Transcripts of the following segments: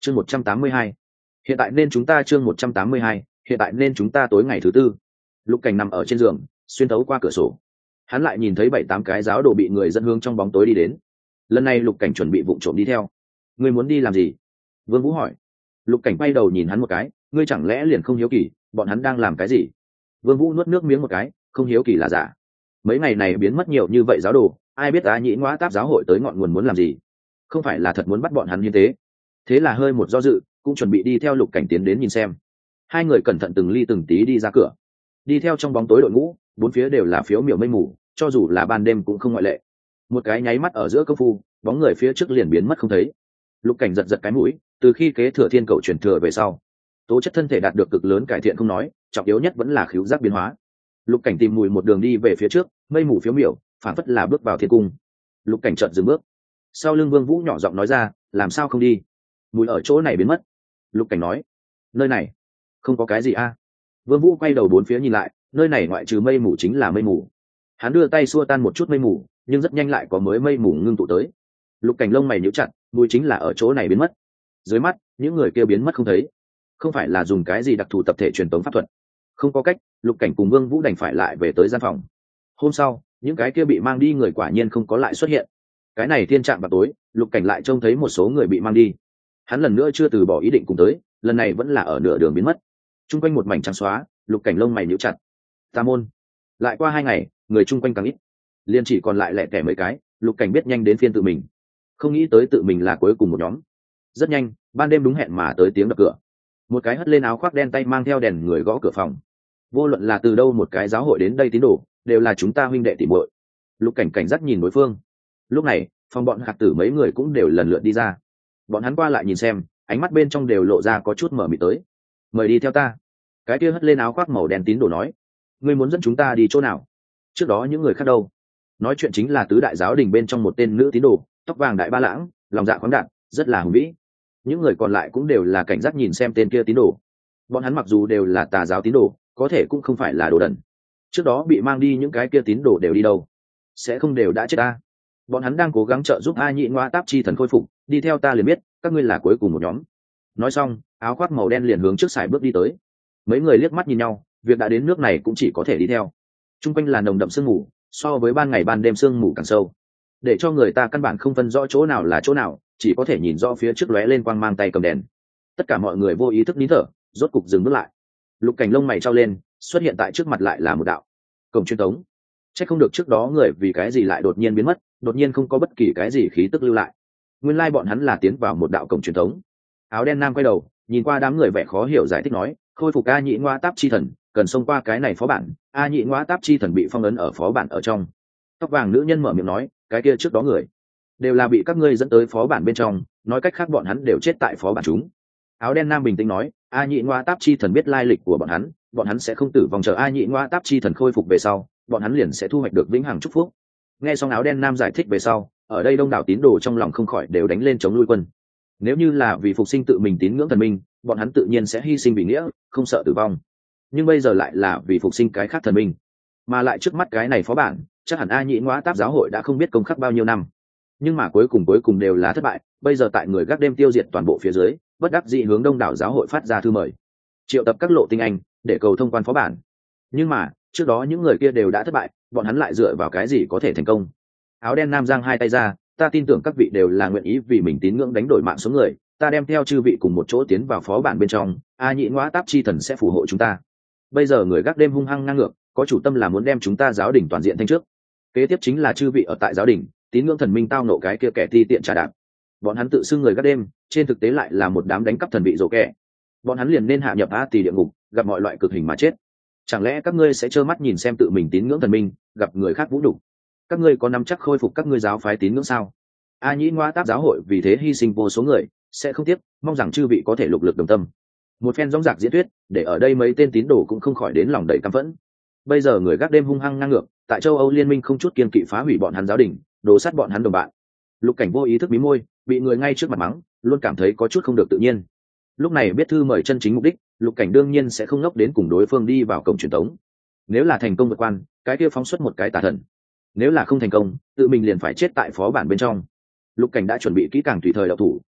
chương 182. Hiện tại nên chúng ta chương 182, hiện tại nên chúng ta tối ngày thứ tư. Lục Cảnh nằm ở trên giường, xuyên thấu qua cửa sổ. Hắn lại nhìn thấy 7-8 cái giáo đồ bị người dẫn hướng trong bóng tối đi đến. Lần này Lục Cảnh chuẩn bị vụng trộm đi theo. Ngươi muốn đi làm gì? Vương Vũ hỏi. Lục Cảnh quay đầu nhìn hắn một cái, ngươi chẳng lẽ liền không hiếu kỳ, bọn hắn đang làm cái gì? Vương Vũ nuốt nước miếng một cái, không hiếu kỳ là giả. Mấy ngày này biến mất nhiều như vậy giáo đồ, ai biết Á Nhĩ Ngoã Táp giáo hội tới ngọn nguồn muốn làm gì? Không phải là thật muốn bắt bọn hắn như thế? Thế là hơi một do dự, cũng chuẩn bị đi theo Lục Cảnh tiến đến nhìn xem. Hai người cẩn thận từng ly từng tí đi ra cửa. Đi theo trong bóng tối đội ngũ, bốn phía đều là phiếu miểu mây mù, cho dù là ban đêm cũng không ngoại lệ. Một cái nháy mắt ở giữa công phu, bóng người phía trước liền biến mất không thấy. Lục Cảnh giật giật cái mũi, từ khi kế thừa thiên cầu truyền thừa về sau, tố chất thân thể đạt được cực lớn cải thiện không nói, trọng yếu nhất vẫn là khứu giác biến hóa. Lục Cảnh tìm mùi một đường đi về phía trước, mây mù phiếu miểu, phản phất là bước vào thiên cung. Lục Cảnh chợt dừng bước. Sau lưng Vương Vũ nhỏ giọng nói ra, làm sao không đi? Mùi ở chỗ này biến mất. Lục Cảnh nói, nơi này không có cái gì a. Vương Vũ quay đầu bốn phía nhìn lại, nơi này ngoại trừ mây mù chính là mây mù. Hắn đưa tay xua tan một chút mây mù, nhưng rất nhanh lại có mới mây mù ngưng tụ tới. Lục Cảnh lông mày nhíu chặt, mùi chính là ở chỗ này biến mất. Dưới mắt, những người kia biến mất không thấy. Không phải là dùng cái gì đặc thù tập thể truyền tống pháp thuật. Không có cách, Lục Cảnh cùng Vương Vũ đành phải lại về tới gian phòng. Hôm sau, những cái kia bị mang đi người quả nhiên không có lại xuất hiện. Cái này thiên trạng vào tối, Lục Cảnh lại trông thấy một số người bị mang đi. Hắn lần nữa chưa từ bỏ ý định cùng tới, lần này vẫn là ở nửa đường biến mất. Trung quanh một mảnh trắng xóa, Lục Cảnh lông mày nhíu chặt. Tà môn. Lại qua 2 ngày, người chung quanh càng ít, liền chỉ còn lại lẻ tẻ mấy cái. Lục Cảnh biết nhanh đến phiên tự mình. Không nghĩ tới tự mình là cuối cùng một nhóm. Rất nhanh, ban đêm đúng hẹn mà tới tiếng đập cửa. Một cái hất lên áo khoác đen tay mang theo đèn người gõ cửa phòng. Vô luận là từ đâu một cái giáo hội đến đây tín đồ, đều là chúng ta huynh đệ tỉ muội. Lục Cảnh cảnh giác nhìn đối phương. Lúc này, phòng bọn hạt tử mấy người cũng đều lần lượt đi ra. Bọn hắn qua lại nhìn xem, ánh mắt bên trong đều lộ ra có chút mở mịt tới. Mời đi theo ta. Cái kia hất lên áo khoác màu đen tín đồ nói, ngươi muốn dẫn chúng ta đi chỗ nào? Trước đó những người khác đâu? Nói chuyện chính là tứ đại giáo đình bên trong một tên nữ tín đồ, tóc vàng đại ba lãng, lòng dạ khoáng đạt, rất là hùng vĩ. Những người còn lại cũng đều là cảnh giác nhìn xem tên kia tín đồ. Bọn hắn mặc dù đều là tà giáo tín đồ, có thể cũng không phải là đồ đần. Trước đó bị mang đi những cái kia tín đồ đều đi đâu? Sẽ không đều đã chết ta? Bọn hắn đang cố gắng trợ giúp A Nhĩ Ngoã Táp chi thần khôi phục, đi theo ta liền biết, các ngươi là cuối cùng một nhóm. Nói xong, áo khoác màu đen liền hướng trước sải bước đi tới. Mấy người liếc mắt nhìn nhau, việc đã đến nước này cũng chỉ có thể đi theo. Trung quanh là nồng đậm sương mù, so với ban ngày ban đêm sương mù càng sâu, để cho người ta căn bản không phân rõ chỗ nào là chỗ nào, chỉ có thể nhìn rõ phía trước lóe lên quang mang tay cầm đèn. Tất cả mọi người vô ý thức nín thở, rốt cục dừng bước lại. Lục Cảnh lông mày trao lên, xuất hiện tại trước mặt lại là một đạo cổng truyền tống. Chắc không được trước đó người vì cái gì lại đột nhiên biến mất, đột nhiên không có bất kỳ cái gì khí tức lưu lại. Nguyên lai bọn hắn là tiến vào một đạo cổng truyền tống. Áo đen nam quay đầu, nhìn qua đám người vẻ khó hiểu giải thích nói, khôi phục A Nhĩ Ngoã Táp chi thần, cần xông qua cái này phó bản. A Nhĩ Ngoã Táp chi thần bị phong ấn ở phó bản ở trong. Tóc vàng nữ nhân mở miệng nói, cái kia trước đó người đều là bị các ngươi dẫn tới phó bản bên trong, nói cách khác bọn hắn đều chết tại phó bản chúng. Áo đen nam bình tĩnh nói, A Nhĩ Ngoã Táp chi thần biết lai lịch của bọn hắn sẽ không tử vong, chờ A Nhĩ Ngoã Táp chi thần khôi phục về sau, bọn hắn liền sẽ thu hoạch được vĩnh hằng chúc phúc. Nghe xong áo đen nam giải thích về sau, ở đây đông đảo tín đồ trong lòng không khỏi đều đánh lên chống nuôi quân. Nếu như là vì phục sinh tự mình tín ngưỡng thần minh, bọn hắn tự nhiên sẽ hy sinh vì nghĩa, không sợ tử vong. Nhưng bây giờ lại là vì phục sinh cái khác thần minh, mà lại trước mắt cái này phó bản, chắc hẳn A Nhĩ Ngoã Táp giáo hội đã không biết công khắc bao nhiêu năm, nhưng mà cuối cùng đều là thất bại. Bây giờ tại người gác đêm tiêu diệt toàn bộ phía dưới, bất đắc dĩ hướng đông đảo giáo hội phát ra thư mời, triệu tập các lộ tinh anh để cầu thông quan phó bản. Nhưng mà trước đó những người kia đều đã thất bại, bọn hắn lại dựa vào cái gì có thể thành công? Áo đen nam giang hai tay ra, ta tin tưởng các vị đều là nguyện ý vì mình tín ngưỡng đánh đổi mạng số người, ta đem theo chư vị cùng một chỗ tiến vào phó bản bên trong, A Nhĩ Ngoã Táp chi thần sẽ phù hộ chúng ta. Bây giờ người gác đêm hung hăng ngang ngược, có chủ tâm là muốn đem chúng ta giáo đình toàn diện thanh trước. Kế tiếp chính là chư vị ở tại giáo đình, tín ngưỡng thần minh tao nộ cái kia kẻ ti tiện trà đạp. Bọn hắn tự xưng người gác đêm, trên thực tế lại là một đám đánh cắp thần bị rồ kẻ. Bọn hắn liền nên hạ nhập A Tỳ địa ngục, gặp mọi loại cực hình mà chết. Chẳng lẽ các ngươi sẽ trơ mắt nhìn xem tự mình tín ngưỡng thần minh gặp người khác vũ nhục? Các ngươi có nắm chắc khôi phục các ngươi giáo phái tín ngưỡng sao? A Nhĩ Ngoã Táp giáo hội vì thế hy sinh vô số người, sẽ không tiếc, mong rằng chư vị có thể lục lực đồng tâm. Một phen rõng rạc diễn thuyết, để ở đây mấy tên tín đồ cũng không khỏi đến lòng đầy căm phẫn. Bây giờ người gác đêm hung hăng ngang ngược, tại châu Âu liên minh không chút kiên kỵ phá hủy bọn hắn giáo đình, đổ sát bọn hắn đồng bạn. Lục Cảnh vô ý thức mím môi, bị người ngay trước mặt mắng, luôn cảm thấy có chút không được tự nhiên. Lúc này biết thư mời chân chính mục đích, Lục Cảnh đương nhiên sẽ không ngốc đến cùng đối phương đi vào cổng truyền tống. Nếu là thành công vượt quan, cái kia phóng xuất một cái tà thần; nếu là không thành công, tự mình liền phải chết tại phó bản bên trong. Lục Cảnh đã chuẩn bị kỹ càng tùy thời đậu thủ,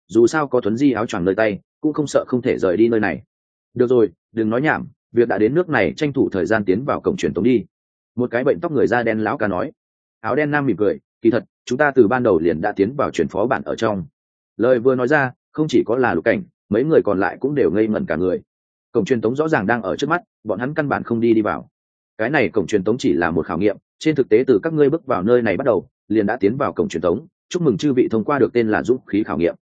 dù sao có Tuấn Di áo choàng nơi tay, cũng không sợ không thể rời đi nơi này. Được rồi, đừng nói nhảm, việc đã đến nước này tranh thủ thời gian tiến vào cổng truyền tống đi. Một cái bệnh tóc người da đen lão ca nói. Áo đen nam mỉm cười, kỳ thật chúng ta từ ban đầu liền đã tiến vào chuyển phó bản ở trong. Lời vừa nói ra, không chỉ có là Lục Cảnh, mấy người còn lại cũng đều ngây ngẩn cả người. Cổng truyền tống rõ ràng đang ở trước mắt, bọn hắn căn bản không đi vào. Cái này cổng truyền tống chỉ là một khảo nghiệm, trên thực tế từ các ngươi bước vào nơi này bắt đầu liền đã tiến vào cổng truyền tống. Chúc mừng chư vị thông qua được tên là dũng khí khảo nghiệm.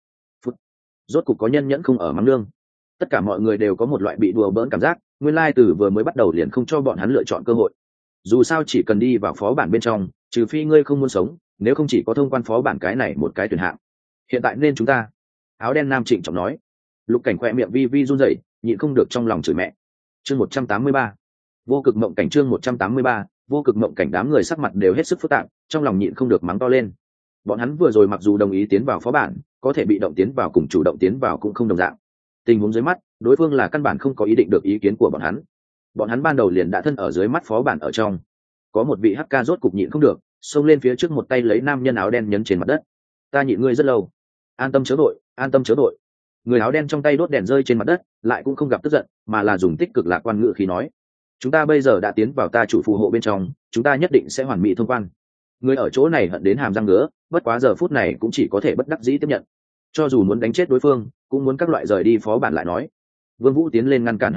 Rốt cục có nhân nhẫn không ở mắng nương. Tất cả mọi người đều có một loại bị đùa bỡn cảm giác, nguyên lai từ vừa mới bắt đầu liền không cho bọn hắn lựa chọn cơ hội. Dù sao chỉ cần đi vào phó bản bên trong, trừ phi ngươi không muốn sống, nếu không chỉ có thông quan phó bản cái này một cái tuyển hạng. Hiện tại nên chúng ta. Áo đen nam trịnh trọng nói. Lục Cảnh khoe miệng vi vi run rẩy, nhịn không được trong lòng chửi mẹ. Chương 183. Vô cực mộng cảnh. Chương 183. Vô cực mộng cảnh. Đám người sắc mặt đều hết sức phức tạp, trong lòng nhịn không được mắng to lên. Bọn hắn vừa rồi mặc dù đồng ý tiến vào phó bản, có thể bị động tiến vào cùng chủ động tiến vào cũng không đồng dạng. Tình huống dưới mắt, đối phương là căn bản không có ý định được ý kiến của bọn hắn. Bọn hắn ban đầu liền đã thân ở dưới mắt phó bản ở trong. Có một vị hắc rốt cục nhịn không được, xông lên phía trước một tay lấy nam nhân áo đen nhấn trên mặt đất. Ta nhịn ngươi rất lâu, an tâm chớ đội, an tâm chớ đội. Người áo đen trong tay đốt đèn rơi trên mặt đất, lại cũng không gặp tức giận, mà là dùng tích cực lạc quan ngữ khí nói: chúng ta bây giờ đã tiến vào ta chủ phù hộ bên trong, chúng ta nhất định sẽ hoàn mỹ thông quan. Người ở chỗ này hận đến hàm răng ngứa, bất quá giờ phút này cũng chỉ có thể bất đắc dĩ tiếp nhận. Cho dù muốn đánh chết đối phương, cũng muốn các loại rời đi phó bản lại nói. Vương Vũ tiến lên ngăn cản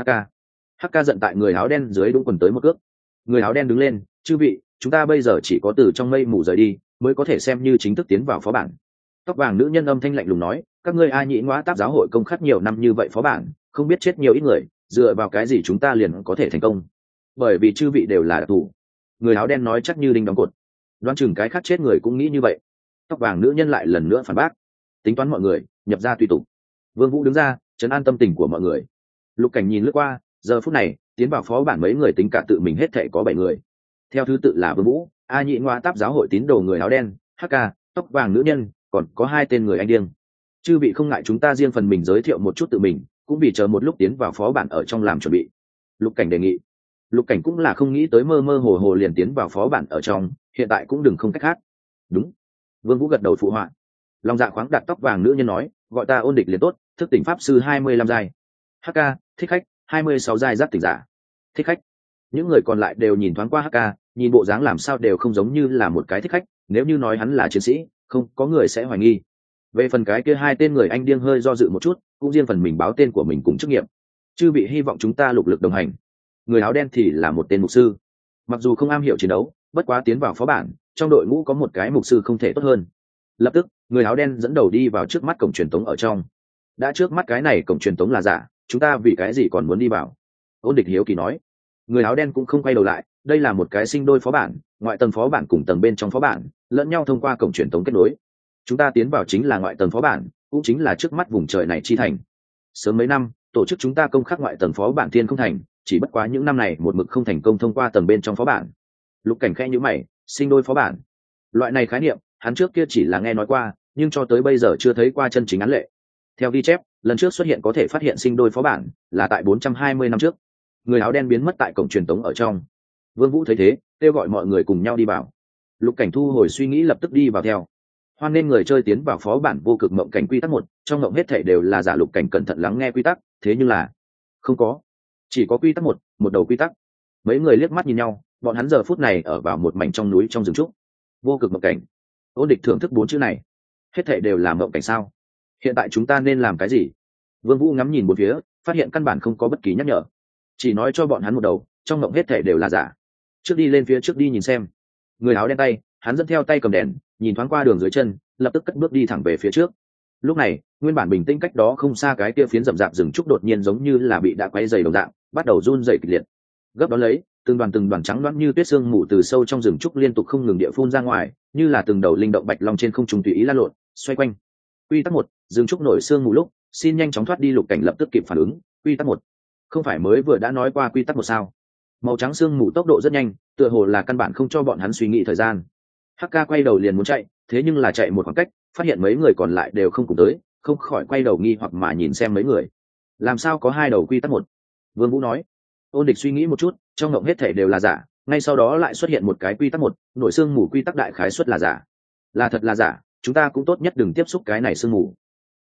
Hắc giận tại người áo đen dưới đúng quần tới một cước. Người áo đen đứng lên, chư vị, chúng ta bây giờ chỉ có từ trong mây mù rời đi mới có thể xem như chính thức tiến vào phó bản. Tóc vàng nữ nhân âm thanh lạnh lùng nói, các ngươi ai nhĩ ngõa táp giáo hội công khắc nhiều năm như vậy phó bản, không biết chết nhiều ít người, dựa vào cái gì chúng ta liền có thể thành công? Bởi vì chư vị đều là đặc thù. Người áo đen nói chắc như đinh đóng cột. Đoán chừng cái khác chết người cũng nghĩ như vậy. Tóc vàng nữ nhân lại lần nữa phản bác, tính toán mọi người nhập ra tùy tục. Vương Vũ đứng ra trấn an tâm tình của mọi người. Lục Cảnh nhìn lướt qua, giờ phút này tiến vào phó bản mấy người tính cả tự mình hết thảy có 7 người. Theo thứ tự là Vương Vũ, A Nhị Ngoa Táp giáo hội tín đồ người áo đen, Hắc Ca, tóc vàng nữ nhân, còn có 2 tên người anh điên. Chư vị không ngại chúng ta riêng phần mình giới thiệu một chút tự mình, cũng vì chờ một lúc tiến vào phó bản ở trong làm chuẩn bị. Lục Cảnh đề nghị. Lục Cảnh cũng là không nghĩ tới mơ mơ hồ hồ liền tiến vào phó bản ở trong, hiện tại cũng đừng không cách khác. Đúng. Vương Vũ gật đầu phụ họa. Long dạ khoáng đặt tóc vàng nữ nhân nói, gọi ta ôn địch liền tốt, thức tỉnh pháp sư 25 giai. Hk, thích khách 26 giai giác tỉnh giả. Thích khách. Những người còn lại đều nhìn thoáng qua Hk, nhìn bộ dáng làm sao đều không giống như là một cái thích khách, nếu như nói hắn là chiến sĩ, không có người sẽ hoài nghi. Về phần cái kia 2 tên người anh điên hơi do dự một chút, cũng riêng phần mình báo tên của mình cùng chức nghiệp. Chư vị hy vọng chúng ta lục lực đồng hành. Người áo đen thì là một tên mục sư, mặc dù không am hiểu chiến đấu, bất quá tiến vào phó bản, trong đội ngũ có một cái mục sư không thể tốt hơn. Lập tức người áo đen dẫn đầu đi vào trước mắt cổng truyền tống ở trong. Đã trước mắt cái này cổng truyền tống là giả, chúng ta vì cái gì còn muốn đi vào? Ôn địch hiếu kỳ nói. Người áo đen cũng không quay đầu lại, đây là một cái sinh đôi phó bản, ngoại tầng phó bản cùng tầng bên trong phó bản lẫn nhau thông qua cổng truyền tống kết nối. Chúng ta tiến vào chính là ngoại tầng phó bản, cũng chính là trước mắt vùng trời này chi thành. Sớm mấy năm tổ chức chúng ta công khắc ngoại tầng phó bản thiên không thành, chỉ bất quá những năm này một mực không thành công thông qua tầng bên trong phó bản. Lục Cảnh khẽ nhíu mày, sinh đôi phó bản, loại này khái niệm hắn trước kia chỉ là nghe nói qua, nhưng cho tới bây giờ chưa thấy qua chân chính án lệ. Theo ghi chép, lần trước xuất hiện có thể phát hiện sinh đôi phó bản là tại 420 năm trước. Người áo đen biến mất tại cổng truyền tống ở trong. Vương Vũ thấy thế, kêu gọi mọi người cùng nhau đi vào. Lục Cảnh thu hồi suy nghĩ lập tức đi vào theo. Hoan nên người chơi tiến vào phó bản vô cực mộng cảnh quy tắc 1, trong mộng hết thảy đều là giả. Lục Cảnh cẩn thận lắng nghe quy tắc, thế nhưng là không có, chỉ có quy tắc một đầu quy tắc. Mấy người liếc mắt nhìn nhau, bọn hắn giờ phút này ở vào một mảnh trong núi trong rừng trúc. Vô cực mộng cảnh. Ôn địch thưởng thức 4 chữ này. Hết thảy đều là mộng cảnh sao? Hiện tại chúng ta nên làm cái gì? Vương Vũ ngắm nhìn một phía, phát hiện căn bản không có bất kỳ nhắc nhở, chỉ nói cho bọn hắn một đầu, trong mộng hết thảy đều là giả. Trước đi lên phía trước đi nhìn xem. Người áo đen tay, hắn dẫn theo tay cầm đèn, nhìn thoáng qua đường dưới chân, lập tức cất bước đi thẳng về phía trước. Lúc này, nguyên bản bình tĩnh cách đó không xa cái kia phiến rậm rạp rừng trúc đột nhiên giống như là bị đã quấy dày đồng dạng, bắt đầu run rẩy kịch liệt. Gấp đó lấy, từng đoàn trắng loãng như tuyết sương mù từ sâu trong rừng trúc liên tục không ngừng địa phun ra ngoài, như là từng đầu linh động bạch long trên không trung tùy ý lan lộn, xoay quanh. Quy tắc 1, rừng trúc nổi sương mù lúc, xin nhanh chóng thoát đi. Lục Cảnh lập tức kịp phản ứng, quy tắc 1. Không phải mới vừa đã nói qua quy tắc 1 sao? Màu trắng sương mù tốc độ rất nhanh, tựa hồ là căn bản không cho bọn hắn suy nghĩ thời gian. Hk quay đầu liền muốn chạy, thế nhưng là chạy một khoảng cách, phát hiện mấy người còn lại đều không cùng tới, không khỏi quay đầu nghi hoặc mà nhìn xem mấy người. Làm sao có 2 đầu quy tắc 1? Vương Vũ nói. Ôn địch suy nghĩ một chút, trong mộng hết thảy đều là giả, ngay sau đó lại xuất hiện một cái quy tắc 1, nội sương mù quy tắc đại khái suất là giả. Là thật là giả, chúng ta cũng tốt nhất đừng tiếp xúc cái này sương mù.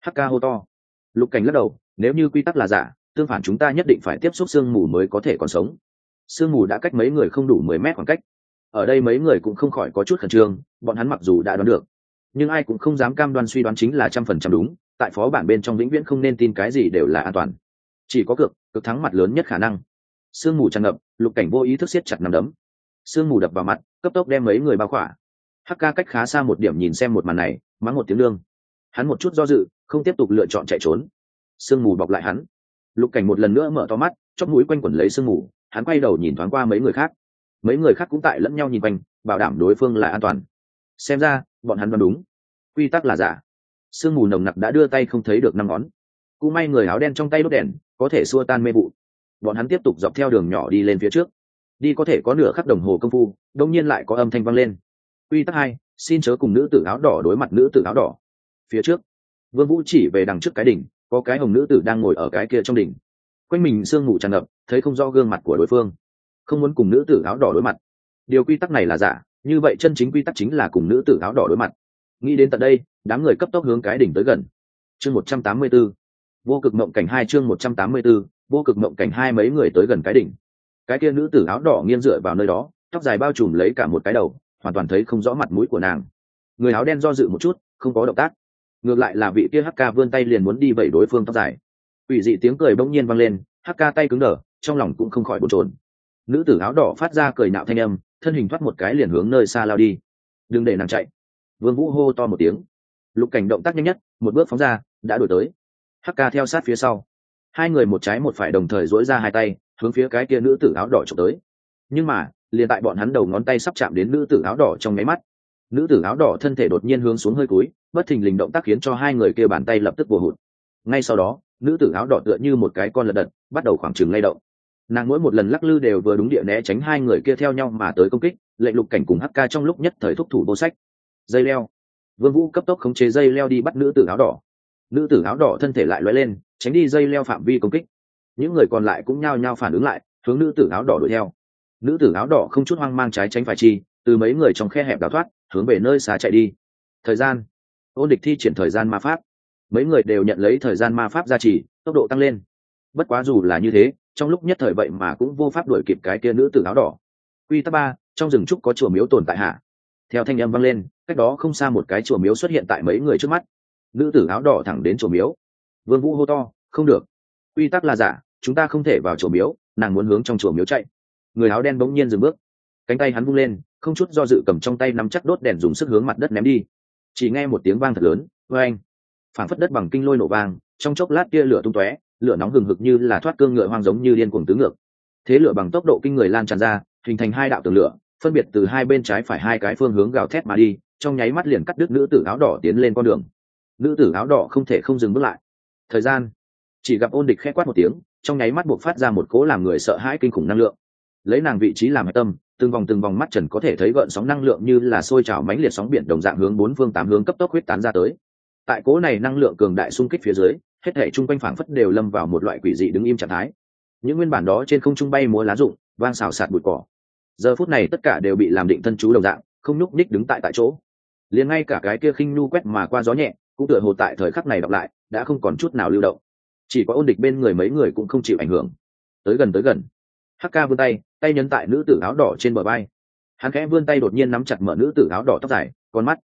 Hắc ca hô to. Lục cảnh lắc đầu, nếu như quy tắc là giả, tương phản chúng ta nhất định phải tiếp xúc sương mù mới có thể còn sống. Sương mù đã cách mấy người không đủ 10 mét khoảng cách. Ở đây mấy người cũng không khỏi có chút khẩn trương, bọn hắn mặc dù đã đoán được, nhưng ai cũng không dám cam đoan suy đoán chính là 100% đúng. Tại phó bản bên trong vĩnh viễn không nên tin cái gì đều là an toàn, chỉ có cực thắng mặt lớn nhất khả năng. Sương mù tràn ngập, Lục cảnh vô ý thức siết chặt nắm đấm. Sương mù đập vào mặt, cấp tốc đem mấy người bao khỏa. Hắc ca cách khá xa một điểm nhìn xem một màn này, mắng một tiếng lương. Hắn một chút do dự, không tiếp tục lựa chọn chạy trốn. Sương mù bọc lại hắn. Lục cảnh một lần nữa mở to mắt, chóp mũi quanh quẩn lấy sương mù. Hắn quay đầu nhìn thoáng qua mấy người khác. Mấy người khác cũng tại lẫn nhau nhìn quanh, bảo đảm đối phương là an toàn. Xem ra bọn hắn đoán đúng, quy tắc là giả. Sương mù nồng nặc đã đưa tay không thấy được 5 ngón. Cũng may người áo đen trong tay đốt đèn có thể xua tan mê vụ. Bọn hắn tiếp tục dọc theo đường nhỏ đi lên phía trước. Đi có thể có nửa khắc đồng hồ công phu, đột nhiên lại có âm thanh vang lên. Quy tắc 2, xin chớ cùng nữ tử áo đỏ đối mặt. Nữ tử áo đỏ. Phía trước, Vương Vũ chỉ về đằng trước cái đỉnh, có cái hồng nữ tử đang ngồi ở cái kia trong đỉnh. Quanh mình sương mù tràn ngập, thấy không rõ gương mặt của đối phương. Không muốn cùng nữ tử áo đỏ đối mặt. Điều quy tắc này là giả, như vậy chân chính quy tắc chính là cùng nữ tử áo đỏ đối mặt. Nghĩ đến tận đây, đám người cấp tốc hướng cái đỉnh tới gần. Chương 184. Vô cực mộng cảnh 2. Chương 184. Vô cực mộng cảnh 2. Mấy người tới gần cái đỉnh. Cái kia nữ tử áo đỏ nghiêng dựa vào nơi đó, tóc dài bao trùm lấy cả một cái đầu, hoàn toàn thấy không rõ mặt mũi của nàng. Người áo đen do dự một chút, không có động tác. Ngược lại là vị kia Hắc vươn tay liền muốn đi vẩy đối phương tóc dài. Ủy dị tiếng cười bỗng nhiên vang lên, Hắc tay cứng đờ, trong lòng cũng không khỏi bồn chồn. Nữ tử áo đỏ phát ra cười nạo thanh âm, thân hình thoát một cái liền hướng nơi xa lao đi. Đừng để nàng chạy. Vương Vũ hô to một tiếng. Lục cảnh động tác nhanh nhất, một bước phóng ra, đã đuổi tới. Hắc theo sát phía sau. Hai người một trái một phải đồng thời duỗi ra hai tay, hướng phía cái kia nữ tử áo đỏ chụp tới. Nhưng mà, liền tại bọn hắn đầu ngón tay sắp chạm đến nữ tử áo đỏ trong nháy mắt, nữ tử áo đỏ thân thể đột nhiên hướng xuống hơi cúi, bất thình lình động tác khiến cho hai người kia bàn tay lập tức vồ hụt. Ngay sau đó, nữ tử áo đỏ tựa như một cái con lật đật, bắt đầu khoảng chừng lay động. Nàng mỗi một lần lắc lư đều vừa đúng địa né tránh hai người kia theo nhau mà tới công kích, lệnh Lục cảnh cùng Hắc trong lúc nhất thời thúc thủ vô sách. Dây leo. Vương Vũ cấp tốc khống chế dây leo đi bắt nữ tử áo đỏ. Nữ tử áo đỏ thân thể lại lóe lên, tránh đi dây leo phạm vi công kích. Những người còn lại cũng nhao nhao phản ứng lại, hướng nữ tử áo đỏ đuổi theo. Nữ tử áo đỏ không chút hoang mang trái tránh phải chi, từ mấy người trong khe hẹp đào thoát, hướng về nơi xa chạy đi. Thời gian. Ôn địch thi triển thời gian ma pháp. Mấy người đều nhận lấy thời gian ma pháp gia trì, tốc độ tăng lên. Bất quá dù là như thế, trong lúc nhất thời vậy mà cũng vô pháp đuổi kịp cái kia nữ tử áo đỏ. Quy tắc 3, trong rừng trúc có chùa miếu tồn tại hạ. Theo thanh âm vang lên, cách đó không xa một cái chùa miếu xuất hiện tại mấy người trước mắt. Nữ tử áo đỏ thẳng đến chùa miếu. Vương Vũ hô to, không được, quy tắc là giả, chúng ta không thể vào chùa miếu. Nàng muốn hướng trong chùa miếu chạy. Người áo đen bỗng nhiên dừng bước, cánh tay hắn vung lên, không chút do dự cầm trong tay nắm chắc đốt đèn dùng sức hướng mặt đất ném đi. Chỉ nghe một tiếng vang thật lớn, oeng, phảng phất đất bằng kinh lôi nổ vang, trong chốc lát kia lửa tung tóe, lửa nóng hừng hực như là thoát cương ngựa hoang giống như điên cuồng tứ ngược. Thế lửa bằng tốc độ kinh người lan tràn ra, hình thành hai đạo tường lửa, phân biệt từ hai bên trái phải hai cái phương hướng gào thét mà đi, trong nháy mắt liền cắt đứt nữ tử áo đỏ tiến lên con đường. Nữ tử áo đỏ không thể không dừng bước lại. Thời gian. Chỉ gặp ôn địch khẽ quát một tiếng, trong nháy mắt buộc phát ra một cỗ làm người sợ hãi kinh khủng năng lượng. Lấy nàng vị trí làm hạch tâm, từng vòng mắt trần có thể thấy gợn sóng năng lượng như là sôi trào mãnh liệt sóng biển đồng dạng hướng bốn phương tám hướng cấp tốc huyết tán ra tới. Tại cỗ này năng lượng cường đại xung kích phía dưới, hết thảy chung quanh phảng phất đều lâm vào một loại quỷ dị đứng im trạng thái. Những nguyên bản đó trên không trung bay múa lá rụng, vang xào xạc bụi cỏ. Giờ phút này tất cả đều bị làm định thân chú đồng dạng, không nhúc nhích đứng tại chỗ. Liền ngay cả cái kia khinh nhu quét mà qua gió nhẹ, cũng tựa hồ tại thời khắc này đọc lại, đã không còn chút nào lưu động. Chỉ có ôn địch bên người mấy người cũng không chịu ảnh hưởng. Tới gần. Hắc vươn tay nhấn tại nữ tử áo đỏ trên bờ vai. Hắn khẽ vươn tay đột nhiên nắm chặt mở nữ tử áo đỏ tóc dài, con mắt.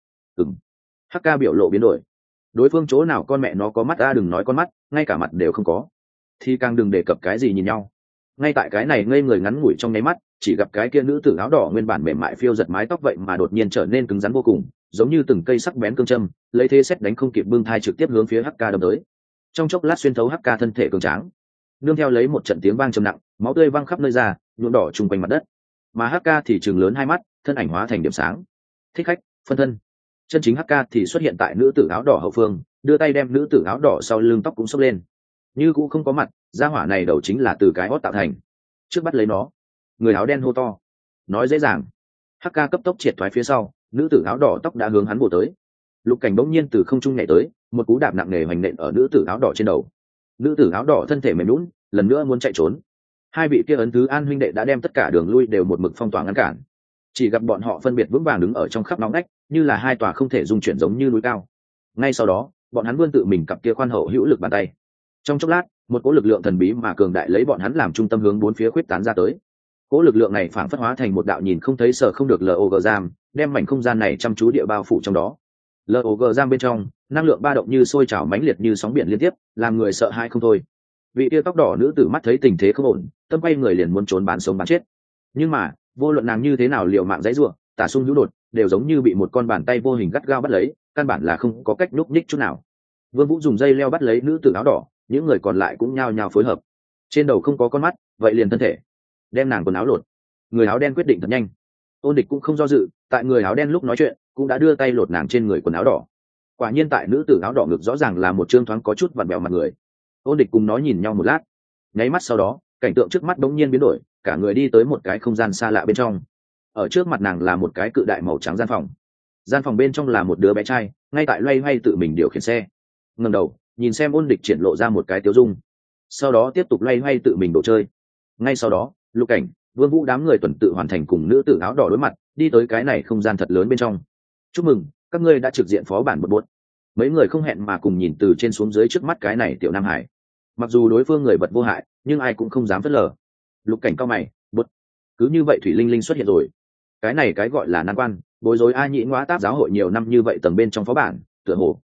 Hắc biểu lộ biến đổi. Đối phương chỗ nào con mẹ nó có mắt a, đừng nói con mắt, ngay cả mặt đều không có. Thì càng đừng đề cập cái gì nhìn nhau. Ngay tại cái này ngây người ngắn ngủi trong nháy mắt, chỉ gặp cái kia nữ tử áo đỏ nguyên bản mềm mại phiêu giật mái tóc vậy mà đột nhiên trở nên cứng rắn vô cùng, giống như từng cây sắc bén cương châm, lấy thế xét đánh không kịp bưng thai trực tiếp hướng phía Hắc đâm tới. Trong chốc lát xuyên thấu Hắc thân thể cường tráng, nương theo lấy một trận tiếng vang trầm nặng, máu tươi văng khắp nơi ra, nhuộm đỏ chung quanh mặt đất. Mà Hắc thì trừng lớn hai mắt, thân ảnh hóa thành điểm sáng. Thích khách, phân thân. Chân chính Hắc thì xuất hiện tại nữ tử áo đỏ hậu phương, đưa tay đem nữ tử áo đỏ sau lưng tóc cũng xốc lên. Như cũng không có mặt, gia hỏa này đầu chính là từ cái hót tạo thành. Trước bắt lấy nó. Người áo đen hô to. Nói dễ dàng. Hắc cấp tốc triệt thoái phía sau, nữ tử áo đỏ tóc đã hướng hắn bổ tới. Lục cảnh bỗng nhiên từ không trung nhảy tới, một cú đạp nặng nề hoành nện ở nữ tử áo đỏ trên đầu. Nữ tử áo đỏ thân thể mềm nhũn, lần nữa muốn chạy trốn. Hai vị kia ấn thứ an huynh đệ đã đem tất cả đường lui đều một mực phong tỏa ngăn cản. Chỉ gặp bọn họ phân biệt vững vàng đứng ở trong khắp nóng nách, như là hai tòa không thể dung chuyển giống như núi cao. Ngay sau đó, bọn hắn vươn tự mình cặp kia khoan hậu hữu lực bàn tay. Trong chốc lát, một cỗ lực lượng thần bí mà cường đại lấy bọn hắn làm trung tâm hướng bốn phía khuyết tán ra tới. Cỗ lực lượng này phảng phất hóa thành một đạo nhìn không thấy sợ không được log đem mảnh không gian này chăm chú địa bao phủ trong đó. Log bên trong, năng lượng ba động như sôi trào mãnh liệt như sóng biển liên tiếp, làm người sợ hãi không thôi. Vị tia tóc đỏ nữ tử mắt thấy tình thế không ổn, tâm quay người liền muốn trốn bán sống bán chết. Nhưng mà, vô luận nàng như thế nào liều mạng dãy rủa, tả xung hữu đột, đều giống như bị một con bàn tay vô hình gắt gao bắt lấy, căn bản là không có cách nhúc nhích chút nào. Vương Vũ dùng dây leo bắt lấy nữ tử áo đỏ, những người còn lại cũng nhao nhao phối hợp. Trên đầu không có con mắt, vậy liền thân thể, đem nàng quần áo lột. Người áo đen quyết định thật nhanh. Ôn Địch cũng không do dự, tại người áo đen lúc nói chuyện, cũng đã đưa tay lột nàng trên người quần áo đỏ. Quả nhiên tại nữ tử áo đỏ ngực rõ ràng là một trương thoáng có chút vặn vẹo mặt người. Ôn Địch cùng nó nhìn nhau một lát, nháy mắt sau đó, cảnh tượng trước mắt bỗng nhiên biến đổi, cả người đi tới một cái không gian xa lạ bên trong. Ở trước mặt nàng là một cái cự đại màu trắng gian phòng. Gian phòng bên trong là một đứa bé trai, ngay tại loay hoay tự mình điều khiển xe. Ngẩng đầu, nhìn xem Ôn Địch triển lộ ra một cái tiêu dung. Sau đó tiếp tục loay hoay tự mình đồ chơi. Ngay sau đó, Lục Cảnh, Vương Vũ đám người tuần tự hoàn thành cùng nữ tử áo đỏ đối mặt, đi tới cái này không gian thật lớn bên trong. Chúc mừng, các ngươi đã trực diện phó bản một buốt. Mấy người không hẹn mà cùng nhìn từ trên xuống dưới trước mắt cái này tiểu Nam Hải. Mặc dù đối phương người vật vô hại, nhưng ai cũng không dám phớt lờ. Lục Cảnh cao mày, bút. Cứ như vậy thủy linh linh xuất hiện rồi. Cái này cái gọi là nan quan, bối rối a nhĩ ngõa táp giáo hội nhiều năm như vậy tầng bên trong phó bản, tựa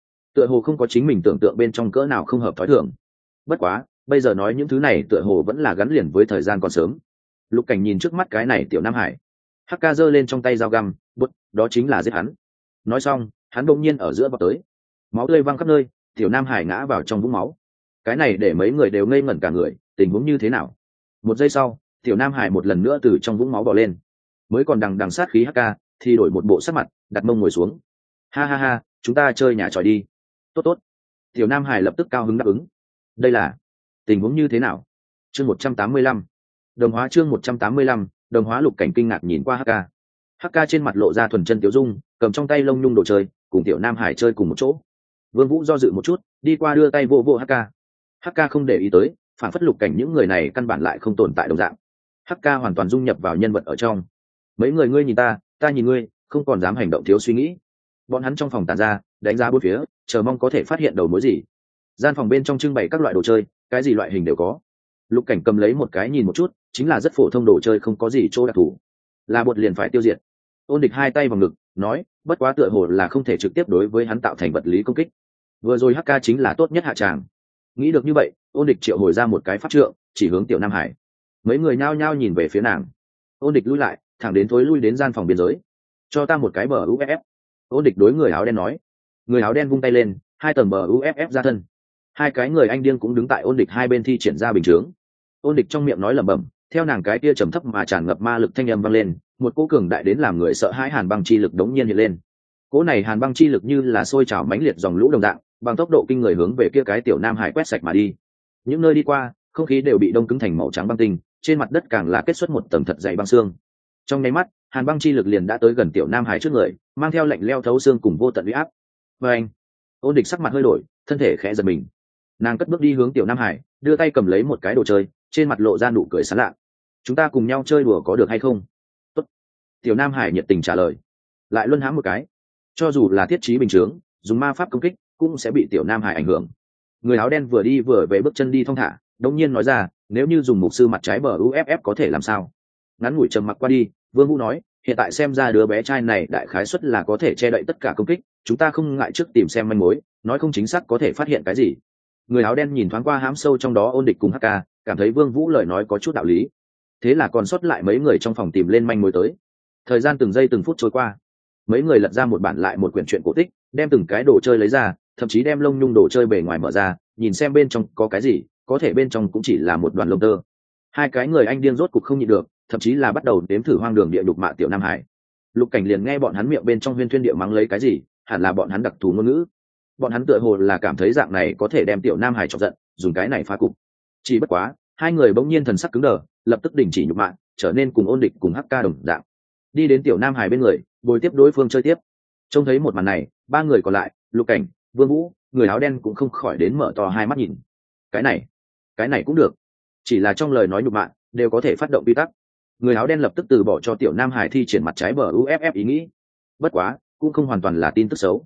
hồ không có chính mình tưởng tượng bên trong cỡ nào không hợp thói thường. Bất quá, bây giờ nói những thứ này tựa hồ vẫn là gắn liền với thời gian còn sớm. Lục Cảnh nhìn trước mắt cái này tiểu Nam Hải, hắc ca giơ lên trong tay dao găm, bút, đó chính là giết hắn. Nói xong, hắn bỗng nhiên ở giữa vọt tới, máu tươi văng khắp nơi, tiểu Nam Hải ngã vào trong vũng máu. Cái này để mấy người đều ngây ngẩn cả người, tình huống như thế nào? Một giây sau, tiểu Nam Hải một lần nữa từ trong vũng máu bò lên, mới còn đằng sát khí hắc ca, thì đổi một bộ sắc mặt, đặt mông ngồi xuống. Ha ha ha, chúng ta chơi nhà tròi đi. Tốt tốt. Tiểu Nam Hải lập tức cao hứng đáp ứng. Đây là tình huống như thế nào? Chương 185. Đồng hóa chương 185, đồng hóa. Lục Cảnh kinh ngạc nhìn qua HK. HK trên mặt lộ ra thuần chân tiểu dung, cầm trong tay lông nhung đồ chơi, cùng tiểu Nam Hải chơi cùng một chỗ. Vương Vũ do dự một chút, đi qua đưa tay vô vô HK. HK không để ý tới, phản phất Lục Cảnh những người này căn bản lại không tồn tại đồng dạng. HK hoàn toàn dung nhập vào nhân vật ở trong. Mấy người ngươi nhìn ta, ta nhìn ngươi, không còn dám hành động thiếu suy nghĩ. Bọn hắn trong phòng tản ra, đánh giá bốn phía, chờ mong có thể phát hiện đầu mối gì. Gian phòng bên trong trưng bày các loại đồ chơi, cái gì loại hình đều có. Lục Cảnh cầm lấy một cái nhìn một chút, chính là rất phổ thông đồ chơi, không có gì chỗ đặc thù, là bột liền phải tiêu diệt. Ôn Địch hai tay vào ngực, nói, bất quá tựa hồ là không thể trực tiếp đối với hắn tạo thành vật lý công kích. Vừa rồi HK chính là tốt nhất hạ tràng. Nghĩ được như vậy, Ôn Địch triệu hồi ra một cái pháp trượng, chỉ hướng tiểu Nam Hải. Mấy người nhao nhao nhìn về phía nàng. Ôn Địch lui lại, thẳng đến thối lui đến gian phòng biên giới. Cho ta một cái bờ UFF. Ôn Địch đối người áo đen nói. Người áo đen vung tay lên, hai tầng bờ UFF ra thân. Hai cái người anh điên cũng đứng tại Ôn Địch hai bên thi triển ra bình chướng. Ôn Địch trong miệng nói lẩm bẩm, theo nàng cái kia trầm thấp mà tràn ngập ma lực thanh âm vang lên, một cỗ cường đại đến làm người sợ hãi hàn băng chi lực đống nhiên hiện lên. Cỗ này hàn băng chi lực như là sôi trào mãnh liệt dòng lũ đồng dạng, bằng tốc độ kinh người hướng về kia cái tiểu Nam Hải quét sạch mà đi. Những nơi đi qua, không khí đều bị đông cứng thành màu trắng băng tinh, trên mặt đất càng là kết xuất một tầng thật dày băng xương. Trong nháy mắt, hàn băng chi lực liền đã tới gần tiểu Nam Hải trước người, mang theo lạnh leo thấu xương cùng vô tận uy áp. Và anh, Ôn Địch sắc mặt hơi đổi, thân thể khẽ giật mình. Nàng cất bước đi hướng tiểu Nam Hải, đưa tay cầm lấy một cái đồ chơi, trên mặt lộ ra nụ cười sảng lạ. Chúng ta cùng nhau chơi đùa có được hay không? Tốt. Tiểu Nam Hải nhiệt tình trả lời. Lại luân hãm một cái. Cho dù là thiết trí bình chướng, dùng ma pháp công kích, cũng sẽ bị tiểu Nam Hải ảnh hưởng. Người áo đen vừa đi vừa về bước chân đi thong thả, đống nhiên nói ra, nếu như dùng mục sư mặt trái bờ UFF có thể làm sao? Ngắn ngủi trầm mặc qua đi, Vương Vũ nói, hiện tại xem ra đứa bé trai này đại khái suất là có thể che đậy tất cả công kích, chúng ta không ngại trước tìm xem manh mối, nói không chính xác có thể phát hiện cái gì. Người áo đen nhìn thoáng qua hãm sâu trong đó Ôn Địch cùng HK, cảm thấy Vương Vũ lời nói có chút đạo lý. Thế là còn sót lại mấy người trong phòng tìm lên manh mối tới. Thời gian từng giây từng phút trôi qua, mấy người lật ra một bản lại một quyển truyện cổ tích, đem từng cái đồ chơi lấy ra, thậm chí đem lông nhung đồ chơi bề ngoài mở ra, nhìn xem bên trong có cái gì, có thể bên trong cũng chỉ là một đoàn lông tơ. Hai cái người anh điên rốt cục không nhịn được, thậm chí là bắt đầu đếm thử hoang đường địa lục mạ tiểu Nam Hải. Lục Cảnh liền nghe bọn hắn miệng bên trong huyên thuyên địa mắng lấy cái gì, hẳn là bọn hắn đặc thù ngôn ngữ. Bọn hắn tựa hồ là cảm thấy dạng này có thể đem tiểu Nam Hải chọc giận, dùng cái này phá cục. Chỉ bất quá, hai người bỗng nhiên thần sắc cứng đờ, lập tức đình chỉ nhục mạ, trở nên cùng Ôn Địch cùng HK đồng dạng. Đi đến tiểu Nam Hải bên người, bồi tiếp đối phương chơi tiếp. Trông thấy một màn này, ba người còn lại, Lục Cảnh, Vương Vũ, người áo đen cũng không khỏi đến mở to hai mắt nhìn. Cái này cũng được. Chỉ là trong lời nói nhục mạ, đều có thể phát động quy tắc. Người áo đen lập tức từ bỏ cho tiểu Nam Hải thi triển mặt trái bờ UFF ý nghĩ. Bất quá, cũng không hoàn toàn là tin tức xấu.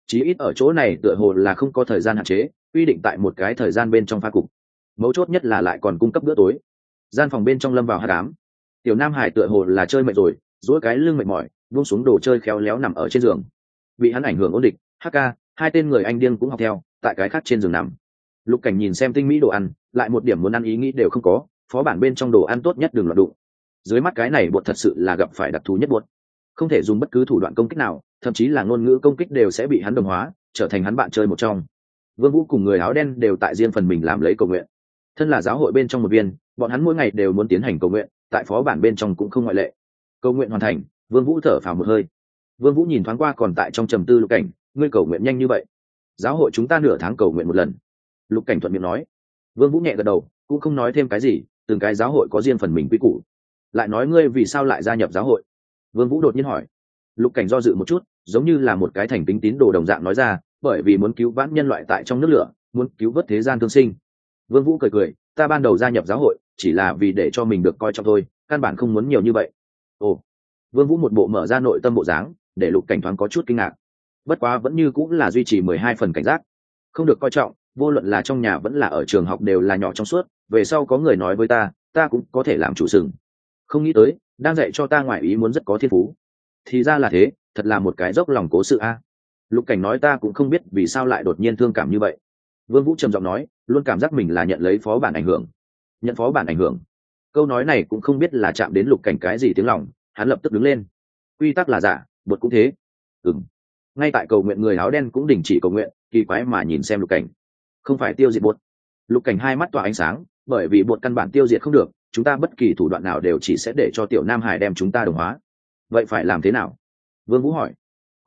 chí ít ở chỗ này tựa hồ là không có thời gian hạn chế, quy định tại một cái thời gian bên trong pha cục. Mấu chốt nhất là lại còn cung cấp bữa tối. Gian phòng bên trong lâm vào hắc ám. Tiểu Nam Hải tựa hồ là chơi mệt rồi, duỗi cái lưng mệt mỏi, buông xuống đồ chơi khéo léo nằm ở trên giường. Bị hắn ảnh hưởng ổn định, HK, hai tên người anh điên cũng học theo, tại cái khác trên giường nằm. Lục Cảnh nhìn xem tinh mỹ đồ ăn, lại một điểm muốn ăn ý nghĩ đều không có, phó bản bên trong đồ ăn tốt nhất đừng loạn đụng. Dưới mắt cái này bột thật sự là gặp phải đặc thù nhất bột, không thể dùng bất cứ thủ đoạn công kích nào, thậm chí là ngôn ngữ công kích đều sẽ bị hắn đồng hóa, trở thành hắn bạn chơi một trong. Vương Vũ cùng người áo đen đều tại riêng phần mình làm lấy cầu nguyện. Thân là giáo hội bên trong một viên, bọn hắn mỗi ngày đều muốn tiến hành cầu nguyện, tại phó bản bên trong cũng không ngoại lệ. Cầu nguyện hoàn thành, Vương Vũ thở phào một hơi. Vương Vũ nhìn thoáng qua còn tại trong trầm tư Lục Cảnh, ngươi cầu nguyện nhanh như vậy? Giáo hội chúng ta nửa tháng cầu nguyện một lần. Lục Cảnh thuận miệng nói. Vương Vũ nhẹ gật đầu, cũng không nói thêm cái gì, từng cái giáo hội có riêng phần mình quy củ. Lại nói ngươi vì sao lại gia nhập giáo hội? Vương Vũ đột nhiên hỏi. Lục Cảnh do dự một chút, giống như là một cái thành kính tín đồ đồng dạng nói ra, bởi vì muốn cứu vãn nhân loại tại trong nước lửa, muốn cứu vớt thế gian thương sinh. Vương Vũ cười cười, ta ban đầu gia nhập giáo hội chỉ là vì để cho mình được coi trọng thôi, căn bản không muốn nhiều như vậy. Ồ. Vương Vũ một bộ mở ra nội tâm bộ dáng, để Lục Cảnh thoáng có chút kinh ngạc. Bất quá vẫn như cũng là duy trì 12 phần cảnh giác. Không được coi trọng, vô luận là trong nhà vẫn là ở trường học đều là nhỏ trong suốt, về sau có người nói với ta cũng có thể làm chủ sừng. Không nghĩ tới, đang dạy cho ta ngoại ý muốn rất có thiên phú. Thì ra là thế, thật là một cái dốc lòng cố sự a. Lục Cảnh nói ta cũng không biết vì sao lại đột nhiên thương cảm như vậy. Vương Vũ trầm giọng nói, luôn cảm giác mình là nhận lấy phó bản ảnh hưởng. Nhận phó bản ảnh hưởng. Câu nói này cũng không biết là chạm đến Lục Cảnh cái gì tiếng lòng, hắn lập tức đứng lên. Quy tắc là giả, bột cũng thế. Ừm. Ngay tại cầu nguyện người áo đen cũng đình chỉ cầu nguyện, kỳ quái mà nhìn xem Lục Cảnh. Không phải tiêu diệt bột. Lục Cảnh hai mắt tỏa ánh sáng, bởi vì bột căn bản tiêu diệt không được, chúng ta bất kỳ thủ đoạn nào đều chỉ sẽ để cho tiểu Nam Hải đem chúng ta đồng hóa. Vậy phải làm thế nào? Vương Vũ hỏi.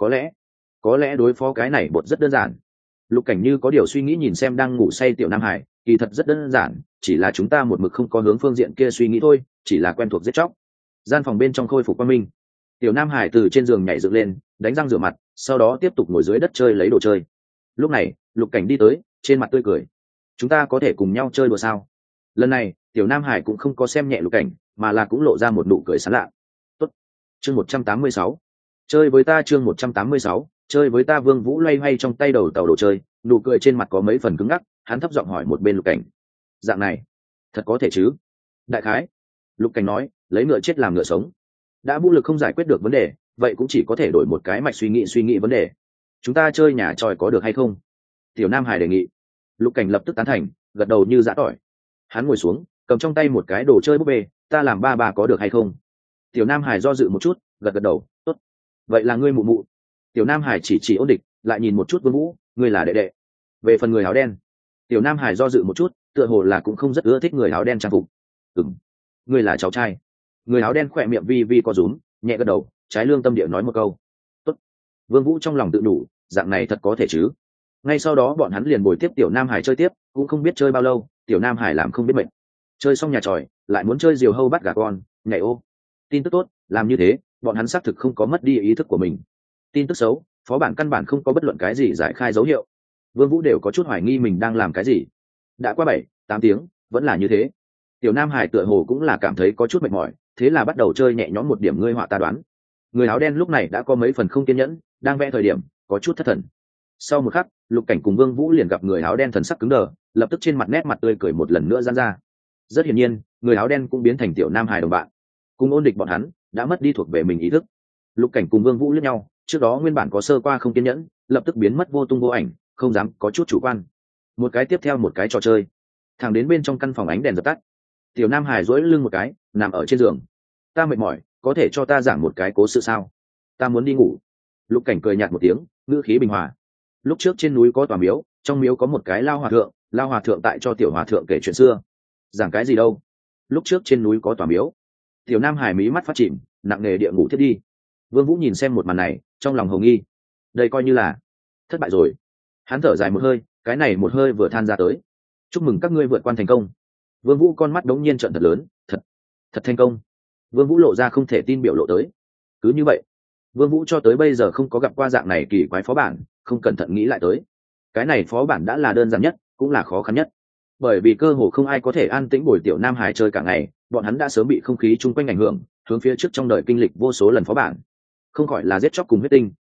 Có lẽ đối phó cái này bột rất đơn giản. Lục Cảnh như có điều suy nghĩ nhìn xem đang ngủ say tiểu Nam Hải, kỳ thật rất đơn giản, chỉ là chúng ta một mực không có hướng phương diện kia suy nghĩ thôi, chỉ là quen thuộc giết chóc. Gian phòng bên trong khôi phục quang minh. Tiểu Nam Hải từ trên giường nhảy dựng lên, đánh răng rửa mặt, sau đó tiếp tục ngồi dưới đất chơi lấy đồ chơi. Lúc này, Lục Cảnh đi tới, trên mặt tươi cười. Chúng ta có thể cùng nhau chơi đùa sao? Lần này, tiểu Nam Hải cũng không có xem nhẹ Lục Cảnh, mà là cũng lộ ra một nụ cười sảng lạ. Tốt. Chương 186. Chơi với ta chương 186, chơi với ta. Vương Vũ loay hoay trong tay đầu tàu đồ chơi, nụ cười trên mặt có mấy phần cứng ngắc, hắn thấp giọng hỏi một bên Lục Cảnh. Dạng này, thật có thể chứ? Đại khái. Lục Cảnh nói, lấy ngựa chết làm ngựa sống. Đã vũ lực không giải quyết được vấn đề, vậy cũng chỉ có thể đổi một cái mạch suy nghĩ vấn đề. Chúng ta chơi nhà tròi có được hay không? Tiểu Nam Hải đề nghị. Lục Cảnh lập tức tán thành, gật đầu như giã tỏi. Hắn ngồi xuống, cầm trong tay một cái đồ chơi búp bê, ta làm ba có được hay không? Tiểu Nam Hải do dự một chút, gật đầu, tốt. Vậy là ngươi mụ mụ. Tiểu Nam Hải chỉ ổn định, lại nhìn một chút Vương Vũ, ngươi là đệ đệ. Về phần người áo đen, Tiểu Nam Hải do dự một chút, tựa hồ là cũng không rất ưa thích người áo đen trang phục. Ngươi là cháu trai. Người áo đen khỏe miệng vi co rúm, nhẹ gật đầu, trái lương tâm địa nói một câu. Tốt. Vương Vũ trong lòng tự đủ, dạng này thật có thể chứ. Ngay sau đó bọn hắn liền bồi tiếp Tiểu Nam Hải chơi tiếp, cũng không biết chơi bao lâu, Tiểu Nam Hải làm không biết mệt. Chơi xong nhà tròi, lại muốn chơi diều hâu bắt gà con, nhảy ô. Tin tức tốt, làm như thế, bọn hắn xác thực không có mất đi ý thức của mình. Tin tức xấu, phó bản căn bản không có bất luận cái gì giải khai dấu hiệu. Vương Vũ đều có chút hoài nghi mình đang làm cái gì. Đã qua 7-8 tiếng, vẫn là như thế. Tiểu Nam Hải tựa hồ cũng là cảm thấy có chút mệt mỏi, thế là bắt đầu chơi nhẹ nhõm một điểm ngươi họa ta đoán. Người áo đen lúc này đã có mấy phần không kiên nhẫn, đang vẽ thời điểm có chút thất thần. Sau một khắc, Lục Cảnh cùng Vương Vũ liền gặp người áo đen thần sắc cứng đờ, lập tức trên mặt nét mặt tươi cười một lần nữa giãn ra. Rất hiển nhiên, người áo đen cũng biến thành Tiểu Nam Hải đồng bạn. Cùng ôn địch bọn hắn đã mất đi thuộc về mình ý thức. Lục Cảnh cùng Vương Vũ liếc nhau, trước đó nguyên bản có sơ qua không kiên nhẫn, lập tức biến mất vô tung vô ảnh, không dám có chút chủ quan. Một cái tiếp theo một cái trò chơi, thẳng đến bên trong căn phòng ánh đèn dập tắt. Tiểu Nam Hải duỗi lưng một cái, nằm ở trên giường. Ta mệt mỏi, có thể cho ta giảng một cái cố sự sao? Ta muốn đi ngủ. Lục Cảnh cười nhạt một tiếng, ngữ khí bình hòa. Lúc trước trên núi có tòa miếu, trong miếu có một cái lao hòa thượng tại cho tiểu hòa thượng kể chuyện xưa. Giảng cái gì đâu? Lúc trước trên núi có tòa miếu. Tiểu Nam Hải mí mắt phát chìm, nặng nề địa ngủ thiết đi. Vương Vũ nhìn xem một màn này, trong lòng hồ nghi. Đây coi như là thất bại rồi. Hắn thở dài một hơi, cái này một hơi vừa than ra tới. Chúc mừng các ngươi vượt qua thành công. Vương Vũ con mắt đống nhiên trợn thật lớn, thật thành công. Vương Vũ lộ ra không thể tin biểu lộ tới. Cứ như vậy, Vương Vũ cho tới bây giờ không có gặp qua dạng này kỳ quái phó bản, không cẩn thận nghĩ lại tới. Cái này phó bản đã là đơn giản nhất, cũng là khó khăn nhất. Bởi vì cơ hồ không ai có thể an tĩnh bồi tiểu Nam Hải chơi cả ngày, bọn hắn đã sớm bị không khí chung quanh ảnh hưởng, hướng phía trước trong đời kinh lịch vô số lần phó bản. Không khỏi là giết chóc cùng huyết tinh,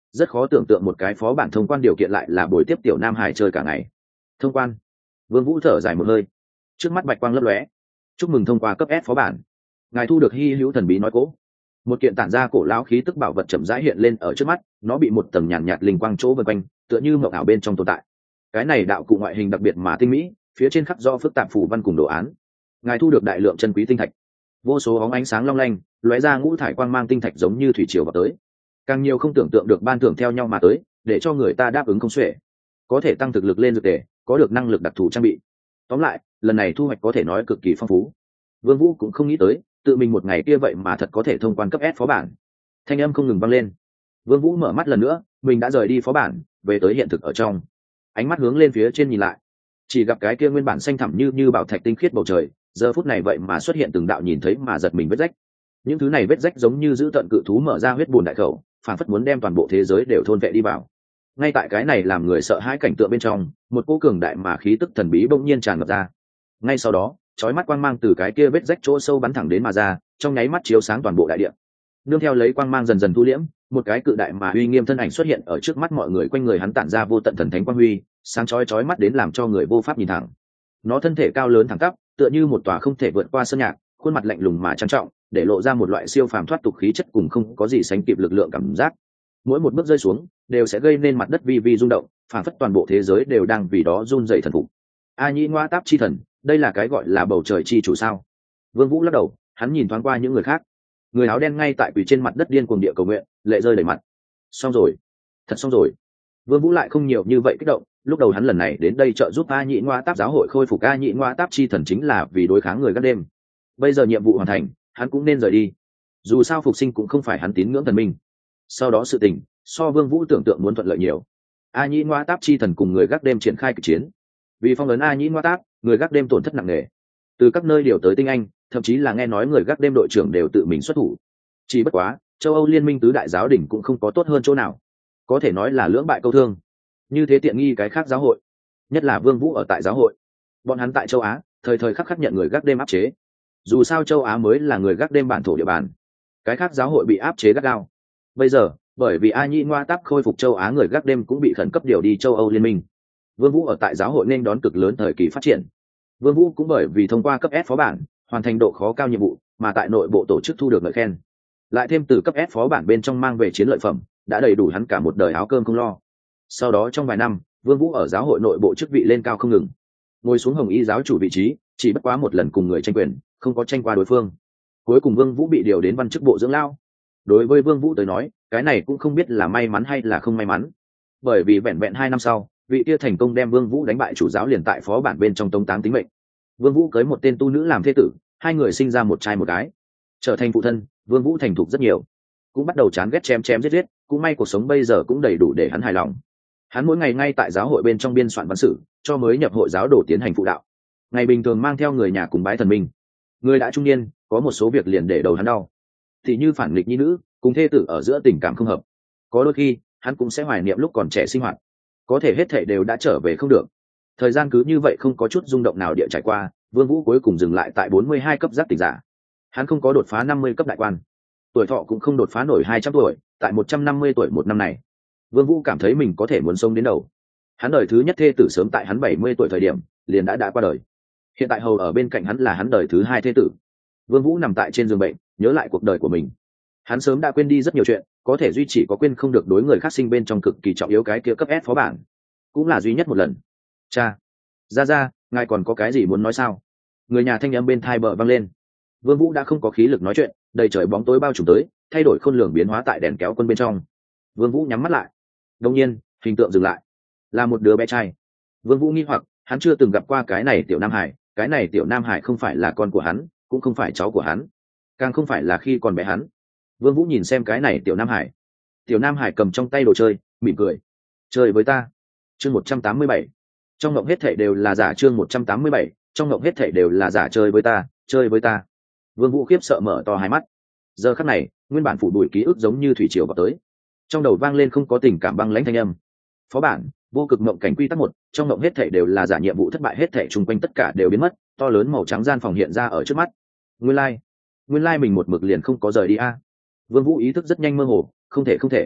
rất khó tưởng tượng một cái phó bản thông quan điều kiện lại là buổi tiếp tiểu nam hải chơi cả ngày. Thông quan. Vương Vũ thở dài một hơi, trước mắt bạch quang lấp lóe. Chúc mừng thông qua cấp S phó bản, ngài thu được hy hữu thần bí nói cố. Một kiện tản ra cổ lão khí tức bảo vật chậm rãi hiện lên ở trước mắt, nó bị một tầng nhàn nhạt linh quang chỗ vây quanh, tựa như mộng ảo bên trong tồn tại. Cái này đạo cụ ngoại hình đặc biệt mà tinh mỹ, phía trên khắc rõ phức tạp phù văn cùng đồ án. Ngài thu được đại lượng chân quý tinh thạch, vô số óng ánh sáng long lanh, lóe ra ngũ thải quang mang tinh thạch giống như thủy triều vào tới. Càng nhiều không tưởng tượng được ban thưởng theo nhau mà tới, để cho người ta đáp ứng không xuể. Có thể tăng thực lực lên dược tề, có được năng lực đặc thù trang bị. Tóm lại, lần này thu hoạch có thể nói cực kỳ phong phú. Vương Vũ cũng không nghĩ tới, tự mình một ngày kia vậy mà thật có thể thông quan cấp S phó bản. Thanh âm không ngừng vang lên. Vương Vũ mở mắt lần nữa, mình đã rời đi phó bản, về tới hiện thực ở trong. Ánh mắt hướng lên phía trên nhìn lại, chỉ gặp cái kia nguyên bản xanh thẳm như bảo thạch tinh khiết bầu trời, giờ phút này vậy mà xuất hiện từng đạo nhìn thấy mà giật mình vết rách. Những thứ này vết rách giống như giữ tận cự thú mở ra huyết bùn đại khẩu, phản phất muốn đem toàn bộ thế giới đều thôn vệ đi vào. Ngay tại cái này làm người sợ hãi cảnh tượng bên trong, một cỗ cường đại mà khí tức thần bí bỗng nhiên tràn ngập ra. Ngay sau đó, chói mắt quang mang từ cái kia vết rách chỗ sâu bắn thẳng đến mà ra, trong nháy mắt chiếu sáng toàn bộ đại địa. Nương theo lấy quang mang dần dần thu liễm, một cái cự đại mà uy nghiêm thân ảnh xuất hiện ở trước mắt mọi người, quanh người hắn tản ra vô tận thần thánh quang huy, sáng chói mắt đến làm cho người vô pháp nhìn thẳng. Nó thân thể cao lớn thẳng tắp, tựa như một tòa không thể vượt qua sơn nhạc, khuôn mặt lạnh lùng mà trang trọng, để lộ ra một loại siêu phàm thoát tục khí chất cùng không có gì sánh kịp lực lượng cảm giác. Mỗi một bước rơi xuống đều sẽ gây nên mặt đất vi vi rung động, phản phất toàn bộ thế giới đều đang vì đó run rẩy thần phục. A Nhĩ Ngoa Táp chi thần, đây là cái gọi là bầu trời chi chủ sao? Vương Vũ lắc đầu, hắn nhìn thoáng qua những người khác. Người áo đen ngay tại quỳ trên mặt đất điên cuồng địa cầu nguyện, lệ rơi đầy mặt. Xong rồi, thật xong rồi. Vương Vũ lại không nhiều như vậy kích động, lúc đầu hắn lần này đến đây trợ giúp A Nhĩ Ngoa Táp giáo hội khôi phục A Nhĩ Ngoa Táp chi thần chính là vì đối kháng người gác đêm. Bây giờ nhiệm vụ hoàn thành, hắn cũng nên rời đi. Dù sao phục sinh cũng không phải hắn tín ngưỡng thần minh. Sau đó sự tình so Vương Vũ tưởng tượng muốn thuận lợi nhiều. A Nhĩ Ngoa Táp chi thần cùng người gác đêm triển khai kịch chiến. Vì phong ấn A Nhĩ Ngoa Táp, người gác đêm tổn thất nặng nề. Từ các nơi điều tới tinh anh, thậm chí là nghe nói người gác đêm đội trưởng đều tự mình xuất thủ. Chỉ bất quá, châu Âu liên minh tứ đại giáo đỉnh cũng không có tốt hơn chỗ nào, có thể nói là lưỡng bại câu thương. Như thế tiện nghi cái khác giáo hội, nhất là Vương Vũ ở tại giáo hội, bọn hắn tại châu Á thời thời khắc khắc nhận người gác đêm áp chế. Dù sao châu Á mới là người gác đêm bản thổ địa bàn, cái khác giáo hội bị áp chế gắt gao. Bây giờ bởi vì A Nhĩ Ngoa Táp khôi phục châu Á, người gác đêm cũng bị khẩn cấp điều đi châu Âu liên minh. Vương Vũ ở tại giáo hội nên đón cực lớn thời kỳ phát triển. Vương Vũ cũng bởi vì thông qua cấp S phó bản, hoàn thành độ khó cao nhiệm vụ, mà tại nội bộ tổ chức thu được lời khen. Lại thêm từ cấp S phó bản bên trong mang về chiến lợi phẩm, đã đầy đủ hắn cả một đời áo cơm không lo. Sau đó trong vài năm, Vương Vũ ở giáo hội nội bộ chức vị lên cao không ngừng, ngồi xuống Hồng Y giáo chủ vị trí, chỉ bất quá một lần cùng người tranh quyền, không có tranh qua đối phương. Cuối cùng Vương Vũ bị điều đến văn chức bộ dưỡng lao. Đối với Vương Vũ tới nói, cái này cũng không biết là may mắn hay là không may mắn, bởi vì vẹn vẹn 2 năm sau, vị kia thành công đem Vương Vũ đánh bại chủ giáo liền tại phó bản bên trong tống táng tính mệnh. Vương Vũ cưới một tên tu nữ làm thê tử, hai người sinh ra một trai một gái. Trở thành phụ thân, Vương Vũ thành thục rất nhiều, cũng bắt đầu chán ghét chém giết, cũng may cuộc sống bây giờ cũng đầy đủ để hắn hài lòng. Hắn mỗi ngày ngay tại giáo hội bên trong biên soạn văn sử, cho mới nhập hội giáo đồ tiến hành phụ đạo. Ngày bình thường mang theo người nhà cùng bái thần minh. Người đã trung niên, có một số việc liền để đầu hắn đau. Thì như phản nghịch nhi nữ, cùng thê tử ở giữa tình cảm không hợp. Có đôi khi, hắn cũng sẽ hoài niệm lúc còn trẻ sinh hoạt. Có thể hết thảy đều đã trở về không được. Thời gian cứ như vậy không có chút rung động nào địa trải qua, Vương Vũ cuối cùng dừng lại tại 42 cấp giác tỉnh giả. Hắn không có đột phá 50 cấp đại quan, tuổi thọ cũng không đột phá nổi 200 tuổi, tại 150 tuổi một năm này, Vương Vũ cảm thấy mình có thể muốn sống đến đầu. Hắn đời thứ nhất thê tử sớm tại hắn 70 tuổi thời điểm, liền đã qua đời. Hiện tại hầu ở bên cạnh hắn là hắn đời thứ hai thê tử. Vương Vũ nằm tại trên giường bệnh, nhớ lại cuộc đời của mình. Hắn sớm đã quên đi rất nhiều chuyện, có thể duy chỉ có quên không được đối người khác sinh bên trong cực kỳ trọng yếu cái kia cấp S phó bản, cũng là duy nhất một lần. Cha, ra, ngài còn có cái gì muốn nói sao? Người nhà thanh âm bên tai bờ vang lên. Vương Vũ đã không có khí lực nói chuyện, đầy trời bóng tối bao trùm tới, thay đổi khôn lường biến hóa tại đèn kéo quân bên trong. Vương Vũ nhắm mắt lại. Đột nhiên, hình tượng dừng lại, là một đứa bé trai. Vương Vũ nghi hoặc, hắn chưa từng gặp qua cái này tiểu Nam Hải, cái này tiểu Nam Hải không phải là con của hắn, cũng không phải cháu của hắn, càng không phải là khi còn bé hắn. Vương Vũ nhìn xem cái này tiểu Nam Hải. Tiểu Nam Hải cầm trong tay đồ chơi, mỉm cười. Chơi với ta. Chương 187. Trong mộng hết thảy đều là giả. Chương 187. Trong mộng hết thảy đều là giả. Chơi với ta, chơi với ta. Vương Vũ khiếp sợ mở to hai mắt. Giờ khắc này, nguyên bản phủ bụi ký ức giống như thủy triều vào tới. Trong đầu vang lên không có tình cảm băng lãnh thanh âm. Phó bản, vô cực mộng cảnh quy tắc 1, trong mộng hết thảy đều là giả, nhiệm vụ thất bại hết thảy xung quanh tất cả đều biến mất, to lớn màu trắng gian phòng hiện ra ở trước mắt. Nguyên lai mình một mực liền không có rời đi a. Vương Vũ ý thức rất nhanh mơ hồ, không thể.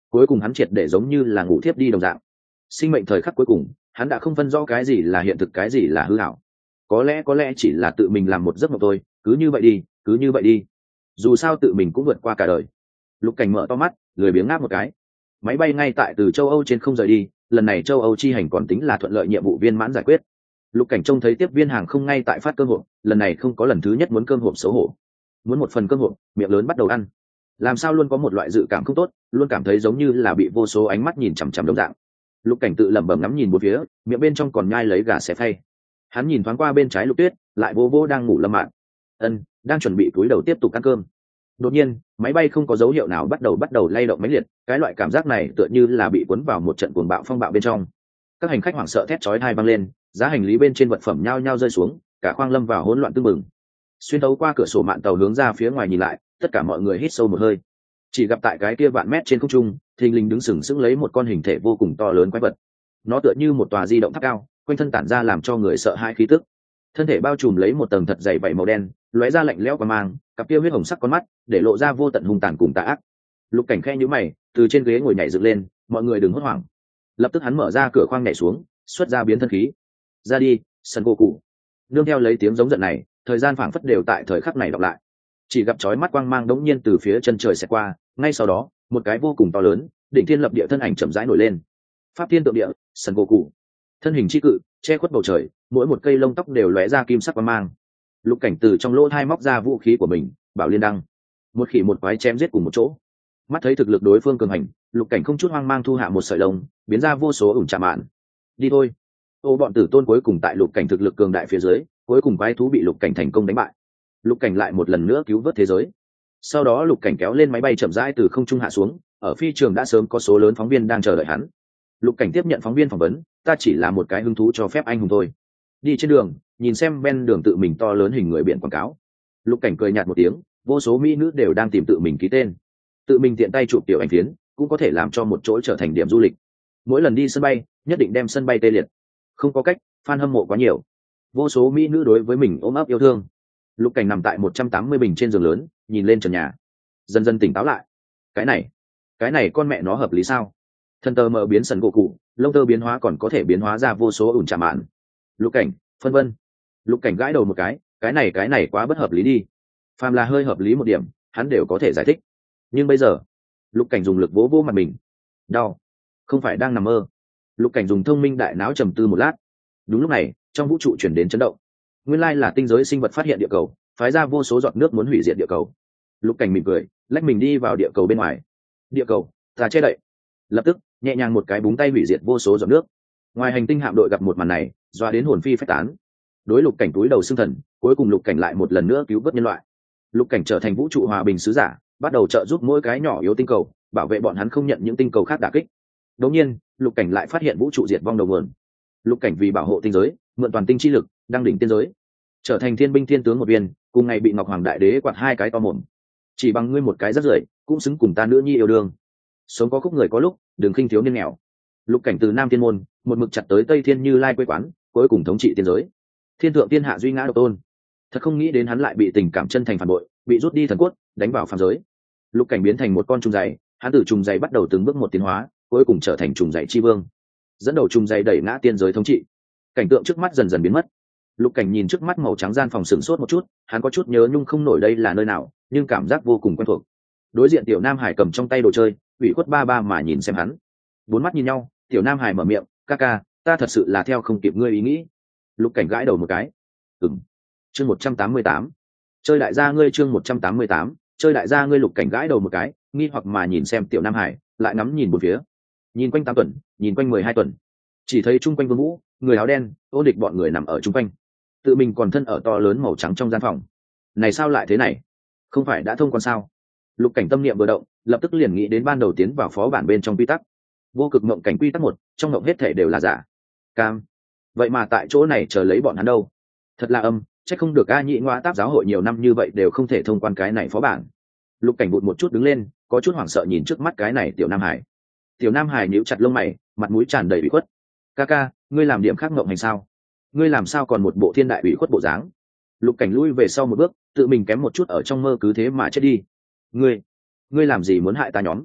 cuối cùng hắn triệt để giống như là ngủ thiếp đi đồng dạng. Sinh mệnh thời khắc cuối cùng, hắn đã không phân rõ cái gì là hiện thực, cái gì là hư ảo. Có lẽ chỉ là tự mình làm một giấc mộng thôi, cứ như vậy đi, cứ như vậy đi. Dù sao tự mình cũng vượt qua cả đời. Lục Cảnh mở to mắt, lười biếng ngáp một cái. Máy bay ngay tại từ châu Âu trên không rời đi, lần này châu Âu chi hành còn tính là thuận lợi, nhiệm vụ viên mãn giải quyết. Lục Cảnh trông thấy tiếp viên hàng không ngay tại phát cơm hộp, lần này không có lần thứ nhất muốn cơm hộp xấu hổ. Muốn một phần cơm hộp, miệng lớn bắt đầu ăn. Làm sao luôn có một loại dự cảm không tốt, luôn cảm thấy giống như là bị vô số ánh mắt nhìn chằm chằm đồng dạng. Lục Cảnh tự lẩm bẩm ngắm nhìn bốn phía, miệng bên trong còn nhai lấy gà xé phay. Hắn nhìn thoáng qua bên trái Lục Tuyết, lại vô vô đang ngủ lâm mạn. Đang chuẩn bị cúi đầu tiếp tục ăn cơm. Đột nhiên, máy bay không có dấu hiệu nào bắt đầu lay động mãnh liệt, cái loại cảm giác này tựa như là bị cuốn vào một trận cuồng bạo phong bạo bên trong. Các hành khách hoảng sợ thét chói tai vang lên, giá hành lý bên trên vật phẩm nhao nhao rơi xuống, cả khoang lâm vào hỗn loạn tương mừng. Xuyên thấu qua cửa sổ mạn tàu hướng ra phía ngoài nhìn lại, tất cả mọi người hít sâu một hơi. Chỉ gặp tại cái kia vạn mét trên không trung, thình lình đứng sừng sững lấy một con hình thể vô cùng to lớn quái vật. Nó tựa như một tòa di động tháp cao, quanh thân tản ra làm cho người sợ hãi khí tức. Thân thể bao trùm lấy một tầng thật dày vảy màu đen, lóe ra lạnh lẽo qua mang, cặp kia huyết hồng sắc con mắt để lộ ra vô tận hung tàn cùng tà ác. Lục Cảnh khẽ nhíu mày, từ trên ghế ngồi nhảy dựng lên, mọi người đừng hốt hoảng. Lập tức hắn mở ra cửa khoang nhảy xuống, xuất ra biến thân khí. Ra đi, Son Goku. Nương theo lấy tiếng giống giận này, thời gian phảng phất đều tại thời khắc này đọc lại. Chỉ gặp chói mắt quang mang đống nhiên từ phía chân trời xẹt qua, ngay sau đó, một cái vô cùng to lớn, đỉnh thiên lập địa thân ảnh chậm rãi nổi lên. Pháp thiên tượng địa, Son Goku. Thân hình chi cự, che khuất bầu trời, mỗi một cây lông tóc đều lóe ra kim sắc quang mang. Lục Cảnh từ trong lỗ thai móc ra vũ khí của mình, Bảo Liên Đăng. Một khỉ một quái chém giết cùng một chỗ. Mắt thấy thực lực đối phương cường hành, Lục Cảnh không chút hoang mang thu hạ một sợi lông, biến ra vô số ủn chạm mạn. Đi thôi. Bọn tử tôn cuối cùng tại Lục Cảnh thực lực cường đại phía dưới, cuối cùng quái thú bị Lục Cảnh thành công đánh bại. Lục Cảnh lại một lần nữa cứu vớt thế giới. Sau đó Lục Cảnh kéo lên máy bay chậm rãi từ không trung hạ xuống, ở phi trường đã sớm có số lớn phóng viên đang chờ đợi hắn. Lục Cảnh tiếp nhận phóng viên phỏng vấn, ta chỉ là một cái hứng thú cho phép anh hùng thôi. Đi trên đường, nhìn xem bên đường tự mình to lớn hình người biển quảng cáo. Lục Cảnh cười nhạt một tiếng, vô số mỹ nữ đều đang tìm tự mình ký tên. Tự mình tiện tay chụp tiểu ảnh phiến, cũng có thể làm cho một chỗ trở thành điểm du lịch. Mỗi lần đi sân bay, nhất định đem sân bay tê liệt. Không có cách, fan hâm mộ quá nhiều. Vô số mỹ nữ đối với mình ôm ấp yêu thương. Lục Cảnh nằm tại 180 bình trên giường lớn, nhìn lên trần nhà. Dần dần tỉnh táo lại. Cái này con mẹ nó hợp lý sao? Thân tơ mờ biến Son Goku, lông tơ biến hóa còn có thể biến hóa ra vô số ủn chạm mạn. Lục Cảnh, phân vân. Lục Cảnh gãi đầu một cái này quá bất hợp lý đi. Phàm là hơi hợp lý một điểm, hắn đều có thể giải thích. Nhưng bây giờ, Lục Cảnh dùng lực vỗ vỗ mặt mình. Đau. Không phải đang nằm mơ. Lục Cảnh dùng thông minh đại não trầm tư một lát. Đúng lúc này, trong vũ trụ chuyển đến chấn động. Nguyên lai là tinh giới sinh vật phát hiện địa cầu, phái ra vô số giọt nước muốn hủy diệt địa cầu. Lục Cảnh mỉm cười, lách mình đi vào địa cầu bên ngoài. Địa cầu, ta che đậy. Lập tức, nhẹ nhàng một cái búng tay hủy diệt vô số giọt nước. Ngoài hành tinh hạm đội gặp một màn này, doa đến hồn phi phách tán. Đối Lục Cảnh túi đầu xương thần, cuối cùng Lục Cảnh lại một lần nữa cứu vớt nhân loại. Lục Cảnh trở thành vũ trụ hòa bình sứ giả, bắt đầu trợ giúp mỗi cái nhỏ yếu tinh cầu, bảo vệ bọn hắn không nhận những tinh cầu khác đả kích. Đột nhiên, Lục Cảnh lại phát hiện vũ trụ diệt vong đầu nguồn. Lục Cảnh vì bảo hộ tinh giới, mượn toàn tinh chi lực, đăng đỉnh tiên giới, trở thành thiên binh thiên tướng một viên, cùng ngày bị Ngọc Hoàng Đại Đế quạt hai cái to mồm. Chỉ bằng ngươi một cái rất rưởi, cũng xứng cùng ta nữ nhi yêu đương. Sống có khúc người có lúc, đừng khinh thiếu niên nghèo. Lục Cảnh từ Nam Thiên môn, một mực chặt tới Tây Thiên Như Lai quê quán, cuối cùng thống trị tiên giới. Thiên thượng tiên hạ duy ngã độc tôn. Thật không nghĩ đến hắn lại bị tình cảm chân thành phản bội, bị rút đi thần cốt, đánh vào phàm giới. Lục Cảnh biến thành một con trùng dày, hắn từ trùng dày bắt đầu từng bước một tiến hóa, cuối cùng trở thành trùng dày chi vương, dẫn đầu trùng dày đẩy ngã tiên giới thống trị. Cảnh tượng trước mắt dần dần biến mất. Lục Cảnh nhìn trước mắt màu trắng gian phòng sửng sốt một chút, hắn có chút nhớ nhung không nổi đây là nơi nào, nhưng cảm giác vô cùng quen thuộc. Đối diện Tiểu Nam Hải cầm trong tay đồ chơi, ủy khuất ba ba mà nhìn xem hắn. Bốn mắt nhìn nhau, Tiểu Nam Hải mở miệng, ca ca, ta thật sự là theo không kịp ngươi ý nghĩ. Lục Cảnh gãi đầu một cái. Chương 188. Chơi đại gia ngươi, chương 188. Chơi đại gia ngươi. Lục Cảnh gãi đầu một cái, nghi hoặc mà nhìn xem Tiểu Nam Hải, lại ngắm nhìn bốn phía. Nhìn quanh 8 tuần, nhìn quanh 12 tuần. Chỉ thấy chung quanh Vương Vũ, người áo đen, Ôn Địch bọn người nằm ở chung quanh. Tự mình còn thân ở to lớn màu trắng trong gian phòng. Này sao lại thế này? Không phải đã thông quan sao? Lục Cảnh tâm niệm vừa động, lập tức liền nghĩ đến ban đầu tiến vào phó bản bên trong quy tắc. Vô cực mộng cảnh quy tắc 1, trong mộng hết thể đều là giả. Cam. Vậy mà tại chỗ này chờ lấy bọn hắn đâu? Thật là âm, chắc không được A Nhị Ngoa Táp giáo hội nhiều năm như vậy đều không thể thông quan cái này phó bản. Lục Cảnh bụt một chút đứng lên, có chút hoảng sợ nhìn trước mắt cái này Tiểu Nam Hải. Tiểu Nam Hải nhíu chặt lông mày, mặt mũi tràn đầy ủy khuất. Ca ca, ngươi làm điểm khác mộng hành sao? Ngươi làm sao còn một bộ thiên đại ủy khuất bộ dáng? Lục Cảnh lui về sau một bước, tự mình kém một chút ở trong mơ cứ thế mà chết đi. Ngươi làm gì muốn hại ta nhóm?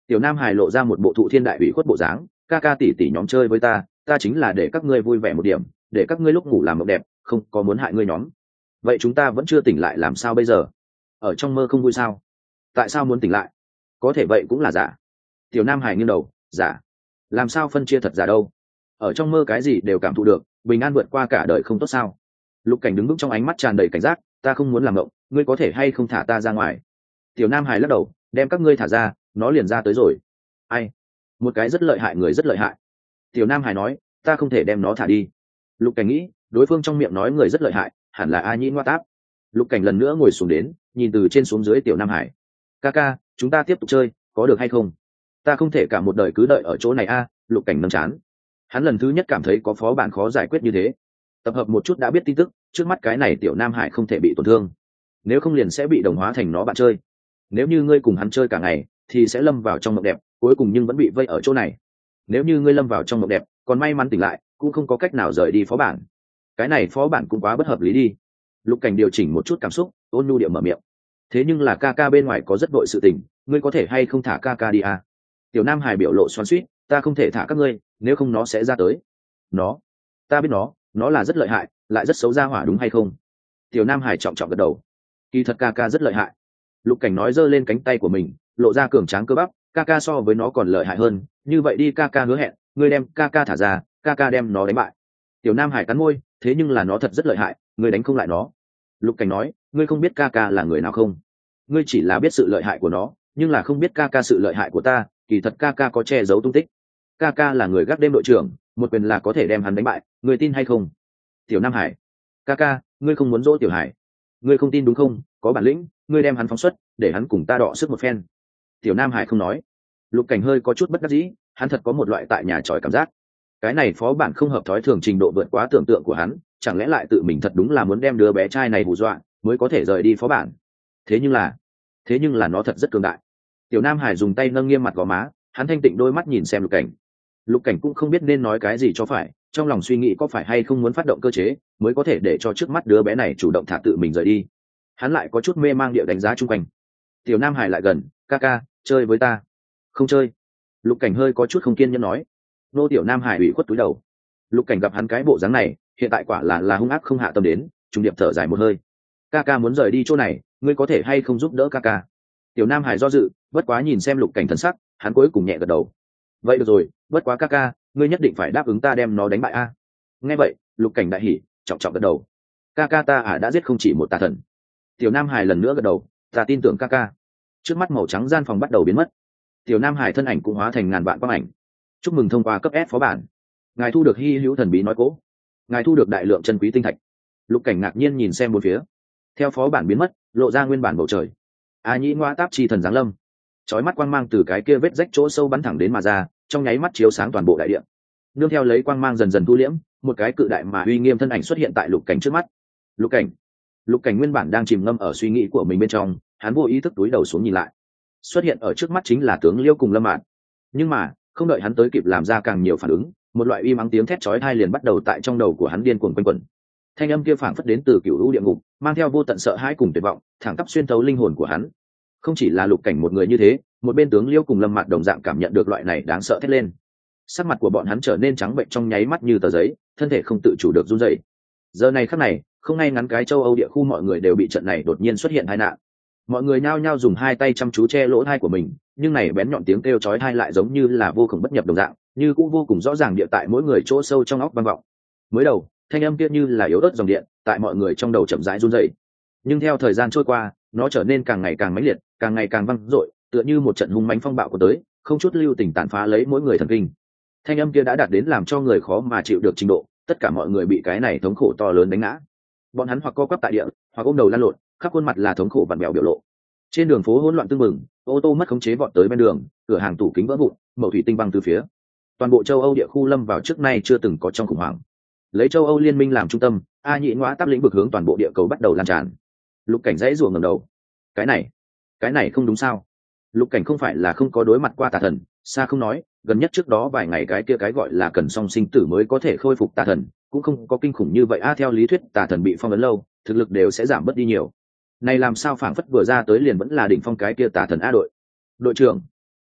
Tiểu Nam Hải lộ ra một bộ thụ thiên đại ủy khuất bộ dáng, ca ca tỷ tỷ nhóm chơi với ta chính là để các ngươi vui vẻ một điểm, để các ngươi lúc ngủ làm mộng đẹp, không có muốn hại ngươi nhóm. Vậy chúng ta vẫn chưa tỉnh lại làm sao bây giờ? Ở trong mơ không vui sao? Tại sao muốn tỉnh lại? Có thể vậy cũng là giả. Tiểu Nam Hải nghiêng đầu, giả. Làm sao phân chia thật giả đâu? Ở trong mơ cái gì đều cảm thụ được, bình an vượt qua cả đời không tốt sao? Lục Cảnh đứng vững trong ánh mắt tràn đầy cảnh giác, ta không muốn làm mộng, ngươi có thể hay không thả ta ra ngoài? Tiểu Nam Hải lắc đầu, đem các ngươi thả ra, nó liền ra tới rồi. Ai? Một cái rất lợi hại người rất lợi hại. Tiểu Nam Hải nói, ta không thể đem nó thả đi. Lục Cảnh nghĩ, đối phương trong miệng nói người rất lợi hại, hẳn là A Nhĩ Ngoa Táp. Lục Cảnh lần nữa ngồi xuống đến, nhìn từ trên xuống dưới Tiểu Nam Hải. Ca ca, chúng ta tiếp tục chơi, có được hay không? Ta không thể cả một đời cứ đợi ở chỗ này a. Lục Cảnh nâng chán. Hắn lần thứ nhất cảm thấy có phó bản khó giải quyết như thế. Tập hợp một chút đã biết tin tức, trước mắt cái này Tiểu Nam Hải không thể bị tổn thương, nếu không liền sẽ bị đồng hóa thành nó bạn chơi. Nếu như ngươi cùng hắn chơi cả ngày thì sẽ lâm vào trong mộng đẹp, cuối cùng nhưng vẫn bị vây ở chỗ này. Nếu như ngươi lâm vào trong mộng đẹp còn may mắn tỉnh lại, cũng không có cách nào rời đi phó bản. Cái này phó bản cũng quá bất hợp lý đi. Lục Cảnh điều chỉnh một chút cảm xúc, ôn nhu điệu mở miệng. Thế nhưng là ca ca bên ngoài có rất vội sự tình, ngươi có thể hay không thả ca ca đi à? Tiểu Nam Hải biểu lộ xoắn xuýt, ta không thể thả các ngươi, nếu không nó sẽ ra tới. Nó, ta biết nó là rất lợi hại, lại rất xấu ra hỏa đúng hay không? Tiểu Nam Hải trọng trọng gật đầu. Kỳ thật ca ca rất lợi hại. Lục Cảnh nói giơ lên cánh tay của mình, lộ ra cường tráng cơ bắp, ca ca so với nó còn lợi hại hơn, như vậy đi ca ca hứa hẹn, ngươi đem ca ca thả ra, ca ca đem nó đánh bại. Tiểu Nam Hải cắn môi, thế nhưng là nó thật rất lợi hại, ngươi đánh không lại nó. Lục Cảnh nói, ngươi không biết ca ca là người nào không? Ngươi chỉ là biết sự lợi hại của nó, nhưng là không biết ca ca sự lợi hại của ta, kỳ thật ca ca có che giấu tung tích. Ca ca là người gác đêm đội trưởng, một quyền là có thể đem hắn đánh bại, ngươi tin hay không? Tiểu Nam Hải, ca ca, ngươi không muốn dỗ Tiểu Hải, ngươi không tin đúng không? Có bản lĩnh, ngươi đem hắn phóng xuất, để hắn cùng ta đọ sức một phen. Tiểu Nam Hải không nói. Lục Cảnh hơi có chút bất đắc dĩ, hắn thật có một loại tại nhà tròi cảm giác. Cái này phó bản không hợp thói thường, trình độ vượt quá tưởng tượng của hắn, chẳng lẽ lại tự mình thật đúng là muốn đem đứa bé trai này hù dọa mới có thể rời đi phó bản. Thế nhưng là nó thật rất cường đại. Tiểu Nam Hải dùng tay nâng nghiêm mặt gò má, hắn thanh tịnh đôi mắt nhìn xem Lục Cảnh. Lục Cảnh cũng không biết nên nói cái gì cho phải, trong lòng suy nghĩ có phải hay không muốn phát động cơ chế mới có thể để cho trước mắt đứa bé này chủ động thả tự mình rời đi. Hắn lại có chút mê mang địa đánh giá chung quanh. Tiểu Nam Hải lại gần, ca ca, chơi với ta. Không chơi. Lục Cảnh hơi có chút không kiên nhẫn nói. Nô. Tiểu Nam Hải ủy khuất túi đầu. Lục Cảnh gặp hắn cái bộ dáng này, hiện tại quả là hung ác không hạ tâm đến, trung điệp thở dài một hơi. Ca ca muốn rời đi chỗ này, ngươi có thể hay không giúp đỡ ca ca? Tiểu Nam Hải do dự, bất quá nhìn xem Lục Cảnh thần sắc, hắn cuối cùng nhẹ gật đầu. Vậy được rồi, bất quá ca ca, ngươi nhất định phải đáp ứng ta đem nó đánh bại a. Nghe vậy, Lục Cảnh đại hỉ, trọng trọng gật đầu. Ca ca ta đã giết không chỉ một tà thần. Tiểu Nam Hải lần nữa gật đầu, ta tin tưởng ca ca. Trước mắt màu trắng gian phòng bắt đầu biến mất. Tiểu Nam Hải thân ảnh cũng hóa thành ngàn vạn quang ảnh. Chúc mừng thông qua cấp S phó bản. Ngài thu được hy hữu thần bí nói cố. Ngài thu được đại lượng chân quý tinh thạch. Lục Cảnh ngạc nhiên nhìn xem bốn phía. Theo phó bản biến mất, lộ ra nguyên bản bầu trời. A Nhĩ Ngoa Táp chi thần giáng lâm. Chói mắt quang mang từ cái kia vết rách chỗ sâu bắn thẳng đến mà ra, trong nháy mắt chiếu sáng toàn bộ đại địa. Nương theo lấy quang mang dần dần thu liễm, một cái cự đại mà uy nghiêm thân ảnh xuất hiện tại Lục Cảnh trước mắt. Lục Cảnh nguyên bản đang chìm ngâm ở suy nghĩ của mình bên trong, hắn vô ý thức túi đầu xuống nhìn lại. Xuất hiện ở trước mắt chính là tướng Liêu cùng Lâm Mạn. Nhưng mà, không đợi hắn tới kịp làm ra càng nhiều phản ứng, một loại uy mắng tiếng thét chói tai liền bắt đầu tại trong đầu của hắn điên cuồng quanh quẩn. Thanh âm kia phảng phất đến từ cựu u địa ngục, mang theo vô tận sợ hãi cùng tuyệt vọng, thẳng tắp xuyên thấu linh hồn của hắn. Không chỉ là Lục Cảnh một người như thế, một bên tướng Liêu cùng Lâm Mạn đồng dạng cảm nhận được loại này đáng sợ thét lên. Sắc mặt của bọn hắn trở nên trắng bệnh trong nháy mắt như tờ giấy, thân thể không tự chủ được run rẩy. Giờ này khắc này, không ngay ngắn cái châu Âu địa khu mọi người đều bị trận này đột nhiên xuất hiện tai nạn. Mọi người nhao nhao dùng hai tay chăm chú che lỗ tai của mình, nhưng này bén nhọn tiếng kêu chói tai lại giống như là vô cùng bất nhập đồng dạng, như cũng vô cùng rõ ràng địa tại mỗi người chỗ sâu trong óc vang vọng. Mới đầu, thanh âm kia như là yếu ớt dòng điện, tại mọi người trong đầu chậm rãi run rẩy. Nhưng theo thời gian trôi qua, nó trở nên càng ngày càng mãnh liệt, càng ngày càng vang dội, tựa như một trận hung mãnh phong bạo của tới, không chút lưu tình tàn phá lấy mỗi người thần kinh. Thanh âm kia đã đạt đến làm cho người khó mà chịu được trình độ, tất cả mọi người bị cái này thống khổ to lớn đánh ngã. Bọn hắn hoặc co quắp tại địa, hoặc ôm đầu lăn lộn, khắp khuôn mặt là thống khổ vặn vẹo biểu lộ. Trên đường phố hỗn loạn tưng bừng, ô tô mất khống chế vọt tới bên đường, cửa hàng tủ kính vỡ vụn, mẩu thủy tinh văng từ phía. Toàn bộ châu Âu địa khu lâm vào trước nay chưa từng có trong khủng hoảng. Lấy châu Âu liên minh làm trung tâm, A Nhĩ Ngoa Táp lĩnh vực hướng toàn bộ địa cầu bắt đầu lan tràn. Lục Cảnh dãy rủa ngẩng đầu. Cái này không đúng sao? Lục Cảnh không phải là không có đối mặt qua tà thần, xa không nói, gần nhất trước đó vài ngày cái kia cái gọi là cần song sinh tử mới có thể khôi phục tà thần, cũng không có kinh khủng như vậy. Theo lý thuyết tà thần bị phong ấn lâu, thực lực đều sẽ giảm bớt đi nhiều. Này làm sao phảng phất vừa ra tới liền vẫn là đỉnh phong cái kia tà thần A đội trưởng.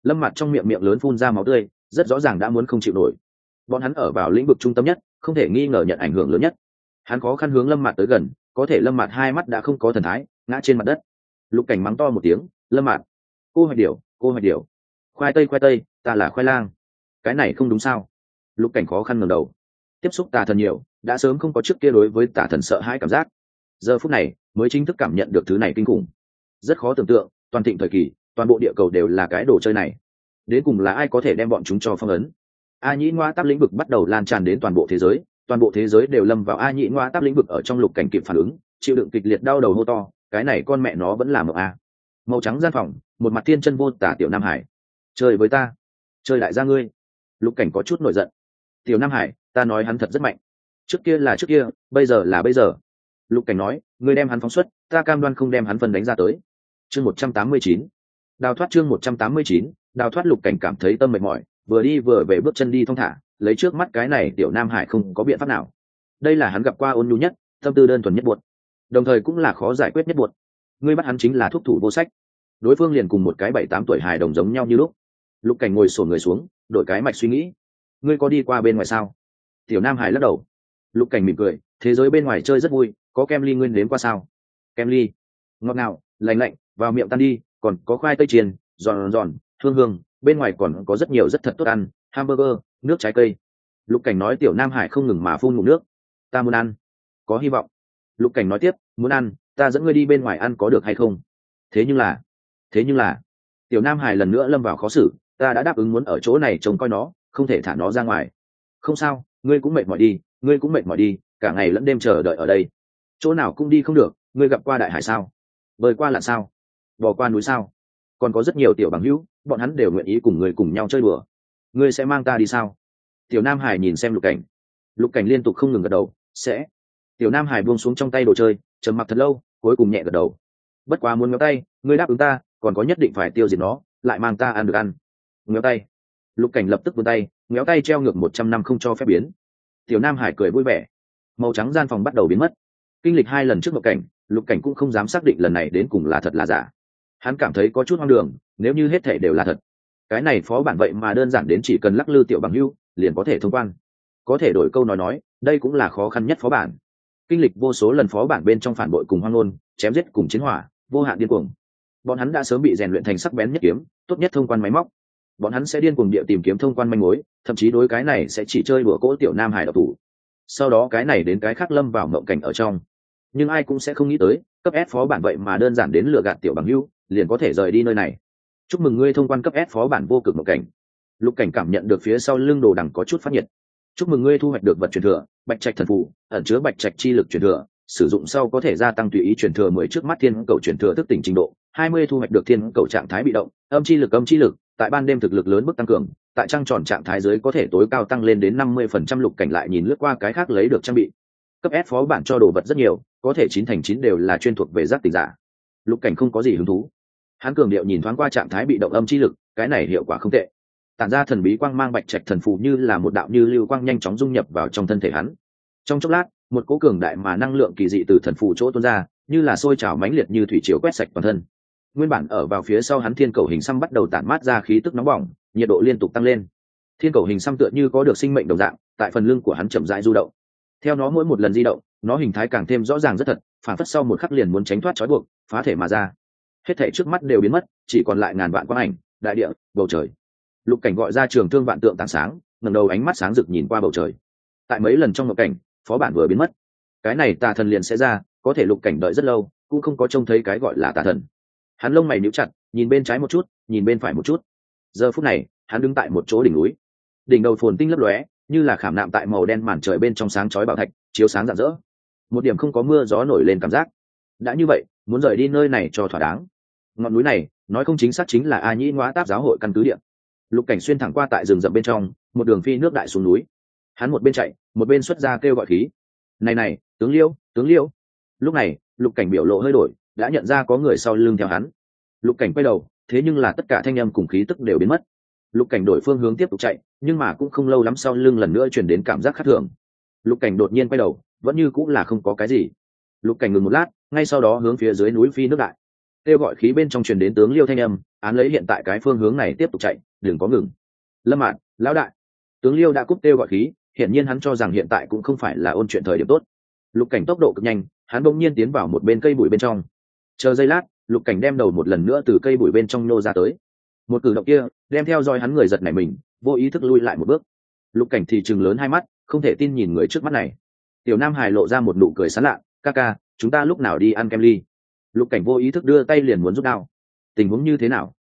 Lâm Mạt trong miệng miệng lớn phun ra máu tươi, rất rõ ràng đã muốn không chịu nổi. Bọn hắn ở vào lĩnh vực trung tâm nhất, không thể nghi ngờ nhận ảnh hưởng lớn nhất. Hắn khó khăn hướng Lâm Mạt tới gần, có thể Lâm Mạt hai mắt đã không có thần thái, ngã trên mặt đất. Lục Cảnh mắng to một tiếng, Lâm Mạt, cô hoạch điểu, cô hoạch điểu, khoai tây, ta là khoai lang. Cái này không đúng sao? Lục Cảnh khó khăn ngẩng đầu. Tiếp xúc tà thần nhiều, đã sớm không có trước kia đối với tà thần sợ hãi cảm giác. Giờ phút này mới chính thức cảm nhận được thứ này kinh khủng. Rất khó tưởng tượng, toàn thịnh thời kỳ, toàn bộ địa cầu đều là cái đồ chơi này. Đến cùng là ai có thể đem bọn chúng cho phong ấn? A Nhĩ Ngoa Táp lĩnh vực bắt đầu lan tràn đến toàn bộ thế giới đều lâm vào A Nhĩ Ngoa Táp lĩnh vực ở trong. Lục Cảnh kịp phản ứng, chịu đựng kịch liệt đau đầu hô to, cái này con mẹ nó vẫn là mộng a. Màu trắng gian phòng, một mặt thiên chân vô tả tiểu Nam Hải. Chơi với ta, chơi lại ra ngươi. Lục Cảnh có chút nổi giận. Tiểu Nam Hải, ta nói hắn thật rất mạnh. Trước kia là trước kia, bây giờ là bây giờ. Lục Cảnh nói, ngươi đem hắn phóng xuất, ta cam đoan không đem hắn phân đánh ra tới. Chương 189. Đào thoát. Chương 189. Đào thoát. Lục Cảnh cảm thấy tâm mệt mỏi, vừa đi vừa về bước chân đi thong thả, lấy trước mắt cái này tiểu Nam Hải không có biện pháp nào. Đây là hắn gặp qua ôn nhu nhất, tâm tư đơn thuần nhất buột, đồng thời cũng là khó giải quyết nhất buột. Ngươi bắt hắn chính là thuốc thủ vô sách. Đối phương liền cùng một cái 7-8 tuổi hài đồng giống nhau như lúc. Lục Cảnh ngồi xổm người xuống, đổi cái mạch suy nghĩ. Ngươi có đi qua bên ngoài sao? Tiểu Nam Hải lắc đầu. Lục Cảnh mỉm cười, thế giới bên ngoài chơi rất vui, có kem ly ngươi nếm qua sao? Kem ly ngọt ngào, lành lạnh, vào miệng tan đi, còn có khoai tây chiên, giòn giòn, hương hương, bên ngoài còn có rất nhiều rất thật tốt ăn, hamburger, nước trái cây. Lục Cảnh nói. Tiểu Nam Hải không ngừng mà phun ngụm nước. Ta muốn ăn. Có hy vọng. Lục Cảnh nói tiếp, muốn ăn, ta dẫn ngươi đi bên ngoài ăn có được hay không? Thế nhưng là Tiểu Nam Hải lần nữa lâm vào khó xử, ta đã đáp ứng muốn ở chỗ này trông coi nó, không thể thả nó ra ngoài. Không sao, ngươi cũng mệt mỏi đi, cả ngày lẫn đêm chờ đợi ở đây, chỗ nào cũng đi không được. Ngươi gặp qua đại hải sao? Bơi qua lặn sao? Bò qua núi sao? Còn có rất nhiều tiểu bằng hữu, bọn hắn đều nguyện ý cùng ngươi cùng nhau chơi đùa. Ngươi sẽ mang ta đi sao? Tiểu Nam Hải nhìn xem Lục Cảnh. Lục Cảnh liên tục không ngừng gật đầu, sẽ. Tiểu Nam Hải buông xuống trong tay đồ chơi, trầm mặc thật lâu, cuối cùng nhẹ gật đầu. Bất quá muốn ngéo tay, ngươi đáp ứng ta, còn có nhất định phải tiêu diệt nó, lại mang ta ăn được ăn. Ngéo tay. Lục Cảnh lập tức vươn tay, ngéo tay treo ngược 100 năm không cho phép biến. Tiểu Nam Hải cười vui vẻ. Màu trắng gian phòng bắt đầu biến mất. Kinh lịch 2 lần trước Lục Cảnh, Lục Cảnh cũng không dám xác định lần này đến cùng là thật là giả. Hắn cảm thấy có chút hoang đường, nếu như hết thể đều là thật, cái này phó bản vậy mà đơn giản đến chỉ cần lắc lư tiểu bằng hưu liền có thể thông quan. Có thể đổi câu nói, đây cũng là khó khăn nhất phó bản. Kinh lịch vô số lần phó bản bên trong phản bội cùng hoang ngôn, chém giết cùng chiến hỏa, vô hạn điên cuồng. Bọn hắn đã sớm bị rèn luyện thành sắc bén nhất kiếm, tốt nhất thông quan máy móc. Bọn hắn sẽ điên cuồng địa tìm kiếm thông quan manh mối, thậm chí đối cái này sẽ chỉ chơi đùa cỗ tiểu Nam Hải độc thủ. Sau đó cái này đến cái khác lâm vào mộng cảnh ở trong. Nhưng ai cũng sẽ không nghĩ tới, cấp S phó bản vậy mà đơn giản đến lừa gạt tiểu bằng hưu liền có thể rời đi nơi này. Chúc mừng ngươi thông quan cấp S phó bản vô cực mộng cảnh. Lục Cảnh cảm nhận được phía sau lưng đồ đằng có chút phát nhiệt. Chúc mừng ngươi thu hoạch được vật truyền thừa, Bạch Trạch thần phù, ẩn chứa Bạch Trạch chi lực truyền thừa, sử dụng sau có thể gia tăng tùy ý truyền thừa 10 trước mắt thiên cầu truyền thừa thức tỉnh trình độ. 20 thu hoạch được thiên cầu trạng thái bị động, âm chi lực, tại ban đêm thực lực lớn mức tăng cường, tại trăng tròn trạng thái dưới có thể tối cao tăng lên đến 50%. Lục Cảnh lại nhìn lướt qua cái khác lấy được trang bị. Cấp S phó bản cho đồ vật rất nhiều, có thể 9 thành 9 đều là chuyên thuộc về giác tỉnh giả. Lục Cảnh không có gì hứng thú. Hắn cường điệu nhìn thoáng qua trạng thái bị động âm chi lực, cái này hiệu quả không tệ. Tản ra thần bí quang mang Bạch Trạch thần phù như là một đạo như lưu quang nhanh chóng dung nhập vào trong thân thể hắn. Trong chốc lát, một cỗ cường đại mà năng lượng kỳ dị từ thần phù chỗ tuôn ra, như là sôi trào mãnh liệt như thủy triều quét sạch toàn thân. Nguyên bản ở vào phía sau hắn thiên cầu hình xăm bắt đầu tản mát ra khí tức nóng bỏng, nhiệt độ liên tục tăng lên. Thiên cầu hình xăm tựa như có được sinh mệnh đồng dạng, tại phần lưng của hắn chậm rãi du động. Theo nó mỗi một lần di động, nó hình thái càng thêm rõ ràng rất thật, phản phất sau một khắc liền muốn tránh thoát trói buộc, phá thể mà ra. Hết thảy trước mắt đều biến mất, chỉ còn lại ngàn vạn quang ảnh, đại địa, bầu trời. Lục Cảnh gọi ra trường thương vạn tượng tảng sáng, ngẩng đầu ánh mắt sáng rực nhìn qua bầu trời. Tại mấy lần trong ngộ cảnh, phó bản vừa biến mất, cái này tà thần liền sẽ ra, có thể Lục Cảnh đợi rất lâu, cũng không có trông thấy cái gọi là tà thần. Hắn lông mày nhíu chặt, nhìn bên trái một chút, nhìn bên phải một chút. Giờ phút này, hắn đứng tại một chỗ đỉnh núi. Đỉnh đầu phồn tinh lấp lóe, như là khảm nạm tại màu đen màn trời bên trong sáng chói bảo thạch, chiếu sáng rạng rỡ. Một điểm không có mưa gió nổi lên cảm giác. Đã như vậy, muốn rời đi nơi này cho thỏa đáng. Ngọn núi này, nói không chính xác chính là A Nhĩ Ngoá Táp giáo hội căn cứ địa. Lục Cảnh xuyên thẳng qua tại rừng rậm bên trong, một đường phi nước đại xuống núi. Hắn một bên chạy, một bên xuất ra kêu gọi khí. Này, tướng Liêu. Lúc này, Lục Cảnh biểu lộ hơi đổi, đã nhận ra có người sau lưng theo hắn. Lục Cảnh quay đầu, thế nhưng là tất cả thanh âm cùng khí tức đều biến mất. Lục Cảnh đổi phương hướng tiếp tục chạy, nhưng mà cũng không lâu lắm sau lưng lần nữa truyền đến cảm giác khác thường. Lục Cảnh đột nhiên quay đầu, vẫn như cũng là không có cái gì. Lục Cảnh ngừng một lát, ngay sau đó hướng phía dưới núi phi nước đại. Kêu gọi khí bên trong truyền đến tướng Liêu thanh âm, án lấy hiện tại cái phương hướng này tiếp tục chạy, đừng có ngừng. Lâm Mạn, lão đại. Tướng Liêu đã cúp kêu gọi khí, hiển nhiên hắn cho rằng hiện tại cũng không phải là ôn chuyện thời điểm tốt. Lục Cảnh tốc độ cực nhanh, hắn bỗng nhiên tiến vào một bên cây bụi bên trong. Chờ giây lát, Lục Cảnh đem đầu một lần nữa từ cây bụi bên trong nô ra tới. Một cử động kia đem theo dõi hắn người giật nảy mình, vô ý thức lui lại một bước. Lục Cảnh thì trừng lớn hai mắt, không thể tin nhìn người trước mắt này. Tiểu Nam Hải lộ ra một nụ cười sán lạ, ca ca, chúng ta lúc nào đi ăn kem ly? Lục Cảnh vô ý thức đưa tay liền muốn rút đao. Tình huống như thế nào?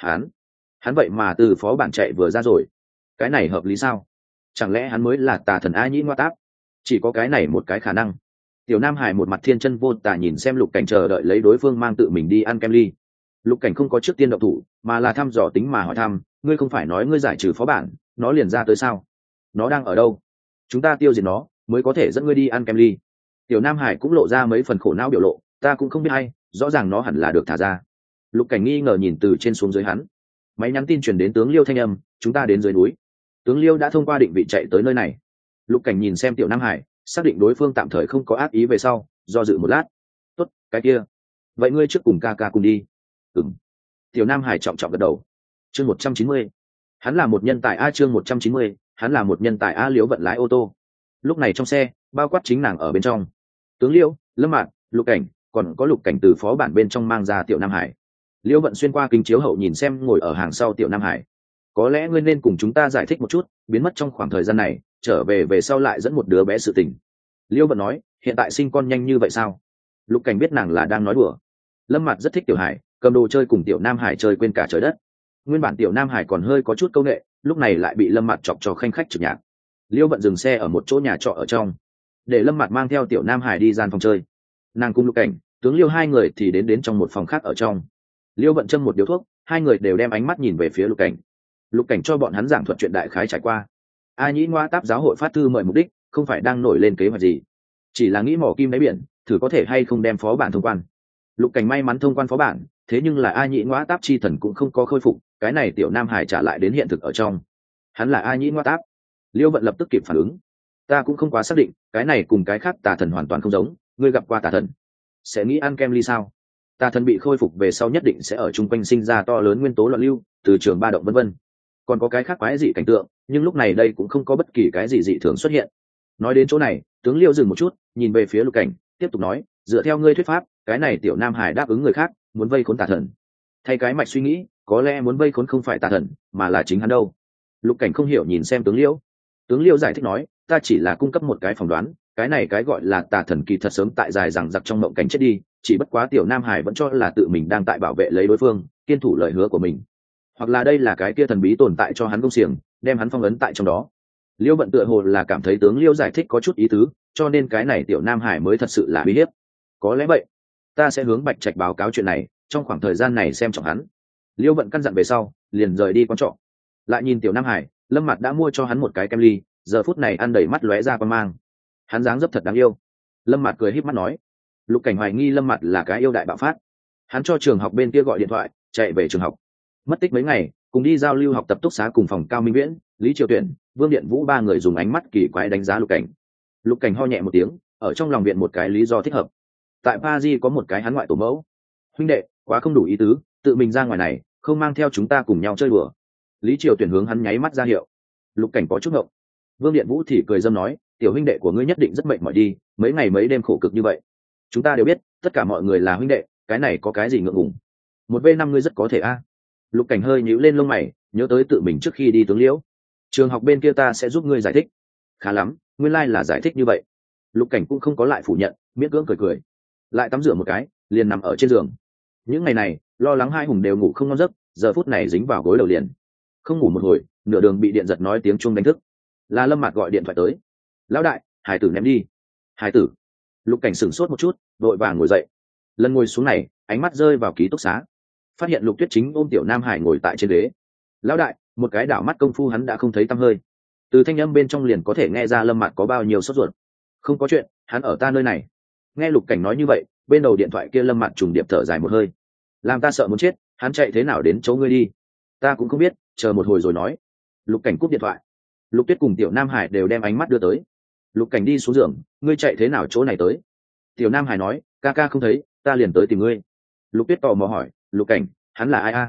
Hắn vậy mà từ phó bản chạy vừa ra rồi, cái này hợp lý sao? Chẳng lẽ hắn mới là tà thần A Nhĩ Ngoa Táp? Chỉ có cái này một cái khả năng. Tiểu Nam Hải một mặt thiên chân vô tà nhìn xem Lục Cảnh chờ đợi lấy đối phương mang tự mình đi ăn kem ly. Lục Cảnh không có trước tiên động thủ, mà là thăm dò tính mà hỏi thăm, ngươi không phải nói ngươi giải trừ phó bản, nó liền ra tới sao? Nó đang ở đâu? Chúng ta tiêu diệt nó mới có thể dẫn ngươi đi ăn kem ly. Tiểu Nam Hải cũng lộ ra mấy phần khổ não biểu lộ, ta cũng không biết hay, rõ ràng nó hẳn là được thả ra. Lục Cảnh nghi ngờ nhìn từ trên xuống dưới hắn. Máy nhắn tin truyền đến tướng Liêu thanh âm, chúng ta đến dưới núi. Tướng Liêu đã thông qua định vị chạy tới nơi này. Lục Cảnh nhìn xem Tiểu Nam Hải, xác định đối phương tạm thời không có ác ý về sau, do dự một lát. Tốt, cái kia, vậy ngươi trước cùng ca ca cùng đi. Ừm. Tiểu Nam Hải trọng trọng gật đầu. Chương 190. Hắn là một nhân tài a, chương 190, hắn là một nhân tài a. Liễu Vận lái ô tô. Lúc này trong xe, bao quát chính nàng ở bên trong. Tướng Liêu, Lâm Mạn, Lục Cảnh, còn có Lục Cảnh từ phó bản bên trong mang ra Tiểu Nam Hải. Liễu Vận xuyên qua kính chiếu hậu nhìn xem ngồi ở hàng sau Tiểu Nam Hải. Có lẽ ngươi nên cùng chúng ta giải thích một chút, biến mất trong khoảng thời gian này, trở về sau lại dẫn một đứa bé sự tình. Liễu Vận nói, hiện tại sinh con nhanh như vậy sao? Lục Cảnh biết nàng là đang nói đùa. Lâm Mạt rất thích Tiểu Hải, cầm đồ chơi cùng Tiểu Nam Hải chơi quên cả trời đất. Nguyên bản Tiểu Nam Hải còn hơi có chút câu nệ, lúc này lại bị Lâm Mạt chọc cho khanh khách trực nhạc. Liễu Vận dừng xe ở một chỗ nhà trọ ở trong, để Lâm Mạt mang theo Tiểu Nam Hải đi gian phòng chơi. Nàng cùng Lục Cảnh, tướng Liêu hai người thì đến trong một phòng khác ở trong. Liễu Vận châm một điếu thuốc, hai người đều đem ánh mắt nhìn về phía Lục Cảnh. Lục Cảnh cho bọn hắn giảng thuật chuyện đại khái trải qua. A Nhĩ Ngoa Táp giáo hội phát thư mời mục đích không phải đang nổi lên kế hoạch gì, chỉ là nghĩ mỏ kim đáy biển, thử có thể hay không đem phó bản thông quan. Lục Cảnh may mắn thông quan phó bản, thế nhưng là A Nhĩ Ngoa Táp chi thần cũng không có khôi phục, cái này Tiểu Nam Hải trả lại đến hiện thực ở trong. Hắn là A Nhĩ Ngoa Táp. Liễu Vận lập tức kịp phản ứng. Ta cũng không quá xác định, cái này cùng cái khác tà thần hoàn toàn không giống. Ngươi gặp qua tà thần, sẽ nghĩ ăn kem ly sao? Tà thần bị khôi phục về sau nhất định sẽ ở chung quanh sinh ra to lớn nguyên tố loạn lưu, từ trường ba động vân vân. Còn có cái khác quái dị cảnh tượng, nhưng lúc này đây cũng không có bất kỳ cái gì dị thường xuất hiện. Nói đến chỗ này, tướng Liêu dừng một chút, nhìn về phía Lục Cảnh, tiếp tục nói, dựa theo ngươi thuyết pháp, cái này Tiểu Nam Hải đáp ứng người khác, muốn vây khốn tà thần. Thay cái mạch suy nghĩ, có lẽ muốn vây khốn không phải tà thần, mà là chính hắn đâu. Lục Cảnh không hiểu nhìn xem tướng Liêu. Tướng Liêu giải thích nói, ta chỉ là cung cấp một cái phỏng đoán, cái này cái gọi là tà thần kỳ thật sớm tại dài rằng giặc trong mộng cảnh chết đi, chỉ bất quá Tiểu Nam Hải vẫn cho là tự mình đang tại bảo vệ lấy đối phương, kiên thủ lời hứa của mình. Hoặc là đây là cái kia thần bí tồn tại cho hắn công xiềng, đem hắn phong ấn tại trong đó. Liêu Vận tựa hồ là cảm thấy tướng Liêu giải thích có chút ý tứ, cho nên cái này Tiểu Nam Hải mới thật sự là uy hiếp. Có lẽ vậy, ta sẽ hướng Bạch Trạch báo cáo chuyện này, trong khoảng thời gian này xem trọng hắn. Liêu Vận căn dặn về sau, liền rời đi quán trọ. Lại nhìn Tiểu Nam Hải, Lâm Mạt đã mua cho hắn một cái kem ly, giờ phút này ăn đầy mắt lóe ra quan mang. Hắn dáng dấp thật đáng yêu. Lâm Mạt cười híp mắt nói. Lục Cảnh hoài nghi Lâm Mạt là cái yêu đại bạo phát. Hắn cho trường học bên kia gọi điện thoại, chạy về trường học. Mất tích mấy ngày, cùng đi giao lưu học tập túc xá cùng phòng Cao Minh Viễn, Lý Triều Tuyển, Vương Điện Vũ ba người dùng ánh mắt kỳ quái đánh giá Lục Cảnh. Lục Cảnh ho nhẹ một tiếng, ở trong lòng viện một cái lý do thích hợp. Tại Paris có một cái hắn ngoại tổ mẫu. Huynh đệ, quá không đủ ý tứ, tự mình ra ngoài này, không mang theo chúng ta cùng nhau chơi đùa. Lý Triều Tuyển hướng hắn nháy mắt ra hiệu. Lục Cảnh có chút ngộng. Vương Điện Vũ thì cười dâm nói, tiểu huynh đệ của ngươi nhất định rất mệt mỏi đi, mấy ngày mấy đêm khổ cực như vậy. Chúng ta đều biết, tất cả mọi người là huynh đệ, cái này có cái gì ngượng ngùng. Một v năm ngươi rất có thể a. Lục Cảnh hơi nhíu lên lông mày, nhớ tới tự mình trước khi đi tướng Liễu. Trường học bên kia ta sẽ giúp ngươi giải thích. Khá lắm, nguyên lai là giải thích như vậy. Lục Cảnh cũng không có lại phủ nhận, miễn cưỡng cười cười. Lại tắm rửa một cái, liền nằm ở trên giường. Những ngày này, lo lắng hai hùng đều ngủ không ngon giấc, giờ phút này dính vào gối đầu liền. Không ngủ một hồi, nửa đường bị điện giật nói tiếng chuông đánh thức. Là Lâm Mạt gọi điện thoại tới. Lão đại, hải tử ném đi. Hải tử. Lục Cảnh sửng sốt một chút, vội vàng ngồi dậy. Lần ngồi xuống này, ánh mắt rơi vào ký túc xá, phát hiện Lục Tuyết chính ôm Tiểu Nam Hải ngồi tại trên ghế. Lão đại, một cái đảo mắt công phu hắn đã không thấy tăm hơi. Từ thanh âm bên trong liền có thể nghe ra Lâm Mạt có bao nhiêu sốt ruột. Không có chuyện, hắn ở ta nơi này. Nghe Lục Cảnh nói như vậy, bên đầu điện thoại kia Lâm Mạt trùng điệp thở dài một hơi. Làm ta sợ muốn chết, hắn chạy thế nào đến chỗ ngươi đi? Ta cũng không biết, chờ một hồi rồi nói. Lục Cảnh cúp điện thoại. Lục Tuyết cùng Tiểu Nam Hải đều đem ánh mắt đưa tới. Lục Cảnh đi xuống giường, ngươi chạy thế nào chỗ này tới? Tiểu Nam Hải nói, ca ca không thấy, ta liền tới tìm ngươi. Lục Tuyết tò mò hỏi, Lục Cảnh, hắn là ai a?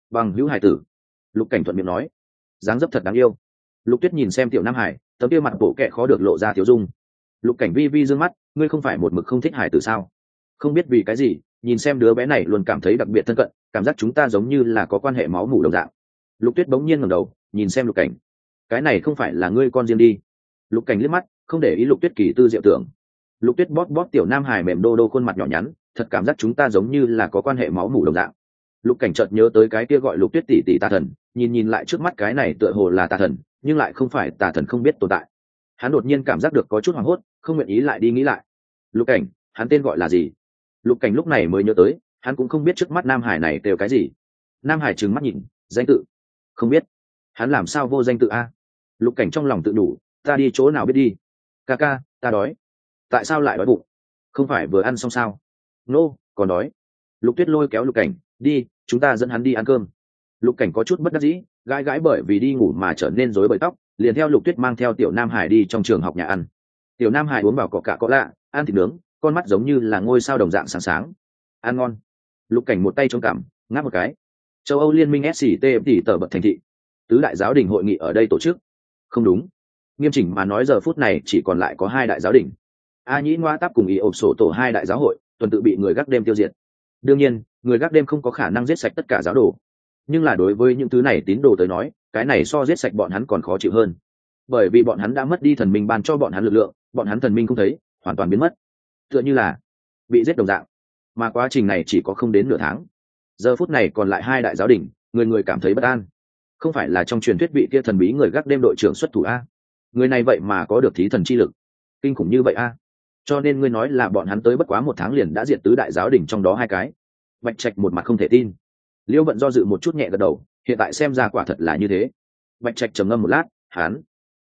bằng hữu hải tử. Lục cảnh thuận miệng nói. Dáng dấp thật đáng yêu. Lục Tuyết nhìn xem tiểu nam hải, tấm kia mặt bộ kệ khó được lộ ra tiểu dung. Lục cảnh vi vi dương mắt, ngươi không phải một mực không thích hải tử sao? Không biết vì cái gì, nhìn xem đứa bé này luôn cảm thấy đặc biệt thân cận, cảm giác chúng ta giống như là có quan hệ máu mủ đồng dạng. Lục Tuyết bỗng nhiên ngẩng đầu nhìn xem Lục cảnh, cái này không phải là ngươi con riêng đi? Lục cảnh liếc mắt, không để ý Lục Tuyết kỳ tư diệu tưởng. Lục Tuyết bóp bóp tiểu nam hải mềm đô đô khuôn mặt nhỏ nhắn, thật cảm giác chúng ta giống như là có quan hệ máu mủ đồng dạng. Lục cảnh chợt nhớ tới cái kia gọi Lục Tuyết tỷ tỷ tà thần, nhìn lại trước mắt cái này tựa hồ là tà thần, nhưng lại không phải tà thần không biết tồn tại. Hắn đột nhiên cảm giác được có chút hoảng hốt, không nguyện ý lại đi nghĩ lại. Lục cảnh, hắn tên gọi là gì? Lục cảnh lúc này mới nhớ tới, hắn cũng không biết trước mắt nam hải này kêu cái gì. Nam hải trừng mắt nhìn, danh tự không biết. Hắn làm sao vô danh tự a? Lục cảnh trong lòng tự đủ, ta đi chỗ nào biết đi. Ca ca, ta đói. Tại sao lại đói bụng? Không phải vừa ăn xong sao? Nô, còn đói. Lục Tuyết lôi kéo Lục cảnh, đi, chúng ta dẫn hắn đi ăn cơm. Lục cảnh có chút bất đắc dĩ, gãi gãi bởi vì đi ngủ mà trở nên rối bời tóc, liền theo Lục Tuyết mang theo tiểu nam hải đi trong trường học nhà ăn. Tiểu nam hải uống vào cọ cạ có lạ, ăn thịt nướng, con mắt giống như là ngôi sao đồng dạng sáng sáng. Ăn ngon. Lục cảnh một tay trong cằm, ngáp một cái. Châu Âu liên minh SCT tỷ tờ bật thành thị, tứ đại giáo đình hội nghị ở đây tổ chức. Không đúng, nghiêm chỉnh mà nói giờ phút này chỉ còn lại có hai đại giáo đình. A Nhĩ Ngoa Táp cùng ý ộp sổ tổ hai đại giáo hội tuần tự bị người gác đêm tiêu diệt. Đương nhiên, người gác đêm không có khả năng giết sạch tất cả giáo đồ, nhưng là đối với những thứ này tín đồ tới nói, cái này so giết sạch bọn hắn còn khó chịu hơn, bởi vì bọn hắn đã mất đi thần minh ban cho bọn hắn lực lượng, bọn hắn thần minh không thấy, hoàn toàn biến mất, tựa như là bị giết đồng dạng. Mà quá trình này chỉ có không đến nửa tháng, giờ phút này còn lại hai đại giáo đình, người người cảm thấy bất an. Không phải là trong truyền thuyết vị kia thần bí người gác đêm đội trưởng xuất thủ a? Người này vậy mà có được thí thần chi lực, kinh khủng như vậy a? Cho nên ngươi nói là bọn hắn tới bất quá một tháng liền đã diệt tứ đại giáo đình trong đó hai cái. Bạch Trạch một mặt không thể tin. Liễu Vận do dự một chút nhẹ gật đầu, hiện tại xem ra quả thật là như thế. Bạch Trạch trầm ngâm một lát, hắn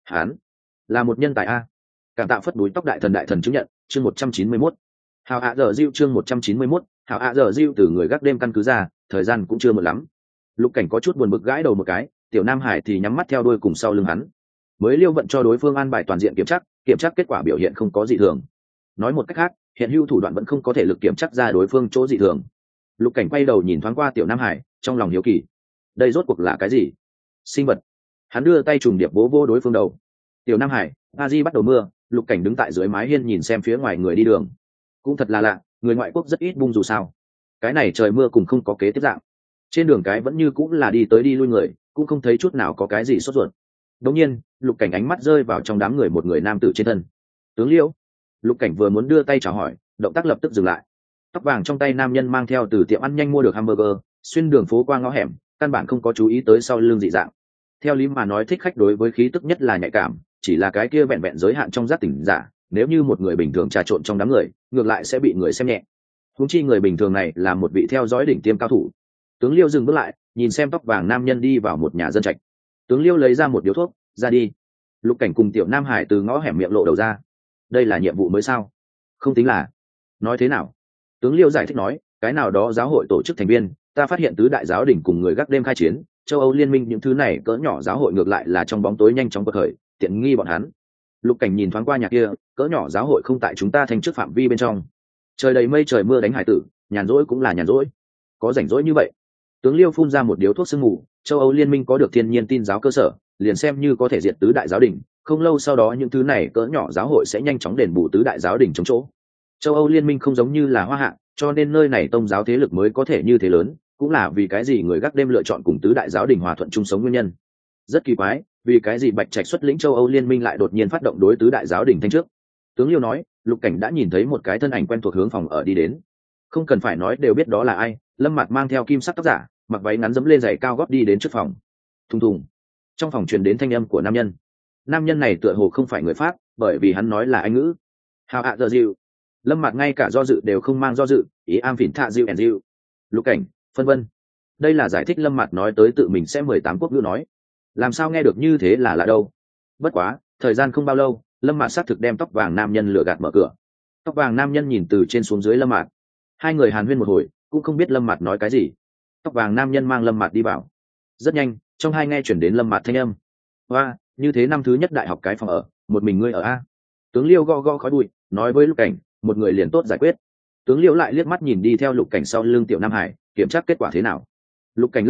là một nhân tài a. Cảm tạ phất đuối tóc đại thần chứng nhận, chương 191. Hào ạ giờ Diêu chương 191, Hào ạ giờ Diêu từ người gác đêm căn cứ ra, thời gian cũng chưa muộn lắm. Lục cảnh có chút buồn bực gãi đầu một cái, tiểu Nam Hải thì nhắm mắt theo đuôi cùng sau lưng hắn. Mới Liễu Vận cho đối phương an bài toàn diện kiểm tra kết quả biểu hiện không có dị thường. Nói một cách khác, hiện hữu thủ đoạn vẫn không có thể lực kiểm chắc ra đối phương chỗ dị thường. Lục cảnh quay đầu nhìn thoáng qua tiểu Nam Hải, trong lòng hiếu kỳ, đây rốt cuộc là cái gì? Sinh vật? Hắn đưa tay trùng điệp vỗ vô đối phương đầu. Tiểu Nam Hải, a di bắt đầu mưa. Lục cảnh đứng tại dưới mái hiên nhìn xem phía ngoài người đi đường. Cũng thật là lạ, người ngoại quốc rất ít bung dù sao. Cái này trời mưa cùng không có kế tiếp dạng. Trên đường cái vẫn như cũng là đi tới đi lui người, cũng không thấy chút nào có cái gì sốt ruột. Đột nhiên, Lục cảnh ánh mắt rơi vào trong đám người một người nam tử trên thân. Tướng Liễu. Lục cảnh vừa muốn đưa tay chào hỏi, động tác lập tức dừng lại. Tóc vàng trong tay nam nhân mang theo từ tiệm ăn nhanh mua được hamburger, xuyên đường phố qua ngõ hẻm, căn bản không có chú ý tới sau lưng dị dạng. Theo lý mà nói thích khách đối với khí tức nhất là nhạy cảm, chỉ là cái kia vẹn vẹn giới hạn trong giác tỉnh giả, nếu như một người bình thường trà trộn trong đám người, ngược lại sẽ bị người xem nhẹ. Huống chi người bình thường này là một vị theo dõi đỉnh tiêm cao thủ. Tướng Liêu dừng bước lại, nhìn xem tóc vàng nam nhân đi vào một nhà dân trạch. Tướng Liêu lấy ra một điếu thuốc, ra đi. Lục cảnh cùng tiểu Nam Hải từ ngõ hẻm miệng lộ đầu ra. Đây là nhiệm vụ mới sao? Không tính là. Nói thế nào? Tướng Liêu giải thích nói, cái nào đó giáo hội tổ chức thành viên, ta phát hiện tứ đại giáo đỉnh cùng người gác đêm khai chiến, châu Âu liên minh những thứ này cỡ nhỏ giáo hội ngược lại là trong bóng tối nhanh chóng quật khởi, tiện nghi bọn hắn. Lục cảnh nhìn thoáng qua nhà kia, cỡ nhỏ giáo hội không tại chúng ta thành trước phạm vi bên trong. Trời đầy mây trời mưa đánh hải tử, nhàn rỗi cũng là nhàn rỗi. Có rảnh rỗi như vậy. Tướng Liêu phun ra một điếu thuốc sương mù, châu Âu liên minh có được thiên nhiên tin giáo cơ sở, liền xem như có thể diệt tứ đại giáo đỉnh, không lâu sau đó những thứ này cỡ nhỏ giáo hội sẽ nhanh chóng đền bù tứ đại giáo đỉnh chống chỗ. Châu Âu liên minh không giống như là Hoa Hạ, cho nên nơi này tông giáo thế lực mới có thể như thế lớn, cũng là vì cái gì người gác đêm lựa chọn cùng tứ đại giáo đình hòa thuận chung sống nguyên nhân. Rất kỳ quái, vì cái gì Bạch Trạch xuất lĩnh châu Âu liên minh lại đột nhiên phát động đối tứ đại giáo đình thanh trước. Tướng Liêu nói, Lục cảnh đã nhìn thấy một cái thân ảnh quen thuộc hướng phòng ở đi đến. Không cần phải nói đều biết đó là ai, Lâm Mạt mang theo kim sắc tóc giả, mặc váy ngắn dẫm lên giày cao gót đi đến trước phòng. Thùng thùng. Trong phòng truyền đến thanh âm của nam nhân. Nam nhân này tựa hồ không phải người Pháp, bởi vì hắn nói là Anh ngữ. Hào ạ giờ dịu. Lâm Mạt ngay cả do dự đều không mang do dự, ý am phỉn thạ dịu ẻn dịu. Lục cảnh, phân vân. Đây là giải thích Lâm Mạt nói tới tự mình sẽ 18 quốc ngữ nói. Làm sao nghe được như thế là lạ đâu. Bất quá, thời gian không bao lâu, Lâm Mạt xác thực đem tóc vàng nam nhân lừa gạt mở cửa. Tóc vàng nam nhân nhìn từ trên xuống dưới Lâm Mạt. Hai người hàn huyên một hồi, cũng không biết Lâm Mạt nói cái gì. Tóc vàng nam nhân mang Lâm Mạt đi vào. Rất nhanh, trong hai nghe chuyển đến Lâm Mạt thanh âm. Hoa, như thế năm thứ nhất đại học cái phòng ở, một mình ngươi ở a? Tướng Liêu go go khói bụi, nói với Lục cảnh, một người liền tốt giải quyết. Tướng Liêu lại liếc mắt nhìn đi theo Lục cảnh sau lưng tiểu Nam Hải, kiểm tra kết quả thế nào. Lục cảnh lắc đầu,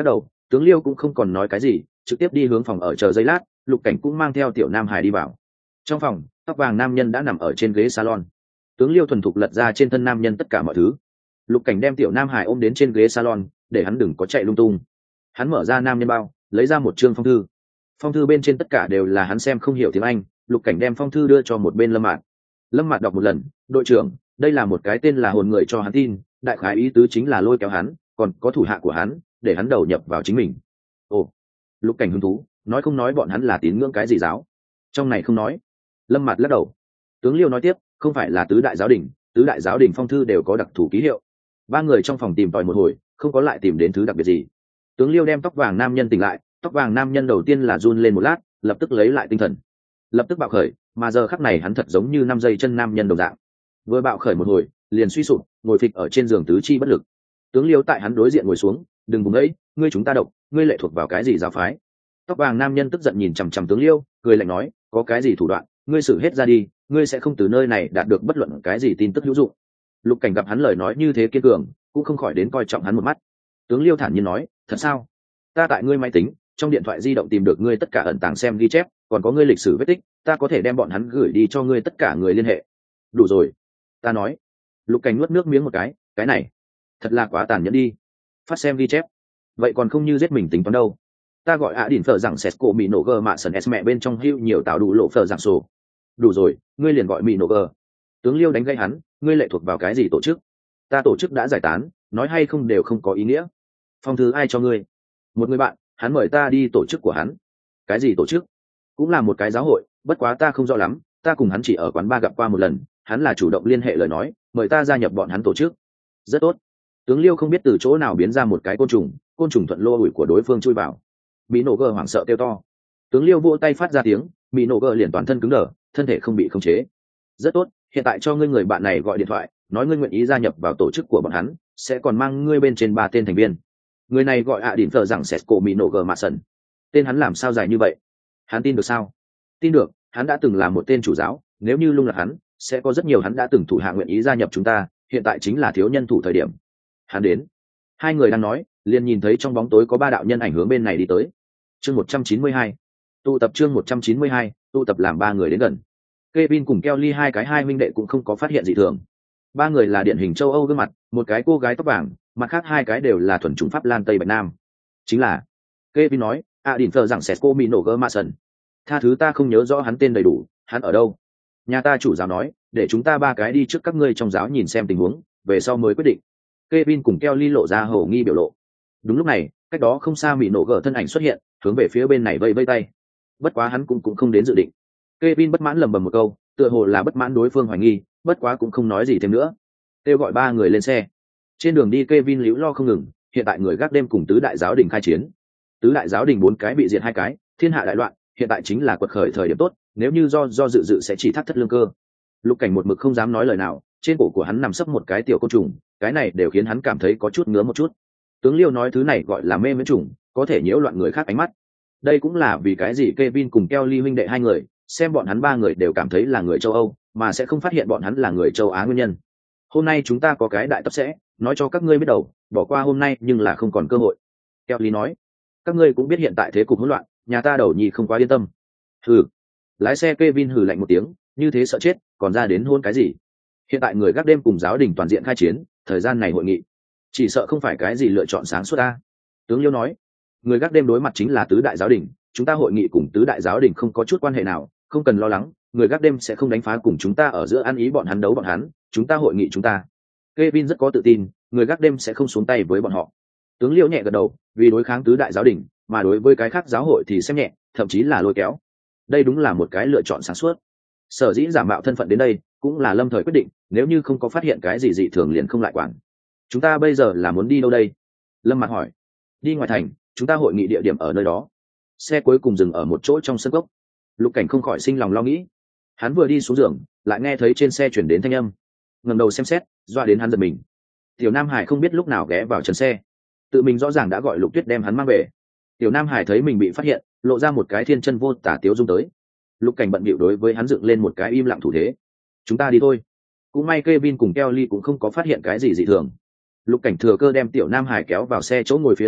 Tướng Liêu cũng không còn nói cái gì, trực tiếp đi hướng phòng ở chờ giây lát. Lục Cảnh cũng mang theo Tiểu Nam Hải đi vào. Trong phòng, tóc vàng nam nhân đã nằm ở trên ghế salon. Tướng Liêu thuần thục lật ra trên thân nam nhân tất cả mọi thứ. Lục Cảnh đem Tiểu Nam Hải ôm đến trên ghế salon, để hắn đừng có chạy lung tung. Hắn mở ra nam nhân bao, lấy ra một chương phong thư. Phong thư bên trên tất cả đều là hắn xem không hiểu tiếng Anh. Lục Cảnh đem phong thư đưa cho một bên Lâm Mạt. Lâm Mạt đọc một lần, đội trưởng, đây là một cái tên là hồn người cho hắn tin, đại khái ý tứ chính là lôi kéo hắn, còn có thủ hạ của hắn, để hắn đầu nhập vào chính mình. Ồ, Lục Cảnh hứng thú, nói không nói bọn hắn là tín ngưỡng cái gì giáo? Trong này không nói. Lâm Mạt lắc đầu. Tướng Liêu nói tiếp, không phải là tứ đại giáo đình phong thư đều có đặc thù ký hiệu. Ba người trong phòng tìm tòi một hồi, không có lại tìm đến thứ đặc biệt gì. Tướng Liêu đem tóc vàng nam nhân tỉnh lại, tóc vàng nam nhân đầu tiên là run lên một lát, lập tức lấy lại tinh thần, lập tức bạo khởi, mà giờ khắc này hắn thật giống như 5 giây chân nam nhân đồng dạng. Vừa bạo khởi một hồi, liền suy sụp, ngồi phịch ở trên giường tứ chi bất lực. Tướng Liêu tại hắn đối diện ngồi xuống, đừng vùng ấy, ngươi chúng ta độc, ngươi lệ thuộc vào cái gì giáo phái? Tóc vàng nam nhân tức giận nhìn chằm chằm tướng Liêu, cười lạnh nói, có cái gì thủ đoạn, ngươi xử hết ra đi, ngươi sẽ không từ nơi này đạt được bất luận cái gì tin tức hữu dụng. Lục Cảnh gặp hắn lời nói như thế kiên cường, cũng không khỏi đến coi trọng hắn một mắt. Tướng Liêu thản nhiên nói, thật sao? Ta tại ngươi máy tính, trong điện thoại di động tìm được ngươi tất cả ẩn tàng xem ghi chép, còn có ngươi lịch sử vết tích, ta có thể đem bọn hắn gửi đi cho ngươi tất cả người liên hệ. Đủ rồi, ta nói. Lục Cảnh nuốt nước miếng một cái này thật là quá tàn nhẫn đi. Phát xem ghi chép, vậy còn không như giết mình tính toán đâu. Ta gọi ạ đỉnh phở rằng sét cổ mì nổ gờ mạ sần s mẹ bên trong hữu nhiều tạo đủ lộ phở rằng sổ. Đủ rồi, ngươi liền gọi mì nổ gờ. Tướng Liêu đánh gây hắn, ngươi lệ thuộc vào cái gì tổ chức? Ta tổ chức đã giải tán, nói hay không đều không có ý nghĩa. Phong thư ai cho ngươi? Một người bạn, hắn mời ta đi tổ chức của hắn. Cái gì tổ chức? Cũng là một cái giáo hội, bất quá ta không rõ lắm, ta cùng hắn chỉ ở quán bar gặp qua một lần, hắn là chủ động liên hệ lời nói, mời ta gia nhập bọn hắn tổ chức. Rất tốt. Tướng Liêu không biết từ chỗ nào biến ra một cái côn trùng thuận lô ủi của đối phương chui vào. Mỹ nổ gờ hoảng sợ kêu to. Tướng Liêu vỗ tay phát ra tiếng, Mỹ nổ gờ liền toàn thân cứng đờ, thân thể không bị khống chế. Rất tốt, hiện tại cho ngươi người bạn này gọi điện thoại, nói ngươi nguyện ý gia nhập vào tổ chức của bọn hắn, sẽ còn mang ngươi bên trên 3 tên thành viên. Người này gọi ạ đỉnh thờ rằng sét cổ Mỹ nổ gờ mạ sần. Tên hắn làm sao dài như vậy? Hắn tin được sao? Tin được, hắn đã từng là một tên chủ giáo, nếu như lung lạc hắn, sẽ có rất nhiều hắn đã từng thủ hạ nguyện ý gia nhập chúng ta, hiện tại chính là thiếu nhân thủ thời điểm. Hắn đến. Hai người đang nói, liền nhìn thấy trong bóng tối có 3 đạo nhân ảnh hướng bên này đi tới. Chương 192. Tụ tập chương 192, tụ tập làm 3 người đến gần. Kevin cùng Kelly hai huynh đệ cũng không có phát hiện gì thường. 3 người là điển hình châu Âu gương mặt, một cái cô gái tóc vàng, mặt khác 2 cái đều là thuần chủng Pháp Lan Tây Bạch Nam. Chính là, Kevin nói, đỉnh thờ rằng Sesco Mino Germason. Tha thứ ta không nhớ rõ hắn tên đầy đủ, hắn ở đâu? Nhà ta chủ giáo nói, để chúng ta 3 cái đi trước các ngươi trong giáo nhìn xem tình huống, về sau mới quyết định. Kevin cùng Kelly lộ ra hổ nghi biểu lộ. Đúng lúc này, cách đó không xa Mino Gở thân ảnh xuất hiện, hướng về phía bên này vây vây tay. Bất quá hắn cũng không đến dự định. Kevin bất mãn lầm bầm một câu, tựa hồ là bất mãn đối phương hoài nghi, bất quá cũng không nói gì thêm nữa. Kêu gọi 3 người lên xe. Trên đường đi Kevin líu lo không ngừng, hiện tại người gác đêm cùng tứ đại giáo đình khai chiến. Tứ đại giáo đình 4 cái bị diệt 2 cái, thiên hạ đại loạn, hiện tại chính là quật khởi thời điểm tốt, nếu như do dự sẽ chỉ thắt thất lương cơ. Lục Cảnh một mực không dám nói lời nào, trên cổ của hắn nằm sấp một cái tiểu côn trùng, cái này đều khiến hắn cảm thấy có chút ngứa một chút. Tướng Liêu nói thứ này gọi là mê miễn trùng, có thể nhiễu loạn người khác ánh mắt. Đây cũng là vì cái gì Kevin cùng Kelly huynh đệ 2 người, xem bọn hắn 3 người đều cảm thấy là người châu Âu, mà sẽ không phát hiện bọn hắn là người châu Á nguyên nhân. Hôm nay chúng ta có cái đại tập sẽ, nói cho các ngươi biết đầu, bỏ qua hôm nay nhưng là không còn cơ hội. Kelly nói, các ngươi cũng biết hiện tại thế cục hỗn loạn, nhà ta đầu nhì không quá yên tâm. Hừ. Lái xe Kevin hừ lạnh một tiếng, như thế sợ chết, còn ra đến hôn cái gì? Hiện tại người gác đêm cùng giáo đình toàn diện khai chiến, thời gian này hội nghị, chỉ sợ không phải cái gì lựa chọn sáng suốt ta. Tướng Liêu nói, người gác đêm đối mặt chính là tứ đại giáo đình, chúng ta hội nghị cùng tứ đại giáo đình không có chút quan hệ nào, không cần lo lắng, người gác đêm sẽ không đánh phá cùng chúng ta ở giữa ăn ý bọn hắn đấu bọn hắn, chúng ta hội nghị chúng ta. Kevin rất có tự tin, người gác đêm sẽ không xuống tay với bọn họ. Tướng Liêu nhẹ gật đầu, vì đối kháng tứ đại giáo đình, mà đối với cái khác giáo hội thì xem nhẹ, thậm chí là lôi kéo. Đây đúng là một cái lựa chọn sáng suốt. Sở dĩ giả mạo thân phận đến đây, cũng là lâm thời quyết định, nếu như không có phát hiện cái gì dị thường liền không lại quản. Chúng ta bây giờ là muốn đi đâu đây? Lâm Mạt hỏi. Đi ngoài thành, chúng ta hội nghị địa điểm ở nơi đó. Xe cuối cùng dừng ở một chỗ trong sân gốc. Lục Cảnh không khỏi sinh lòng lo nghĩ. Hắn vừa đi xuống giường, lại nghe thấy trên xe chuyển đến thanh âm. Ngẩng đầu xem xét, dọa đến hắn giật mình. Tiểu Nam Hải không biết lúc nào ghé vào trần xe, tự mình rõ ràng đã gọi Lục Tuyết đem hắn mang về. Tiểu Nam Hải thấy mình bị phát hiện, lộ ra một cái thiên chân vô tả tiếu dung tới. Lục Cảnh bận bịu đối với hắn dựng lên một cái im lặng thủ thế. Chúng ta đi thôi. Cũng may Kevin cùng Kelly cũng không có phát hiện cái gì dị thường. Lục Cảnh thừa cơ đem Tiểu Nam Hải kéo vào xe chỗ ngồi phía sau,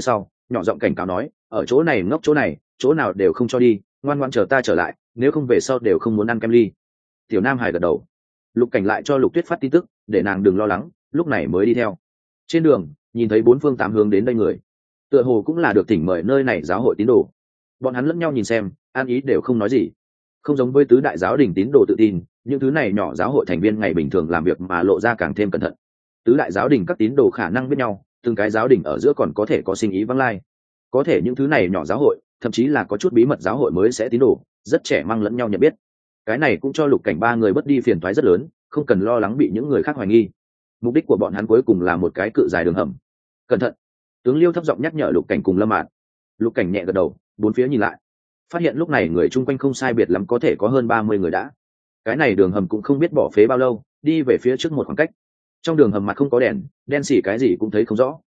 nhỏ giọng cảnh cáo nói, ở chỗ này ngốc chỗ này, chỗ nào đều không cho đi, ngoan ngoan chờ ta trở lại, nếu không về sau đều không muốn ăn kem ly. Tiểu Nam Hải gật đầu. Lục Cảnh lại cho Lục Tuyết phát tin tức, để nàng đừng lo lắng, lúc này mới đi theo. Trên đường, nhìn thấy bốn phương tám hướng đến đây người, tựa hồ cũng là được thỉnh mời nơi này giáo hội tín đồ. Bọn hắn lẫn nhau nhìn xem, an ý đều không nói gì. Không giống với tứ đại giáo đình tín đồ tự tin, những thứ này nhỏ giáo hội thành viên ngày bình thường làm việc mà lộ ra càng thêm cẩn thận. Tứ đại giáo đình các tín đồ khả năng biết nhau, từng cái giáo đình ở giữa còn có thể có sinh ý vắng lai. Có thể những thứ này nhỏ giáo hội, thậm chí là có chút bí mật giáo hội mới sẽ tín đồ, rất trẻ mang lẫn nhau nhận biết. Cái này cũng cho Lục Cảnh ba người bớt đi phiền toái rất lớn, không cần lo lắng bị những người khác hoài nghi. Mục đích của bọn hắn cuối cùng là một cái cự dài đường hầm. Cẩn thận! Tướng Liêu thấp giọng nhắc nhở Lục Cảnh cùng Lâm Mạn. Lục Cảnh nhẹ gật đầu, bốn phía nhìn lại, phát hiện lúc này người chung quanh không sai biệt lắm có thể có hơn 30 người đã. Cái này đường hầm cũng không biết bỏ phế bao lâu, đi về phía trước một khoảng cách. Trong đường hầm mặt không có đèn, đen xỉ cái gì cũng thấy không rõ.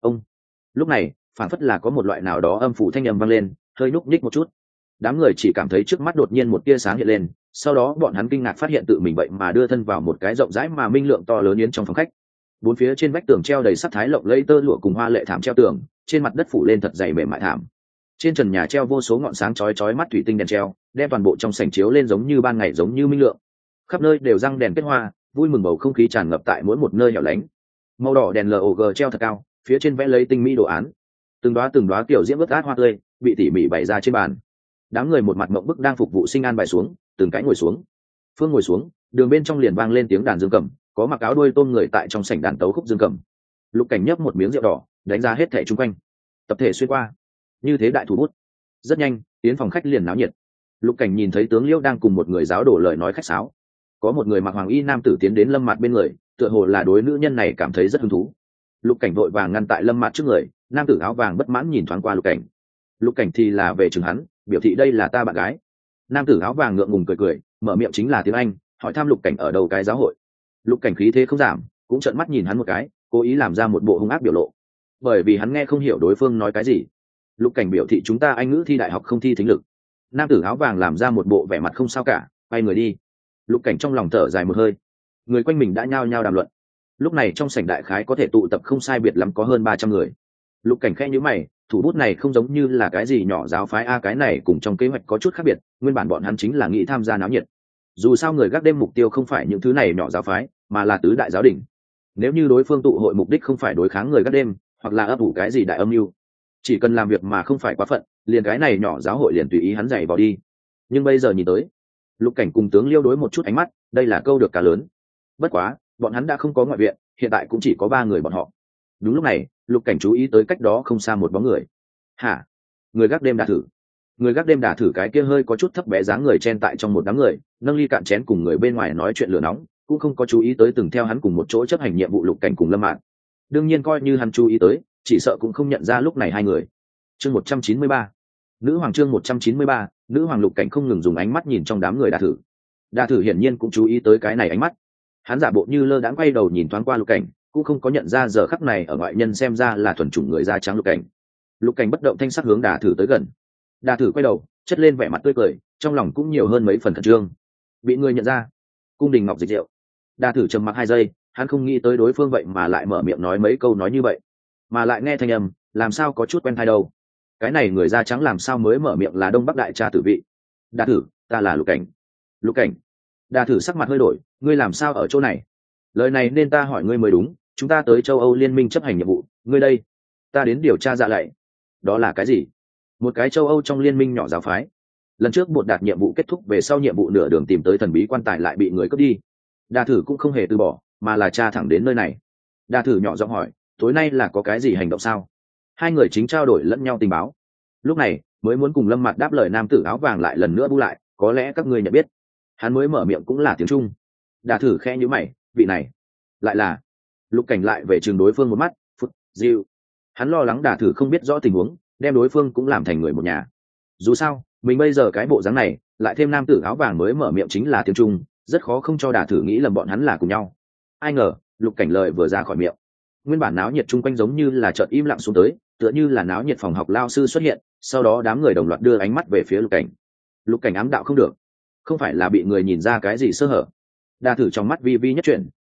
Lúc này, phản phất là có một loại nào đó âm phủ thanh âm vang lên, hơi nhúc nhích một chút. Đám người chỉ cảm thấy trước mắt đột nhiên một tia sáng hiện lên, sau đó bọn hắn kinh ngạc phát hiện tự mình vậy mà đưa thân vào một cái rộng rãi mà minh lượng to lớn yến trong phòng khách. Bốn phía trên vách tường treo đầy sắc thái lộng lẫy tơ lụa cùng hoa lệ thảm treo tường, trên mặt đất phủ lên thật dày mềm mại thảm. Trên trần nhà treo vô số ngọn sáng chói chói mắt thủy tinh đèn treo, đem toàn bộ trong sảnh chiếu lên giống như ban ngày giống như minh lượng. Khắp nơi đều răng đèn kết hoa, vui mừng bầu không khí tràn ngập tại mỗi một nơi hẻo lánh. Màu đỏ đèn log treo thật cao, phía trên vẽ lấy tinh mỹ đồ án. Từng đóa kiểu diễm ướt át hoa tươi, bị tỉ mỉ bày ra trên bàn. Đám người một mặt mộng bức đang phục vụ sinh an bài xuống, từng cái ngồi xuống. Phương ngồi xuống, đường bên trong liền vang lên tiếng đàn dương cầm, có mặc áo đuôi tôm người tại trong sảnh đàn tấu khúc dương cầm. Lục Cảnh nhấp một miếng rượu đỏ, đánh ra hết thảy xung quanh. Tập thể xuyên qua, như thế đại thủ bút. Rất nhanh, tiến phòng khách liền náo nhiệt. Lục Cảnh nhìn thấy tướng Liêu đang cùng một người giáo đổ lời nói khách sáo. Có một người mặc hoàng y nam tử tiến đến Lâm Mạt bên người, tựa hồ là đối nữ nhân này cảm thấy rất hứng thú. Lục Cảnh vội vàng ngăn tại Lâm Mạt trước người, nam tử áo vàng bất mãn nhìn thoáng qua Lục Cảnh. Lục Cảnh thì là về chừng hắn, biểu thị đây là ta bạn gái. Nam tử áo vàng ngượng ngùng cười cười, mở miệng chính là tiếng Anh, hỏi thăm Lục Cảnh ở đâu cái giáo hội. Lục Cảnh khí thế không giảm, cũng trợn mắt nhìn hắn một cái, cố ý làm ra một bộ hung ác biểu lộ, bởi vì hắn nghe không hiểu đối phương nói cái gì. Lục Cảnh biểu thị chúng ta Anh ngữ thi đại học không thi thính lực. Nam tử áo vàng làm ra một bộ vẻ mặt không sao cả, quay người đi. Lục Cảnh trong lòng thở dài một hơi, người quanh mình đã nhao nhao đàm luận. Lúc này trong sảnh đại khái có thể tụ tập không sai biệt lắm có hơn 300 người. Lục Cảnh khẽ nhíu mày, thủ bút này không giống như là cái gì nhỏ giáo phái a, cái này cùng trong kế hoạch có chút khác biệt, nguyên bản bọn hắn chính là nghĩ tham gia náo nhiệt. Dù sao người gác đêm mục tiêu không phải những thứ này nhỏ giáo phái, mà là tứ đại giáo đình. Nếu như đối phương tụ hội mục đích không phải đối kháng người gác đêm, hoặc là ấp ủ cái gì đại âm mưu, chỉ cần làm việc mà không phải quá phận, liền cái này nhỏ giáo hội liền tùy ý hắn dạy vào đi. Nhưng bây giờ nhìn tới, Lục Cảnh cùng tướng Liêu đối một chút ánh mắt, đây là câu được cá lớn. Bất quá, bọn hắn đã không có ngoại viện, hiện tại cũng chỉ có 3 người bọn họ. Đúng lúc này, Lục Cảnh chú ý tới cách đó không xa một bóng người. Hả? Người gác đêm đả thử. Người gác đêm đả thử cái kia hơi có chút thấp bé dáng người chen tại trong một đám người, nâng ly cạn chén cùng người bên ngoài nói chuyện lửa nóng, cũng không có chú ý tới từng theo hắn cùng một chỗ chấp hành nhiệm vụ Lục Cảnh cùng Lâm Mạn. Đương nhiên coi như hắn chú ý tới, chỉ sợ cũng không nhận ra lúc này hai người. Chương 193. Nữ hoàng chương 193, nữ hoàng. Lục Cảnh không ngừng dùng ánh mắt nhìn trong đám người đả thử. Đả thử hiển nhiên cũng chú ý tới cái này ánh mắt. Hắn giả bộ như lơ đãng quay đầu nhìn thoáng qua Lục Cảnh, cũng không có nhận ra giờ khắc này ở ngoại nhân xem ra là thuần chủng người da trắng Lục Cảnh. Lục Cảnh bất động thanh sắc hướng đả thử tới gần. Đả thử quay đầu, chất lên vẻ mặt tươi cười, trong lòng cũng nhiều hơn mấy phần khẩn trương. Bị người nhận ra. Cung đình ngọc dịch rượu. Đả thử trầm mặc 2 giây, hắn không nghĩ tới đối phương vậy mà lại mở miệng nói mấy câu nói như vậy, mà lại nghe thanh âm, làm sao có chút quen tai đâu. Cái này người da trắng làm sao mới mở miệng là Đông Bắc đại cha tử vị. Đả thử, ta là Lục Cảnh. Lục Cảnh. Đả thử sắc mặt hơi đổi, ngươi làm sao ở chỗ này? Lời này nên ta hỏi ngươi mới đúng, chúng ta tới châu Âu liên minh chấp hành nhiệm vụ, ngươi đây? Ta đến điều tra dạ lại. Đó là cái gì? Một cái châu Âu trong liên minh nhỏ giáo phái. Lần trước Bột Đạt nhiệm vụ kết thúc về sau nhiệm vụ nửa đường tìm tới thần bí quan tài lại bị người cướp đi. Đả thử cũng không hề từ bỏ, mà là tra thẳng đến nơi này. Đả thử nhỏ giọng hỏi, tối nay là có cái gì hành động sao? Hai người chính trao đổi lẫn nhau tình báo. Lúc này mới muốn cùng Lâm Mạt đáp lời nam tử áo vàng lại lần nữa bu lại, có lẽ các ngươi nhận biết. Hắn mới mở miệng cũng là tiếng Trung. Đả thử khẽ nhíu mày, vị này lại là. Lục Cảnh lại về trường đối phương một mắt, phút dịu. Hắn lo lắng Đả thử không biết rõ tình huống, đem đối phương cũng làm thành người một nhà. Dù sao mình bây giờ cái bộ dáng này, lại thêm nam tử áo vàng mới mở miệng chính là tiếng Trung, rất khó không cho Đả thử nghĩ lầm bọn hắn là cùng nhau. Ai ngờ Lục Cảnh lời vừa ra khỏi miệng, nguyên bản náo nhiệt chung quanh giống như là chợt im lặng xuống tới, tựa như là náo nhiệt phòng học lao sư xuất hiện, sau đó đám người đồng loạt đưa ánh mắt về phía Lục Cảnh. Lục Cảnh ám đạo không được, không phải là bị người nhìn ra cái gì sơ hở. Đả thử trong mắt vi vi nhất chuyển,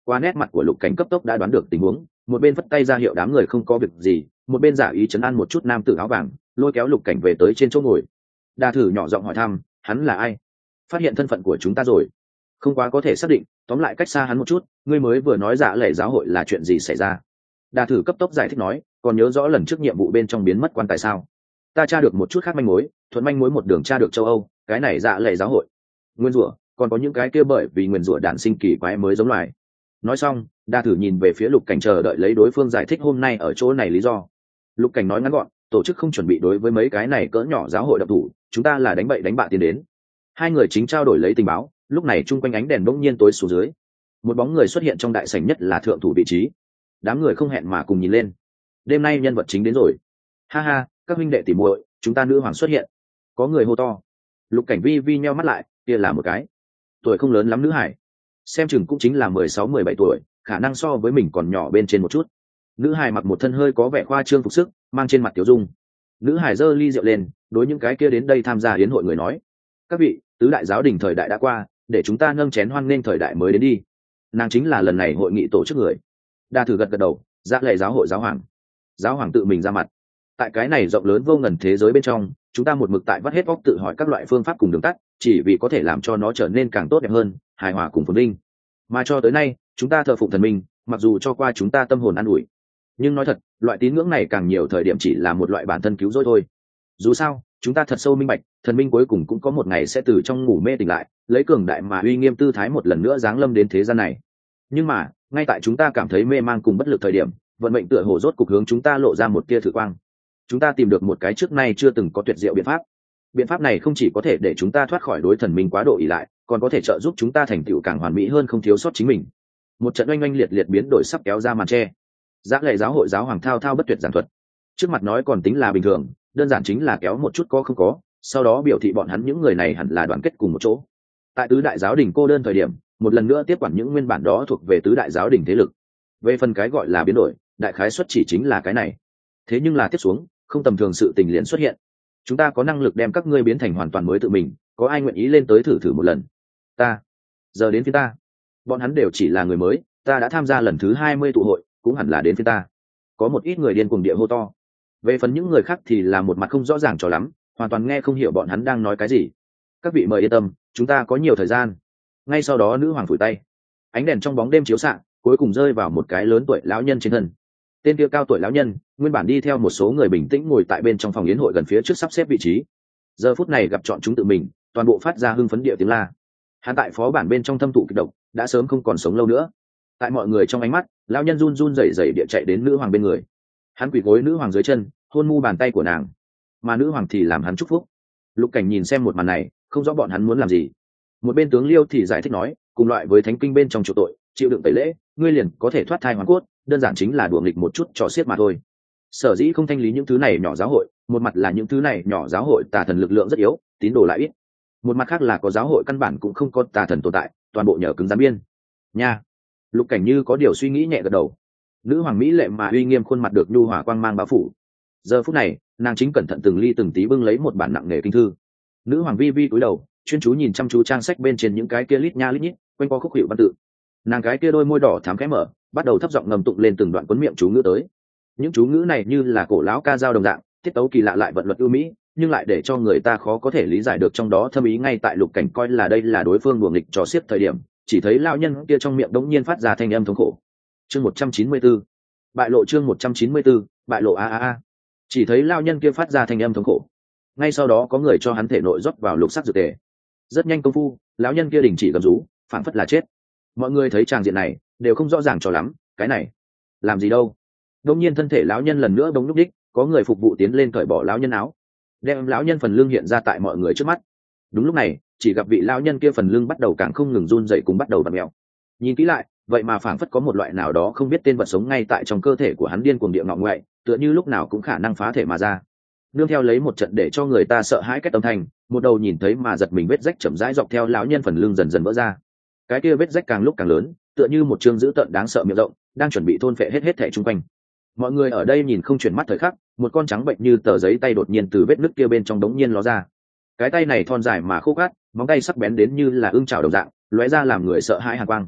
Qua nét mặt của Lục Cảnh cấp tốc đã đoán được tình huống, một bên vất tay ra hiệu đám người không có việc gì, một bên giả ý trấn an một chút nam tử áo vàng, lôi kéo Lục Cảnh về tới trên chỗ ngồi. Đa thử nhỏ giọng hỏi thăm, hắn là ai? Phát hiện thân phận của chúng ta rồi? Không quá có thể xác định, tóm lại cách xa hắn một chút, ngươi mới vừa nói Dạ Lệ giáo hội là chuyện gì xảy ra? Đa thử cấp tốc giải thích nói, còn nhớ rõ lần trước nhiệm vụ bên trong biến mất quan tài sao? Ta tra được một chút khác manh mối, thuận manh mối một đường tra được châu Âu, cái này Dạ Lệ giáo hội. Nguyên rủa, còn có những cái kia bởi vì nguyên rủa đản sinh kỳ quái mới giống loài. Nói xong, Đa thử nhìn về phía Lục Cảnh chờ đợi lấy đối phương giải thích hôm nay ở chỗ này lý do. Lục Cảnh nói ngắn gọn, tổ chức không chuẩn bị đối với mấy cái này cỡ nhỏ giáo hội độc thủ, chúng ta là đánh bậy đánh bạ tiến đến. Hai người chính trao đổi lấy tình báo, lúc này chung quanh ánh đèn bỗng nhiên tối xuống dưới. Một bóng người xuất hiện trong đại sảnh nhất là thượng thủ vị trí. Đám người không hẹn mà cùng nhìn lên. Đêm nay nhân vật chính đến rồi. Ha ha, các huynh đệ tỉ muội, chúng ta nữ hoàng xuất hiện. Có người hô to. Lục Cảnh vi vi nheo mắt lại, kia là một cái tuổi không lớn lắm nữ hải, xem chừng cũng chính là 16-17 tuổi, khả năng so với mình còn nhỏ bên trên một chút. Nữ hải mặc một thân hơi có vẻ khoa trương phục sức, mang trên mặt tiểu dung. Nữ hải giơ ly rượu lên, đối những cái kia đến đây tham gia yến hội người nói, các vị, tứ đại giáo đình thời đại đã qua, để chúng ta nâng chén hoan nghênh thời đại mới đến đi. Nàng chính là lần này hội nghị tổ chức người. Đa thử gật gật đầu, Dạ Lệ giáo hội giáo hoàng. Giáo hoàng tự mình ra mặt. Tại cái này rộng lớn vô ngần thế giới bên trong, chúng ta một mực tại vắt hết óc tự hỏi các loại phương pháp cùng đường tắt, chỉ vì có thể làm cho nó trở nên càng tốt đẹp hơn, hài hòa cùng phồn vinh. Mà cho tới nay, chúng ta thờ phụng thần minh, mặc dù cho qua chúng ta tâm hồn an ủi, nhưng nói thật, loại tín ngưỡng này càng nhiều thời điểm chỉ là một loại bản thân cứu rỗi thôi. Dù sao, chúng ta thật sâu minh bạch, thần minh cuối cùng cũng có một ngày sẽ từ trong ngủ mê tỉnh lại, lấy cường đại mà uy nghiêm tư thái một lần nữa giáng lâm đến thế gian này. Nhưng mà, ngay tại chúng ta cảm thấy mê mang cùng bất lực thời điểm, vận mệnh tựa hồ rốt cục hướng chúng ta lộ ra một tia thử quang. Chúng ta tìm được một cái trước nay chưa từng có tuyệt diệu biện pháp. Biện pháp này không chỉ có thể để chúng ta thoát khỏi đối thần minh quá độ ỷ lại, còn có thể trợ giúp chúng ta thành tựu càng hoàn mỹ hơn, không thiếu sót chính mình. Một trận oanh oanh liệt liệt biến đổi sắp kéo ra màn tre. Dạ Lệ giáo hội giáo hoàng thao thao bất tuyệt giảng thuật. Trước mặt nói còn tính là bình thường, đơn giản chính là kéo một chút có không có, sau đó biểu thị bọn hắn những người này hẳn là đoàn kết cùng một chỗ. Tại tứ đại giáo đình cô đơn thời điểm, một lần nữa tiếp quản những nguyên bản đó thuộc về tứ đại giáo đình thế lực. Về phần cái gọi là biến đổi, đại khái xuất chỉ chính là cái này. Thế nhưng là tiếp xuống, không tầm thường sự tình liền xuất hiện. Chúng ta có năng lực đem các ngươi biến thành hoàn toàn mới tự mình, có ai nguyện ý lên tới thử một lần? Ta. Giờ đến phía ta. Bọn hắn đều chỉ là người mới, ta đã tham gia lần thứ 20 tụ hội, cũng hẳn là đến phía ta. Có một ít người điên cuồng địa hô to. Về phần những người khác thì là một mặt không rõ ràng cho lắm, hoàn toàn nghe không hiểu bọn hắn đang nói cái gì. Các vị mời yên tâm, chúng ta có nhiều thời gian. Ngay sau đó nữ hoàng phủi tay. Ánh đèn trong bóng đêm chiếu xạ, cuối cùng rơi vào một cái lớn tuổi lão nhân trên thân. Tên kia cao tuổi lão nhân nguyên bản đi theo một số người bình tĩnh ngồi tại bên trong phòng yến hội gần phía trước sắp xếp vị trí. Giờ phút này gặp chọn chúng tự mình, toàn bộ phát ra hưng phấn địa tiếng la. Hắn tại phó bản bên trong thâm thụ kịch độc, đã sớm không còn sống lâu nữa. Tại mọi người trong ánh mắt, lão nhân run run rẩy rẩy địa chạy đến nữ hoàng bên người. Hắn quỳ gối nữ hoàng dưới chân, hôn mu bàn tay của nàng, mà nữ hoàng thì làm hắn chúc phúc. Lục Cảnh nhìn xem một màn này, không rõ bọn hắn muốn làm gì. Một bên tướng Liêu thì giải thích nói, cùng loại với thánh kinh bên trong chỗ tội, chịu đựng tẩy lễ, ngươi liền có thể thoát thai hoàn cốt, đơn giản chính là đùa nghịch một chút trò xiết mà thôi. Sở dĩ không thanh lý những thứ này nhỏ giáo hội, một mặt là những thứ này nhỏ giáo hội tà thần lực lượng rất yếu, tín đồ lại ít. Một mặt khác là có giáo hội căn bản cũng không có tà thần tồn tại, toàn bộ nhờ cứng rắn biên. Nha. Lục Cảnh như có điều suy nghĩ nhẹ gật đầu. Nữ hoàng mỹ lệ mà uy nghiêm khuôn mặt được nhu hòa quang mang bao phủ. Giờ phút này, nàng chính cẩn thận từng ly từng tí bưng lấy một bản nặng nề kinh thư. Nữ hoàng vi vi cúi đầu, chuyên chú nhìn chăm chú trang sách bên trên những cái kia lít nha lít nhít, quanh co khúc hiệu văn tự. Nàng cái kia đôi môi đỏ thắm khẽ mở, bắt đầu thấp giọng ngầm tụng lên từng đoạn cuốn miệng chú ngữ tới. Những chú ngữ này như là cổ lão ca dao đồng dạng, tiết tấu kỳ lạ lại vận luật ưu mỹ, nhưng lại để cho người ta khó có thể lý giải được trong đó thâm ý. Ngay tại Lục Cảnh coi là đây là đối phương đùa nghịch trò xiết thời điểm, chỉ thấy lão nhân kia trong miệng đống nhiên phát ra thanh âm thống khổ. Chương 194. Bại lộ. Chương 194. Bại lộ a. Chỉ thấy lão nhân kia phát ra thanh âm thống khổ. Ngay sau đó có người cho hắn thể nội rót vào lục sắc dược tề. Rất nhanh công phu, lão nhân kia đình chỉ gầm rú, phảng phất là chết. Mọi người thấy tràng diện này, đều không rõ ràng cho lắm, cái này làm gì đâu. Đột nhiên thân thể lão nhân lần nữa bỗng nhúc đích, có người phục vụ tiến lên cởi bỏ lão nhân áo, đem lão nhân phần lưng hiện ra tại mọi người trước mắt. Đúng lúc này, chỉ gặp vị lão nhân kia phần lưng bắt đầu càng không ngừng run rẩy, cùng bắt đầu vặn mèo. Nhìn kỹ lại, vậy mà phảng phất có một loại nào đó không biết tên vật sống ngay tại trong cơ thể của hắn điên cuồng địa ngọ ngoại, tựa như lúc nào cũng khả năng phá thể mà ra. Nương theo lấy một trận để cho người ta sợ hãi cái âm thanh, một đầu nhìn thấy mà giật mình vết rách chậm rãi dọc theo lão nhân phần lưng dần dần vỡ ra. Cái kia vết rách càng lúc càng lớn, tựa như một chương dữ tợn đáng sợ miệng rộng, đang chuẩn bị thôn phệ hết thảy xung quanh. Mọi người ở đây nhìn không chuyển mắt thời khắc, một con trắng bệnh như tờ giấy tay đột nhiên từ vết nứt kia bên trong đống nhiên ló ra. Cái tay này thon dài mà khô gắt, móng tay sắc bén đến như là ưng chảo đồng dạng, lóe ra làm người sợ hãi hàn quang.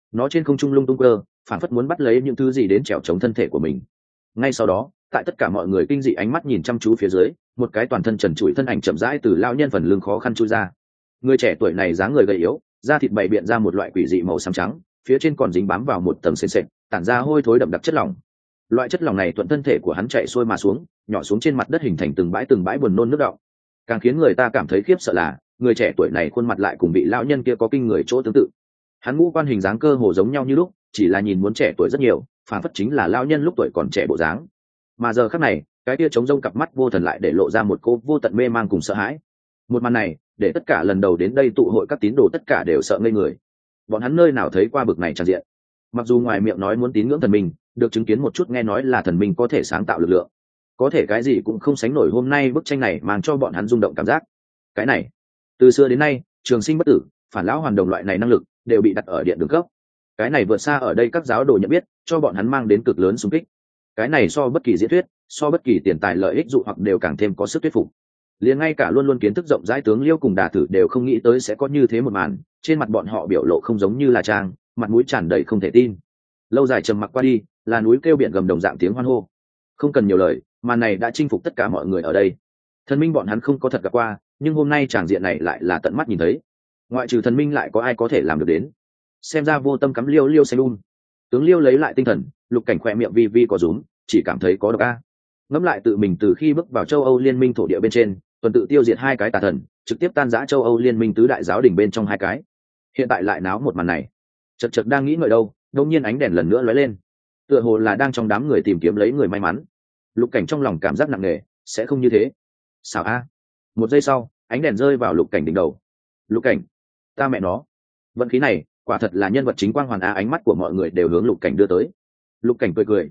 nó trên không trung lung tung cơ, phản phất muốn bắt lấy những thứ gì đến trèo chống thân thể của mình. Ngay sau đó, tại tất cả mọi người kinh dị ánh mắt nhìn chăm chú phía dưới, một cái toàn thân trần trụi thân ảnh chậm rãi từ lao nhân phần lưng khó khăn chui ra. Người trẻ tuổi này dáng người gầy yếu, da thịt bày biện ra một loại quỷ dị màu xám trắng, phía trên còn dính bám vào một tầng sền sệt, tản ra hôi thối đậm đặc chất lỏng. Loại chất lỏng này thuận thân thể của hắn chạy xuôi mà xuống, nhỏ xuống trên mặt đất hình thành từng bãi buồn nôn nước đọng. Càng khiến người ta cảm thấy khiếp sợ là, người trẻ tuổi này khuôn mặt lại cùng vị lão nhân kia có kinh người chỗ tương tự. Hắn ngũ quan hình dáng cơ hồ giống nhau như lúc, chỉ là nhìn muốn trẻ tuổi rất nhiều, phản phất chính là lão nhân lúc tuổi còn trẻ bộ dáng. Mà giờ khắc này, cái kia trống rông cặp mắt vô thần lại để lộ ra một cô vô tận mê mang cùng sợ hãi. Một màn này, để tất cả lần đầu đến đây tụ hội các tín đồ tất cả đều sợ ngây người. Bọn hắn nơi nào thấy qua bực này tràn diện. Mặc dù ngoài miệng nói muốn tín ngưỡng thần minh, được chứng kiến một chút nghe nói là thần minh có thể sáng tạo lực lượng, có thể cái gì cũng không sánh nổi hôm nay bức tranh này mang cho bọn hắn rung động cảm giác. Cái này, từ xưa đến nay, trường sinh bất tử, phản lão hoàn đồng loại này năng lực đều bị đặt ở điện đường cấp. Cái này vượt xa ở đây các giáo đồ nhận biết, cho bọn hắn mang đến cực lớn xung kích. Cái này so bất kỳ diễn thuyết, so bất kỳ tiền tài lợi ích dụ hoặc đều càng thêm có sức thuyết phục. Liền ngay cả luôn luôn kiến thức rộng rãi tướng Liêu cùng Đà Tử đều không nghĩ tới sẽ có như thế một màn, trên mặt bọn họ biểu lộ không giống như là trang, mặt mũi tràn đầy không thể tin. Lâu dài trầm mặc qua đi, là núi kêu biển gầm đồng dạng tiếng hoan hô. Không cần nhiều lời, màn này đã chinh phục tất cả mọi người ở đây. Thần minh bọn hắn không có thật gặp qua, nhưng hôm nay tràng diện này lại là tận mắt nhìn thấy. Ngoại trừ thần minh lại có ai có thể làm được đến? Xem ra vô tâm cắm liêu xanh tướng Liêu lấy lại tinh thần, Lục Cảnh khỏe miệng vi vi có rúm, chỉ cảm thấy có độc a. Ngẫm lại tự mình từ khi bước vào châu Âu liên minh thổ địa bên trên, tuần tự tiêu diệt 2 cái tà thần, trực tiếp tan rã châu Âu liên minh tứ đại giáo đỉnh bên trong 2 cái. Hiện tại lại náo một màn này. Chật đang nghĩ ngợi đâu, đột nhiên ánh đèn lần nữa lóe lên. Tựa hồ là đang trong đám người tìm kiếm lấy người may mắn. Lục Cảnh trong lòng cảm giác nặng nề, sẽ không như thế. Sao a? Một giây sau, ánh đèn rơi vào Lục Cảnh đỉnh đầu. Lục Cảnh, ta mẹ nó. Vận khí này, quả thật là nhân vật chính quang hoàn a, ánh mắt của mọi người đều hướng Lục Cảnh đưa tới. Lục Cảnh cười,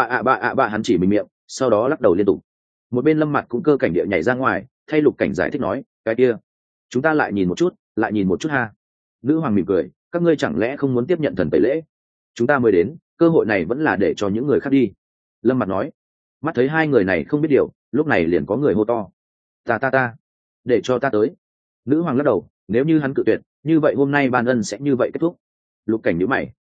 ba hắn chỉ mình miệng, sau đó lắc đầu liên tục. Một bên Lâm Mặt cũng cơ cảnh địa nhảy ra ngoài, thay Lục Cảnh giải thích nói, cái kia, chúng ta lại nhìn một chút ha. Nữ hoàng mỉm cười, các ngươi chẳng lẽ không muốn tiếp nhận thần tẩy lễ? Chúng ta mới đến, cơ hội này vẫn là để cho những người khác đi. Lâm Mặt nói. Mắt thấy hai người này không biết điều, lúc này liền có người hô to, ta, để cho ta tới. Nữ hoàng lắc đầu, nếu như hắn cự tuyệt, như vậy hôm nay ban ân sẽ như vậy kết thúc. Lục Cảnh nhíu mày.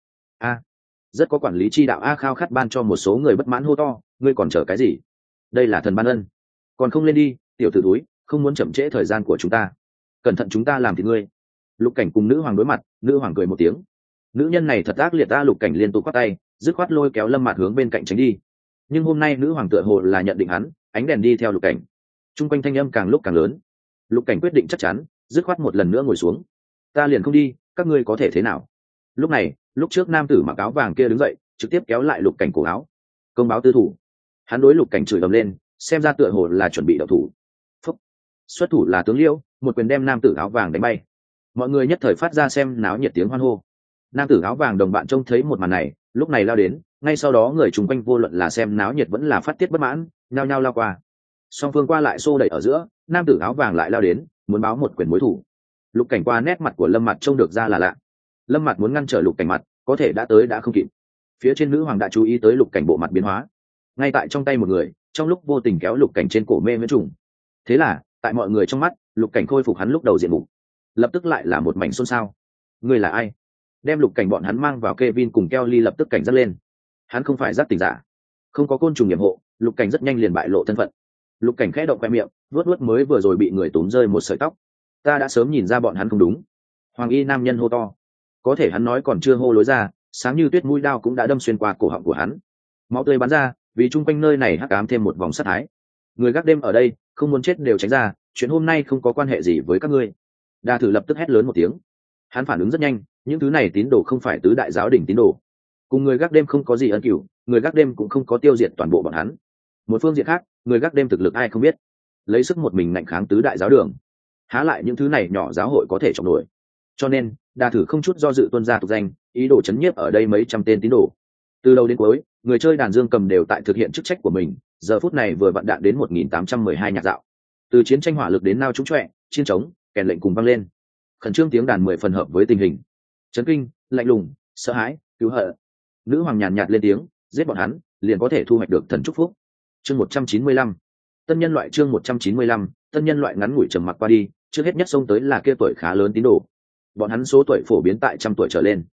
Rất có quản lý chi đạo a, khao khát ban cho một số người bất mãn hô to, ngươi còn chờ cái gì? Đây là thần ban ân, còn không lên đi, tiểu tử túi, không muốn chậm trễ thời gian của chúng ta. Cẩn thận chúng ta làm thì ngươi. Lục Cảnh cùng nữ hoàng đối mặt, nữ hoàng cười một tiếng. Nữ nhân này thật ác liệt ta. Lục Cảnh liên tục quát tay, dứt khoát lôi kéo Lâm Mạt hướng bên cạnh tránh đi. Nhưng hôm nay nữ hoàng tựa hồ là nhận định hắn, ánh đèn đi theo Lục Cảnh. Trung quanh thanh âm càng lúc càng lớn. Lục Cảnh quyết định chắc chắn, dứt khoát một lần nữa ngồi xuống. Ta liền không đi, các ngươi có thể thế nào? Lúc này, lúc trước nam tử mặc áo vàng kia đứng dậy, trực tiếp kéo lại Lục Cảnh cổ áo. Công báo tư thủ. Hắn đối Lục Cảnh chửi ầm lên, xem ra tựa hồ là chuẩn bị động thủ. Phúc. Xuất thủ là tướng Liêu, một quyền đem nam tử áo vàng đánh bay. Mọi người nhất thời phát ra xem náo nhiệt tiếng hoan hô. Nam tử áo vàng đồng bạn trông thấy một màn này, lúc này lao đến, ngay sau đó người chung quanh vô luận là xem náo nhiệt vẫn là phát tiết bất mãn, nhao nhao lao qua. Song phương qua lại xô đẩy ở giữa, nam tử áo vàng lại lao đến, muốn báo một quyền mối thủ. Lục Cảnh qua nét mặt của Lâm Mặt trông được ra là lạ. Lâm Mặt muốn ngăn trở Lục Cảnh mặt, có thể đã tới đã không kịp. Phía trên nữ hoàng đã chú ý tới Lục Cảnh bộ mặt biến hóa, ngay tại trong tay một người, trong lúc vô tình kéo Lục Cảnh trên cổ mê miễn trùng. Thế là, tại mọi người trong mắt, Lục Cảnh khôi phục hắn lúc đầu diện mục. Lập tức lại là một mảnh xôn xao. Người là ai? Đem Lục Cảnh bọn hắn mang vào, Kevin cùng Kelly lập tức cảnh giác lên. Hắn không phải giác tỉnh giả, không có côn trùng nghiệm hộ, Lục Cảnh rất nhanh liền bại lộ thân phận. Lục Cảnh khẽ động khoe miệng, vuốt mới vừa rồi bị người túm rơi một sợi tóc. Ta đã sớm nhìn ra bọn hắn không đúng. Hoàng y nam nhân hô to. Có thể hắn nói còn chưa hô lối ra, sáng như tuyết mũi đao cũng đã đâm xuyên qua cổ họng của hắn. Máu tươi bắn ra, vì chung quanh nơi này hắc ám thêm một vòng sát thái. Người gác đêm ở đây, không muốn chết đều tránh ra, chuyện hôm nay không có quan hệ gì với các ngươi. Đa Thử lập tức hét lớn một tiếng. Hắn phản ứng rất nhanh, những thứ này tín đồ không phải tứ đại giáo đỉnh tín đồ, cùng người gác đêm không có gì ân cửu, người gác đêm cũng không có tiêu diệt toàn bộ bọn hắn. Một phương diện khác, người gác đêm thực lực ai không biết, lấy sức một mình ngạnh kháng tứ đại giáo đường, há lại những thứ này nhỏ giáo hội có thể chống nổi. Cho nên Đa Thử không chút do dự tuân ra tục danh, ý đồ chấn nhiếp ở đây mấy trăm tên tín đồ. Từ đầu đến cuối, người chơi đàn dương cầm đều tại thực hiện chức trách của mình. Giờ phút này vừa vặn đạn đến 1812 nhạc dạo, từ chiến tranh hỏa lực đến nao trúng trọe, chiến trống, kèn lệnh cùng vang lên. Khẩn trương tiếng đàn 10 phần hợp với tình hình. Chấn kinh, lạnh lùng, sợ hãi, cứu hận. Nữ hoàng nhàn nhạt lên tiếng, giết bọn hắn, liền có thể thu hoạch được thần chúc phúc. Chương 195. Tân nhân loại. Chương 195. Tân nhân loại. Ngắn ngủi trầm mặc qua đi, trước hết nhất xông tới là kia tuổi khá lớn tín đồ. Bọn hắn số tuổi phổ biến tại trăm tuổi trở lên.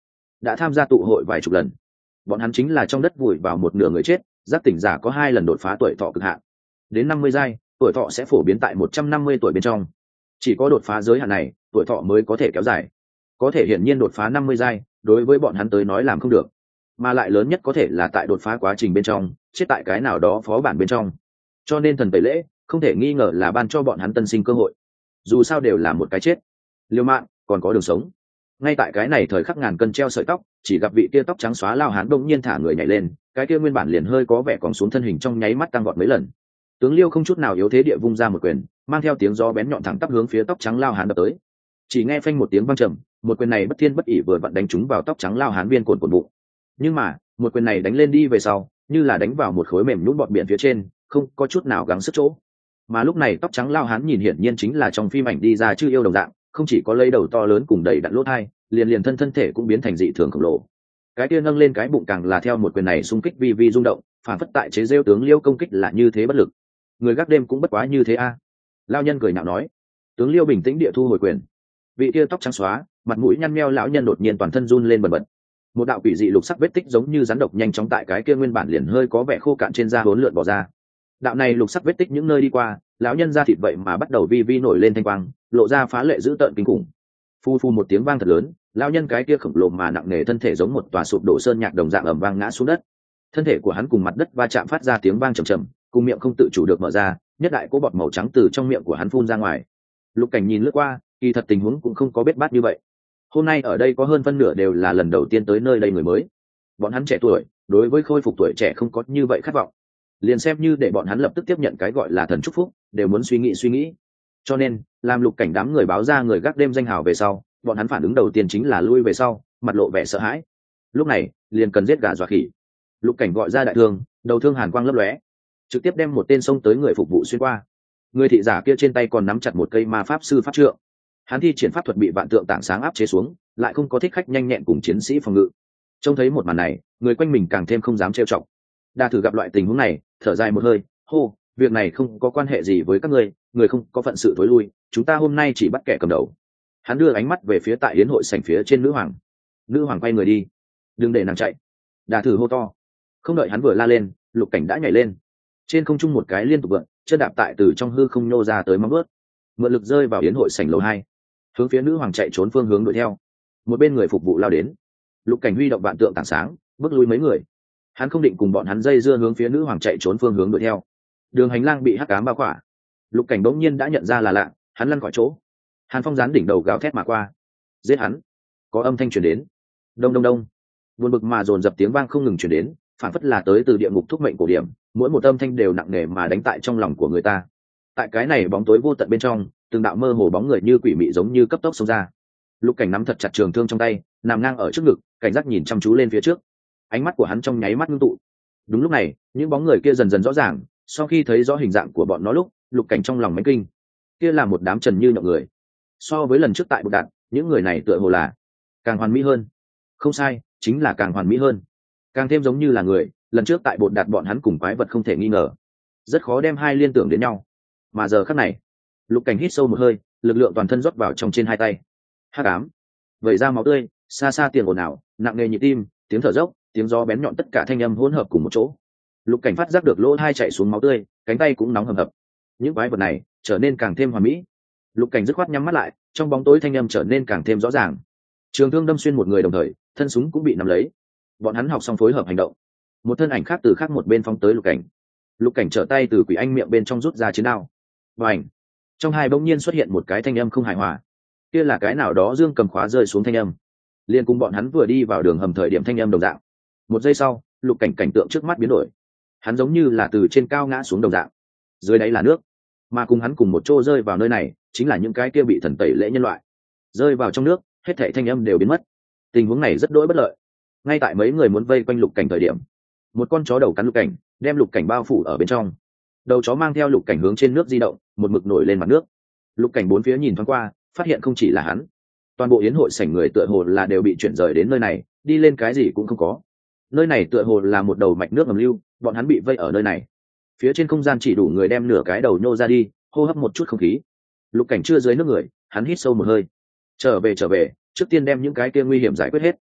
đã tham gia tụ hội vài chục lần. Bọn hắn chính là trong đất vùi vào một nửa người chết, giác tỉnh giả có 2 lần đột phá tuổi thọ cực hạn. Đến 50 giai, tuổi thọ sẽ phổ biến tại 150 tuổi bên trong. Chỉ có đột phá giới hạn này, tuổi thọ mới có thể kéo dài. Có thể hiển nhiên đột phá 50 giai, đối với bọn hắn tới nói làm không được. Mà lại lớn nhất có thể là tại đột phá quá trình bên trong, chết tại cái nào đó phó bản bên trong. Cho nên thần tẩy lễ, không thể nghi ngờ là ban cho bọn hắn tân sinh cơ hội. Dù sao đều là một cái chết. Liều mạng, còn có đường sống. Ngay tại cái này thời khắc ngàn cân treo sợi tóc, chỉ gặp vị kia tóc trắng xóa lao hán đông nhiên thả người nhảy lên, cái kia nguyên bản liền hơi có vẻ còn xuống thân hình trong nháy mắt tăng vọt mấy lần. Tướng Liêu không chút nào yếu thế địa vung ra một quyền, mang theo tiếng gió bén nhọn thẳng tắp hướng phía tóc trắng lao hán đập tới. Chỉ nghe phanh một tiếng vang trầm, một quyền này bất thiên bất ỷ vừa vặn đánh trúng vào tóc trắng lao hán viên cồn bụng. Nhưng mà, một quyền này đánh lên đi về sau, như là đánh vào một khối mềm nhũn bọt biển phía trên, không có chút nào gắng sức chỗ. Mà lúc này tóc trắng lao hán nhìn hiển nhiên chính là trong phim ảnh đi ra chư yêu đồng dạng, không chỉ có lấy đầu to lớn cùng đầy đặn lỗ hai, liền thân thể cũng biến thành dị thường khổng lồ. Cái kia nâng lên cái bụng càng là theo một quyền này xung kích vi vi rung động, phản phất tại chế giễu tướng Liêu công kích là như thế bất lực. Người gác đêm cũng bất quá như thế a. Lao nhân cười nhạo nói. Tướng Liêu bình tĩnh địa thu hồi quyền. Vị kia tóc trắng xóa, mặt mũi nhăn meo lão nhân đột nhiên toàn thân run lên bần bật. Một đạo quỷ dị lục sắc vết tích giống như rắn độc nhanh chóng tại cái kia nguyên bản liền hơi có vẻ khô cạn trên da hỗn lượn bỏ ra. Đạo này lục sắc vết tích những nơi đi qua, lão nhân da thịt vậy mà bắt đầu vi vi nổi lên thanh quang, lộ ra phá lệ dữ tợn kinh khủng. Phu phu một tiếng vang thật lớn, lão nhân cái kia khổng lồ mà nặng nề thân thể giống một tòa sụp đổ sơn nhạc đồng dạng ầm vang ngã xuống đất. Thân thể của hắn cùng mặt đất va chạm phát ra tiếng vang trầm trầm, cùng miệng không tự chủ được mở ra, nhất đại cỗ bọt màu trắng từ trong miệng của hắn phun ra ngoài. Lục Cảnh nhìn lướt qua, kỳ thật tình huống cũng không có bết bát như vậy. Hôm nay ở đây có hơn phân nửa đều là lần đầu tiên tới nơi đây người mới. Bọn hắn trẻ tuổi, đối với khôi phục tuổi trẻ không có như vậy khát vọng. Liền xem như để bọn hắn lập tức tiếp nhận cái gọi là thần chúc phúc, đều muốn suy nghĩ. Cho nên, làm Lục Cảnh đám người báo ra người gác đêm danh hào về sau, bọn hắn phản ứng đầu tiên chính là lui về sau, mặt lộ vẻ sợ hãi. Lúc này, liền cần giết gà dọa khỉ. Lục Cảnh gọi ra đại thương, đầu thương hàn quang lấp lóe, trực tiếp đem một tên xông tới người phục vụ xuyên qua. Người thị giả kia trên tay còn nắm chặt một cây ma pháp sư pháp trượng. Hắn thi triển pháp thuật bị vạn tượng tảng sáng áp chế xuống, lại không có thích khách nhanh nhẹn cùng chiến sĩ phòng ngự. Trông thấy một màn này, người quanh mình càng thêm không dám trêu chọc. Đa thử gặp loại tình huống này, thở dài một hơi, hô, việc này không có quan hệ gì với các ngươi, người không có phận sự thối lui, chúng ta hôm nay chỉ bắt kẻ cầm đầu. Hắn đưa ánh mắt về phía tại yến hội sảnh phía trên nữ hoàng. Nữ hoàng quay người đi, đừng để nàng chạy. Đa thử hô to. Không đợi hắn vừa la lên, Lục Cảnh đã nhảy lên. Trên không trung một cái liên tục vượn, chân đạp tại từ trong hư không nhô ra tới móng vuốt, mượn lực rơi vào yến hội sảnh lầu 2, hướng phía nữ hoàng chạy trốn phương hướng đuổi theo. Một bên người phục vụ lao đến, Lục Cảnh huy động vạn tượng tảng sáng, bước lui mấy người. Hắn không định cùng bọn hắn dây dưa hướng phía nữ hoàng chạy trốn phương hướng đuổi theo. Đường hành lang bị hắc ám bao khỏa. Lục Cảnh bỗng nhiên đã nhận ra là lạ, hắn lăn khỏi chỗ. Hàn Phong dán đỉnh đầu gào thét mà qua. Giết hắn! Có âm thanh truyền đến. Đông đông đông. Buồn bực mà dồn dập tiếng vang không ngừng truyền đến, phản phất là tới từ địa ngục thúc mệnh cổ điểm, mỗi một âm thanh đều nặng nề mà đánh tại trong lòng của người ta. Tại cái này bóng tối vô tận bên trong, từng đạo mơ hồ bóng người như quỷ mị giống như cấp tốc xông ra. Lục Cảnh nắm thật chặt trường thương trong tay, nằm ngang ở trước ngực, cảnh giác nhìn chăm chú lên phía trước. Ánh mắt của hắn trong nháy mắt ngưng tụ. Đúng lúc này, những bóng người kia dần dần rõ ràng, sau khi thấy rõ hình dạng của bọn nó lúc, Lục Cảnh trong lòng mánh kinh. Kia là một đám trần như nhộng người. So với lần trước tại Bột Đạt, những người này tựa hồ là càng hoàn mỹ hơn. Không sai, chính là càng hoàn mỹ hơn. Càng thêm giống như là người, lần trước tại Bột Đạt bọn hắn cùng quái vật không thể nghi ngờ. Rất khó đem hai liên tưởng đến nhau. Mà giờ khắc này, Lục Cảnh hít sâu một hơi, lực lượng toàn thân rót vào trong trên hai tay. Hắc ám, vẩy ra máu tươi, xa xa tiền ồn ào, nặng nề nhịp tim, tiếng thở dốc, tiếng gió bén nhọn tất cả thanh âm hỗn hợp cùng một chỗ. Lục Cảnh phát giác được lỗ hai chạy xuống máu tươi, cánh tay cũng nóng hầm hập. Những quái vật này trở nên càng thêm hoàn mỹ. Lục Cảnh dứt khoát nhắm mắt lại, trong bóng tối thanh âm trở nên càng thêm rõ ràng. Trường thương đâm xuyên một người đồng thời, thân súng cũng bị nắm lấy. Bọn hắn học xong phối hợp hành động. Một thân ảnh khác từ khác một bên phóng tới Lục Cảnh. Lục Cảnh trở tay từ quỷ anh miệng bên trong rút ra chiến đao. Bành! Trong hai bỗng nhiên xuất hiện một cái thanh âm không hài hòa. Kia là cái nào đó dương cầm khóa rơi xuống thanh âm. Liên cùng bọn hắn vừa đi vào đường hầm thời điểm thanh âm đồng dạng. Một giây sau, Lục Cảnh cảnh tượng trước mắt biến đổi. Hắn giống như là từ trên cao ngã xuống đồng dạng. Dưới đáy là nước, mà cùng hắn cùng một chỗ rơi vào nơi này, chính là những cái kia bị thần tẩy lễ nhân loại. Rơi vào trong nước, hết thảy thanh âm đều biến mất. Tình huống này rất đỗi bất lợi. Ngay tại mấy người muốn vây quanh Lục Cảnh thời điểm, một con chó đầu cắn Lục Cảnh, đem Lục Cảnh bao phủ ở bên trong. Đầu chó mang theo Lục Cảnh hướng trên nước di động, một mực nổi lên mặt nước. Lục Cảnh bốn phía nhìn thoáng qua, phát hiện không chỉ là hắn, toàn bộ yến hội sảnh người tựa hồ là đều bị chuyển rời đến nơi này, đi lên cái gì cũng không có. Nơi này tựa hồ là một đầu mạch nước ngầm lưu, bọn hắn bị vây ở nơi này. Phía trên không gian chỉ đủ người đem nửa cái đầu nhô ra đi, hô hấp một chút không khí. Lục Cảnh chưa dưới nước người, hắn hít sâu một hơi. Trở về, trước tiên đem những cái kia nguy hiểm giải quyết hết.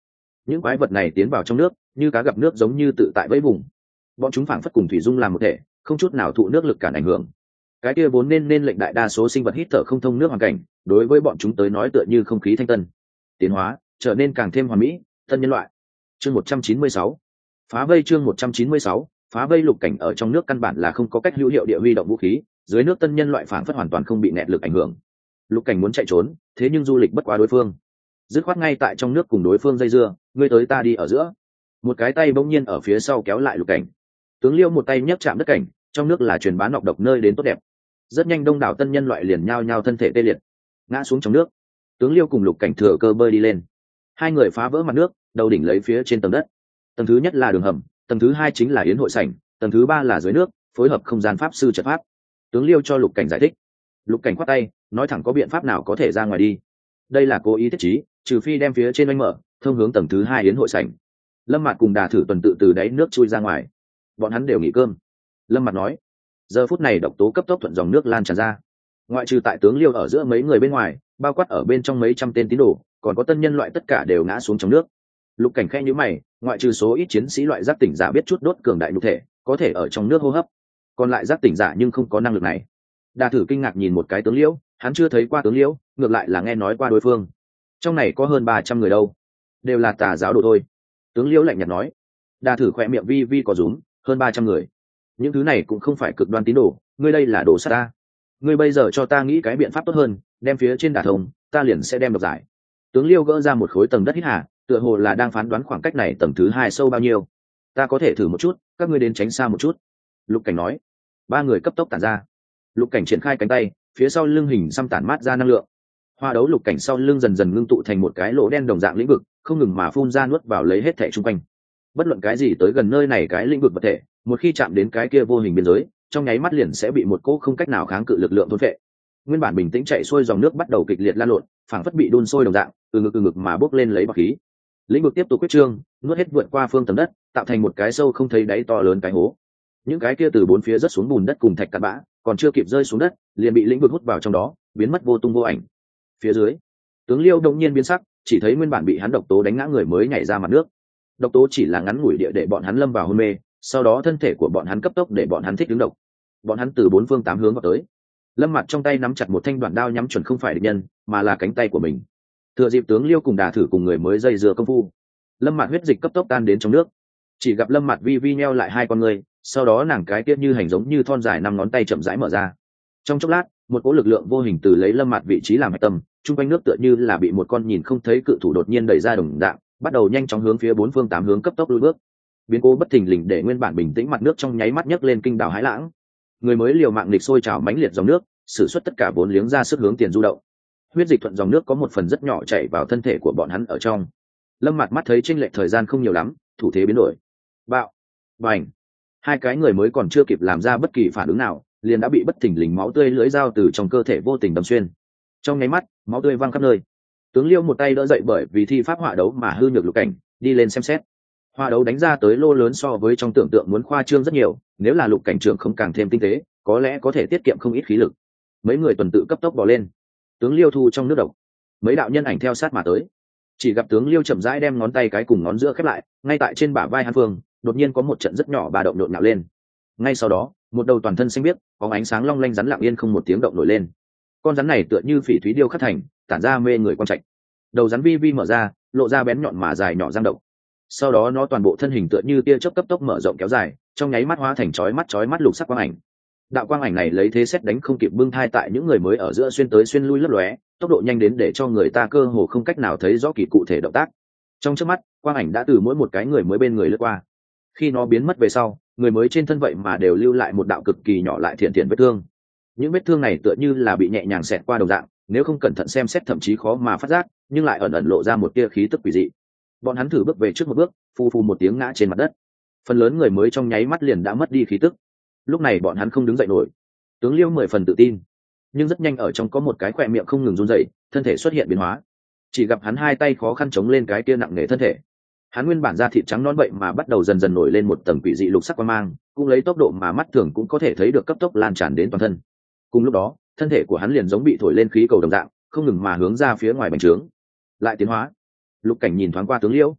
những quái vật này tiến vào trong nước như cá gặp nước, giống như tự tại vẫy vùng. Bọn chúng phảng phất cùng thủy dung làm một thể, không chút nào thụ nước lực cản ảnh hưởng. Cái kia vốn nên lệnh đại đa số sinh vật hít thở không thông nước hoàn cảnh, đối với bọn chúng tới nói tựa như không khí thanh tân. Tiến hóa trở nên càng thêm hoàn mỹ, tân nhân loại. Chương 196. Phá vây. Chương 196. Phá vây. Lục cảnh ở trong nước căn bản là không có cách hữu hiệu địa huy động vũ khí, dưới nước tân nhân loại phảng phất hoàn toàn không bị nẹt lực ảnh hưởng. Lục cảnh muốn chạy trốn, thế nhưng du lịch bất quá đối phương, dứt khoát ngay tại trong nước cùng đối phương dây dưa, ngươi tới ta đi ở giữa. Một cái tay bỗng nhiên ở phía sau kéo lại lục cảnh. Tướng Liêu một tay nhấc chạm đất cảnh, trong nước là truyền bán nọc độc nơi đến tốt đẹp. Rất nhanh đông đảo tân nhân loại liền nhao nhao thân thể tê liệt, ngã xuống trong nước. Tướng Liêu cùng lục cảnh thừa cơ bơi đi lên, hai người phá vỡ mặt nước, đầu đỉnh lấy phía trên tầng đất. Tầng thứ nhất là đường hầm, tầng thứ hai chính là yến hội sảnh, tầng thứ ba là dưới nước, phối hợp không gian pháp sư trận pháp. Tướng Liêu cho lục cảnh giải thích. Lục cảnh khoát tay, nói thẳng có biện pháp nào có thể ra ngoài đi. Đây là cố ý thiết trí, trừ phi đem phía trên oanh mở, thông hướng tầng thứ hai yến hội sảnh. Lâm Mạt cùng Đà Thử tuần tự từ đáy nước chui ra ngoài, bọn hắn đều nghỉ cơm. Lâm Mạt nói, giờ phút này độc tố cấp tốc thuận dòng nước lan tràn ra, ngoại trừ tại tướng Liêu ở giữa mấy người bên ngoài, bao quát ở bên trong mấy trăm tên tín đồ, còn có tân nhân loại tất cả đều ngã xuống trong nước. Lục cảnh khẽ nhíu mày, ngoại trừ số ít chiến sĩ loại giác tỉnh giả biết chút đốt cường đại nhục thể, có thể ở trong nước hô hấp, còn lại giác tỉnh giả nhưng không có năng lực này. Đà Thử kinh ngạc nhìn một cái tướng Liêu, hắn chưa thấy qua tướng Liêu, ngược lại là nghe nói qua đối phương. Trong này có hơn 300 người đâu, đều là tà giáo đồ thôi. Tướng Liêu lạnh nhạt nói. Đà Thử khỏe miệng vi vi có rúm, hơn 300 người, những thứ này cũng không phải cực đoan tín đồ, ngươi đây là đồ sát ta. Ngươi bây giờ cho ta nghĩ cái biện pháp tốt hơn, đem phía trên đả thông, ta liền sẽ đem độc giải. Tướng Liêu gỡ ra một khối tầng đất hít hà, tựa hồ là đang phán đoán khoảng cách này tầng thứ hai sâu bao nhiêu. Ta có thể thử một chút, các ngươi đến tránh xa một chút. Lục cảnh nói. Ba người cấp tốc tản ra. Lục cảnh triển khai cánh tay, phía sau lưng hình xăm tản mát ra năng lượng. Hoa đấu lục cảnh sau lưng dần dần ngưng tụ thành một cái lỗ đen đồng dạng lĩnh vực, không ngừng mà phun ra nuốt vào lấy hết thể chung quanh. Bất luận cái gì tới gần nơi này cái lĩnh vực vật thể, một khi chạm đến cái kia vô hình biên giới, trong nháy mắt liền sẽ bị một cỗ không cách nào kháng cự lực lượng thôn phệ. Nguyên bản bình tĩnh chạy xuôi dòng nước bắt đầu kịch liệt lan lộn, phảng phất bị đun sôi đồng dạng, từ ngực mà bốc lên lấy bọt khí. Lĩnh vực tiếp tục quyết trương, nuốt hết vượt qua phương tầng đất, tạo thành một cái sâu không thấy đáy to lớn cái hố. Những cái kia từ bốn phía rớt xuống bùn đất cùng thạch cát bã, còn chưa kịp rơi xuống đất, liền bị lĩnh vực hút vào trong đó, biến mất vô tung vô ảnh. Phía dưới, tướng Liêu đột nhiên biến sắc, chỉ thấy nguyên bản bị hắn độc tố đánh ngã người mới nhảy ra mặt nước. Độc tố chỉ là ngắn ngủi địa để bọn hắn lâm vào hôn mê, sau đó thân thể của bọn hắn cấp tốc để bọn hắn thích ứng độc. Bọn hắn từ bốn phương tám hướng vào tới. Lâm Mạt trong tay nắm chặt một thanh đoạn đao nhắm chuẩn không phải địch nhân, mà là cánh tay của mình. Thừa dịp tướng Liêu cùng Đà Thử cùng người mới dây dưa công phu, Lâm Mạt huyết dịch cấp tốc tan đến trong nước. Chỉ gặp Lâm Mạt vi vi nheo lại hai con người, sau đó nàng cái tiết như hành giống như thon dài năm ngón tay chậm rãi mở ra. Trong chốc lát, một cỗ lực lượng vô hình từ lấy Lâm Mạt vị trí làm hạch tâm, trung quanh nước tựa như là bị một con nhìn không thấy cự thủ đột nhiên đẩy ra đồng dạng, bắt đầu nhanh chóng hướng phía bốn phương tám hướng cấp tốc lùi bước. Biến cố bất thình lình để nguyên bản bình tĩnh mặt nước trong nháy mắt nhấc lên kinh đảo hãi lãng. Người mới liều mạng nghịch sôi trào mãnh liệt dòng nước, sử xuất tất cả vốn liếng ra sức hướng tiền du động. Huyết dịch thuận dòng nước có một phần rất nhỏ chảy vào thân thể của bọn hắn ở trong. Lâm Mạt mắt thấy chênh lệch thời gian không nhiều lắm, thủ thế biến đổi. Bạo, bành. Hai cái người mới còn chưa kịp làm ra bất kỳ phản ứng nào, liền đã bị bất thình lình máu tươi lưỡi dao từ trong cơ thể vô tình đâm xuyên. Trong nháy mắt, máu tươi văng khắp nơi. Tướng Liêu một tay đỡ dậy bởi vì thi pháp họa đấu mà hư nhược lục cảnh, đi lên xem xét. Họa đấu đánh ra tới lô lớn so với trong tưởng tượng muốn khoa trương rất nhiều, nếu là lục cảnh trưởng không càng thêm tinh tế, có lẽ có thể tiết kiệm không ít khí lực. Mấy người tuần tự cấp tốc bò lên. Tướng Liêu thu trong nước độc, mấy đạo nhân ảnh theo sát mà tới. Chỉ gặp tướng Liêu chậm rãi đem ngón tay cái cùng ngón giữa khép lại, ngay tại trên bả vai hắn phương, đột nhiên có một trận rất nhỏ ba động nhộn nhạo lên. Ngay sau đó, một đầu toàn thân xanh biếc, có ánh sáng long lanh rắn lặng yên không một tiếng động nổi lên. Con rắn này tựa như phỉ thúy điêu khắc thành, tản ra mê người quan trạch. Đầu rắn vi vi mở ra, lộ ra bén nhọn mà dài nhỏ răng động. Sau đó nó toàn bộ thân hình tựa như tia chớp cấp tốc mở rộng kéo dài, trong nháy mắt hóa thành chói mắt lục sắc quang ảnh. Đạo quang ảnh này lấy thế xét đánh không kịp bưng thai tại những người mới ở giữa xuyên tới xuyên lui lấp lóe, tốc độ nhanh đến để cho người ta cơ hồ không cách nào thấy rõ kỳ cụ thể động tác. Trong chớp mắt, quang ảnh đã từ mỗi một cái người mới bên người lướt qua. Khi nó biến mất về sau, người mới trên thân vậy mà đều lưu lại một đạo cực kỳ nhỏ lại thiện vết thương. Những vết thương này tựa như là bị nhẹ nhàng xẹt qua đồng dạng, nếu không cẩn thận xem xét thậm chí khó mà phát giác, nhưng lại ẩn ẩn lộ ra một tia khí tức quỷ dị. Bọn hắn thử bước về trước một bước, phù phù một tiếng ngã trên mặt đất. Phần lớn người mới trong nháy mắt liền đã mất đi khí tức. Lúc này bọn hắn không đứng dậy nổi. Tướng Liêu 10 phần tự tin, nhưng rất nhanh ở trong có một cái khỏe miệng không ngừng run rẩy, thân thể xuất hiện biến hóa. Chỉ gặp hắn hai tay khó khăn chống lên cái tia nặng nề thân thể. Hắn nguyên bản da thịt trắng nõn vậy mà bắt đầu dần dần nổi lên một tầng quỷ dị lục sắc quang mang, cũng lấy tốc độ mà mắt thường cũng có thể thấy được cấp tốc lan tràn đến toàn thân. Cùng lúc đó, thân thể của hắn liền giống bị thổi lên khí cầu đồng dạng, không ngừng mà hướng ra phía ngoài bành trướng. Lại tiến hóa. Lục cảnh nhìn thoáng qua tướng Liêu,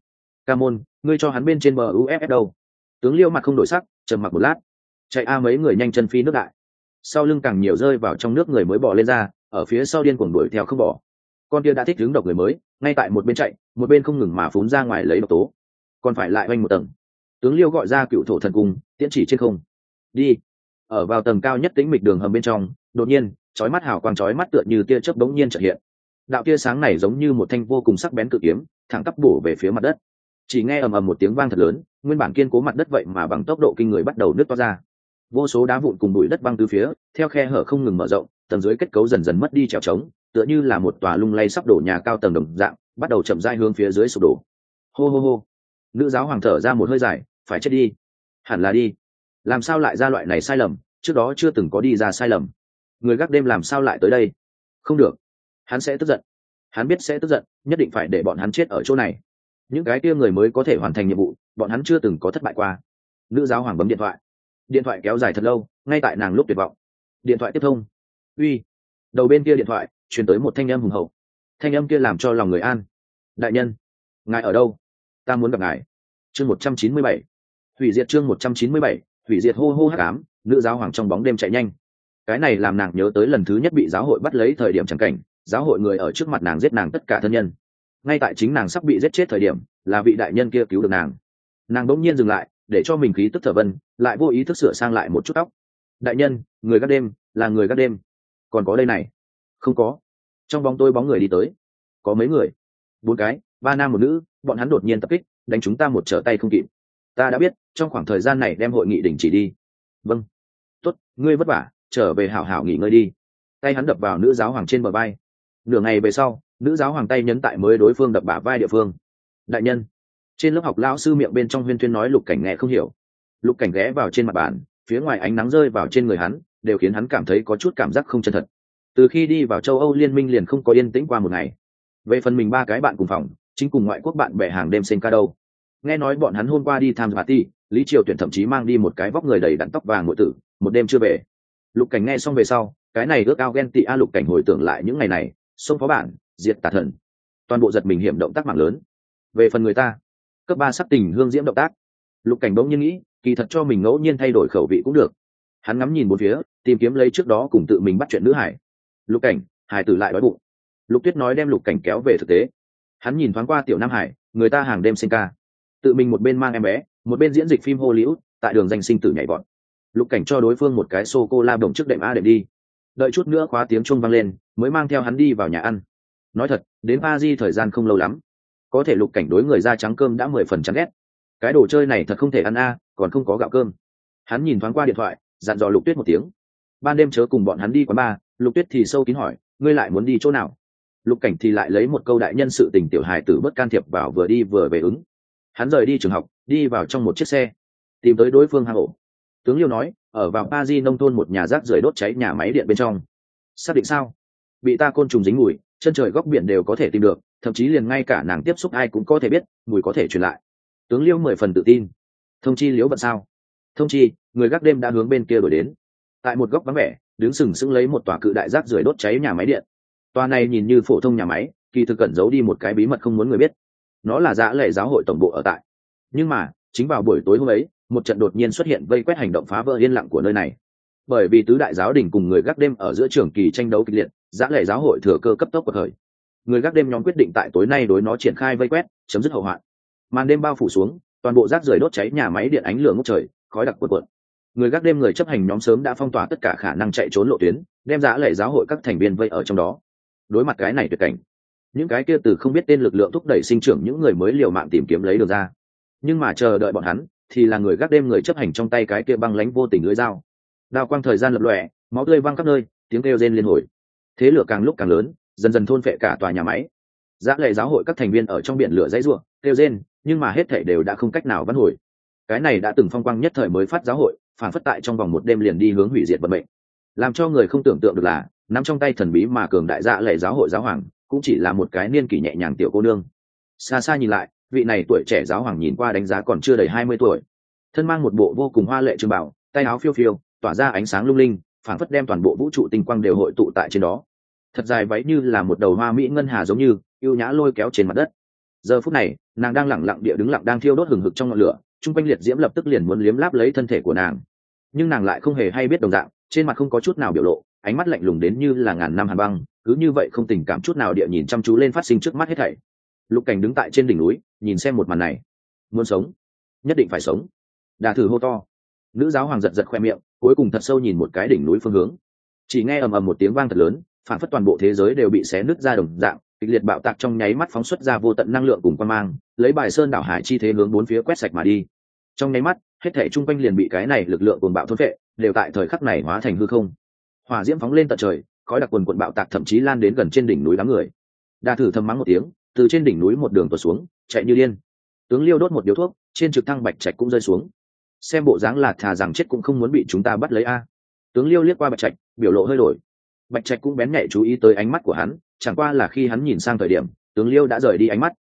Ca môn, ngươi cho hắn bên trên bờ uff đâu? Tướng Liêu mặt không đổi sắc, trầm mặc một lát. Chạy a mấy người nhanh chân phi nước đại. Sau lưng càng nhiều rơi vào trong nước người mới bò lên ra, ở phía sau điên cuồng đuổi theo không bỏ. Con kia đã thích hướng độc người mới, ngay tại một bên chạy, một bên không ngừng mà phún ra ngoài lấy độc tố. Còn phải lại oanh một tầng. Tướng Liêu gọi ra cựu thổ thần cung, tiễn chỉ trên không. Đi. Ở vào tầng cao nhất tĩnh mịch đường hầm bên trong, đột nhiên, chói mắt hào quang chói mắt tựa như tia chớp bỗng nhiên chợt hiện. Đạo tia sáng này giống như một thanh vô cùng sắc bén cự kiếm, thẳng tắp bổ về phía mặt đất. Chỉ nghe ầm ầm một tiếng vang thật lớn, nguyên bản kiên cố mặt đất vậy mà bằng tốc độ kinh người bắt đầu nứt toát ra. Vô số đá vụn cùng bụi đất văng từ phía, theo khe hở không ngừng mở rộng, tầng dưới kết cấu dần dần mất đi trèo trống, tựa như là một tòa lung lay sắp đổ nhà cao tầng đồng dạng, bắt đầu chậm rãi hướng phía dưới sụp đổ. Hô hô hô. Nữ giáo hoàng thở ra một hơi dài, phải chết đi. Hẳn là đi. Làm sao lại ra loại này sai lầm, trước đó chưa từng có đi ra sai lầm. Người gác đêm làm sao lại tới đây? Không được. Hắn sẽ tức giận. Hắn biết sẽ tức giận, nhất định phải để bọn hắn chết ở chỗ này. Những cái kia người mới có thể hoàn thành nhiệm vụ, bọn hắn chưa từng có thất bại qua. Nữ giáo hoàng bấm điện thoại. Điện thoại kéo dài thật lâu, ngay tại nàng lúc tuyệt vọng. Điện thoại tiếp thông. Uy. Đầu bên kia điện thoại truyền tới một thanh âm hùng hậu. Thanh âm kia làm cho lòng người an. Đại nhân, ngài ở đâu? Ta muốn gặp ngài. Chương 197. Hủy diệt chương 197, hủy diệt hô hô hắc ám, nữ giáo hoàng trong bóng đêm chạy nhanh. Cái này làm nàng nhớ tới lần thứ nhất bị giáo hội bắt lấy thời điểm chẳng cảnh, giáo hội người ở trước mặt nàng giết nàng tất cả thân nhân. Ngay tại chính nàng sắp bị giết chết thời điểm, là vị đại nhân kia cứu được nàng. Nàng bỗng nhiên dừng lại, để cho mình khí tức thở vân, lại vô ý thức sửa sang lại một chút tóc. Đại nhân, người gác đêm, là người gác đêm. Còn có đây này. Không có. Trong bóng tối bóng người đi tới. Có mấy người? 4 cái, 3 nam 1 nữ, bọn hắn đột nhiên tập kích, đánh chúng ta một trở tay không kịp. Ta đã biết, trong khoảng thời gian này đem hội nghị đình chỉ đi. Vâng. Tốt, ngươi vất vả, trở về hảo hảo nghỉ ngơi đi. Tay hắn đập vào nữ giáo hoàng trên bờ vai. Nửa ngày về sau, nữ giáo hoàng tay nhấn tại mới đối phương đập bả vai địa phương. Đại nhân. Trên lớp học lão sư miệng bên trong huyên thuyên nói Lục Cảnh nghe không hiểu. Lục Cảnh ghé vào trên mặt bàn, phía ngoài ánh nắng rơi vào trên người hắn, đều khiến hắn cảm thấy có chút cảm giác không chân thật. Từ khi đi vào châu Âu liên minh liền không có yên tĩnh qua một ngày. Về phần mình 3 cái bạn cùng phòng, chính cùng ngoại quốc bạn bè hàng đêm sinh ca đâu. Nghe nói bọn hắn hôm qua đi tham gia party, Lý Triều Tuyển thậm chí mang đi một cái vóc người đầy đặn tóc vàng ngụy tử, một đêm chưa về. Lục Cảnh nghe xong về sau, cái này ước ao ghen tị a. Lục Cảnh hồi tưởng lại những ngày này, xông phó bản, diệt tà thần, toàn bộ giật mình hiểm động tác mạng lớn. Về phần người ta, cấp 3 sắc tình hương diễm động tác, Lục Cảnh bỗng nhiên nghĩ, kỳ thật cho mình ngẫu nhiên thay đổi khẩu vị cũng được. Hắn ngắm nhìn bốn phía, tìm kiếm lấy trước đó cùng tự mình bắt chuyện nữ hải. Lục Cảnh, hải tử lại đói bụng. Lục Tuyết nói đem Lục Cảnh kéo về thực tế. Hắn nhìn thoáng qua tiểu Nam Hải, người ta hàng đêm sinh ca, tự mình một bên mang em bé, một bên diễn dịch phim Hollywood, tại đường danh sinh tử nhảy vọt. Lục Cảnh cho đối phương một cái sô cô la đồng trước đệm a đệm đi. Đợi chút nữa khóa tiếng chuông vang lên, mới mang theo hắn đi vào nhà ăn. Nói thật, đến Paris thời gian không lâu lắm, có thể Lục Cảnh đối người da trắng cơm đã 10 phần chán ghét. Cái đồ chơi này thật không thể ăn a, còn không có gạo cơm. Hắn nhìn thoáng qua điện thoại, dặn dò Lục Tuyết một tiếng. Ban đêm chớ cùng bọn hắn đi quán bar. Lục Tuyết thì sâu kín hỏi, ngươi lại muốn đi chỗ nào? Lục Cảnh thì lại lấy một câu đại nhân sự tình tiểu hài tử bất can thiệp vào vừa đi vừa về ứng. Hắn rời đi trường học, đi vào trong một chiếc xe, tìm tới đối phương hang ổ. Tướng Liêu nói, ở vào Paris nông thôn một nhà rác rưởi đốt cháy nhà máy điện bên trong. Xác định sao? Bị ta côn trùng dính mùi, chân trời góc biển đều có thể tìm được, thậm chí liền ngay cả nàng tiếp xúc ai cũng có thể biết, mùi có thể truyền lại. Tướng Liêu 10 phần tự tin. Thông chi Liễu Vận sao? Thông chi, người gác đêm đã hướng bên kia đuổi đến. Tại một góc vắng vẻ, đứng sừng sững lấy một tòa cự đại rác rưởi đốt cháy nhà máy điện. Tòa này nhìn như phổ thông nhà máy, kỳ thực cẩn giấu đi một cái bí mật không muốn người biết. Nó là Dã Lệ giáo hội tổng bộ ở tại. Nhưng mà, chính vào buổi tối hôm ấy, một trận đột nhiên xuất hiện vây quét hành động phá vỡ yên lặng của nơi này. Bởi vì tứ đại giáo đình cùng người gác đêm ở giữa trường kỳ tranh đấu kịch liệt, Dã Lệ giáo hội thừa cơ cấp tốc quật khởi. Người gác đêm nhóm quyết định tại tối nay đối nó triển khai vây quét, chấm dứt hậu hoạn. Màn đêm bao phủ xuống, toàn bộ rác rưởi đốt cháy nhà máy điện ánh lửa ngút trời, khói đặc cuồn cuộn. Người gác đêm người chấp hành nhóm sớm đã phong tỏa tất cả khả năng chạy trốn lộ tuyến, đem Dã Lệ giáo hội các thành viên vây ở trong đó. Đối mặt cái này tuyệt cảnh, những cái kia từ không biết tên lực lượng thúc đẩy sinh trưởng những người mới liều mạng tìm kiếm lấy đường ra. Nhưng mà chờ đợi bọn hắn thì là người gác đêm người chấp hành trong tay cái kia băng lãnh vô tình lưỡi dao. Đao quang thời gian lập lòe, máu tươi văng khắp nơi, tiếng kêu rên liên hồi. Thế lửa càng lúc càng lớn, dần dần thôn phệ cả tòa nhà máy. Dã Lệ giáo hội các thành viên ở trong biển lửa dãy rủa, kêu rên, nhưng mà hết thảy đều đã không cách nào vãn hồi. Cái này đã từng phong quang nhất thời mới phát giáo hội, phản phất tại trong vòng một đêm liền đi hướng hủy diệt vận mệnh. Làm cho người không tưởng tượng được là, nắm trong tay thần bí mà cường đại Dã Lệ giáo hội giáo hoàng, cũng chỉ là một cái niên kỷ nhẹ nhàng tiểu cô nương. Xa xa nhìn lại, vị này tuổi trẻ giáo hoàng nhìn qua đánh giá còn chưa đầy 20 tuổi. Thân mang một bộ vô cùng hoa lệ trường bào, tay áo phiêu phiêu, tỏa ra ánh sáng lung linh, phảng phất đem toàn bộ vũ trụ tinh quang đều hội tụ tại trên đó. Thật dài váy như là một đầu hoa mỹ ngân hà giống như, yêu nhã lôi kéo trên mặt đất. Giờ phút này nàng đang lẳng lặng địa đứng lặng đang thiêu đốt hừng hực trong ngọn lửa, chung quanh liệt diễm lập tức liền muốn liếm láp lấy thân thể của nàng, nhưng nàng lại không hề hay biết đồng dạng, trên mặt không có chút nào biểu lộ, ánh mắt lạnh lùng đến như là ngàn năm hàn băng, cứ như vậy không tình cảm chút nào địa nhìn chăm chú lên phát sinh trước mắt hết thảy. Lục Cảnh đứng tại trên đỉnh núi nhìn xem một màn này. Muốn sống, nhất định phải sống. Đà thử hô to. Nữ giáo hoàng giật giật khoe miệng, cuối cùng thật sâu nhìn một cái đỉnh núi phương hướng. Chỉ nghe ầm ầm một tiếng vang thật lớn, phản phất toàn bộ thế giới đều bị xé nứt ra đồng dạng, kịch liệt bạo tạc trong nháy mắt phóng xuất ra vô tận năng lượng cùng quang mang, lấy bài sơn đảo hải chi thế hướng bốn phía quét sạch mà đi. Trong nháy mắt, hết thảy chung quanh liền bị cái này lực lượng cuồng bạo thôn phệ, đều tại thời khắc này hóa thành hư không. Hỏa diễm phóng lên tận trời, khói đặc quần quần bạo tạc thậm chí lan đến gần trên đỉnh núi đám người. Đa thử thầm mắng một tiếng, từ trên đỉnh núi một đường tuột xuống, chạy như điên. Tướng Liêu đốt một điếu thuốc, trên trực thăng Bạch Trạch cũng rơi xuống. Xem bộ dáng là thà rằng chết cũng không muốn bị chúng ta bắt lấy a. Tướng Liêu liếc qua Bạch Trạch, biểu lộ hơi đổi. Bạch Trạch cũng bén nhạy chú ý tới ánh mắt của hắn, chẳng qua là khi hắn nhìn sang thời điểm, tướng Liêu đã rời đi ánh mắt.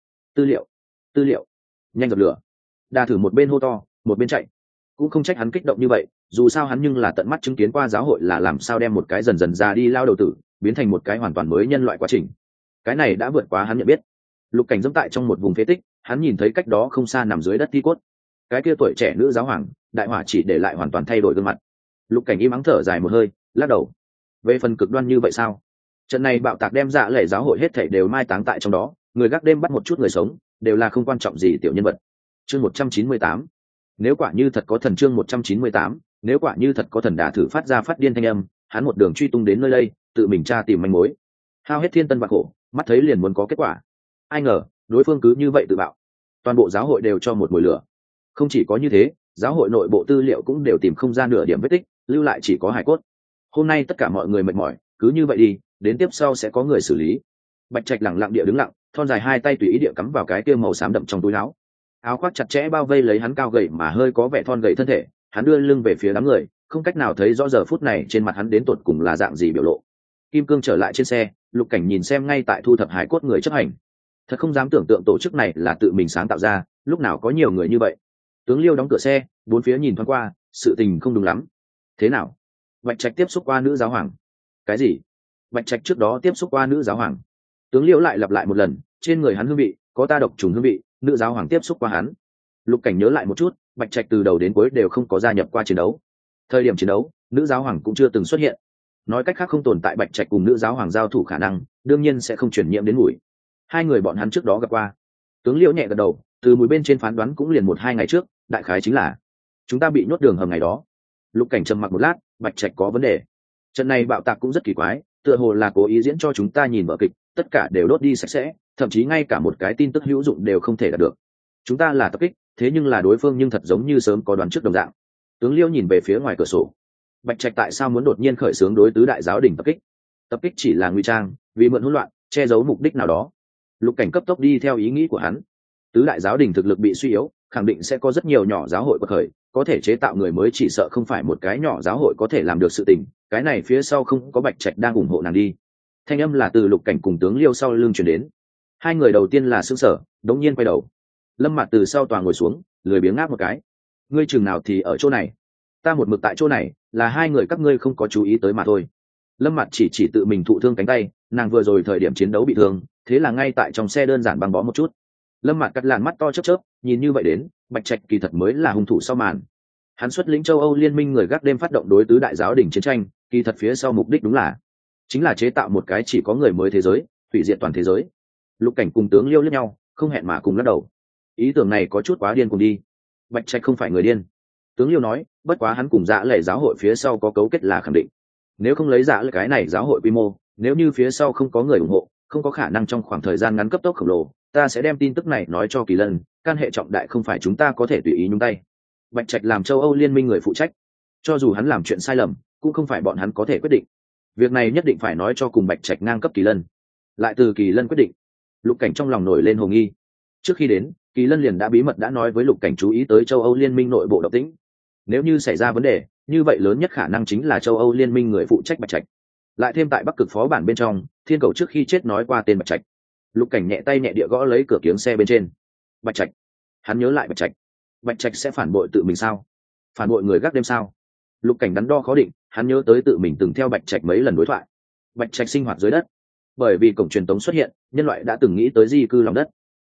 Tư liệu, nhanh dập lửa. Đa thử một bên hô to, một bên chạy. Cũng không trách hắn kích động như vậy, dù sao hắn nhưng là tận mắt chứng kiến qua giáo hội là làm sao đem một cái dần dần già đi lao đầu tử biến thành một cái hoàn toàn mới nhân loại quá trình. Cái này đã vượt quá hắn nhận biết. Lục Cảnh dẫm tại trong một vùng phế tích, hắn nhìn thấy cách đó không xa nằm dưới đất thi cốt. Cái kia tuổi trẻ nữ giáo hoàng, đại hỏa chỉ để lại hoàn toàn thay đổi gương mặt. Lục Cảnh im ắng thở dài một hơi, lắc đầu. Về phần cực đoan như vậy sao? Trận này bạo tạc đem dạ lệ giáo hội hết thảy đều mai táng tại trong đó, người gác đêm bắt một chút người sống, đều là không quan trọng gì tiểu nhân vật. Chương 198. Nếu quả như thật có thần, chương 198, nếu quả như thật có thần. Đả thử phát ra phát điên thanh âm, hắn một đường truy tung đến nơi đây, tự mình tra tìm manh mối. Hao hết thiên tân và khổ, mắt thấy liền muốn có kết quả. Ai ngờ, đối phương cứ như vậy tự bạo. Toàn bộ giáo hội đều cho một mùi lửa. Không chỉ có như thế, giáo hội nội bộ tư liệu cũng đều tìm không ra nửa điểm vết tích, lưu lại chỉ có hài cốt. Hôm nay tất cả mọi người mệt mỏi, cứ như vậy đi, đến tiếp sau sẽ có người xử lý. Bạch Trạch lẳng lặng địa đứng lặng, thon dài hai tay tùy ý địa cắm vào cái kia màu xám đậm trong túi áo. Áo khoác chặt chẽ bao vây lấy hắn cao gầy mà hơi có vẻ thon gầy thân thể, hắn đưa lưng về phía đám người, không cách nào thấy rõ giờ phút này trên mặt hắn đến tột cùng là dạng gì biểu lộ. Kim Cương trở lại trên xe, Lục Cảnh nhìn xem ngay tại thu thập hài cốt người chấp hành. Thật không dám tưởng tượng tổ chức này là tự mình sáng tạo ra, lúc nào có nhiều người như vậy. Tướng Liêu đóng cửa xe, bốn phía nhìn thoáng qua, sự tình không đúng lắm. Thế nào? Bạch Trạch tiếp xúc qua nữ giáo hoàng. Cái gì? Bạch Trạch trước đó tiếp xúc qua nữ giáo hoàng. Tướng Liêu lại lặp lại một lần, trên người hắn hương vị, có ta độc trùng hương vị, nữ giáo hoàng tiếp xúc qua hắn. Lục Cảnh nhớ lại một chút, Bạch Trạch từ đầu đến cuối đều không có gia nhập qua chiến đấu. Thời điểm chiến đấu, nữ giáo hoàng cũng chưa từng xuất hiện. Nói cách khác không tồn tại Bạch Trạch cùng nữ giáo hoàng giao thủ khả năng, đương nhiên sẽ không truyền nhiễm đến mùi. Hai người bọn hắn trước đó gặp qua. Tướng Liễu nhẹ gật đầu, từ mùi bên trên phán đoán cũng liền 1-2 ngày trước, đại khái chính là chúng ta bị nhốt đường hầm ngày đó. Lục Cảnh trầm mặc một lát, Bạch Trạch có vấn đề. Trận này bạo tạc cũng rất kỳ quái, tựa hồ là cố ý diễn cho chúng ta nhìn vở kịch, tất cả đều đốt đi sạch sẽ, thậm chí ngay cả một cái tin tức hữu dụng đều không thể đạt được. Chúng ta là tập kích, thế nhưng là đối phương nhưng thật giống như sớm có đoán trước đồng dạng. Tướng Liêu nhìn về phía ngoài cửa sổ. Bạch Trạch tại sao muốn đột nhiên khởi xướng đối tứ đại giáo đình tập kích? Tập kích chỉ là ngụy trang, vì mượn hỗn loạn, che giấu mục đích nào đó. Lục Cảnh cấp tốc đi theo ý nghĩ của hắn. Tứ đại giáo đình thực lực bị suy yếu, khẳng định sẽ có rất nhiều nhỏ giáo hội quật khởi, có thể chế tạo người mới chỉ sợ không phải một cái nhỏ giáo hội có thể làm được sự tình. Cái này phía sau không có Bạch Trạch đang ủng hộ nàng đi. Thanh âm là từ Lục Cảnh cùng tướng Liêu sau lưng truyền đến. Hai người đầu tiên là sững sờ, đống nhiên quay đầu. Lâm Mạt từ sau tòa ngồi xuống, lười biếng ngáp một cái. Ngươi chừng nào thì ở chỗ này? Ta một mực tại chỗ này, là hai người các ngươi không có chú ý tới mà thôi. Lâm Mạt chỉ tự mình thụ thương cánh tay, nàng vừa rồi thời điểm chiến đấu bị thương, thế là ngay tại trong xe đơn giản băng bó một chút. Lâm Mạt cắt làn mắt to chớp chớp, nhìn như vậy đến, Bạch Trạch kỳ thật mới là hung thủ sau màn. Hắn xuất lĩnh châu Âu liên minh người gác đêm phát động đối tứ đại giáo đình chiến tranh, kỳ thật phía sau mục đích đúng là chính là chế tạo một cái chỉ có người mới thế giới, hủy diệt toàn thế giới. Lục Cảnh cùng tướng Liêu liếc nhau, không hẹn mà cùng lắc đầu. Ý tưởng này có chút quá điên cùng đi. Bạch Trạch không phải người điên. Tướng Liêu nói, bất quá hắn cùng Dạ Lệ giáo hội phía sau có cấu kết là khẳng định. Nếu không lấy Dạ Lệ cái này giáo hội quy mô, nếu như phía sau không có người ủng hộ, không có khả năng trong khoảng thời gian ngắn cấp tốc khổng lồ, ta sẽ đem tin tức này nói cho Kỳ Lân, can hệ trọng đại không phải chúng ta có thể tùy ý nhúng tay. Bạch Trạch làm châu Âu liên minh người phụ trách, cho dù hắn làm chuyện sai lầm, cũng không phải bọn hắn có thể quyết định. Việc này nhất định phải nói cho cùng Bạch Trạch ngang cấp Kỳ Lân, lại từ Kỳ Lân quyết định. Lục Cảnh trong lòng nổi lên hồ nghi. Trước khi đến, Kỳ Lân liền đã bí mật đã nói với Lục Cảnh chú ý tới châu Âu liên minh nội bộ động tĩnh. Nếu như xảy ra vấn đề, như vậy lớn nhất khả năng chính là châu Âu liên minh người phụ trách Bạch Trạch. Lại thêm tại Bắc Cực phó bản bên trong, Thiên Cầu trước khi chết nói qua tên Bạch Trạch. Lục Cảnh nhẹ tay nhẹ địa gõ lấy cửa kiếng xe bên trên. Bạch Trạch. Hắn nhớ lại Bạch Trạch. Bạch Trạch sẽ phản bội tự mình sao? Phản bội người gác đêm sao? Lục Cảnh đắn đo khó định, hắn nhớ tới tự mình từng theo Bạch Trạch mấy lần đối thoại. Bạch Trạch sinh hoạt dưới đất. Bởi vì cổng truyền tống xuất hiện, nhân loại đã từng nghĩ tới di cư lòng đất.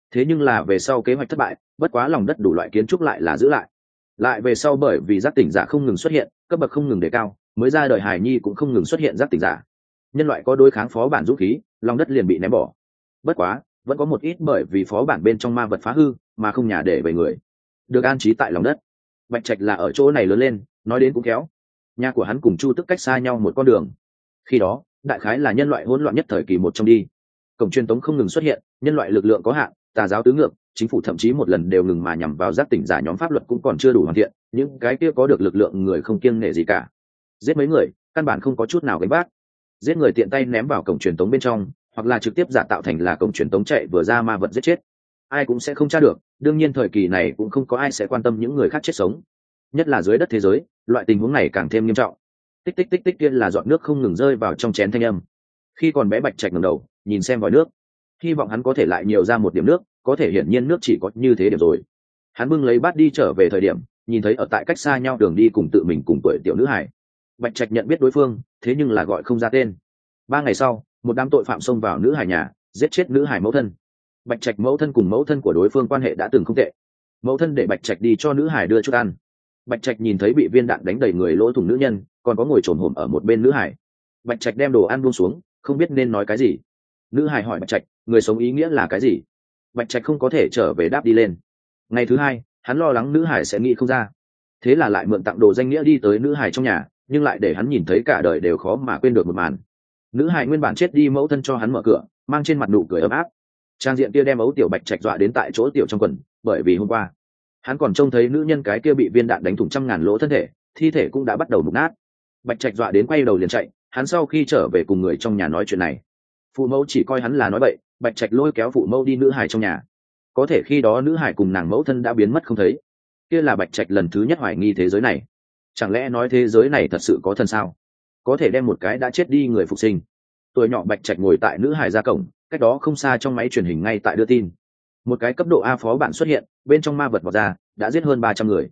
thế nhưng là về sau kế hoạch thất bại, bất quá lòng đất đủ loại kiến trúc lại là giữ lại về sau bởi vì giác tỉnh giả không ngừng xuất hiện, cấp bậc không ngừng đề cao, mới ra đời hài nhi cũng không ngừng xuất hiện giác tỉnh giả. Nhân loại có đối kháng phó bản dũng khí, lòng đất liền bị ném bỏ. Bất quá vẫn có một ít bởi vì phó bản bên trong ma vật phá hư mà không nhà để về người, được an trí tại lòng đất. Bạch Trạch là ở chỗ này lớn lên, nói đến cũng khéo, nhà của hắn cùng Chu Tức cách xa nhau một con đường. Khi đó đại khái là nhân loại hỗn loạn nhất thời kỳ một trong đi, cổng truyền tống không ngừng xuất hiện, nhân loại lực lượng có hạn, tà giáo tứ ngược, chính phủ thậm chí một lần đều ngừng mà nhằm vào giác tỉnh giả nhóm pháp luật cũng còn chưa đủ hoàn thiện, những cái kia có được lực lượng người không kiêng nể gì cả, giết mấy người căn bản không có chút nào gánh vác, giết người tiện tay ném vào cổng truyền tống bên trong, hoặc là trực tiếp giả tạo thành là cổng truyền tống chạy vừa ra ma vật giết chết, ai cũng sẽ không tra được. Đương nhiên thời kỳ này cũng không có ai sẽ quan tâm những người khác chết sống, nhất là dưới đất thế giới, loại tình huống này càng thêm nghiêm trọng. Tích tích tích tích kia là giọt nước không ngừng rơi vào trong chén thanh âm. Khi còn bé Bạch Trạch ngẩng đầu nhìn xem vòi nước, hy vọng hắn có thể lại nhiều ra một điểm nước, có thể hiển nhiên nước chỉ có như thế điểm rồi. Hắn bưng lấy bát đi trở về thời điểm, nhìn thấy ở tại cách xa nhau đường đi cùng tự mình cùng tuổi tiểu nữ hải. Bạch Trạch nhận biết đối phương, thế nhưng là gọi không ra tên. 3 ngày sau, một đám tội phạm xông vào nữ hải nhà, giết chết nữ hải mẫu thân. Bạch Trạch mẫu thân cùng mẫu thân của đối phương quan hệ đã từng không tệ, mẫu thân để Bạch Trạch đi cho nữ hải đưa chút ăn. Bạch Trạch nhìn thấy bị viên đạn đánh đầy người lỗ thủng nữ nhân, còn có ngồi trồn hổm ở một bên nữ hải. Bạch Trạch đem đồ ăn buông xuống, không biết nên nói cái gì. Nữ hải hỏi Bạch Trạch, người sống ý nghĩa là cái gì? Bạch Trạch không có thể trở về đáp đi lên. Ngày thứ hai, hắn lo lắng nữ hải sẽ nghĩ không ra, thế là lại mượn tặng đồ danh nghĩa đi tới nữ hải trong nhà, nhưng lại để hắn nhìn thấy cả đời đều khó mà quên được một màn. Nữ hải nguyên bản chết đi mẫu thân cho hắn mở cửa, mang trên mặt nụ cười ấm áp. Trang diện kia đem ấu tiểu Bạch Trạch dọa đến tại chỗ tiểu trong quần, bởi vì hôm qua hắn còn trông thấy nữ nhân cái kia bị viên đạn đánh thủng trăm ngàn lỗ thân thể, thi thể cũng đã bắt đầu mục nát. Bạch Trạch dọa đến quay đầu liền chạy. Hắn sau khi trở về cùng người trong nhà nói chuyện này, phụ mẫu chỉ coi hắn là nói bậy. Bạch Trạch lôi kéo phụ mẫu đi nữ hải trong nhà, có thể khi đó nữ hải cùng nàng mẫu thân đã biến mất không thấy. Kia là Bạch Trạch lần thứ nhất hoài nghi thế giới này, chẳng lẽ nói thế giới này thật sự có thần sao, có thể đem một cái đã chết đi người phục sinh. Tuổi nhỏ Bạch Trạch ngồi tại nữ hải ra cổng, cách đó không xa trong máy truyền hình ngay tại đưa tin, một cái cấp độ A phó bản xuất hiện, bên trong ma vật vọt ra, đã giết hơn 300 người.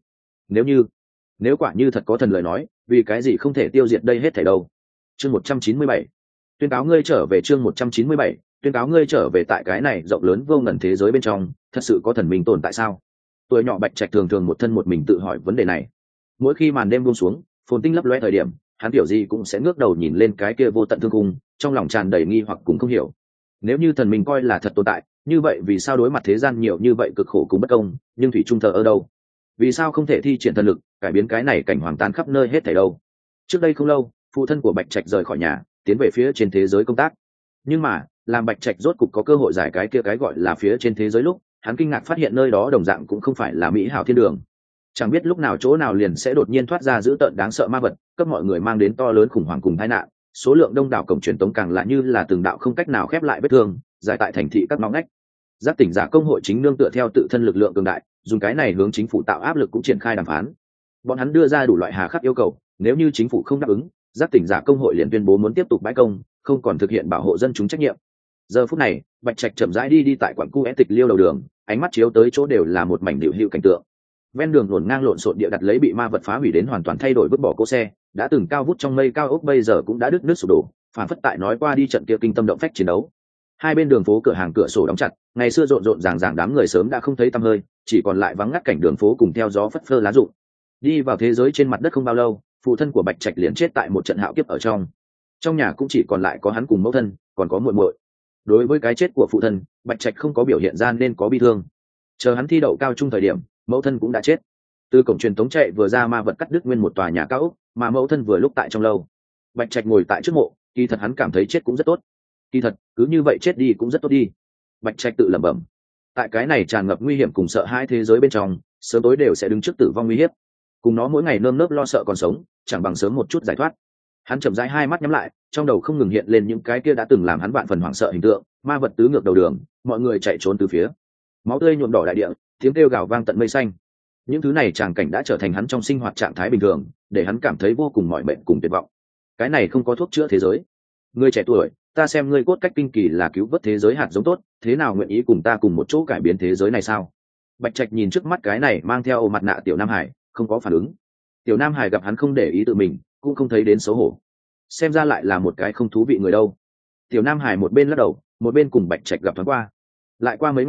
Nếu quả như thật có thần lời nói, vì cái gì không thể tiêu diệt đây hết thảy đâu. Chương 197, tuyên cáo ngươi trở về. Chương 197, tuyên cáo ngươi trở về. Tại cái này rộng lớn vô ngần thế giới bên trong, thật sự có thần minh tồn tại sao? Tuổi nhỏ Bạch Trạch thường thường một thân một mình tự hỏi vấn đề này. Mỗi khi màn đêm buông xuống, phồn tinh lấp loe thời điểm, hắn kiểu gì cũng sẽ ngước đầu nhìn lên cái kia vô tận thương cung, trong lòng tràn đầy nghi hoặc cùng không hiểu. Nếu như thần minh coi là thật tồn tại, như vậy vì sao đối mặt thế gian nhiều như vậy cực khổ cùng bất công, nhưng thủy trung thờ ở đâu? Vì sao không thể thi triển thần lực cải biến cái này cảnh hoàng tàn khắp nơi hết thảy đâu? Trước đây không lâu, phụ thân của Bạch Trạch rời khỏi nhà, tiến về phía trên thế giới công tác. Nhưng mà làm Bạch Trạch rốt cục có cơ hội giải cái kia cái gọi là phía trên thế giới lúc, hắn kinh ngạc phát hiện nơi đó đồng dạng cũng không phải là mỹ hảo thiên đường. Chẳng biết lúc nào chỗ nào liền sẽ đột nhiên thoát ra dữ tợn đáng sợ ma vật, cấp mọi người mang đến to lớn khủng hoảng cùng tai nạn. Số lượng đông đảo cổng truyền tống càng là như là từng đạo không cách nào khép lại vết thương, giải tại thành thị các ngõ ngách. Giác tỉnh giả công hội chính nương tựa theo tự thân lực lượng cường đại, dùng cái này hướng chính phủ tạo áp lực cũng triển khai đàm phán. Bọn hắn đưa ra đủ loại hà khắc yêu cầu, nếu như chính phủ không đáp ứng, giác tỉnh giả công hội liền tuyên bố muốn tiếp tục bãi công, không còn thực hiện bảo hộ dân chúng trách nhiệm. Giờ phút này, Bạch Trạch chậm rãi đi tại quận cu é tịch liêu đầu đường, ánh mắt chiếu tới chỗ đều là một mảnh điệu hữu cảnh tượng. Ven đường luồn ngang lộn xộn địa đặt lấy bị ma vật phá hủy đến hoàn toàn thay đổi vứt bỏ cỗ xe, đã từng cao vút trong mây cao ốc bây giờ cũng đã đứt nứt sụp đổ, phản phất tại nói qua đi trận kia kinh tâm động phách chiến đấu. Hai bên đường phố cửa hàng cửa sổ đóng chặt, ngày xưa rộn rộn ràng ràng đám người sớm đã không thấy tăm hơi, chỉ còn lại vắng ngắt cảnh đường phố cùng theo gió phất phơ lá rụng. Đi vào thế giới trên mặt đất không bao lâu, phụ thân của Bạch Trạch liền chết tại một trận hạo kiếp ở trong nhà cũng chỉ còn lại có hắn cùng mẫu thân, còn có muội muội. Đối với cái chết của phụ thân, Bạch Trạch không có biểu hiện ra nên có bi thương. Chờ hắn thi đậu cao trung thời điểm, mẫu thân cũng đã chết. Từ cổng truyền tống chạy vừa ra ma vật cắt đứt nguyên một tòa nhà cao ốc, mà mẫu thân vừa lúc tại trong lâu. Bạch Trạch ngồi tại trước mộ, kỳ thật hắn cảm thấy chết cũng rất tốt. Kỳ thật, cứ như vậy chết đi cũng rất tốt đi. Bạch Trạch tự lẩm bẩm. Tại cái này tràn ngập nguy hiểm cùng sợ hãi thế giới bên trong, sớm tối đều sẽ đứng trước tử vong nguy hiểm. Cùng nó mỗi ngày nơm nớp lo sợ còn sống, chẳng bằng sớm một chút giải thoát. Hắn chậm rãi hai mắt nhắm lại, trong đầu không ngừng hiện lên những cái kia đã từng làm hắn vạn phần hoảng sợ hình tượng, ma vật tứ ngược đầu đường, mọi người chạy trốn từ phía, máu tươi nhuộm đỏ đại địa, tiếng kêu gào vang tận mây xanh. Những thứ này tràng cảnh đã trở thành hắn trong sinh hoạt trạng thái bình thường, để hắn cảm thấy vô cùng mỏi mệt cùng tuyệt vọng. Cái này không có thuốc chữa thế giới. Người trẻ tuổi, ta xem ngươi cốt cách kinh kỳ là cứu vớt thế giới hạt giống tốt, thế nào nguyện ý cùng ta cùng một chỗ cải biến thế giới này sao? Bạch Trạch nhìn trước mắt cái này mang theo mặt nạ tiểu Nam Hải, không có phản ứng. Tiểu Nam Hải gặp hắn không để ý tự mình, cũng không thấy đến xấu hổ. Xem ra lại là một cái không thú vị người đâu. Tiểu Nam Hải một bên lắc đầu, một bên cùng Bạch Trạch gặp thoáng qua. Lại qua mấy ngày,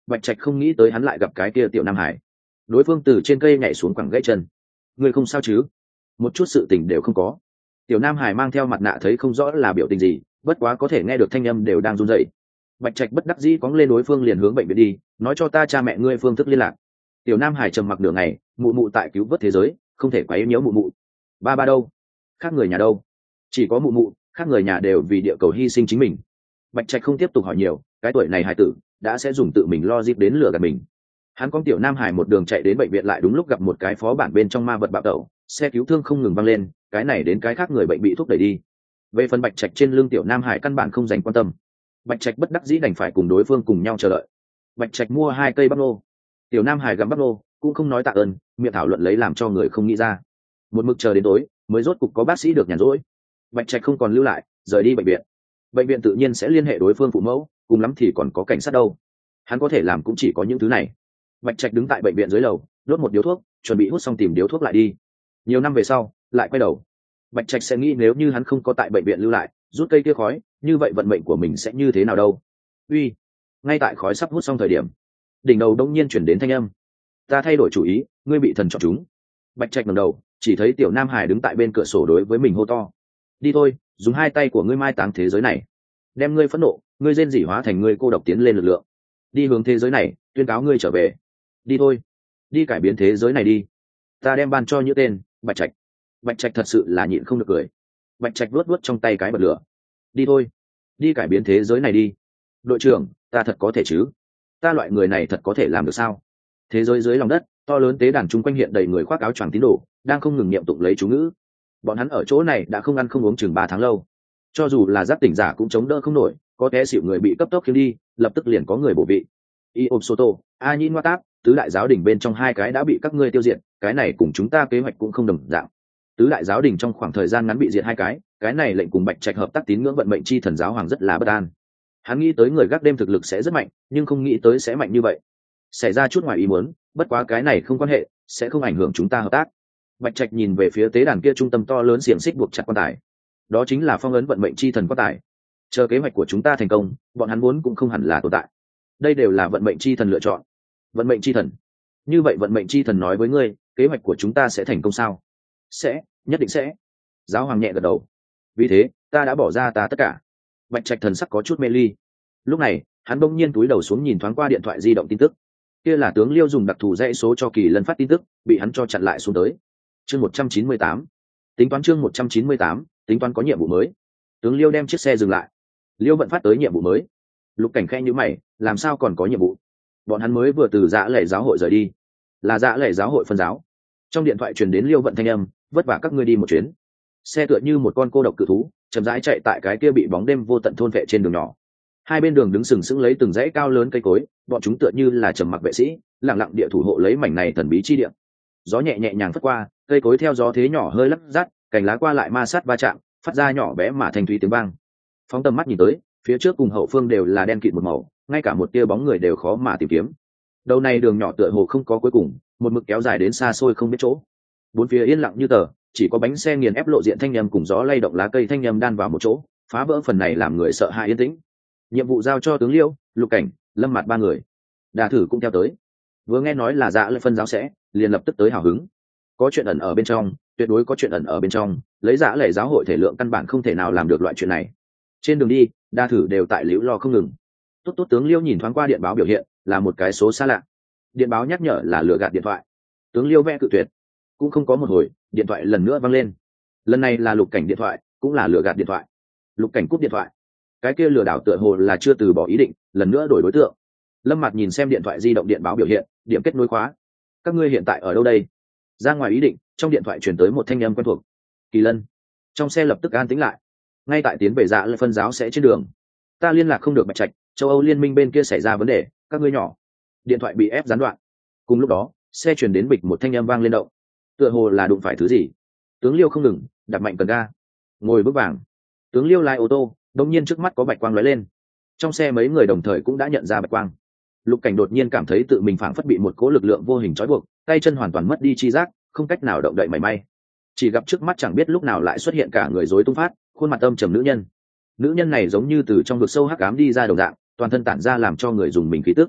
Bạch Trạch không nghĩ tới hắn lại gặp cái kia tiểu Nam Hải. Đối phương từ trên cây nhảy xuống quẳng gãy chân. Người không sao chứ? Một chút sự tình đều không có. Tiểu Nam Hải mang theo mặt nạ thấy không rõ là biểu tình gì, bất quá có thể nghe được thanh âm đều đang run rẩy. Bạch Trạch bất đắc dĩ cóng lên đối phương liền hướng bệnh viện đi, nói cho ta cha mẹ ngươi phương thức liên lạc. Tiểu Nam Hải trầm mặc nửa ngày, mụ mụ tại cứu vớt thế giới, không thể quấy nhiễu mụ mụ. Ba ba đâu? Khác người nhà đâu? Chỉ có mụ mụ, khác người nhà đều vì địa cầu hy sinh chính mình. Bạch Trạch không tiếp tục hỏi nhiều, cái tuổi này hải tử đã sẽ dùng tự mình lo dịp đến lừa gạt mình. Hắn con tiểu Nam Hải một đường chạy đến bệnh viện lại đúng lúc gặp một cái phó bản bên trong ma vật bạo tẩu, xe cứu thương không ngừng văng lên, cái này đến cái khác người bệnh bị thúc đẩy đi. Về phần Bạch Trạch trên lưng tiểu Nam Hải căn bản không dành quan tâm. Bạch Trạch bất đắc dĩ đành phải cùng đối phương cùng nhau chờ đợi. Bạch Trạch mua 2 cây bắp nô. Tiểu Nam Hải gặm bắp nô, cũng không nói tạ ơn, miệng thảo luận lấy làm cho người không nghĩ ra. Một mực chờ đến tối, mới rốt cục có bác sĩ được nhàn rỗi. Bạch Trạch không còn lưu lại, rời đi bệnh viện. Bệnh viện tự nhiên sẽ liên hệ đối phương phụ mẫu, cùng lắm thì còn có cảnh sát đâu. Hắn có thể làm cũng chỉ có những thứ này. Bạch Trạch đứng tại bệnh viện dưới lầu, đốt một điếu thuốc, chuẩn bị hút xong tìm điếu thuốc lại đi. Nhiều năm về sau, lại quay đầu. Bạch Trạch sẽ nghĩ nếu như hắn không có tại bệnh viện lưu lại, rút cây kia khói, như vậy vận mệnh của mình sẽ như thế nào đâu. Uy, ngay tại khói sắp hút xong thời điểm, đỉnh đầu đông nhiên chuyển đến thanh âm. Ta thay đổi chủ ý, ngươi bị thần chọn chúng. Bạch Trạch ngẩng đầu, chỉ thấy tiểu Nam Hải đứng tại bên cửa sổ đối với mình hô to. Đi thôi, dùng 2 tay của ngươi mai táng thế giới này. Đem ngươi phẫn nộ, ngươi rên rỉ hóa thành ngươi cô độc tiến lên lực lượng. Đi hướng thế giới này, tuyên cáo ngươi trở về. Đi thôi, đi cải biến thế giới này đi. Ta đem ban cho những tên, Bạch Trạch. Bạch Trạch thật sự là nhịn không được cười. Bạch Trạch luốt trong tay cái bật lửa. Đi thôi, đi cải biến thế giới này đi. Đội trưởng, ta thật có thể chứ? Ta loại người này thật có thể làm được sao? Thế giới dưới lòng đất, to lớn tế đàn chung quanh hiện đầy người khoác áo choàng tín đồ, đang không ngừng niệm tụng lấy chú ngữ. Bọn hắn ở chỗ này đã không ăn không uống chừng 3 tháng lâu. Cho dù là giác tỉnh giả cũng chống đỡ không nổi, có té xỉu người bị cấp tốc khiêng đi, lập tức liền có người bổ vị. Iom Soto, A Nhin Ngoa Táp, tứ đại giáo đình bên trong 2 cái đã bị các ngươi tiêu diệt, cái này cùng chúng ta kế hoạch cũng không đồng dạng. Tứ đại giáo đình trong khoảng thời gian ngắn bị diệt 2 cái này lệnh cùng Bạch Trạch hợp tác tín ngưỡng vận mệnh chi thần giáo hoàng rất là bất an. Hắn nghĩ tới người gác đêm thực lực sẽ rất mạnh, nhưng không nghĩ tới sẽ mạnh như vậy. Xảy ra chút ngoài ý muốn, bất quá cái này không quan hệ, sẽ không ảnh hưởng chúng ta hợp tác. Bạch Trạch nhìn về phía tế đàn kia trung tâm to lớn xiềng xích buộc chặt quan tài. Đó chính là phong ấn vận mệnh chi thần quan tài. Chờ kế hoạch của chúng ta thành công, bọn hắn muốn cũng không hẳn là tồn tại. Đây đều là vận mệnh chi thần lựa chọn. Vận mệnh chi thần. Như vậy vận mệnh chi thần nói với ngươi, kế hoạch của chúng ta sẽ thành công sao? Sẽ, nhất định sẽ. Giáo hoàng nhẹ gật đầu. Vì thế, ta đã bỏ ra ta tất cả. Bạch Trạch thần sắc có chút mê ly. Lúc này, hắn bỗng nhiên túi đầu xuống nhìn thoáng qua điện thoại di động tin tức. Kia là tướng Liêu dùng đặc thù dãy số cho Kỳ Lân phát tin tức, bị hắn cho chặn lại xuống tới. Chương 198. Tính toán chương 198, tính toán có nhiệm vụ mới. Tướng Liêu đem chiếc xe dừng lại. Liêu vận phát tới nhiệm vụ mới. Lục Cảnh khẽ nhíu mày, làm sao còn có nhiệm vụ? Bọn hắn mới vừa từ Dạ Lệ giáo hội rời đi. Là Dạ Lệ giáo hội phân giáo. Trong điện thoại truyền đến Liêu vận thanh âm, vất vả các ngươi đi một chuyến. Xe tựa như một con cô độc cự thú, chậm rãi chạy tại cái kia bị bóng đêm vô tận thôn vệ trên đường nhỏ. Hai bên đường đứng sừng sững lấy từng dãy cao lớn cây cối, bọn chúng tựa như là trầm mặc vệ sĩ, lặng lặng địa thủ hộ lấy mảnh này thần bí chi địa. Gió nhẹ nhẹ nhàng phất qua, cây cối theo gió thế nhỏ hơi lắc rát, cành lá qua lại ma sát va chạm, phát ra nhỏ bé mà thanh thúy tiếng vang. Phóng tầm mắt nhìn tới, phía trước cùng hậu phương đều là đen kịt một màu, ngay cả một tia bóng người đều khó mà tìm kiếm. Đầu này đường nhỏ tựa hồ không có cuối cùng, một mực kéo dài đến xa xôi không biết chỗ. Bốn phía yên lặng như tờ, chỉ có bánh xe nghiền ép lộ diện thanh âm cùng gió lay động lá cây thanh âm đan vào một chỗ, phá vỡ phần này làm người sợ hãi yên tĩnh. Nhiệm vụ giao cho tướng Liêu, Lục Cảnh, Lâm Mạt 3 người. Đà Thử cũng theo tới. Vừa nghe nói là Dạ Lệ phân giáo sẽ, liền lập tức tới hào hứng. Có chuyện ẩn ở bên trong, tuyệt đối có chuyện ẩn ở bên trong, lấy Dạ Lệ giáo hội thể lượng căn bản không thể nào làm được loại chuyện này. Trên đường đi, Đa Thử đều tại liễu lo không ngừng. Tốt tướng Liêu nhìn thoáng qua điện báo biểu hiện, là một cái số xa lạ. Điện báo nhắc nhở là lừa gạt điện thoại. Tướng Liêu vẽ cự tuyệt. Cũng không có một hồi, điện thoại lần nữa vang lên. Lần này là Lục Cảnh điện thoại, cũng là lừa gạt điện thoại. Lục Cảnh cúp điện thoại. Cái kia lừa đảo tựa hồ là chưa từ bỏ ý định, lần nữa đổi đối tượng. Lâm Mạt nhìn xem điện thoại di động điện báo biểu hiện, điểm kết nối khóa. Các ngươi hiện tại ở đâu đây? Ra ngoài ý định, trong điện thoại truyền tới một thanh âm quen thuộc. Kỳ Lân. Trong xe lập tức an tĩnh lại. Ngay tại tiến về Dạ Lệ phân giáo sẽ trên đường. Ta liên lạc không được Bạch Trạch, châu Âu liên minh bên kia xảy ra vấn đề, các ngươi nhỏ. Điện thoại bị ép gián đoạn. Cùng lúc đó, xe truyền đến bịch một thanh âm vang lên động. Tựa hồ là đụng phải thứ gì. Tướng Liêu không ngừng, đặt mạnh cần ga. Ngồi bước vàng. Tướng Liêu lái ô tô, đột nhiên trước mắt có bạch quang lóe lên. Trong xe mấy người đồng thời cũng đã nhận ra bạch quang. Lục Cảnh đột nhiên cảm thấy tự mình phảng phất bị một cỗ lực lượng vô hình trói buộc, tay chân hoàn toàn mất đi chi giác, không cách nào động đậy mảy may. Chỉ gặp trước mắt chẳng biết lúc nào lại xuất hiện cả người rối tung phát, khuôn mặt âm trầm nữ nhân. Nữ nhân này giống như từ trong vực sâu hắc ám đi ra đồng dạng, toàn thân tản ra làm cho người dùng mình khí tức.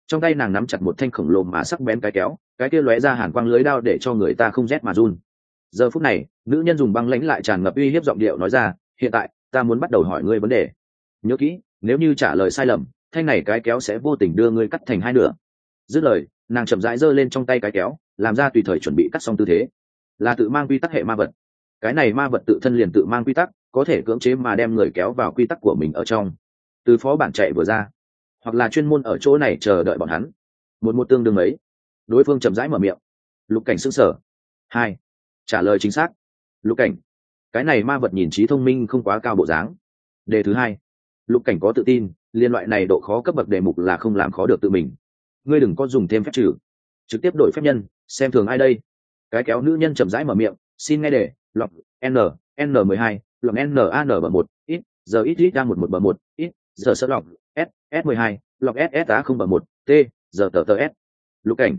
trong tay nàng nắm chặt một thanh khổng lồ mà sắc bén cái kéo, cái kia lóe ra hàn quang lưới đao để cho người ta không rét mà run. Giờ phút này nữ nhân dùng băng lãnh lại tràn ngập uy hiếp giọng điệu nói ra, hiện tại ta muốn bắt đầu hỏi ngươi vấn đề, nhớ kỹ, nếu như trả lời sai lầm, thanh này cái kéo sẽ vô tình đưa ngươi cắt thành hai nửa. Dứt lời, nàng chậm rãi giơ lên trong tay cái kéo, làm ra tùy thời chuẩn bị cắt xong tư thế. Là tự mang quy tắc hệ ma vật. Cái này ma vật tự thân liền tự mang quy tắc, có thể cưỡng chế mà đem người kéo vào quy tắc của mình ở trong. Từ phó bản chạy vừa ra, hoặc là chuyên môn ở chỗ này chờ đợi bọn hắn. Một tương đương ấy. Đối phương chậm rãi mở miệng. Lục Cảnh sững sờ. Hai, trả lời chính xác. Lục Cảnh, cái này ma vật nhìn trí thông minh không quá cao bộ dáng. Đề thứ hai. Lục Cảnh có tự tin, liên loại này độ khó cấp bậc đề mục là không làm khó được tự mình. Ngươi đừng có dùng thêm phép trừ, trực tiếp đổi phép nhân, xem thường ai đây. Cái kéo nữ nhân chậm rãi mở miệng, xin nghe đề, lọc n n 12 lọc n a n b 1 ít giờ ít ít ra 11 b 1 ít giờ sơ lọc s s 12 lọc s s a 0 b 1 t giờ tờ tờ s. Lục Cảnh,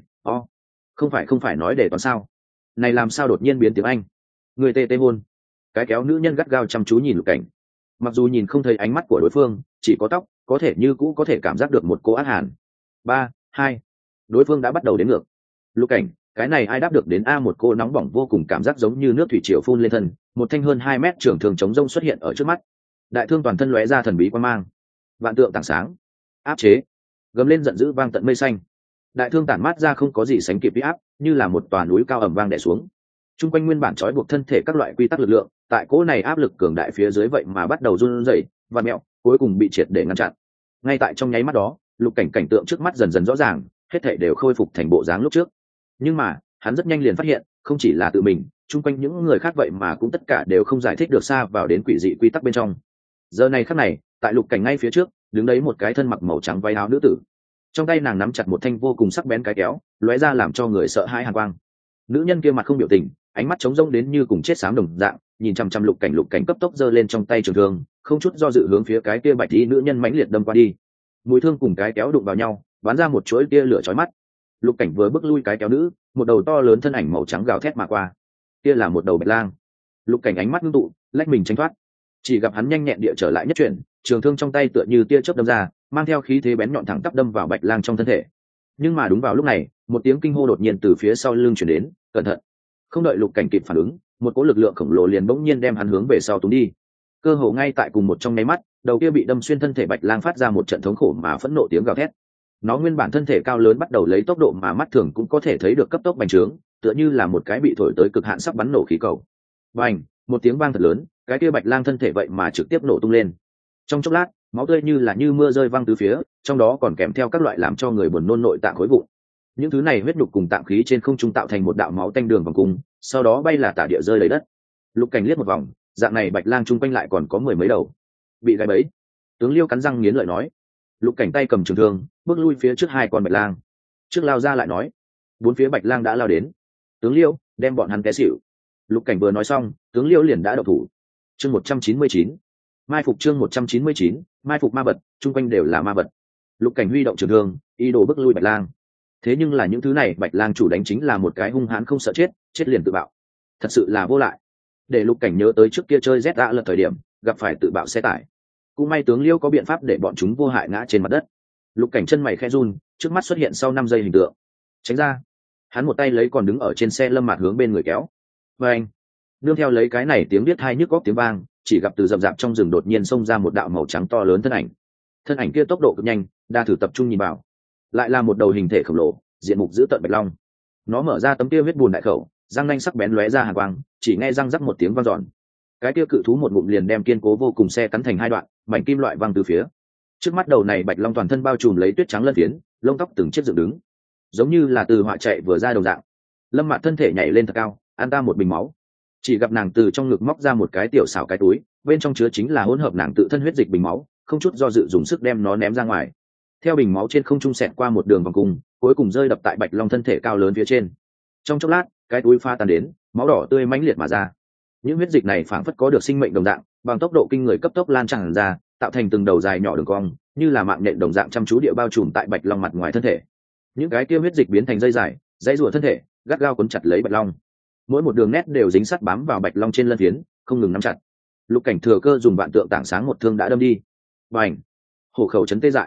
không phải nói để toán sao, này làm sao đột nhiên biến tiếng Anh? Người tê tê hôn. Cái kéo nữ nhân gắt gao chăm chú nhìn Lục Cảnh, mặc dù nhìn không thấy ánh mắt của đối phương, chỉ có tóc, có thể như cũ có thể cảm giác được một cô ác hàn. 3, 2, đối phương đã bắt đầu đếm ngược. Lục Cảnh, cái này ai đáp được đến a? Một cô nóng bỏng vô cùng, cảm giác giống như nước thủy triều phun lên thân, một thanh hơn 2 mét trường thường chống rông xuất hiện ở trước mắt. Đại thương toàn thân lóe ra thần bí quang mang, vạn tượng tảng sáng, áp chế, gầm lên giận dữ vang tận mây xanh. Đại thương tản mát ra không có gì sánh kịp uy áp, như là một tòa núi cao ẩm vang đè xuống. Trung quanh nguyên bản trói buộc thân thể các loại quy tắc lực lượng, tại cỗ này áp lực cường đại phía dưới vậy mà bắt đầu run rẩy và mẹo, cuối cùng bị triệt để ngăn chặn. Ngay tại trong nháy mắt đó, Lục Cảnh cảnh tượng trước mắt dần dần rõ ràng, hết thảy đều khôi phục thành bộ dáng lúc trước. Nhưng mà hắn rất nhanh liền phát hiện, không chỉ là tự mình, chung quanh những người khác vậy mà cũng tất cả đều không giải thích được xa vào đến quỷ dị quy tắc bên trong. Giờ này khắc này, tại Lục Cảnh ngay phía trước, đứng đấy một cái thân mặc màu trắng váy áo nữ tử. Trong tay nàng nắm chặt một thanh vô cùng sắc bén cái kéo, lóe ra làm cho người sợ hãi hàn quang. Nữ nhân kia mặt không biểu tình, ánh mắt trống rỗng đến như cùng chết xám đồng dạng, nhìn chăm chăm Lục Cảnh. Lục Cảnh cấp tốc giơ lên trong tay trường thương, không chút do dự hướng phía cái kia bạch y nữ nhân mãnh liệt đâm qua đi. Mũi thương cùng cái kéo đụng vào nhau, bắn ra một chuỗi tia lửa chói mắt. Lục Cảnh vừa bước lui cái kéo nữ, một đầu to lớn thân ảnh màu trắng gào thét mà qua. Kia là một đầu bạch lang. Lục Cảnh ánh mắt ngưng tụ, lách mình tránh thoát. Chỉ gặp hắn nhanh nhẹn địa trở lại nhất chuyển, trường thương trong tay tựa như tia chớp đâm ra, mang theo khí thế bén nhọn thẳng tắp đâm vào bạch lang trong thân thể. Nhưng mà đúng vào lúc này, một tiếng kinh hô đột nhiên từ phía sau lưng truyền đến, cẩn thận. Không đợi Lục Cảnh kịp phản ứng, một cỗ lực lượng khổng lồ liền bỗng nhiên đem hắn hướng về sau túm đi. Cơ hồ ngay tại cùng một trong nháy mắt, đầu kia bị đâm xuyên thân thể bạch lang phát ra một trận thống khổ mà phẫn nộ tiếng gào thét. Nó nguyên bản thân thể cao lớn bắt đầu lấy tốc độ mà mắt thường cũng có thể thấy được cấp tốc bành trướng, tựa như là một cái bị thổi tới cực hạn sắp bắn nổ khí cầu. Bành, một tiếng vang thật lớn, cái kia bạch lang thân thể vậy mà trực tiếp nổ tung lên. Trong chốc lát, máu tươi như là như mưa rơi văng tứ phía, trong đó còn kèm theo các loại làm cho người buồn nôn nội tạng khối vụn. Những thứ này huyết nhục cùng tạng khí trên không trung tạo thành một đạo máu tanh đường vòng cung, sau đó bay là tả địa rơi lấy đất. Lục Cảnh liếc một vòng, dạng này bạch lang chung quanh lại còn có mười mấy đầu. Bị gai bẫy. Tướng Liêu cắn răng nghiến lợi nói. Lục Cảnh tay cầm trường thương, bước lui phía trước hai con bạch lang. Trước lao ra lại nói, bốn phía bạch lang đã lao đến. Tướng Liêu, đem bọn hắn té xỉu. Lục Cảnh vừa nói xong, tướng Liêu liền đã động thủ. Chương 199, mai phục. Chương 199, mai phục ma vật, chung quanh đều là ma vật. Lục Cảnh huy động trường thương, ý đồ bước lui bạch lang. Thế nhưng là những thứ này bạch lang chủ đánh chính là một cái hung hãn không sợ chết, chết liền tự bạo. Thật sự là vô lại. Để Lục Cảnh nhớ tới trước kia chơi Z lật thời điểm gặp phải tự bạo xe tải. Cũng may tướng Liêu có biện pháp để bọn chúng vô hại ngã trên mặt đất. Lục Cảnh chân mày khẽ run, trước mắt xuất hiện sau 5 giây hình tượng. Tránh ra. Hắn một tay lấy còn đứng ở trên xe Lâm Mạt hướng bên người kéo. Và anh, nương theo lấy cái này tiếng biết hai nhức góc tiếng vang, chỉ gặp từ rậm rạp trong rừng đột nhiên xông ra một đạo màu trắng to lớn thân ảnh. Thân ảnh kia tốc độ cực nhanh, đa thử tập trung nhìn vào, lại là một đầu hình thể khổng lồ, diện mục dữ tợn bạch long. Nó mở ra tấm kia huyết bùn đại khẩu, răng nanh sắc bén lóe ra hàn quang, chỉ nghe răng rắc một tiếng vang dọn. Cái kia cự thú một ngụm liền đem kiên cố vô cùng xe cắn thành hai đoạn, mảnh kim loại văng từ phía. Trước mắt đầu này bạch long toàn thân bao trùm lấy tuyết trắng lân phiến, lông tóc từng chiếc dựng đứng, giống như là từ họa chạy vừa ra đồng dạng. Lâm Mạt thân thể nhảy lên thật cao, ăn ta một bình máu. Chỉ gặp nàng từ trong ngực móc ra một cái tiểu xảo cái túi, bên trong chứa chính là hỗn hợp nàng tự thân huyết dịch bình máu, không chút do dự dùng sức đem nó ném ra ngoài. Theo bình máu trên không trung xẹt qua một đường vòng cung, cuối cùng rơi đập tại bạch long thân thể cao lớn phía trên. Trong chốc lát, cái túi pha tan đến, máu đỏ tươi mãnh liệt mà ra. Những huyết dịch này phảng phất có được sinh mệnh đồng dạng, bằng tốc độ kinh người cấp tốc lan tràn ra, tạo thành từng đầu dài nhỏ đường cong, như là mạng nhện đồng dạng chăm chú địa bao trùm tại bạch long mặt ngoài thân thể. Những cái kia huyết dịch biến thành dây dài, dây rùa thân thể, gắt gao cuốn chặt lấy bạch long. Mỗi một đường nét đều dính sắt bám vào bạch long trên lân phiến, không ngừng nắm chặt. Lục Cảnh thừa cơ dùng vạn tượng tảng sáng một thương đã đâm đi. Bành! Hổ khẩu chấn tê dại.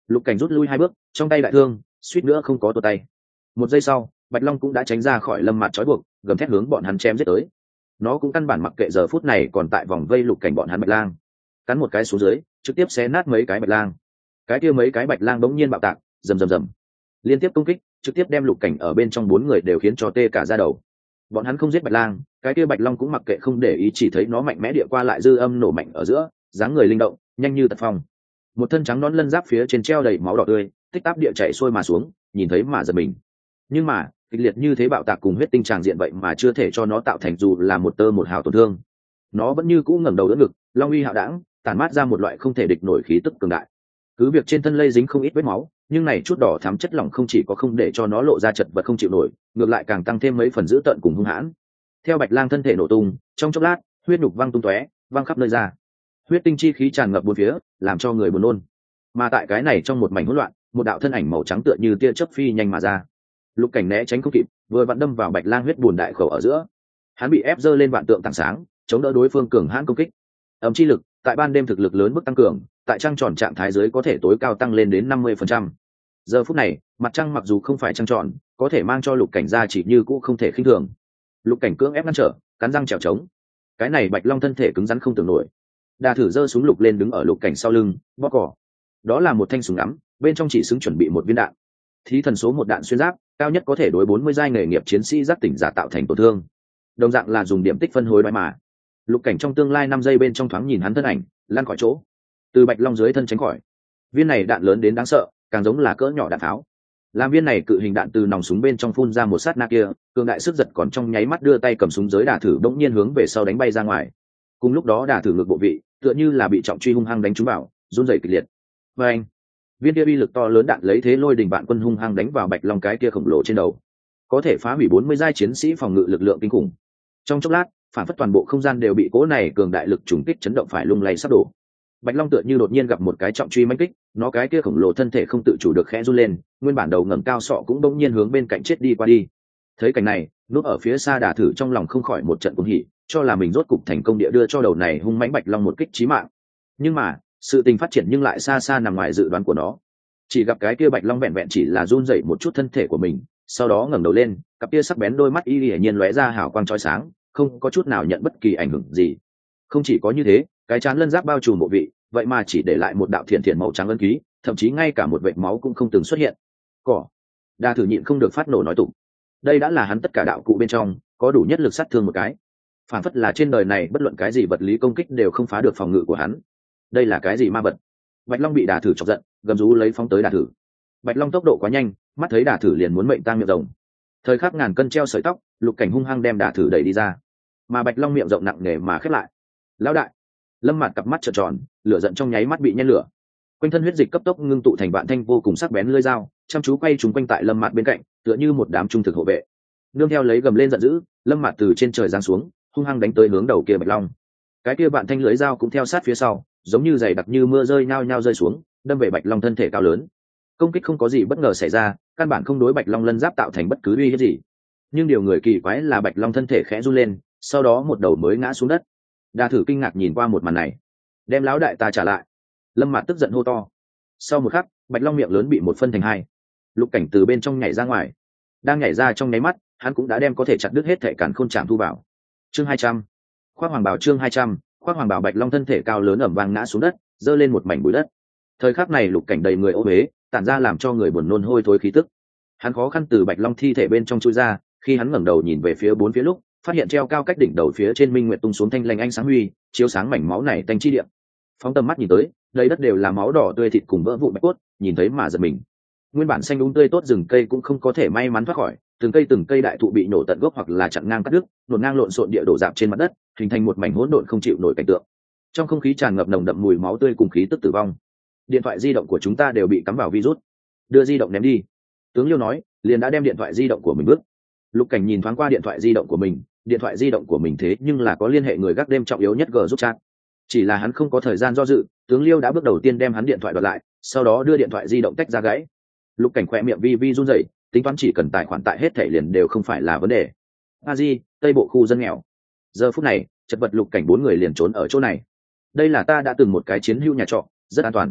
Lục cảnh rút lui 2 bước, trong tay đại thương suýt nữa không có tuột tay. Một giây sau, Bạch Long cũng đã tránh ra khỏi Lâm Mạt trói buộc, gầm thét hướng bọn hắn chém giết tới. Nó cũng căn bản mặc kệ giờ phút này còn tại vòng vây Lục cảnh bọn hắn Bạch Lang, cắn một cái xuống dưới, trực tiếp xé nát mấy cái Bạch Lang. Cái kia mấy cái Bạch Lang bỗng nhiên bạo tạc, rầm rầm rầm, liên tiếp công kích, trực tiếp đem Lục cảnh ở bên trong 4 người đều khiến cho tê cả da đầu. Bọn hắn không giết Bạch Lang, cái kia Bạch Long cũng mặc kệ không để ý, chỉ thấy nó mạnh mẽ địa qua lại dư âm nổ mạnh ở giữa, dáng người linh động, nhanh như tật phong. Một thân trắng nón lân giáp phía trên treo đầy máu đỏ tươi, tích tắp địa chảy xuôi mà xuống, nhìn thấy mà giật mình. Nhưng mà kịch liệt như thế bạo tạc cùng huyết tinh tràng diện vậy mà chưa thể cho nó tạo thành dù là một tơ một hào tổn thương. Nó vẫn như cũ ngẩng đầu đỡ ngực, long uy hạo đãng, tản mát ra một loại không thể địch nổi khí tức cường đại. Cứ việc trên thân lây dính không ít vết máu, nhưng này chút đỏ thắm chất lỏng không chỉ có không để cho nó lộ ra chật vật không chịu nổi, ngược lại càng tăng thêm mấy phần dữ tợn cùng hung hãn. Theo Bạch Lang thân thể nổ tung, trong chốc lát huyết nhục văng tung tóe, văng khắp nơi ra, huyết tinh chi khí tràn ngập bốn phía, làm cho người buồn nôn. Mà tại cái này trong một mảnh hỗn loạn, một đạo thân ảnh màu trắng tựa như tia chớp phi nhanh mà ra. Lục cảnh né tránh không kịp, vừa vặn đâm vào Bạch Lang huyết bùn đại khẩu ở giữa. Hắn bị ép giơ lên vạn tượng tảng sáng, chống đỡ đối phương cường hãn công kích. Ấm chi lực tại ban đêm thực lực lớn mức tăng cường, tại trăng tròn trạng thái dưới có thể tối cao tăng lên đến 50%. Giờ phút này, mặt trăng mặc dù không phải trăng tròn, có thể mang cho Lục cảnh ra chỉ như cũ không thể khinh thường. Lục cảnh cưỡng ép ngăn trở, cắn răng trèo trống. Cái này Bạch Long thân thể cứng rắn không tưởng nổi. Đà thử giơ súng lục lên đứng ở Lục cảnh sau lưng, bóp cỏ. Đó là một thanh súng ngắm, bên trong chỉ xứng chuẩn bị một viên đạn. Thí thần số 1 đạn xuyên giáp, cao nhất có thể đối 40 giai nghề nghiệp chiến sĩ giác tỉnh giả tạo thành tổn thương. Đồng dạng là dùng điểm tích phân hối đoái mà. Lục cảnh trong tương lai 5 giây bên trong thoáng nhìn hắn thân ảnh, lăn khỏi chỗ. Từ Bạch Long dưới thân tránh khỏi. Viên này đạn lớn đến đáng sợ, càng giống là cỡ nhỏ đạn tháo. Làm viên này cự hình đạn từ nòng súng bên trong phun ra một sát na kia, cường đại sức giật còn trong nháy mắt đưa tay cầm súng giới Đả thử bỗng nhiên hướng về sau đánh bay ra ngoài. Cùng lúc đó Đả thử ngược bộ vị, tựa như là bị trọng truy hung hăng đánh trúng vào, run rẩy kịch liệt. Và anh, viên kia uy lực to lớn đạn lấy thế lôi đình vạn quân hung hăng đánh vào Bạch Long cái kia khổng lồ trên đầu, có thể phá hủy 40 giai chiến sĩ phòng ngự lực lượng kinh khủng. Trong chốc lát, phản phất toàn bộ không gian đều bị cỗ này cường đại lực trùng kích chấn động phải lung lay sắp đổ. Bạch Long tựa như đột nhiên gặp một cái trọng truy mãnh kích, nó cái kia khổng lồ thân thể không tự chủ được khẽ run lên, nguyên bản đầu ngẩng cao sọ cũng bỗng nhiên hướng bên cạnh chết đi qua đi. Thấy cảnh này, núp ở phía xa Đả thử trong lòng không khỏi một trận cuồng hỉ, cho là mình rốt cục thành công địa đưa cho đầu này hung mãnh Bạch Long một kích chí mạng. Nhưng mà, sự tình phát triển nhưng lại xa xa nằm ngoài dự đoán của nó. Chỉ gặp cái kia Bạch Long vẹn vẹn chỉ là run rẩy một chút thân thể của mình, sau đó ngẩng đầu lên, cặp kia sắc bén đôi mắt y hiển nhiên lóe ra hào quang chói sáng, không có chút nào nhận bất kỳ ảnh hưởng gì. Không chỉ có như thế, cái trán lân giáp bao trùm bộ vị, vậy mà chỉ để lại một đạo thiện thiện màu trắng ấn ký, thậm chí ngay cả một vệt máu cũng không từng xuất hiện. Cỏ. Đa thử nhịn không được phát nổ nói tục. Đây đã là hắn tất cả đạo cụ bên trong có đủ nhất lực sát thương một cái. Phản phất là trên đời này bất luận cái gì vật lý công kích đều không phá được phòng ngự của hắn. Đây là cái gì ma vật? Bạch Long bị Đả thử chọc giận, gầm rú lấy phóng tới Đả thử. Bạch Long tốc độ quá nhanh, mắt thấy Đả thử liền muốn mệnh tang miệng rồng. Thời khắc ngàn cân treo sợi tóc, Lục cảnh hung hăng đem Đả thử đẩy đi ra, mà Bạch Long miệng rộng nặng nề mà khép lại. Lão đại! Lâm Mạt cặp mắt trợn tròn, lửa giận trong nháy mắt bị nhen lửa. Quanh thân huyết dịch cấp tốc ngưng tụ thành vạn thanh vô cùng sắc bén lưỡi dao, chăm chú quay trúng quanh tại Lâm Mạt bên cạnh, tựa như một đám trung thực hộ vệ. Nương theo lấy gầm lên giận dữ, Lâm Mạt từ trên trời giáng xuống, hung hăng đánh tới hướng đầu kia Bạch Long. Cái kia vạn thanh lưỡi dao cũng theo sát phía sau, giống như dày đặc như mưa rơi nhao nhao rơi xuống, đâm về Bạch Long thân thể cao lớn. Công kích không có gì bất ngờ xảy ra, căn bản không đối Bạch Long lân giáp tạo thành bất cứ uy hiếp gì. Nhưng điều người kỳ quái là Bạch Long thân thể khẽ run lên, sau đó một đầu mới ngã xuống đất. Đa thử kinh ngạc nhìn qua một màn này, đem lão đại ta trả lại. Lâm Mạt tức giận hô to. Sau một khắc, Bạch Long miệng lớn bị một phân thành hai. Lục cảnh từ bên trong nhảy ra ngoài, đang nhảy ra trong nháy mắt, hắn cũng đã đem có thể chặt đứt hết thể cản khôn chạm thu vào. Chương 200. Khoác hoàng bào. Chương 200. Khoác hoàng bào. Bạch Long thân thể cao lớn ẩm vang ngã xuống đất, giơ lên một mảnh bụi đất. Thời khắc này Lục cảnh đầy người ô uế, tản ra làm cho người buồn nôn hôi thối khí tức. Hắn khó khăn từ Bạch Long thi thể bên trong chui ra, khi hắn ngẩng đầu nhìn về phía bốn phía lúc, phát hiện treo cao cách đỉnh đầu phía trên minh nguyệt tung xuống thanh lanh ánh sáng huy, chiếu sáng mảnh máu này tanh chi địa. Phóng tầm mắt nhìn tới, đầy đất đều là máu đỏ tươi thịt cùng vỡ vụn bạch cốt, nhìn thấy mà giật mình. Nguyên bản xanh đúng tươi tốt rừng cây cũng không có thể may mắn thoát khỏi, từng cây đại thụ bị nổ tận gốc hoặc là chặn ngang cắt đứt, nổ ngang lộn xộn địa đổ rạp trên mặt đất, hình thành một mảnh hỗn độn không chịu nổi cảnh tượng. Trong không khí tràn ngập nồng đậm mùi máu tươi cùng khí tức tử vong. Điện thoại di động của chúng ta đều bị cắm vào virus. Đưa di động ném đi. Tướng Liêu nói, liền đã đem điện thoại di động của mình vứt. Lục cảnh nhìn thoáng qua điện thoại di động của mình, điện thoại di động của mình thế nhưng là có liên hệ người gác đêm trọng yếu nhất G giúp chat. Chỉ là hắn không có thời gian do dự, tướng Liêu đã bước đầu tiên đem hắn điện thoại đoạt lại, sau đó đưa điện thoại di động tách ra gãy. Lục cảnh khỏe miệng vi vi run rẩy, tính toán chỉ cần tài khoản tại hết thảy liền đều không phải là vấn đề. A Di, Tây Bộ khu dân nghèo. Giờ phút này, chật vật Lục cảnh 4 người liền trốn ở chỗ này. Đây là ta đã từng một cái chiến hữu nhà trọ, rất an toàn.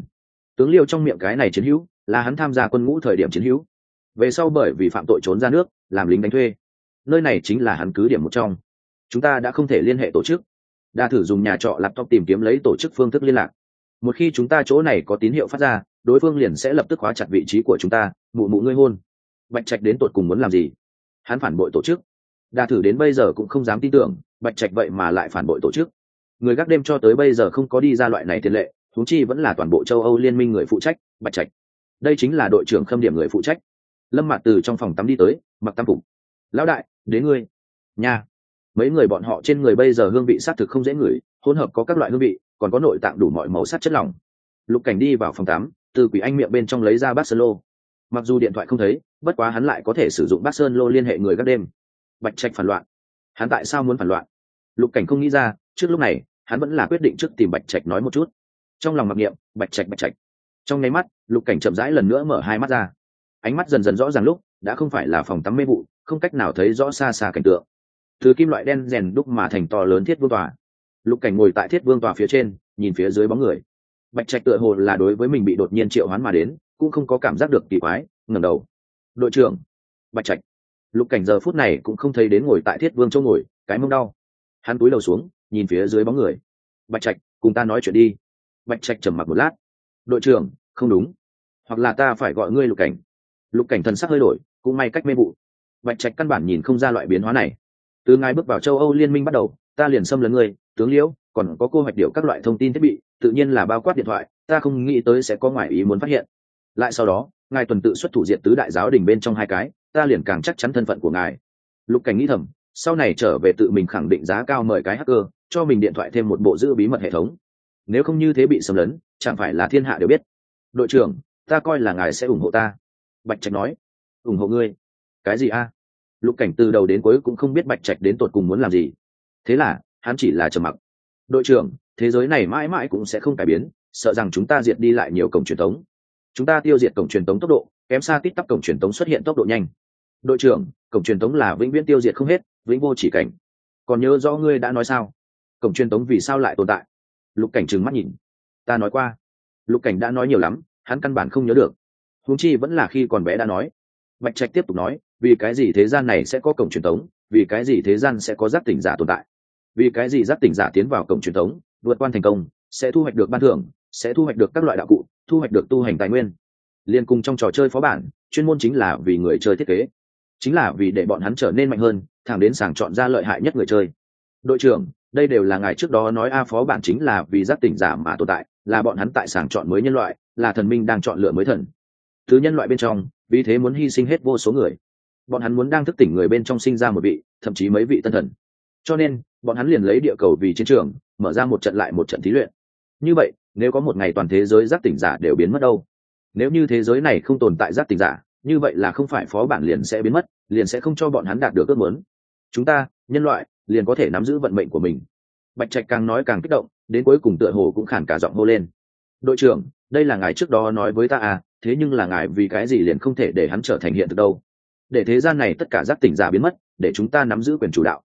Tướng Liêu trong miệng cái này chiến hữu là hắn tham gia quân ngũ thời điểm chiến hữu, về sau bởi vì phạm tội trốn ra nước làm lính đánh thuê, nơi này chính là hắn cứ điểm một trong. Chúng ta đã không thể liên hệ tổ chức, đa thử dùng nhà trọ laptop tìm kiếm lấy tổ chức phương thức liên lạc. Một khi chúng ta chỗ này có tín hiệu phát ra, đối phương liền sẽ lập tức khóa chặt vị trí của chúng ta. Mụ mụ ngươi hôn. Bạch Trạch đến tột cùng muốn làm gì? Hắn phản bội tổ chức. Đa thử đến bây giờ cũng không dám tin tưởng Bạch Trạch vậy mà lại phản bội tổ chức. Người gác đêm cho tới bây giờ không có đi ra loại này tiền lệ, huống chi vẫn là toàn bộ châu Âu liên minh người phụ trách. Bạch Trạch, đây chính là đội trưởng Khâm Điểm người phụ trách. Lâm Mạt từ trong phòng tắm đi tới, mặc tam phục. Lão đại, đến ngươi. Nha. Mấy người bọn họ trên người bây giờ hương vị sát thực không dễ ngửi, hỗn hợp có các loại hương vị, còn có nội tạng đủ mọi màu sắc chất lỏng. Lục Cảnh đi vào phòng tắm, từ Quỷ Anh miệng bên trong lấy ra bát sơn lô. Mặc dù điện thoại không thấy, bất quá hắn lại có thể sử dụng bát sơn lô liên hệ người gác đêm. Bạch Trạch phản loạn. Hắn tại sao muốn phản loạn? Lục Cảnh không nghĩ ra, trước lúc này, hắn vẫn là quyết định trước tìm Bạch Trạch nói một chút. Trong lòng mặc niệm, Bạch Trạch, Bạch Trạch. Trong nháy mắt, Lục Cảnh chậm rãi lần nữa mở hai mắt ra. Ánh mắt dần dần rõ ràng lúc, đã không phải là phòng tắm mê vụ, không cách nào thấy rõ xa xa cảnh tượng. Từ kim loại đen rèn đúc mà thành to lớn thiết vương tòa. Lục Cảnh ngồi tại thiết vương tòa phía trên, nhìn phía dưới bóng người. Bạch Trạch tựa hồ là đối với mình bị đột nhiên triệu hoán mà đến, cũng không có cảm giác được kỳ quái, ngẩng đầu. Đội trưởng, Bạch Trạch. Lục Cảnh giờ phút này cũng không thấy đến ngồi tại thiết vương chỗ ngồi, cái mông đau. Hắn cúi đầu xuống, nhìn phía dưới bóng người. Bạch Trạch, cùng ta nói chuyện đi. Bạch Trạch trầm mặc một lát. Đội trưởng, không đúng, hoặc là ta phải gọi ngươi Lục Cảnh. Lục Cảnh thần sắc hơi đổi, cũng may cách mê vụ. Bạch Trạch căn bản nhìn không ra loại biến hóa này. Từ ngày bước vào châu Âu liên minh bắt đầu, ta liền xâm lấn ngươi, tướng Liễu, còn có cô hoạch điệu các loại thông tin thiết bị, tự nhiên là bao quát điện thoại, ta không nghĩ tới sẽ có ngoại ý muốn phát hiện. Lại sau đó, ngài tuần tự xuất thủ diện tứ đại giáo đình bên trong hai cái, ta liền càng chắc chắn thân phận của ngài. Lục Cảnh nghĩ thầm, sau này trở về tự mình khẳng định giá cao mời cái hacker, cho mình điện thoại thêm một bộ giữ bí mật hệ thống. Nếu không như thế bị xâm lấn, chẳng phải là thiên hạ đều biết. Đội trưởng, ta coi là ngài sẽ ủng hộ ta. Bạch Trạch nói. Ủng hộ ngươi? Cái gì a? Lục Cảnh từ đầu đến cuối cũng không biết Bạch Trạch đến tột cùng muốn làm gì. Thế là, hắn chỉ là trầm mặc. Đội trưởng, thế giới này mãi mãi cũng sẽ không cải biến, sợ rằng chúng ta diệt đi lại nhiều cổng truyền tống. Chúng ta tiêu diệt cổng truyền tống tốc độ, kém xa tít tắp cổng truyền tống xuất hiện tốc độ nhanh. Đội trưởng, cổng truyền tống là vĩnh viễn tiêu diệt không hết, vĩnh vô chỉ cảnh. Còn nhớ rõ ngươi đã nói sao? Cổng truyền tống vì sao lại tồn tại? Lục Cảnh trừng mắt nhìn. Ta nói qua. Lục Cảnh đã nói nhiều lắm, hắn căn bản không nhớ được. Huống chi vẫn là khi còn bé đã nói. Bạch Trạch tiếp tục nói, vì cái gì thế gian này sẽ có cổng truyền tống, vì cái gì thế gian sẽ có giác tỉnh giả tồn tại, vì cái gì giác tỉnh giả tiến vào cổng truyền tống vượt qua thành công sẽ thu hoạch được ban thưởng, sẽ thu hoạch được các loại đạo cụ, thu hoạch được tu hành tài nguyên. Liên cùng trong trò chơi phó bản, chuyên môn chính là vì người chơi thiết kế, chính là vì để bọn hắn trở nên mạnh hơn, thẳng đến sàng chọn ra lợi hại nhất người chơi. Đội trưởng, đây đều là ngài trước đó nói phó bản chính là vì giác tỉnh giả mà tồn tại, là bọn hắn tại sàng chọn mới nhân loại, là thần minh đang chọn lựa mới thần. Thứ nhân loại bên trong, vì thế muốn hy sinh hết vô số người. Bọn hắn muốn đang thức tỉnh người bên trong sinh ra một vị, thậm chí mấy vị tân thần. Cho nên, bọn hắn liền lấy địa cầu vì chiến trường, mở ra một trận lại một trận thí luyện. Như vậy, nếu có một ngày toàn thế giới giác tỉnh giả đều biến mất đâu? Nếu như thế giới này không tồn tại giác tỉnh giả, như vậy là không phải phó bản liền sẽ biến mất, liền sẽ không cho bọn hắn đạt được ước muốn. Chúng ta, nhân loại, liền có thể nắm giữ vận mệnh của mình. Bạch Trạch càng nói càng kích động, đến cuối cùng tựa hồ cũng khản cả giọng hô lên. Đội trưởng, đây là ngài trước đó nói với ta thế nhưng là ngài vì cái gì liền không thể để hắn trở thành hiện thực đâu? Để thế gian này tất cả giác tỉnh giả biến mất, để chúng ta nắm giữ quyền chủ đạo.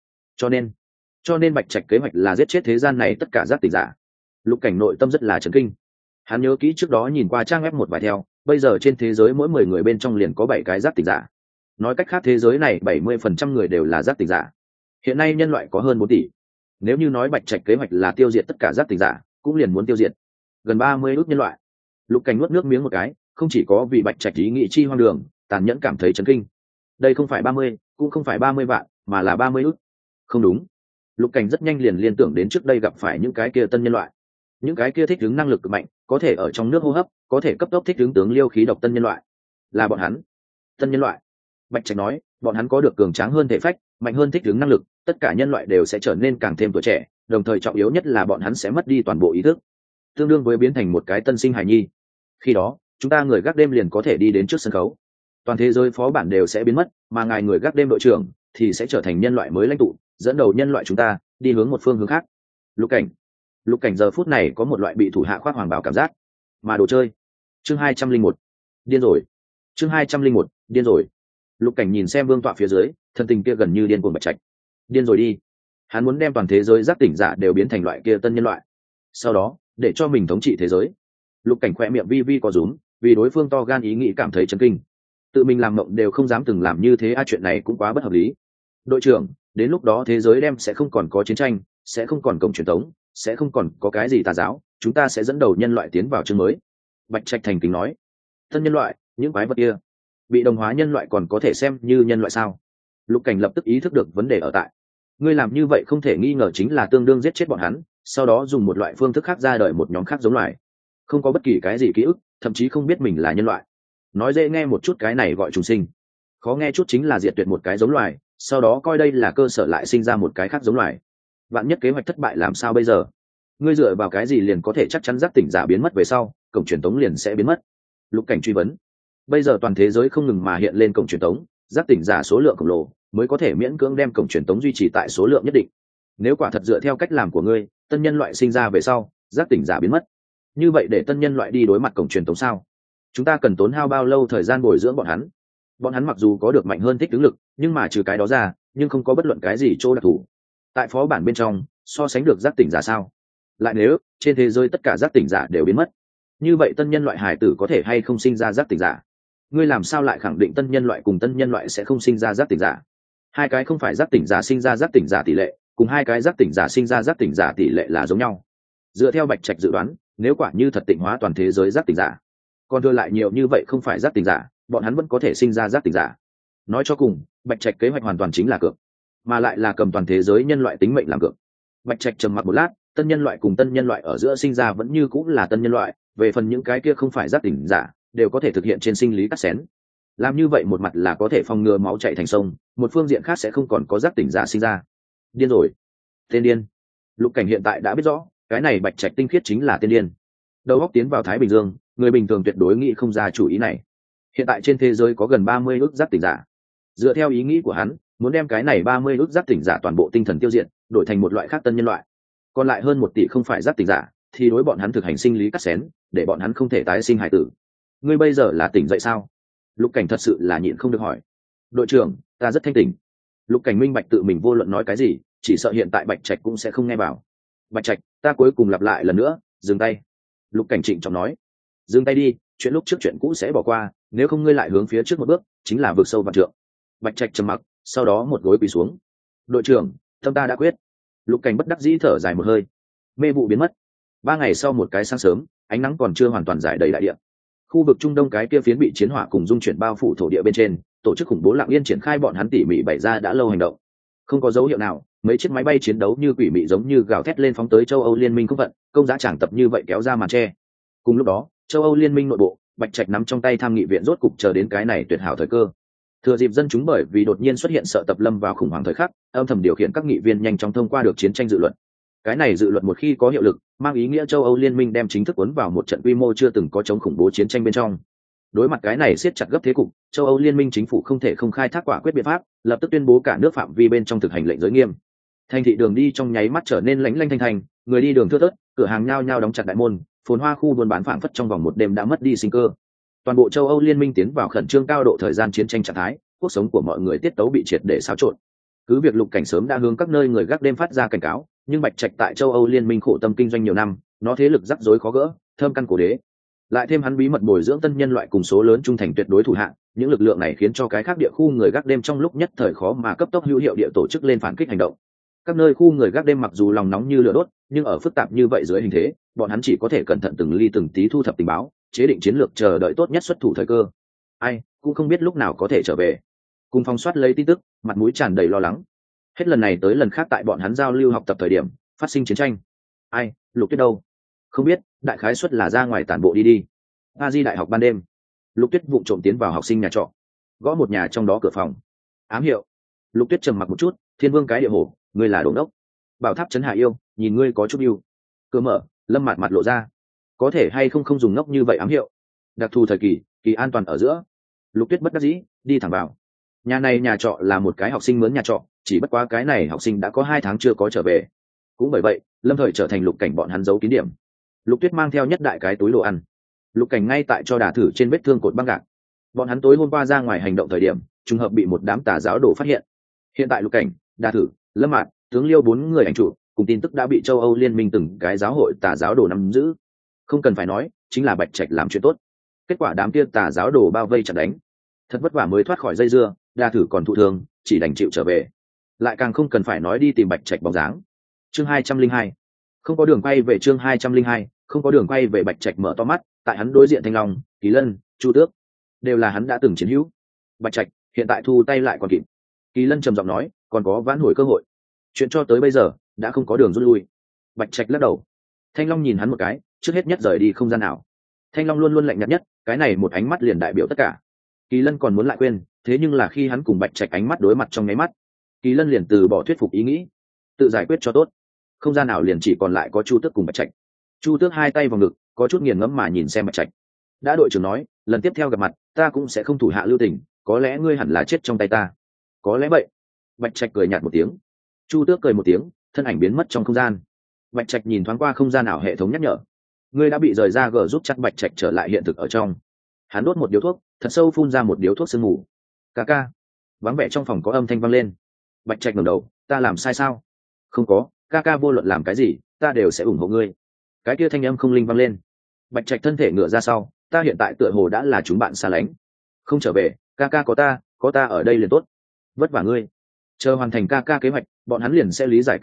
Cho nên Bạch Trạch kế hoạch là giết chết thế gian này tất cả giác tỉnh giả. Lục Cảnh nội tâm rất là chấn kinh. Hắn nhớ kỹ trước đó nhìn qua trang web một vài theo, bây giờ trên thế giới mỗi 10 người bên trong liền có 7 cái giác tỉnh giả. Nói cách khác thế giới này 70% người đều là giác tỉnh giả. Hiện nay nhân loại có hơn 4 tỷ. Nếu như nói Bạch Trạch kế hoạch là tiêu diệt tất cả giác tỉnh giả, cũng liền muốn tiêu diệt gần 30 ước nhân loại. Lục Cảnh nuốt nước miếng một cái, không chỉ có vì Bạch Trạch ý nghĩ chi hoang đường, tàn nhẫn cảm thấy chấn kinh. Đây không phải 30, cũng không phải 30 vạn, mà là 30 ước. Không đúng. Lục Cảnh rất nhanh liền liên tưởng đến trước đây gặp phải những cái kia tân nhân loại. Những cái kia thích ứng năng lực cực mạnh, có thể ở trong nước hô hấp, có thể cấp tốc thích ứng tướng liêu khí độc tân nhân loại. Là bọn hắn. Tân nhân loại. Bạch Trạch nói, bọn hắn có được cường tráng hơn thể phách, mạnh hơn thích ứng năng lực, tất cả nhân loại đều sẽ trở nên càng thêm tuổi trẻ, đồng thời trọng yếu nhất là bọn hắn sẽ mất đi toàn bộ ý thức, tương đương với biến thành một cái tân sinh hài nhi. Khi đó, chúng ta người gác đêm liền có thể đi đến trước sân khấu. Toàn thế giới phó bản đều sẽ biến mất, mà ngài người gác đêm đội trưởng thì sẽ trở thành nhân loại mới lãnh tụ, dẫn đầu nhân loại chúng ta đi hướng một phương hướng khác. Lục Cảnh giờ phút này có một loại bị thủ hạ khoác hoàng bào cảm giác. Mà đồ chơi. Chương 201. Điên rồi. Chương 201. Điên rồi. Lục Cảnh nhìn xem vương tọa phía dưới, thân tình kia gần như điên cuồng Bạch Trạch. Điên rồi đi. Hắn muốn đem toàn thế giới giác tỉnh giả đều biến thành loại kia tân nhân loại. Sau đó, để cho mình thống trị thế giới. Lục Cảnh khoe miệng vi vi có rúm, vì đối phương to gan ý nghĩ cảm thấy chấn kinh. Tự mình làm mộng đều không dám từng làm như thế, chuyện này cũng quá bất hợp lý. Đội trưởng, đến lúc đó thế giới đem sẽ không còn có chiến tranh, sẽ không còn cổng truyền thống, sẽ không còn có cái gì tà giáo, chúng ta sẽ dẫn đầu nhân loại tiến vào chương mới. Bạch Trạch thành kính nói. Thân nhân loại, những quái vật kia, bị đồng hóa nhân loại còn có thể xem như nhân loại sao? Lục Cảnh lập tức ý thức được vấn đề ở tại. Ngươi làm như vậy không thể nghi ngờ chính là tương đương giết chết bọn hắn, sau đó dùng một loại phương thức khác ra đời một nhóm khác giống loài, không có bất kỳ cái gì ký ức, thậm chí không biết mình là nhân loại. Nói dễ nghe một chút cái này gọi trùng sinh, khó nghe chút chính là diệt tuyệt một cái giống loài, sau đó coi đây là cơ sở lại sinh ra một cái khác giống loài. Vạn nhất kế hoạch thất bại làm sao bây giờ? Ngươi dựa vào cái gì liền có thể chắc chắn giác tỉnh giả biến mất về sau cổng truyền tống liền sẽ biến mất? Lục Cảnh truy vấn. Bây giờ toàn thế giới không ngừng mà hiện lên cổng truyền tống, giác tỉnh giả số lượng khổng lồ mới có thể miễn cưỡng đem cổng truyền tống duy trì tại số lượng nhất định. Nếu quả thật dựa theo cách làm của ngươi, tân nhân loại sinh ra về sau giác tỉnh giả biến mất, như vậy để tân nhân loại đi đối mặt cổng truyền tống sao? Chúng ta cần tốn hao bao lâu thời gian bồi dưỡng bọn hắn? Bọn hắn mặc dù có được mạnh hơn thích ứng lực, nhưng mà trừ cái đó ra nhưng không có bất luận cái gì chỗ đặc thù. Tại phó bản bên trong so sánh được giác tỉnh giả sao? Lại nếu trên thế giới tất cả giác tỉnh giả đều biến mất, như vậy tân nhân loại hải tử có thể hay không sinh ra giác tỉnh giả? Ngươi làm sao lại khẳng định tân nhân loại cùng tân nhân loại sẽ không sinh ra giác tỉnh giả? Hai cái không phải giác tỉnh giả sinh ra giác tỉnh giả tỷ lệ cùng hai cái giác tỉnh giả sinh ra giác tỉnh giả tỷ lệ là giống nhau. Dựa theo Bạch Trạch dự đoán, nếu quả như thật tịnh hóa toàn thế giới giác tỉnh giả, còn đưa lại nhiều như vậy không phải giác tỉnh giả, bọn hắn vẫn có thể sinh ra giác tỉnh giả. Nói cho cùng, Bạch Trạch kế hoạch hoàn toàn chính là cược, mà lại là cầm toàn thế giới nhân loại tính mệnh làm cược. Bạch Trạch trầm mặc một lát, tân nhân loại cùng tân nhân loại ở giữa sinh ra vẫn như cũng là tân nhân loại, về phần những cái kia không phải giác tỉnh giả đều có thể thực hiện trên sinh lý cắt xén. Làm như vậy một mặt là có thể phòng ngừa máu chảy thành sông, một phương diện khác sẽ không còn có giác tỉnh giả sinh ra. Điên rồi, tên điên. Lục Cảnh hiện tại đã biết rõ, cái này Bạch Trạch tinh khiết chính là tên điên. Đầu óc tiến vào Thái Bình Dương, người bình thường tuyệt đối nghĩ không ra chủ ý này. Hiện tại trên thế giới có gần 30 ức giác tỉnh giả. Dựa theo ý nghĩ của hắn, muốn đem cái này 30 ức giác tỉnh giả toàn bộ tinh thần tiêu diệt, đổi thành một loại khác tân nhân loại. Còn lại hơn 1 tỷ không phải giác tỉnh giả, thì đối bọn hắn thực hành sinh lý cắt xén, để bọn hắn không thể tái sinh hải tử. Ngươi bây giờ là tỉnh dậy sao? Lục Cảnh thật sự là nhịn không được hỏi. Đội trưởng, ta rất thanh tỉnh. Lục Cảnh minh bạch tự mình vô luận nói cái gì, chỉ sợ hiện tại Bạch Trạch cũng sẽ không nghe vào. Bạch Trạch, ta cuối cùng lặp lại lần nữa, dừng tay. Lục Cảnh trịnh trọng nói. Dừng tay đi, chuyện lúc trước chuyện cũ sẽ bỏ qua, nếu không ngươi lại hướng phía trước một bước chính là vượt sâu vạn trượng. Bạch Trạch trầm mặc, sau đó một gối quỳ xuống. Đội trưởng, tâm ta đã quyết. Lục Cảnh bất đắc dĩ thở dài một hơi. Mê vụ biến mất. 3 ngày sau một cái sáng sớm, ánh nắng còn chưa hoàn toàn rải đầy đại địa. Khu vực Trung Đông cái kia phiến bị chiến hỏa cùng dung chuyển bao phủ thổ địa bên trên, tổ chức khủng bố Lặng Yên triển khai bọn hắn tỉ mỉ bày ra đã lâu hành động. Không có dấu hiệu nào, mấy chiếc máy bay chiến đấu như quỷ mị giống như gào thét lên phóng tới châu Âu liên minh không vận, công giá tràng tập như vậy kéo ra màn che. Cùng lúc đó, châu Âu liên minh nội bộ, Bạch Trạch nắm trong tay tham nghị viện rốt cục chờ đến cái này tuyệt hảo thời cơ. Thừa dịp dân chúng bởi vì đột nhiên xuất hiện sợ tập lâm vào khủng hoảng thời khắc, âm thầm điều khiển các nghị viên nhanh chóng thông qua được chiến tranh dự luật. Cái này dự luật một khi có hiệu lực, mang ý nghĩa châu Âu liên minh đem chính thức cuốn vào một trận quy mô chưa từng có chống khủng bố chiến tranh bên trong. Đối mặt cái này siết chặt gấp thế cục, châu Âu liên minh chính phủ không thể không khai thác quả quyết biện pháp, lập tức tuyên bố cả nước phạm vi bên trong thực hành lệnh giới nghiêm. Thành thị đường đi trong nháy mắt trở nên lánh lanh thanh thanh, người đi đường thưa thớt, cửa hàng nhao nhao đóng chặt đại môn, phồn hoa khu buôn bán phảng phất trong vòng một đêm đã mất đi sinh cơ. Toàn bộ châu Âu liên minh tiến vào khẩn trương cao độ thời gian chiến tranh trạng thái, cuộc sống của mọi người tiết tấu bị triệt để xáo trộn. Cứ việc Lục Cảnh sớm đã hướng các nơi người gác đêm phát ra cảnh cáo, nhưng Bạch Trạch tại châu Âu liên minh khổ tâm kinh doanh nhiều năm, nó thế lực rắc rối khó gỡ, thâm căn cổ đế. Lại thêm hắn bí mật bồi dưỡng tân nhân loại cùng số lớn trung thành tuyệt đối thủ hạng, những lực lượng này khiến cho cái khác địa khu người gác đêm trong lúc nhất thời khó mà cấp tốc hữu hiệu địa tổ chức lên phản kích hành động. Các nơi khu người gác đêm mặc dù lòng nóng như lửa đốt, nhưng ở phức tạp như vậy dưới hình thế, bọn hắn chỉ có thể cẩn thận từng ly từng tí thu thập tình báo, chế định chiến lược chờ đợi tốt nhất xuất thủ thời cơ. Ai cũng không biết lúc nào có thể trở về. Cùng phong soát lấy tin tức, mặt mũi tràn đầy lo lắng. Hết lần này tới lần khác tại bọn hắn giao lưu học tập thời điểm phát sinh chiến tranh. Ai, Lục Tuyết đâu? Không biết, đại khái suất là ra ngoài tản bộ đi. A Di đại học ban đêm, Lục Tuyết vụng trộm tiến vào học sinh nhà trọ, gõ một nhà trong đó cửa phòng. Ám hiệu. Lục Tuyết trầm mặc một chút, Thiên Vương cái địa hổ, ngươi là đồ đốc. Bảo Tháp trấn hạ yêu, nhìn ngươi có chút yêu. Cửa mở, Lâm Mạt mặt lộ ra. Có thể hay không không dùng ngốc như vậy ám hiệu. Đặc thù thời kỳ, kỳ an toàn ở giữa. Lục Tuyết bất đắc dĩ, đi thẳng vào. Nhà này nhà trọ là một cái học sinh mướn nhà trọ, chỉ bất quá cái này học sinh đã có 2 tháng chưa có trở về. Cũng bởi vậy, Lâm Thời trở thành Lục Cảnh bọn hắn giấu kín điểm. Lục Tuyết mang theo nhất đại cái túi đồ ăn. Lục Cảnh ngay tại cho Đả Thử trên vết thương cột băng gạc. Bọn hắn tối hôm qua ra ngoài hành động thời điểm, trùng hợp bị một đám tà giáo đồ phát hiện. Hiện tại Lục Cảnh, Đả Thử, Lâm Mạt, Tướng Liêu 4 người ảnh chủ, cùng tin tức đã bị châu Âu liên minh từng cái giáo hội tà giáo đồ nắm giữ. Không cần phải nói, chính là bạch trạch làm chuyện tốt. Kết quả đám kia tà giáo đồ bao vây chặt đánh, thật vất vả mới thoát khỏi dây dưa, đa thử còn thụ thương, chỉ đành chịu trở về. Lại càng không cần phải nói đi tìm bạch trạch bóng dáng. Chương 202, không có đường quay về. Chương 202, không có đường quay về. Bạch trạch mở to mắt, tại hắn đối diện Thanh Long, Kỳ Lân, Chu Tước, đều là hắn đã từng chiến hữu. Bạch trạch hiện tại thu tay lại còn kịp. Kỳ Lân trầm giọng nói, còn có vãn hồi cơ hội. Chuyện cho tới bây giờ đã không có đường rút lui. Bạch trạch lắc đầu. Thanh Long nhìn hắn một cái, trước hết nhất rời đi không gian nào. Thanh Long luôn luôn lạnh nhạt nhất, cái này một ánh mắt liền đại biểu tất cả. Kỳ Lân còn muốn lại quên, thế nhưng là khi hắn cùng bạch trạch ánh mắt đối mặt trong nháy mắt, Kỳ Lân liền từ bỏ thuyết phục ý nghĩ, tự giải quyết cho tốt. Không gian nào liền chỉ còn lại có Chu Tước cùng bạch trạch. Chu Tước hai tay vào ngực, có chút nghiền ngẫm mà nhìn xem bạch trạch. Đã đội trưởng nói, lần tiếp theo gặp mặt ta cũng sẽ không thủ hạ lưu tình, có lẽ ngươi hẳn là chết trong tay ta. Có lẽ vậy. Bạch trạch cười nhạt một tiếng. Chu Tước cười một tiếng, thân ảnh biến mất trong không gian. Bạch trạch nhìn thoáng qua không gian ảo hệ thống nhắc nhở, ngươi đã bị rời ra gờ giúp chắc bạch trạch trở lại hiện thực ở trong. Hắn đốt một điếu thuốc, thật sâu phun ra một điếu thuốc sương mù. Ca ca. Vắng vẻ trong phòng có âm thanh vang lên. Bạch trạch ngẩng đầu, ta làm sai sao? Không có, ca ca vô luận làm cái gì ta đều sẽ ủng hộ ngươi. Cái kia thanh âm không linh vang lên. Bạch trạch thân thể ngửa ra sau, ta hiện tại tựa hồ đã là chúng bạn xa lánh. Không trở về, ca ca có ta ở đây liền tốt. Vất vả ngươi. Chờ hoàn thành ca ca kế hoạch, bọn hắn liền sẽ lý giải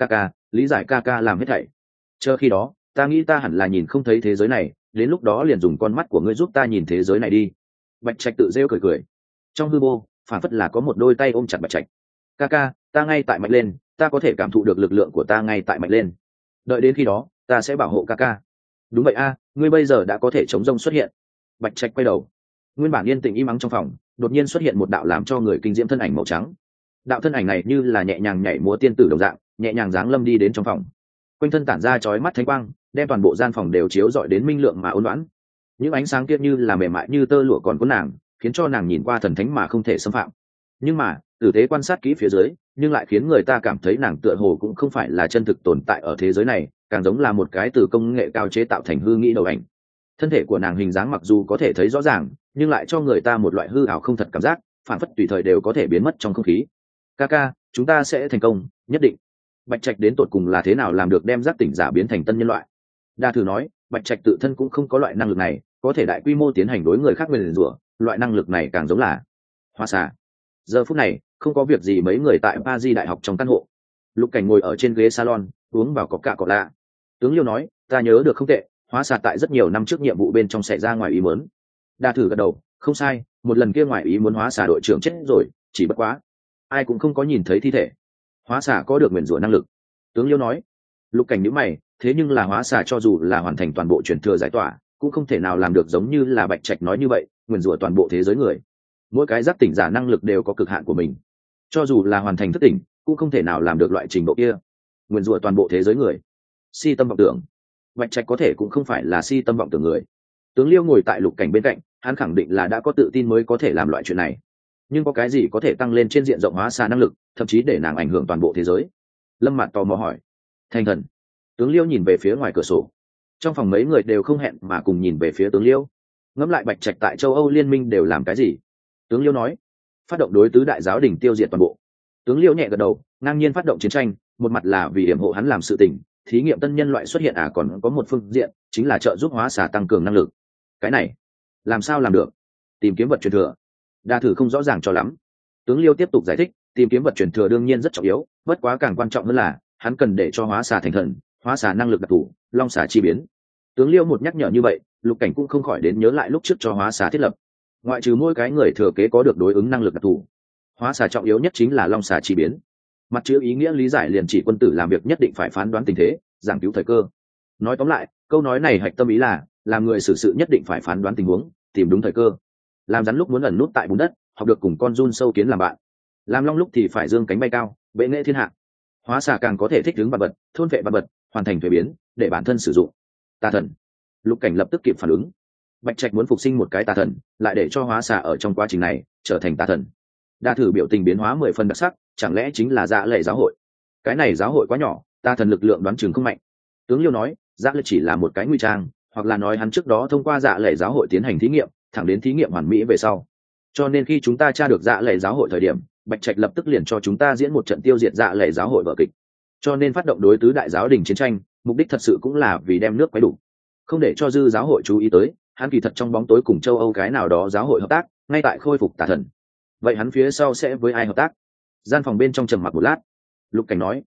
ca ca làm hết thảy. Chờ khi đó ta nghĩ ta hẳn là nhìn không thấy thế giới này, đến lúc đó liền dùng con mắt của ngươi giúp ta nhìn thế giới này đi. Bạch trạch tự rêu cười cười. Trong hư vô phản phất là có một đôi tay ôm chặt bạch trạch. Ca ca, ta ngay tại mạnh lên, ta có thể cảm thụ được lực lượng của ta ngay tại mạnh lên. Đợi đến khi đó ta sẽ bảo hộ ca ca. Đúng vậy a, ngươi bây giờ đã có thể chống rông xuất hiện. Bạch trạch quay đầu. Nguyên bản yên tĩnh im ắng trong phòng đột nhiên xuất hiện một đạo làm cho người kinh diễm thân ảnh màu trắng. Đạo thân ảnh này như là nhẹ nhàng nhảy múa tiên tử đồng dạng, nhẹ nhàng giáng lâm đi đến trong phòng. Quanh thân tản ra chói mắt thánh quang, đem toàn bộ gian phòng đều chiếu rọi đến minh lượng mà ôn loãng. Những ánh sáng kia như là mềm mại như tơ lụa còn cuốn nàng, khiến cho nàng nhìn qua thần thánh mà không thể xâm phạm. Nhưng mà tử tế quan sát kỹ phía dưới, nhưng lại khiến người ta cảm thấy nàng tựa hồ cũng không phải là chân thực tồn tại ở thế giới này, càng giống là một cái từ công nghệ cao chế tạo thành hư nghĩ đầu ảnh. Thân thể của nàng hình dáng mặc dù có thể thấy rõ ràng, nhưng lại cho người ta một loại hư ảo không thật cảm giác, phản phất tùy thời đều có thể biến mất trong không khí. Ca ca, chúng ta sẽ thành công, nhất định. Bạch trạch đến tột cùng là thế nào làm được đem giác tỉnh giả biến thành tân nhân loại? Đa thử nói, bạch trạch tự thân cũng không có loại năng lực này, có thể đại quy mô tiến hành đối người khác nguyền rủa, loại năng lực này càng giống là hóa xà. Giờ phút này không có việc gì, mấy người tại Paris đại học trong căn hộ. Lục Cảnh ngồi ở trên ghế salon uống vào cà cọ lạ. Tướng Liêu nói, ta nhớ được không tệ, hóa xà tại rất nhiều năm trước nhiệm vụ bên trong xảy ra ngoài ý muốn. Đa thử gật đầu, không sai, một lần kia ngoài ý muốn hóa xà đội trưởng chết rồi, chỉ bất quá ai cũng không có nhìn thấy thi thể. Hóa xà có được nguyền rủa năng lực. Tướng Liêu nói. Lục Cảnh nhíu mày, thế nhưng là hóa xà cho dù là hoàn thành toàn bộ truyền thừa giải tỏa, cũng không thể nào làm được giống như là Bạch Trạch nói như vậy, nguyền rủa toàn bộ thế giới người. Mỗi cái giác tỉnh giả năng lực đều có cực hạn của mình, cho dù là hoàn thành thức tỉnh cũng không thể nào làm được loại trình độ kia, nguyền rủa toàn bộ thế giới người. Si tâm vọng tưởng. Bạch Trạch có thể cũng không phải là si tâm vọng tưởng người. Tướng Liêu ngồi tại Lục Cảnh bên cạnh, hắn khẳng định là đã có tự tin mới có thể làm loại chuyện này. Nhưng có cái gì có thể tăng lên trên diện rộng hóa xà năng lực, thậm chí để nàng ảnh hưởng toàn bộ thế giới? Lâm Mạt tò mò hỏi. Thành thần. Tướng Liêu nhìn về phía ngoài cửa sổ. Trong phòng mấy người đều không hẹn mà cùng nhìn về phía tướng Liêu. Ngẫm lại Bạch Trạch tại châu Âu liên minh đều làm cái gì? Tướng Liêu nói, phát động đối tứ đại giáo đình tiêu diệt toàn bộ. Tướng Liêu nhẹ gật đầu, ngang nhiên phát động chiến tranh, một mặt là vì hiểm hộ hắn làm sự tình, thí nghiệm tân nhân loại xuất hiện, còn có một phương diện chính là trợ giúp hóa xà tăng cường năng lực. Cái này làm sao làm được? Tìm kiếm vật truyền thừa. Đa thử không rõ ràng cho lắm. Tướng Liêu tiếp tục giải thích, tìm kiếm vật truyền thừa đương nhiên rất trọng yếu, bất quá càng quan trọng hơn là hắn cần để cho hóa xà thành thần, hóa xà năng lực đặc thù, long xà chi biến. Tướng Liêu một nhắc nhở như vậy, Lục Cảnh cũng không khỏi đến nhớ lại lúc trước cho hóa xà thiết lập, ngoại trừ mỗi cái người thừa kế có được đối ứng năng lực đặc thù, hóa xà trọng yếu nhất chính là long xà chi biến. Mặt chữ ý nghĩa lý giải liền chỉ quân tử làm việc nhất định phải phán đoán tình thế, giảng cứu thời cơ. Nói tóm lại, câu nói này hạch tâm ý là làm người xử sự nhất định phải phán đoán tình huống, tìm đúng thời cơ. Làm rắn lúc muốn ẩn nút tại bùn đất, học được cùng con giun sâu kiến làm bạn. Làm long lúc thì phải dương cánh bay cao, bệ nghệ thiên hạ. Hóa xà càng có thể thích ứng vật vật, thôn vệ vật vật, hoàn thành thuế biến để bản thân sử dụng. Tà thần. Lục Cảnh lập tức kịp phản ứng. Bạch Trạch muốn phục sinh một cái tà thần, lại để cho hóa xà ở trong quá trình này trở thành tà thần. Đa thử biểu tình biến hóa 10 phần đặc sắc, chẳng lẽ chính là Dạ Lệ giáo hội? Cái này giáo hội quá nhỏ, tà thần lực lượng đoán chừng không mạnh. Tướng Liêu nói, Dạ Lệ chỉ là một cái nguy trang, hoặc là nói hắn trước đó thông qua Dạ Lệ giáo hội tiến hành thí nghiệm, thẳng đến thí nghiệm hoàn mỹ về sau. Cho nên khi chúng ta tra được Dạ Lệ giáo hội thời điểm, Bạch Trạch lập tức liền cho chúng ta diễn một trận tiêu diệt Dạ Lệ giáo hội vở kịch. Cho nên phát động đối tứ đại giáo đình chiến tranh, mục đích thật sự cũng là vì đem nước quấy đủ. không để cho dư giáo hội chú ý tới, hắn kỳ thật trong bóng tối cùng châu Âu cái nào đó giáo hội hợp tác, ngay tại khôi phục tà thần. Vậy hắn phía sau sẽ với ai hợp tác? Gian phòng bên trong trầm mặc một lát, Lục Cảnh nói,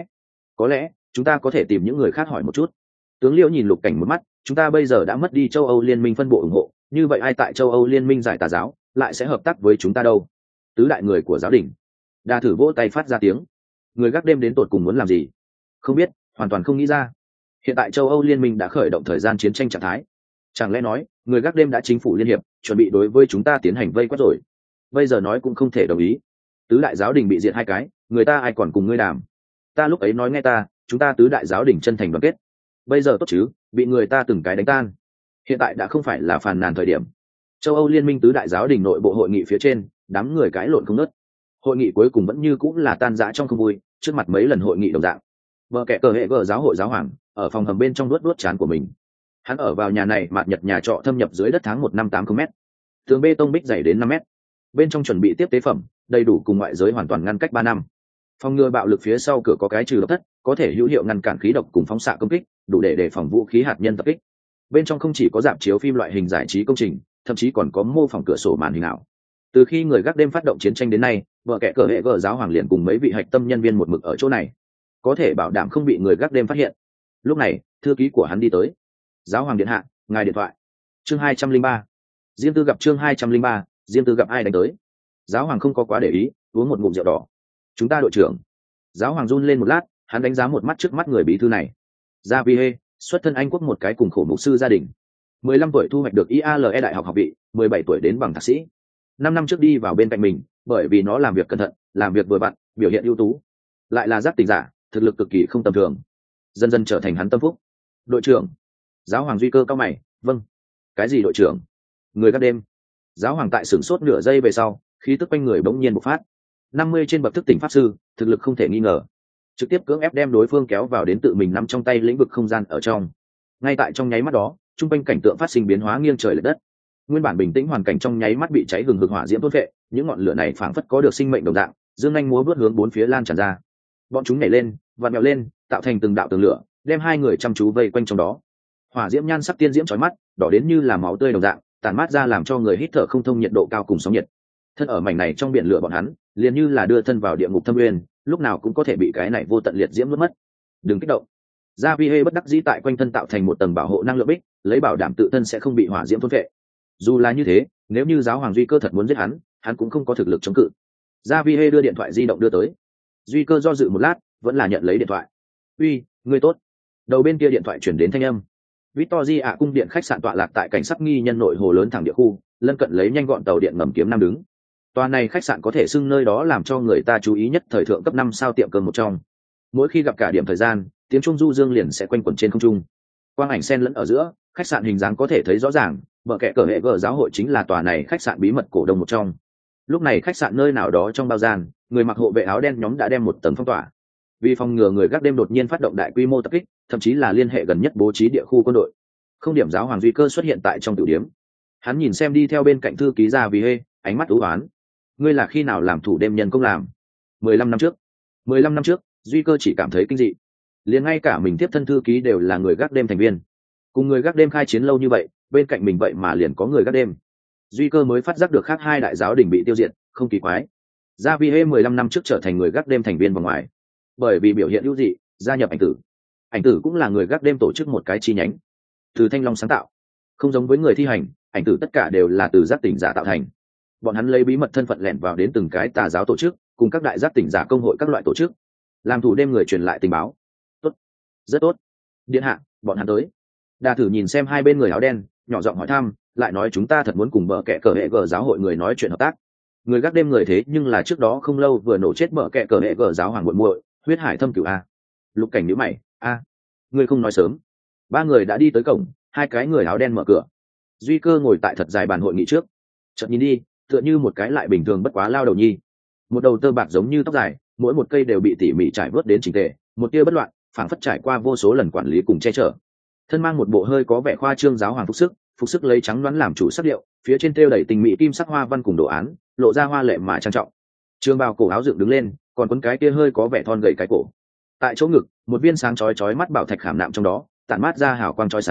có lẽ chúng ta có thể tìm những người khác hỏi một chút. Tướng Liễu nhìn Lục Cảnh một mắt, chúng ta bây giờ đã mất đi châu Âu liên minh phân bộ ủng hộ, như vậy ai tại châu Âu liên minh giải tà giáo lại sẽ hợp tác với chúng ta đâu? Tứ đại người của giáo đình. Đa thử vỗ tay phát ra tiếng. Người gác đêm đến tột cùng muốn làm gì? Không biết, hoàn toàn không nghĩ ra. Hiện tại châu Âu liên minh đã khởi động thời gian chiến tranh trạng thái. Chẳng lẽ nói, người gác đêm đã chính phủ liên hiệp, chuẩn bị đối với chúng ta tiến hành vây quét rồi? Bây giờ nói cũng không thể đồng ý. Tứ đại giáo đình bị diệt 2 cái, người ta ai còn cùng ngươi đàm? Ta lúc ấy nói nghe ta, chúng ta tứ đại giáo đình chân thành đoàn kết. Bây giờ tốt chứ, bị người ta từng cái đánh tan. Hiện tại đã không phải là phàn nàn thời điểm. Châu Âu liên minh tứ đại giáo đình nội bộ hội nghị phía trên, đám người cãi lộn không ngớt. Hội nghị cuối cùng vẫn như cũng là tan rã trong không vui, trước mặt mấy lần hội nghị đồng dạng. Vợ kẻ cờ hệ gờ giáo hội giáo hoàng ở phòng hầm bên trong đuốt trán của mình. Hắn ở vào nhà này mạt nhật nhà trọ thâm nhập dưới đất tháng 1 năm 8 km, tường bê tông bích dày đến 5 mét. Bên trong chuẩn bị tiếp tế phẩm đầy đủ cùng ngoại giới hoàn toàn ngăn cách 3 năm. Phòng ngừa bạo lực phía sau cửa có cái trừ độc thất, có thể hữu hiệu ngăn cản khí độc cùng phóng xạ công kích, đủ để đề phòng vũ khí hạt nhân tập kích. Bên trong không chỉ có rạp chiếu phim loại hình giải trí công trình, thậm chí còn có mô phỏng cửa sổ màn hình ảo. Từ khi người gác đêm phát động chiến tranh đến nay, vợ kẻ cờ hệ gờ giáo hoàng liền cùng mấy vị hạch tâm nhân viên một mực ở chỗ này, có thể bảo đảm không bị người gác đêm phát hiện. Lúc này thư ký của hắn đi tới. Giáo hoàng điện hạ, ngài điện thoại. Chương 203. Diêm Tư gặp chương 203, Diêm Tư gặp ai đánh tới? Giáo hoàng không có quá để ý, uống một ngụm rượu đỏ. Chúng ta đội trưởng. Giáo hoàng run lên một lát, hắn đánh giá một mắt trước mắt người bí thư này. Gia Vi Hê, xuất thân Anh quốc một cái cùng khổ mục sư gia đình. 15 tuổi thu hoạch được IALE đại học học vị, 17 tuổi đến bằng thạc sĩ. 5 năm trước đi vào bên cạnh mình, bởi vì nó làm việc cẩn thận, làm việc vừa vặn, biểu hiện ưu tú. Lại là giác tỉnh giả, thực lực cực kỳ không tầm thường. Dần dần trở thành hắn tâm phúc. Đội trưởng. Giáo hoàng Duy Cơ cao mày, vâng. Cái gì đội trưởng? Người gác đêm. Giáo hoàng tại sửng sốt nửa giây về sau, khí tức quanh người bỗng nhiên bộc phát. 50 trên bậc thức tỉnh pháp sư, thực lực không thể nghi ngờ. Trực tiếp cưỡng ép đem đối phương kéo vào đến tự mình nắm trong tay lĩnh vực không gian ở trong. Ngay tại trong nháy mắt đó, trung quanh cảnh tượng phát sinh biến hóa nghiêng trời lệch đất. Nguyên bản bình tĩnh hoàn cảnh trong nháy mắt bị cháy hừng hực hỏa diễm thôn phệ, những ngọn lửa này phảng phất có được sinh mệnh đồng dạng, dương nhanh múa vút hướng bốn phía lan tràn ra. Bọn chúng nhảy lên, vặn vẹo lên, tạo thành từng đạo tường lửa, đem hai người chăm chú vây quanh trong đó. Hỏa diễm nhan sắc tiên diễm chói mắt, đỏ đến như là máu tươi đồng dạng, tàn mát ra làm cho người hít thở không thông nhiệt độ cao cùng sóng nhiệt. Thân ở mảnh này trong biển lửa bọn hắn, liền như là đưa thân vào địa ngục thâm nguyên, lúc nào cũng có thể bị cái này vô tận liệt diễm nuốt mất. Đừng kích động. Gia Vi Hê bất đắc dĩ tại quanh thân tạo thành một tầng bảo hộ năng lượng bích, lấy bảo đảm tự thân sẽ không bị hỏa diễm thôn phệ. Dù là như thế, nếu như giáo hoàng Duy Cơ thật muốn giết hắn cũng không có thực lực chống cự. Gia Vi Hê đưa điện thoại di động đưa tới. Duy Cơ do dự một lát, vẫn là nhận lấy điện thoại. Uy, ngươi tốt. Đầu bên kia điện thoại chuyển đến thanh âm. Victoria cung điện khách sạn tọa lạc tại cảnh sắc nghi nhân nội hồ lớn thẳng địa khu, lân cận lấy nhanh gọn tàu điện ngầm kiếm nam đứng. Tòa này khách sạn có thể xưng nơi đó làm cho người ta chú ý nhất thời thượng cấp 5 sao tiệm cơm một trong. Mỗi khi gặp cả điểm thời gian, tiếng trung du dương liền sẽ quanh quẩn trên không trung. Quang ảnh xen lẫn ở giữa, khách sạn hình dáng có thể thấy rõ ràng, vợ kẻ cờ hệ gờ giáo hội chính là tòa này khách sạn bí mật cổ đông một trong. Lúc này khách sạn nơi nào đó trong bao gian, người mặc hộ vệ áo đen nhóm đã đem một tầng phong tỏa. Vì phòng ngừa người gác đêm đột nhiên phát động đại quy mô tập kích, thậm chí là liên hệ gần nhất bố trí địa khu quân đội. Không điểm giáo hoàng Duy Cơ xuất hiện tại trong tiểu điếm. Hắn nhìn xem đi theo bên cạnh thư ký Gia Vi Hê, ánh mắt u ám. Ngươi là khi nào làm thủ đêm nhân công làm? 15 năm trước. 15 năm trước, Duy Cơ chỉ cảm thấy kinh dị. Liền ngay cả mình tiếp thân thư ký đều là người gác đêm thành viên. Cùng người gác đêm khai chiến lâu như vậy, bên cạnh mình vậy mà liền có người gác đêm. Duy Cơ mới phát giác được khác hai đại giáo đình bị tiêu diệt, không kỳ quái. Gia Vi Hê 15 năm trước trở thành người gác đêm thành viên vòng ngoài. Bởi vì biểu hiện ưu dị, gia nhập ảnh tử. Ảnh tử cũng là người gác đêm tổ chức một cái chi nhánh. Từ Thanh Long sáng tạo. Không giống với người thi hành, ảnh tử tất cả đều là từ giác tỉnh giả tạo thành. Bọn hắn lấy bí mật thân phận lẻn vào đến từng cái tà giáo tổ chức, cùng các đại giác tỉnh giả công hội các loại tổ chức, làm thủ đêm người truyền lại tình báo. Tốt, rất tốt. Điện hạ, bọn hắn tới. Đa thử nhìn xem hai bên người áo đen, nhỏ giọng hỏi thăm, lại nói chúng ta thật muốn cùng bờ kẹ cờ hệ gờ giáo hội người nói chuyện hợp tác. Người gác đêm người thế nhưng là trước đó không lâu vừa nổ chết bờ kẹ cờ hệ gờ giáo hoàng muội muội, huyết hải thâm cửu a. Lục Cảnh nhíu mày, a, ngươi không nói sớm. Ba người đã đi tới cổng, hai cái người áo đen mở cửa. Duy Cơ ngồi tại thật dài bàn hội nghị trước, chợt nhìn đi, tựa như một cái lại bình thường bất quá lao đầu nhi. Một đầu tơ bạc giống như tóc dài, mỗi một cây đều bị tỉ mỉ trải vớt đến chỉnh tề, một tia bất loạn, phảng phất trải qua vô số lần quản lý cùng che chở. Thân mang một bộ hơi có vẻ khoa trương giáo hoàng phục sức lấy trắng đoán làm chủ sắc điệu, phía trên thêu đầy tình mỹ kim sắc hoa văn cùng đồ án, lộ ra hoa lệ mà trang trọng. Trường bào cổ áo dựng đứng lên, còn quấn cái kia hơi có vẻ thon gầy cái cổ. Tại chỗ ngực, một viên sáng chói chói mắt bảo thạch khảm nạm trong đó, tản mát ra hào quang chói sáng,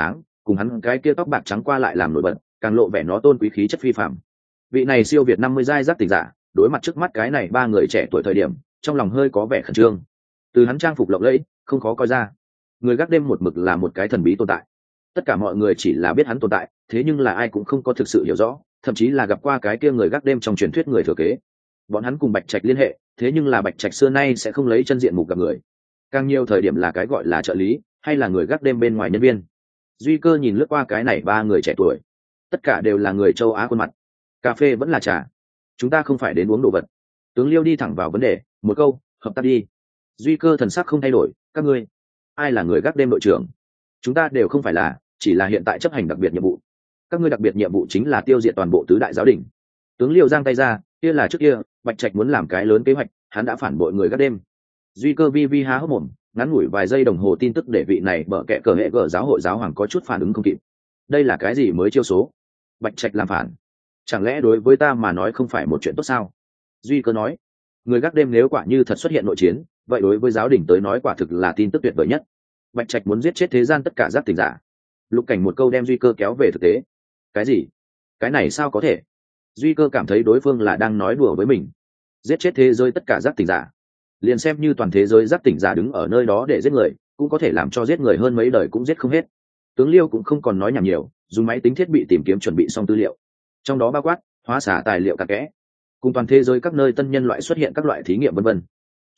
cùng hắn cái kia tóc bạc trắng qua lại làm nổi bật, càng lộ vẻ nó tôn quý khí chất phi phàm. Vị này siêu việt 50 giai giác tỉnh giả, đối mặt trước mắt cái này ba người trẻ tuổi thời điểm, trong lòng hơi có vẻ khẩn trương. Từ hắn trang phục lộng lẫy, không khó coi ra, người gác đêm một mực là một cái thần bí tồn tại. Tất cả mọi người chỉ là biết hắn tồn tại, thế nhưng là ai cũng không có thực sự hiểu rõ, thậm chí là gặp qua cái kia người gác đêm trong truyền thuyết người thừa kế. Bọn hắn cùng Bạch Trạch liên hệ, thế nhưng là Bạch Trạch xưa nay sẽ không lấy chân diện mục gặp người, càng nhiều thời điểm là cái gọi là trợ lý hay là người gác đêm bên ngoài nhân viên. Duy Cơ nhìn lướt qua cái này ba người trẻ tuổi, tất cả đều là người châu Á khuôn mặt. Cà phê vẫn là trà, chúng ta không phải đến uống đồ vật. Tướng Liêu đi thẳng vào vấn đề, một câu, hợp tác đi. Duy Cơ thần sắc không thay đổi, các ngươi ai là người gác đêm đội trưởng? Chúng ta đều không phải là, chỉ là hiện tại chấp hành đặc biệt nhiệm vụ. Các ngươi đặc biệt nhiệm vụ chính là tiêu diệt toàn bộ tứ đại giáo đình. Tướng Liêu giang tay ra, kia là trước kia Bạch Trạch muốn làm cái lớn kế hoạch, hắn đã phản bội người gác đêm. Duy Cơ vi vi há hốc mồm, ngắn ngủi vài giây đồng hồ tin tức để vị này bở kẹ cờ hệ gở giáo hội giáo hoàng có chút phản ứng không kịp. Đây là cái gì mới chiêu số? Bạch Trạch làm phản, chẳng lẽ đối với ta mà nói không phải một chuyện tốt sao? Duy Cơ nói, người gác đêm nếu quả như thật xuất hiện nội chiến, vậy đối với giáo đình tới nói quả thực là tin tức tuyệt vời nhất. Bạch Trạch muốn giết chết thế gian tất cả giác tỉnh giả. Lục Cảnh một câu đem Duy Cơ kéo về thực tế. Cái gì? Cái này sao có thể? Duy Cơ cảm thấy đối phương là đang nói đùa với mình. Giết chết thế giới tất cả giác tỉnh giả, liền xem như toàn thế giới giác tỉnh giả đứng ở nơi đó để giết người, cũng có thể làm cho giết người hơn mấy đời cũng giết không hết. Tướng Liêu cũng không còn nói nhảm nhiều, dùng máy tính thiết bị tìm kiếm chuẩn bị xong tư liệu, trong đó bao quát hóa xả tài liệu cặn kẽ, cùng toàn thế giới các nơi tân nhân loại xuất hiện các loại thí nghiệm vân vân.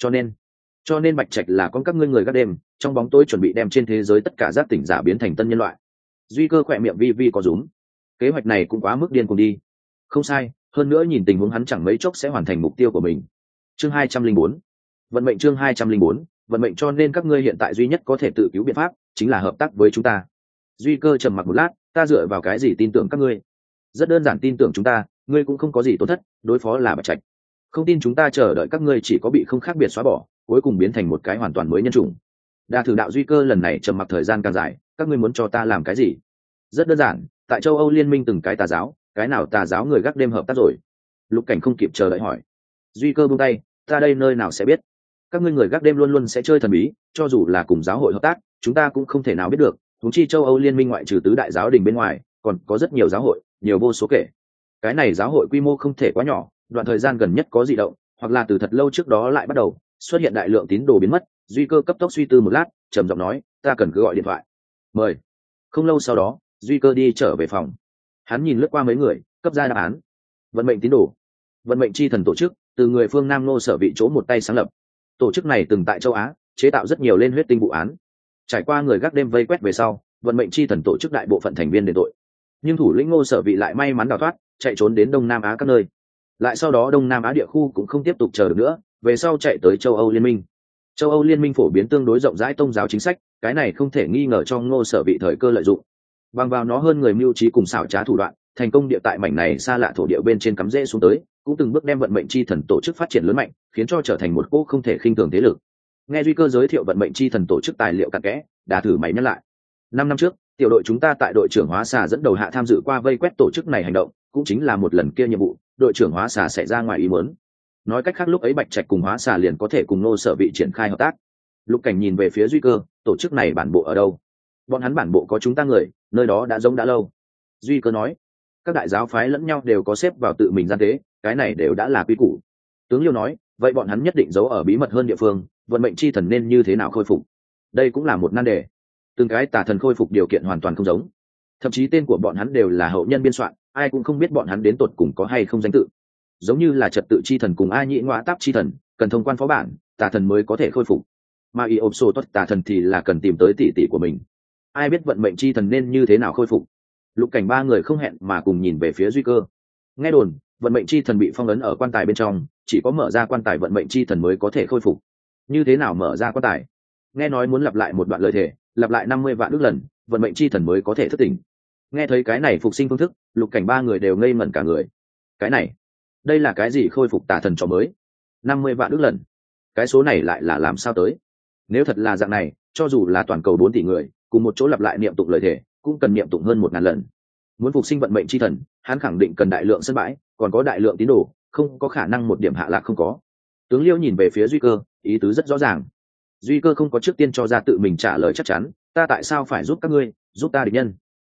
Cho nên Bạch Trạch là con các ngươi người gác đêm, trong bóng tối chuẩn bị đem trên thế giới tất cả giác tỉnh giả biến thành tân nhân loại. Duy Cơ khỏe miệng vi vi có rúm. Kế hoạch này cũng quá mức điên cuồng đi. Không sai, hơn nữa nhìn tình huống hắn chẳng mấy chốc sẽ hoàn thành mục tiêu của mình. Chương 204. Vận mệnh. Chương 204. Vận mệnh. Cho nên các ngươi hiện tại duy nhất có thể tự cứu biện pháp chính là hợp tác với chúng ta. Duy Cơ trầm mặc một lát, ta dựa vào cái gì tin tưởng các ngươi? Rất đơn giản, tin tưởng chúng ta, ngươi cũng không có gì tổn thất, đối phó là Bạch Trạch. Không tin chúng ta chờ đợi các ngươi chỉ có bị không khác biệt xóa bỏ, cuối cùng biến thành một cái hoàn toàn mới nhân chủng. Đa thử đạo. Duy Cơ lần này trầm mặc thời gian càng dài, các ngươi muốn cho ta làm cái gì? Rất đơn giản, tại châu Âu liên minh từng cái tà giáo, cái nào tà giáo người gác đêm hợp tác rồi? Lục Cảnh không kịp chờ đợi hỏi. Duy Cơ buông tay, ta đây nơi nào sẽ biết? Các ngươi người gác đêm luôn luôn sẽ chơi thần bí, cho dù là cùng giáo hội hợp tác, chúng ta cũng không thể nào biết được. Huống chi châu Âu liên minh ngoại trừ tứ đại giáo đình bên ngoài, còn có rất nhiều giáo hội, nhiều vô số kể. Cái này giáo hội quy mô không thể quá nhỏ, đoạn thời gian gần nhất có dị động, hoặc là từ thật lâu trước đó lại bắt đầu xuất hiện đại lượng tín đồ biến mất. Duy Cơ cấp tốc suy tư một lát, trầm giọng nói, ta cần cứ gọi điện thoại. Mời. Không lâu sau đó, Duy Cơ đi trở về phòng. Hắn nhìn lướt qua mấy người, cấp ra đáp án. Vận mệnh tín đồ, vận mệnh chi thần tổ chức, từ người phương Nam Nô Sở Vị chỗ một tay sáng lập. Tổ chức này từng tại châu Á chế tạo rất nhiều lên huyết tinh vụ án. Trải qua người gác đêm vây quét về sau, vận mệnh chi thần tổ chức đại bộ phận thành viên đền tội, nhưng thủ lĩnh Ngô Sở Vị lại may mắn đào thoát, chạy trốn đến Đông Nam Á các nơi. Lại sau đó Đông Nam Á địa khu cũng không tiếp tục chờ được nữa, về sau chạy tới châu Âu liên minh. Châu Âu liên minh phổ biến tương đối rộng rãi tôn giáo chính sách, cái này không thể nghi ngờ cho Ngô Sở Vị thời cơ lợi dụng. Bằng vào nó hơn người mưu trí cùng xảo trá thủ đoạn, thành công địa tại mảnh này xa lạ thổ địa bên trên cắm rễ xuống tới, cũng từng bước đem vận mệnh chi thần tổ chức phát triển lớn mạnh, khiến cho trở thành một cỗ không thể khinh thường thế lực. Nghe Duy Cơ giới thiệu vận mệnh chi thần tổ chức tài liệu cặn kẽ, Đà thử mày nhắc lại. 5 năm trước, tiểu đội chúng ta tại đội trưởng Hóa Xà dẫn đầu hạ tham dự qua vây quét tổ chức này hành động, cũng chính là một lần kia nhiệm vụ, đội trưởng Hóa Xà xảy ra ngoài ý muốn. Nói cách khác lúc ấy Bạch Trạch cùng Hóa Xà liền có thể cùng Nô Sở Vị triển khai hợp tác. Lục Cảnh nhìn về phía Duy Cơ, tổ chức này bản bộ ở đâu? Bọn hắn bản bộ có chúng ta người, nơi đó đã giống đã lâu. Duy Cơ nói, các đại giáo phái lẫn nhau đều có xếp vào tự mình gian tế, cái này đều đã là quy củ. Tướng Liêu nói, vậy bọn hắn nhất định giấu ở bí mật hơn địa phương, vận mệnh chi thần nên như thế nào khôi phục? Đây cũng là một nan đề. Từng cái tà thần khôi phục điều kiện hoàn toàn không giống, thậm chí tên của bọn hắn đều là hậu nhân biên soạn, ai cũng không biết bọn hắn đến tột cùng có hay không danh tự. Giống như là trật tự chi thần cùng A Nhĩ Ngoã Táp chi thần, cần thông quan phó bản, tà thần mới có thể khôi phục. Mà y ốp sô tốt tà thần thì là cần tìm tới tỷ tỷ của mình. Ai biết vận mệnh chi thần nên như thế nào khôi phục? Lục Cảnh ba người không hẹn mà cùng nhìn về phía Duy Cơ. Nghe đồn, vận mệnh chi thần bị phong ấn ở quan tài bên trong, chỉ có mở ra quan tài vận mệnh chi thần mới có thể khôi phục. Như thế nào mở ra quan tài? Nghe nói muốn lặp lại một đoạn lời thề, lặp lại 50 vạn ước lần, vận mệnh chi thần mới có thể thức tỉnh. Nghe thấy cái này phục sinh phương thức, Lục Cảnh ba người đều ngây ngẩn cả người. Cái này, đây là cái gì khôi phục tà thần trò mới? 50 vạn ước lần, cái số này lại là làm sao tới? Nếu thật là dạng này, cho dù là toàn cầu 4 tỷ người cùng một chỗ lặp lại niệm tụng lời thề, cũng cần niệm tụng hơn 1000 lần. Muốn phục sinh vận mệnh chi thần, hắn khẳng định cần đại lượng sân bãi, còn có đại lượng tín đồ, không có khả năng một điểm hạ lạc không có. Tướng Liêu nhìn về phía Duy Cơ, ý tứ rất rõ ràng. Duy Cơ không có trước tiên cho ra tự mình trả lời chắc chắn, ta tại sao phải giúp các ngươi, giúp ta địch nhân?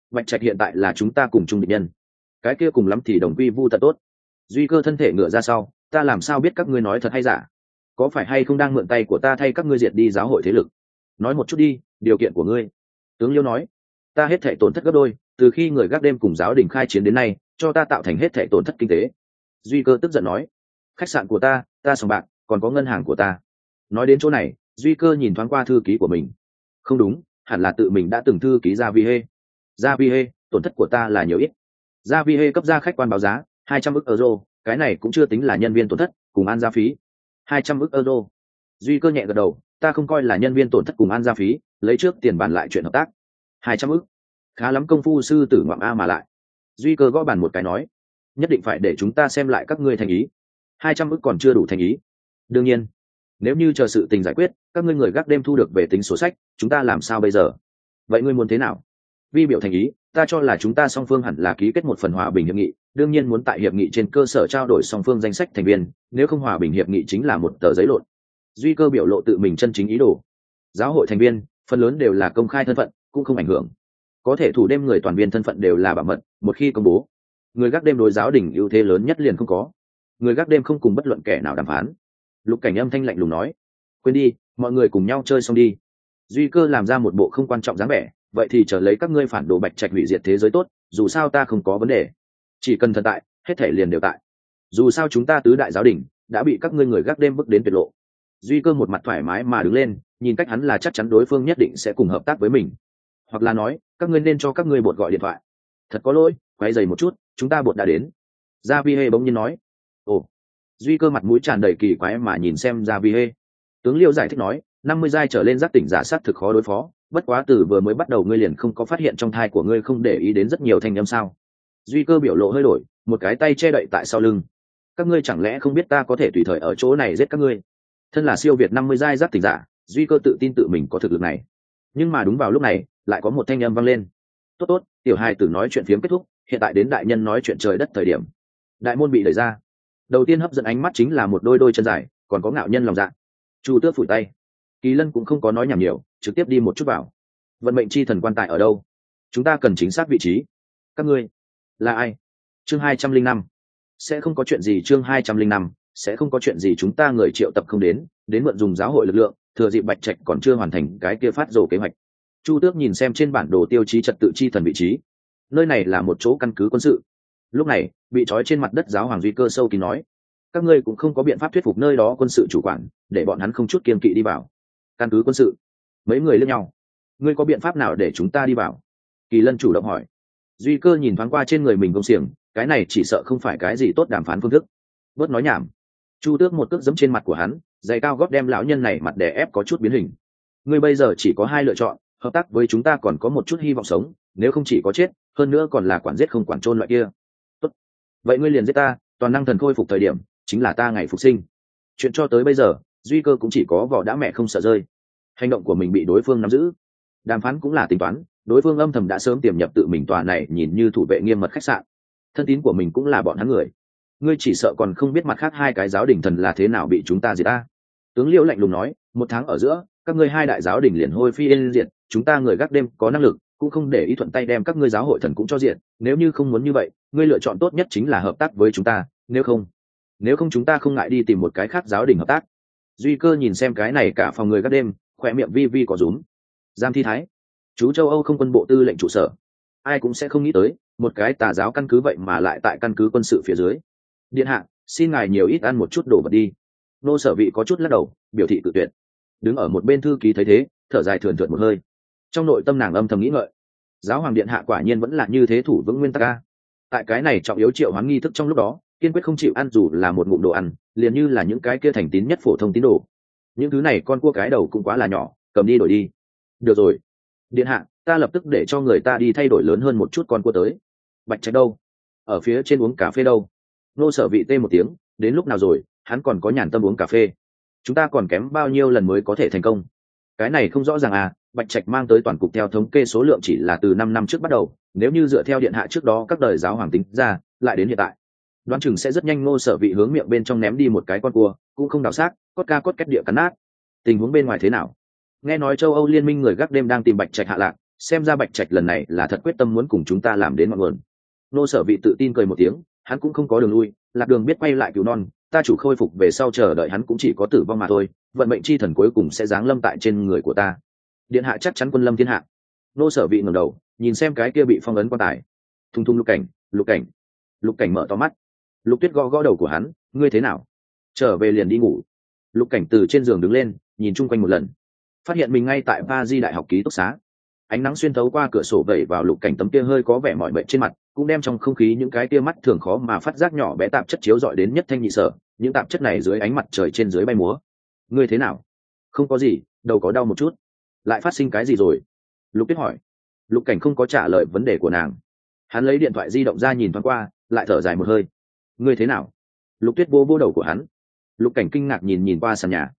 Bạch Trạch hiện tại là chúng ta cùng chung địch nhân, cái kia cùng lắm thì đồng quy vu tận tốt. Duy Cơ thân thể ngửa ra sau, ta làm sao biết các ngươi nói thật hay giả? Có phải hay không đang mượn tay của ta thay các ngươi diệt đi giáo hội thế lực? Nói một chút đi, điều kiện của ngươi. Tướng Liêu nói, ta hết thảy tổn thất gấp đôi, từ khi người gác đêm cùng giáo đình khai chiến đến nay, cho ta tạo thành hết thảy tổn thất kinh tế. Duy Cơ tức giận nói, khách sạn của ta sòng bạc, còn có ngân hàng của ta. Nói đến chỗ này, Duy Cơ nhìn thoáng qua thư ký của mình. Không đúng, hẳn là tự mình đã từng thư ký Gia Vi Hê. Gia Vi Hê, tổn thất của ta là nhiều ít. Gia Vi Hê cấp ra khách quan báo giá 200 ức euro, cái này cũng chưa tính là nhân viên tổn thất cùng an gia phí. 200 ức euro. Duy Cơ nhẹ gật đầu, ta không coi là nhân viên tổn thất cùng an gia phí, lấy trước tiền bàn lại chuyện hợp tác. 200 ức, khá lắm công phu sư tử ngoạm a mà lại. Duy Cơ gõ bàn một cái nói, nhất định phải để chúng ta xem lại các ngươi thành ý. 200 ức còn chưa đủ thành ý. Đương nhiên, nếu như chờ sự tình giải quyết, các ngươi người gác đêm thu được về tính sổ sách, chúng ta làm sao bây giờ? Vậy ngươi muốn thế nào? Vi biểu thành ý, ta cho là chúng ta song phương hẳn là ký kết một phần hòa bình hiệp nghị, đương nhiên muốn tại hiệp nghị trên cơ sở trao đổi song phương danh sách thành viên, nếu không hòa bình hiệp nghị chính là một tờ giấy lộn. Duy Cơ biểu lộ tự mình chân chính ý đồ. Giáo hội thành viên phần lớn đều là công khai thân phận, cũng không ảnh hưởng. Có thể thủ đêm người toàn viên thân phận đều là bảo mật, một khi công bố, người gác đêm đối giáo đình ưu thế lớn nhất liền không có. Người gác đêm không cùng bất luận kẻ nào đàm phán. Lục Cảnh âm thanh lạnh lùng nói, quên đi, mọi người cùng nhau chơi xong đi. Duy Cơ làm ra một bộ không quan trọng dáng vẻ, vậy thì chờ lấy các ngươi phản đồ Bạch Trạch hủy diệt thế giới tốt, dù sao ta không có vấn đề, chỉ cần thần tại, hết thể liền đều tại. Dù sao chúng ta tứ đại giáo đình đã bị các ngươi người gác đêm bước đến tuyệt lộ. Duy Cơ một mặt thoải mái mà đứng lên, nhìn cách hắn là chắc chắn đối phương nhất định sẽ cùng hợp tác với mình, hoặc là nói các ngươi nên cho các ngươi bột gọi điện thoại. Thật có lỗi, quay dày một chút, chúng ta bột đã đến. Gia Vi Hê bỗng nhiên nói. Ồ. Duy Cơ mặt mũi tràn đầy kỳ quái mà nhìn xem Gia Vi Hê. Tướng Liêu giải thích nói, 50 giai trở lên giác tỉnh giả sát thực khó đối phó, bất quá từ vừa mới bắt đầu ngươi liền không có phát hiện trong thai của ngươi không để ý đến rất nhiều thanh âm sao? Duy Cơ biểu lộ hơi đổi, một cái tay che đậy tại sau lưng. Các ngươi chẳng lẽ không biết ta có thể tùy thời ở chỗ này giết các ngươi? Thân là siêu việt 50 giai giác tỉnh giả, Duy Cơ tự tin tự mình có thực lực này. Nhưng mà đúng vào lúc này, lại có một thanh âm vang lên. Tốt tốt, tiểu hài tử nói chuyện phiếm kết thúc, hiện tại đến đại nhân nói chuyện trời đất thời điểm. Đại môn bị đẩy ra. Đầu tiên hấp dẫn ánh mắt chính là một đôi chân dài, còn có ngạo nhân lòng dạ. Chu Tước phủi tay. Kỳ Lân cũng không có nói nhảm nhiều, trực tiếp đi một chút vào. Vận mệnh chi thần quan tài ở đâu? Chúng ta cần chính xác vị trí. Các ngươi là ai? Chương 205. Sẽ không có chuyện gì. Chương 205. Sẽ không có chuyện gì, chúng ta người triệu tập không đến mượn dùng giáo hội lực lượng, thừa dịp Bạch Trạch còn chưa hoàn thành cái kia phát rồ kế hoạch. Chu Tước nhìn xem trên bản đồ tiêu chí trật tự chi thần vị trí. Nơi này là một chỗ căn cứ quân sự. Lúc này, bị trói trên mặt đất giáo hoàng Duy Cơ sâu kín nói, các ngươi cũng không có biện pháp thuyết phục nơi đó quân sự chủ quản, để bọn hắn không chút kiên kỵ đi vào căn cứ quân sự. Mấy người liếc nhau. Ngươi có biện pháp nào để chúng ta đi vào? Kỳ Lân chủ động hỏi. Duy Cơ nhìn thoáng qua trên người mình công xiềng, cái này chỉ sợ không phải cái gì tốt đàm phán phương thức. Bớt nói nhảm. Chu Tước một cước giẫm trên mặt của hắn, giày cao gót đem lão nhân này mặt đè ép có chút biến hình. Ngươi bây giờ chỉ có hai lựa chọn, hợp tác với chúng ta còn có một chút hy vọng sống, nếu không chỉ có chết, hơn nữa còn là quản giết không quản chôn loại kia. Tốt. Vậy ngươi liền giết ta, toàn năng thần khôi phục thời điểm, chính là ta ngày phục sinh. Chuyện cho tới bây giờ, Duy Cơ cũng chỉ có vỏ đã mẹ không sợ rơi. Hành động của mình bị đối phương nắm giữ. Đàm phán cũng là tính toán, đối phương âm thầm đã sớm tiềm nhập tự mình tòa này nhìn như thủ vệ nghiêm mật khách sạn. Thân tín của mình cũng là bọn hắn người. Ngươi chỉ sợ còn không biết mặt khác hai cái giáo đình thần là thế nào bị chúng ta diệt ta. Tướng Liễu lạnh lùng nói, 1 tháng ở giữa, các ngươi hai đại giáo đình liền hôi phi yên diệt, chúng ta người gác đêm có năng lực, cũng không để ý thuận tay đem các ngươi giáo hội thần cũng cho diệt. Nếu như không muốn như vậy, ngươi lựa chọn tốt nhất chính là hợp tác với chúng ta, nếu không chúng ta không ngại đi tìm một cái khác giáo đình hợp tác. Duy Cơ nhìn xem cái này cả phòng người gác đêm, khỏe miệng vi vi có rúm. Giam Thi Thái, chú châu Âu không quân bộ tư lệnh trụ sở. Ai cũng sẽ không nghĩ tới, một cái tà giáo căn cứ vậy mà lại tại căn cứ quân sự phía dưới. Điện hạ, xin ngài nhiều ít ăn một chút đồ vật đi. Nô Sở Vị có chút lắc đầu, biểu thị tự tuyệt. Đứng ở một bên thư ký thấy thế, thở dài thườn thượt một hơi. Trong nội tâm nàng âm thầm nghĩ ngợi, giáo hoàng điện hạ quả nhiên vẫn là như thế thủ vững nguyên tắc a. Tại cái này trọng yếu triệu hoán nghi thức trong lúc đó, kiên quyết không chịu ăn dù là một ngụm đồ ăn, liền như là những cái kia thành tín nhất phổ thông tín đồ. Những thứ này con cua cái đầu cũng quá là nhỏ, cầm đi đổi đi. Được rồi, điện hạ, ta lập tức để cho người ta đi thay đổi lớn hơn một chút con cua tới. Bạch Trạch đâu? Ở phía trên uống cà phê đâu? Nô Sở Vị tê một tiếng, đến lúc nào rồi, hắn còn có nhàn tâm uống cà phê. Chúng ta còn kém bao nhiêu lần mới có thể thành công? Cái này không rõ ràng à, Bạch Trạch mang tới toàn cục theo thống kê số lượng chỉ là từ 5 năm trước bắt đầu, nếu như dựa theo điện hạ trước đó các đời giáo hoàng tính ra, lại đến hiện tại, đoán chừng sẽ rất nhanh. Ngô Sở Vị hướng miệng bên trong ném đi một cái con cua, cũng không đào xác, cốt ca cốt két địa cắn nát. Tình huống bên ngoài thế nào? Nghe nói châu Âu liên minh người gác đêm đang tìm Bạch Trạch hạ lạc, xem ra Bạch Trạch lần này là thật quyết tâm muốn cùng chúng ta làm đến ngọn nguồn. Nô Sở Vị tự tin cười một tiếng, hắn cũng không có đường lui, Lạc Đường biết quay lại cứu non, ta chủ khôi phục về sau chờ đợi hắn cũng chỉ có tử vong mà thôi, vận mệnh chi thần cuối cùng sẽ giáng lâm tại trên người của ta. Điện hạ chắc chắn quân lâm thiên hạ. Nô Sở Vị ngẩng đầu, nhìn xem cái kia bị phong ấn quan tài. Thung thung Lục Cảnh, Lục Cảnh. Lục Cảnh mở to mắt. Lục Tuyết gõ gõ đầu của hắn, ngươi thế nào? Trở về liền đi ngủ. Lục Cảnh từ trên giường đứng lên, nhìn chung quanh một lần, phát hiện mình ngay tại Paris đại học ký túc xá. Ánh nắng xuyên thấu qua cửa sổ vẩy vào Lục Cảnh tấm kia hơi có vẻ mỏi mệt trên mặt, cũng đem trong không khí những cái kia mắt thường khó mà phát giác nhỏ bé tạp chất chiếu rọi đến nhất thanh nhị sở, những tạp chất này dưới ánh mặt trời trên dưới bay múa. Ngươi thế nào? Không có gì, đầu có đau một chút. Lại phát sinh cái gì rồi? Lục Tuyết hỏi. Lục Cảnh không có trả lời vấn đề của nàng. Hắn lấy điện thoại di động ra nhìn thoáng qua, lại thở dài một hơi. Ngươi thế nào? Lục Tuyết vô vô đầu của hắn. Lục Cảnh kinh ngạc nhìn nhìn qua sàn nhà.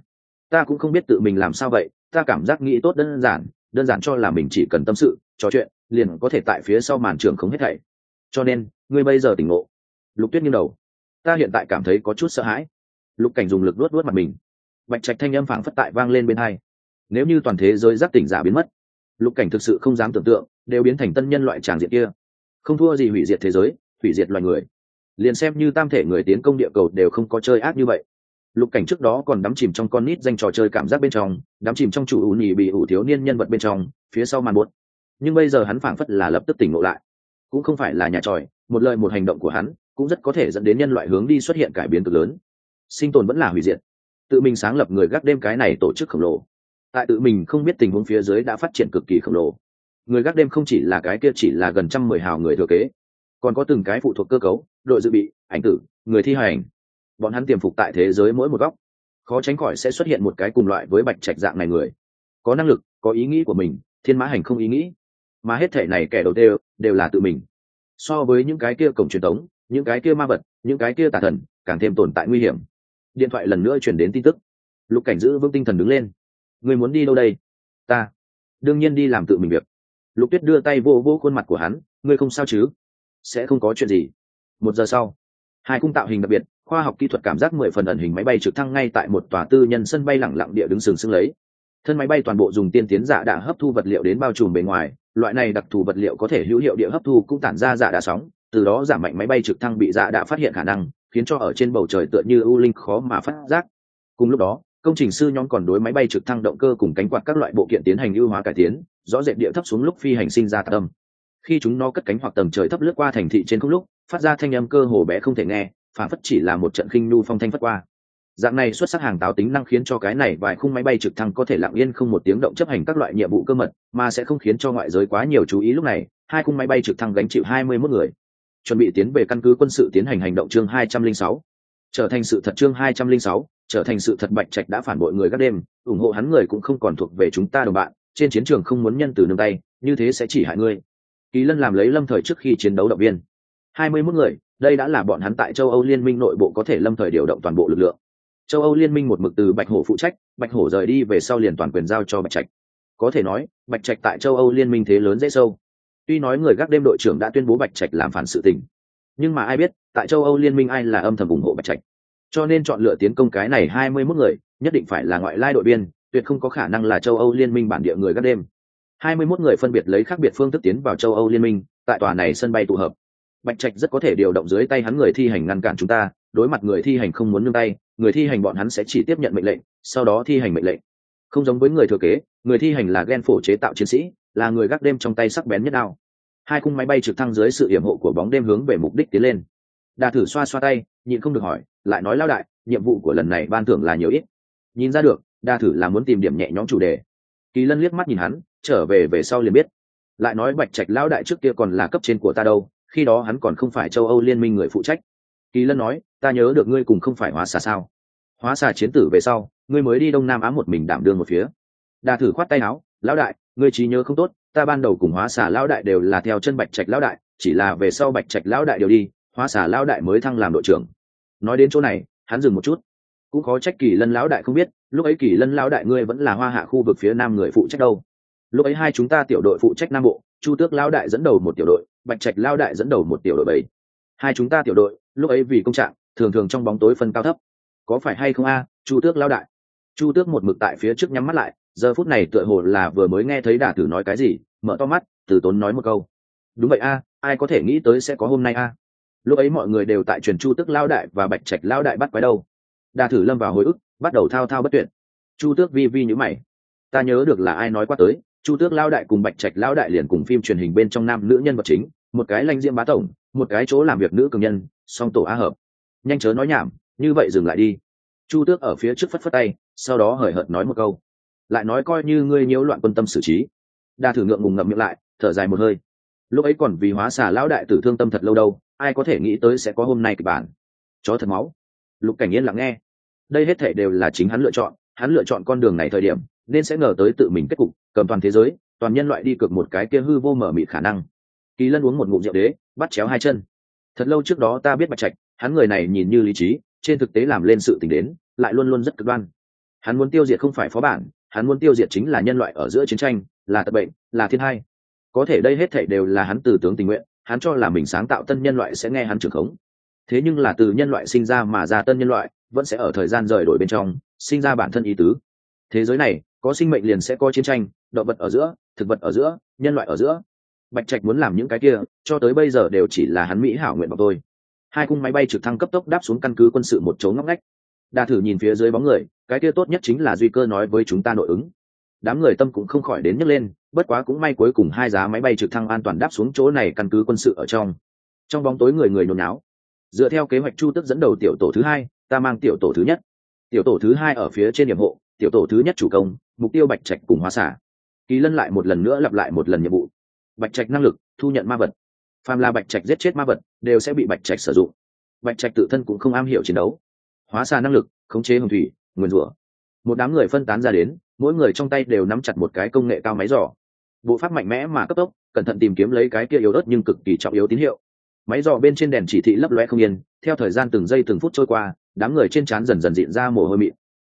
Ta cũng không biết tự mình làm sao vậy, ta cảm giác nghĩ tốt đơn giản cho là mình chỉ cần tâm sự trò chuyện liền có thể tại phía sau màn trường không hết thảy, cho nên ngươi bây giờ tỉnh ngộ. Lục Tuyết nghiêng đầu. Ta hiện tại cảm thấy có chút sợ hãi. Lục Cảnh dùng lực luốt luốt mặt mình. Bạch Trạch thanh âm phảng phất tại vang lên bên hai. Nếu như toàn thế giới giác tỉnh giả biến mất, Lục Cảnh thực sự không dám tưởng tượng đều biến thành tân nhân loại tràng diện kia, không thua gì hủy diệt thế giới, hủy diệt loài người. Liền xem như tam thể người tiến công địa cầu đều không có chơi ác như vậy. Lục Cảnh trước đó còn đắm chìm trong con nít danh trò chơi cảm giác bên trong, đắm chìm trong chủ ủ nhì bị ủ thiếu niên nhân vật bên trong, phía sau màn buốt. Nhưng bây giờ hắn phảng phất là lập tức tỉnh ngộ lại, cũng không phải là nhà tròi, một lời một hành động của hắn cũng rất có thể dẫn đến nhân loại hướng đi xuất hiện cải biến cực lớn. Sinh tồn vẫn là hủy diệt. Tự mình sáng lập người gác đêm cái này tổ chức khổng lồ, tại tự mình không biết tình huống phía dưới đã phát triển cực kỳ khổng lồ. Người gác đêm không chỉ là cái kia chỉ là gần 110 hào người thừa kế, còn có từng cái phụ thuộc cơ cấu, đội dự bị, ảnh tử, người thi hành. Bọn hắn tiềm phục tại thế giới mỗi một góc, khó tránh khỏi sẽ xuất hiện một cái cùng loại với Bạch Trạch dạng này người, có năng lực, có ý nghĩ của mình, thiên mã hành không ý nghĩ, mà hết thể này kẻ đầu tiên đều là tự mình. So với những cái kia cổng truyền thống, những cái kia ma vật, những cái kia tà thần, càng thêm tồn tại nguy hiểm. Điện thoại lần nữa truyền đến tin tức. Lục Cảnh giữ vững tinh thần đứng lên. Người muốn đi đâu đây? Ta đương nhiên đi làm tự mình việc. Lục Tuyết đưa tay vô vô khuôn mặt của hắn. Ngươi không sao chứ? Sẽ không có chuyện gì. 1 giờ sau, hai cung tạo hình đặc biệt, khoa học kỹ thuật cảm giác 10 phần ẩn hình máy bay trực thăng ngay tại một tòa tư nhân sân bay lẳng lặng địa đứng sừng sững lấy. Thân máy bay toàn bộ dùng tiên tiến dạ đã hấp thu vật liệu đến bao trùm bề ngoài, loại này đặc thù vật liệu có thể hữu hiệu địa hấp thu cũng tản ra dạ đã sóng, từ đó giảm mạnh máy bay trực thăng bị dạ đã phát hiện khả năng, khiến cho ở trên bầu trời tựa như ưu linh khó mà phát giác. Cùng lúc đó, công trình sư nhóm còn đối máy bay trực thăng động cơ cùng cánh quạt các loại bộ kiện tiến hành ưu hóa cải tiến, rõ rệt địa thấp xuống lúc phi hành sinh ra tạc âm. Khi chúng nó cất cánh hoặc tầng trời thấp lướt qua thành thị trên không lúc, phát ra thanh âm cơ hồ bé không thể nghe, phản phất chỉ là một trận khinh nu phong thanh phất qua. Dạng này xuất sắc hàng táo tính năng khiến cho cái này vài khung máy bay trực thăng có thể lặng yên không một tiếng động chấp hành các loại nhiệm vụ cơ mật, mà sẽ không khiến cho ngoại giới quá nhiều chú ý. Lúc này, hai khung máy bay trực thăng gánh chịu 21 người, chuẩn bị tiến về căn cứ quân sự tiến hành hành động. Chương 206. Trở thành sự thật. Chương 206. Trở thành sự thật. Bạch Trạch đã phản bội người gác đêm, ủng hộ hắn người cũng không còn thuộc về chúng ta đồng bạn, trên chiến trường không muốn nhân từ nương tay, như thế sẽ chỉ hại ngươi. Kỳ Lân làm lấy lâm thời trước khi chiến đấu động viên. 21 người, đây đã là bọn hắn tại châu Âu liên minh nội bộ có thể lâm thời điều động toàn bộ lực lượng. Châu Âu liên minh một mực từ Bạch Hổ phụ trách, Bạch Hổ rời đi về sau liền toàn quyền giao cho Bạch Trạch. Có thể nói, Bạch Trạch tại châu Âu liên minh thế lớn dễ sâu. Tuy nói người gác đêm đội trưởng đã tuyên bố Bạch Trạch làm phản sự tình, nhưng mà ai biết, tại châu Âu liên minh ai là âm thầm ủng hộ Bạch Trạch. Cho nên chọn lựa tiến công cái này 21 người, nhất định phải là ngoại lai đội viên, tuyệt không có khả năng là châu Âu liên minh bản địa người gác đêm. 21 người phân biệt lấy khác biệt phương thức tiến vào châu Âu liên minh, tại tòa này sân bay tụ hợp. Bạch Trạch rất có thể điều động dưới tay hắn người thi hành ngăn cản chúng ta, đối mặt người thi hành không muốn nương tay, người thi hành bọn hắn sẽ chỉ tiếp nhận mệnh lệnh, sau đó thi hành mệnh lệnh. Không giống với người thừa kế, người thi hành là gen phổ chế tạo chiến sĩ, là người gác đêm trong tay sắc bén nhất đao. Hai khung máy bay trực thăng dưới sự yểm hộ của bóng đêm hướng về mục đích tiến lên. Đà Thử xoa xoa tay, nhịn không được hỏi, lại nói lão đại, nhiệm vụ của lần này ban thưởng là nhiều ít? Nhìn ra được, Đà Thử là muốn tìm điểm nhẹ nhõm chủ đề. Kỳ Lân liếc mắt nhìn hắn, trở về sau liền biết. Lại nói Bạch Trạch lão đại trước kia còn là cấp trên của ta đâu, khi đó hắn còn không phải châu Âu liên minh người phụ trách. Kỳ Lân nói, ta nhớ được ngươi cùng không phải Hóa Xà sao? Hóa Xà chiến tử về sau, ngươi mới đi Đông Nam Á một mình đảm đương một phía. Đà Thử khoát tay áo, lão đại, ngươi trí nhớ không tốt, ta ban đầu cùng Hóa Xà lão đại đều là theo chân Bạch Trạch lão đại, chỉ là về sau Bạch Trạch lão đại đều đi, Hóa Xà lão đại mới thăng làm đội trưởng. Nói đến chỗ này, hắn dừng một chút. Cũng khó trách Kỳ Lân lão đại không biết, lúc ấy Kỳ Lân lão đại ngươi vẫn là Hoa Hạ khu vực phía Nam người phụ trách đâu. Lúc ấy hai chúng ta tiểu đội phụ trách Nam Bộ, Chu Tước lão đại dẫn đầu một tiểu đội, Bạch Trạch lão đại dẫn đầu một tiểu đội 7. Hai chúng ta tiểu đội, lúc ấy vì công trạng, thường thường trong bóng tối phân cao thấp. Có phải hay không a, Chu Tước lão đại? Chu Tước một mực tại phía trước nhắm mắt lại, giờ phút này tựa hồ là vừa mới nghe thấy Đả Tử nói cái gì, mở to mắt, từ tốn nói một câu: đúng vậy a, ai có thể nghĩ tới sẽ có hôm nay a. Lúc ấy mọi người đều tại truyền Chu Tước Lão đại và Bạch Trạch Lão đại bắt quái đâu. Đả Tử lâm vào hồi ức, bắt đầu thao thao bất tuyệt. Chu Tước vi vi nhíu mày: ta nhớ được là ai nói qua tới, Chu Tước Lão đại cùng Bạch Trạch Lão đại liền cùng phim truyền hình bên trong nam nữ nhân vật chính, một cái lãnh diễm bá tổng, một cái chỗ làm việc nữ cường nhân, song tổ a hợp. Nhanh chớ nói nhảm, như vậy dừng lại đi. Chu Tước ở phía trước phất phất tay, sau đó hời hợt nói một câu: lại nói coi như ngươi nhiễu loạn quân tâm xử trí. Đa Thử ngượng ngùng ngậm miệng lại, thở dài một hơi. Lúc ấy còn vì Hóa Xà Lão đại tử thương tâm thật lâu đâu, ai có thể nghĩ tới sẽ có hôm nay kịch bản. Chó thật máu. Lục Cảnh Yên lặng nghe. Đây hết thảy đều là chính hắn lựa chọn con đường này thời điểm, nên sẽ ngờ tới tự mình kết cục, cầm toàn thế giới, toàn nhân loại đi cược một cái kia hư vô mở mịt khả năng. Kỳ Lân uống một ngụm rượu đế, bắt chéo hai chân. Thật lâu trước đó ta biết Bạch Trạch, hắn người này nhìn như lý trí, trên thực tế làm lên sự tình đến, lại luôn luôn rất cực đoan. Hắn muốn tiêu diệt không phải phó bản, hắn muốn tiêu diệt chính là nhân loại ở giữa chiến tranh, là tật bệnh, là thiên hai. Có thể đây hết thảy đều là hắn từ tướng tình nguyện, hắn cho là mình sáng tạo tân nhân loại sẽ nghe hắn trưởng khống. Thế nhưng là từ nhân loại sinh ra mà ra tân nhân loại, vẫn sẽ ở thời gian rời đổi bên trong, sinh ra bản thân ý tứ. Thế giới này, có sinh mệnh liền sẽ có chiến tranh, động vật ở giữa, thực vật ở giữa, nhân loại ở giữa. Bạch Trạch muốn làm những cái kia, cho tới bây giờ đều chỉ là hắn mỹ hảo nguyện vọng thôi. Hai khung máy bay trực thăng cấp tốc đáp xuống căn cứ quân sự một chỗ ngóc ngách. Đa Thử nhìn phía dưới bóng người, cái kia tốt nhất chính là Duy Cơ nói với chúng ta nội ứng. Đám người tâm cũng không khỏi đến nhấc lên, bất quá cũng may cuối cùng hai giá máy bay trực thăng an toàn đáp xuống chỗ này căn cứ quân sự ở trong. Trong bóng tối người người nhốn náo. Dựa theo kế hoạch, Chu Tước dẫn đầu tiểu tổ thứ hai, ta mang tiểu tổ thứ nhất. Tiểu tổ thứ hai ở phía trên điểm hộ, tiểu tổ thứ nhất chủ công, mục tiêu Bạch Trạch cùng Hóa Xà. Kỳ Lân lại một lần nữa lặp lại một lần nhiệm vụ. Bạch Trạch năng lực, thu nhận ma vật. Phàm là Bạch Trạch giết chết ma vật, đều sẽ bị Bạch Trạch sử dụng. Bạch Trạch tự thân cũng không am hiểu chiến đấu. Hóa Xà năng lực, khống chế hồng thủy, nguyên rủa. Một đám người phân tán ra đến, mỗi người trong tay đều nắm chặt một cái công nghệ cao máy dò. Bộ pháp mạnh mẽ mà cấp tốc, cẩn thận tìm kiếm lấy cái kia yếu ớt nhưng cực kỳ trọng yếu tín hiệu. Máy dò bên trên đèn chỉ thị lấp lóe không yên, theo thời gian từng giây từng phút trôi qua, đám người trên trán dần dần dịn ra mồ hôi mịn.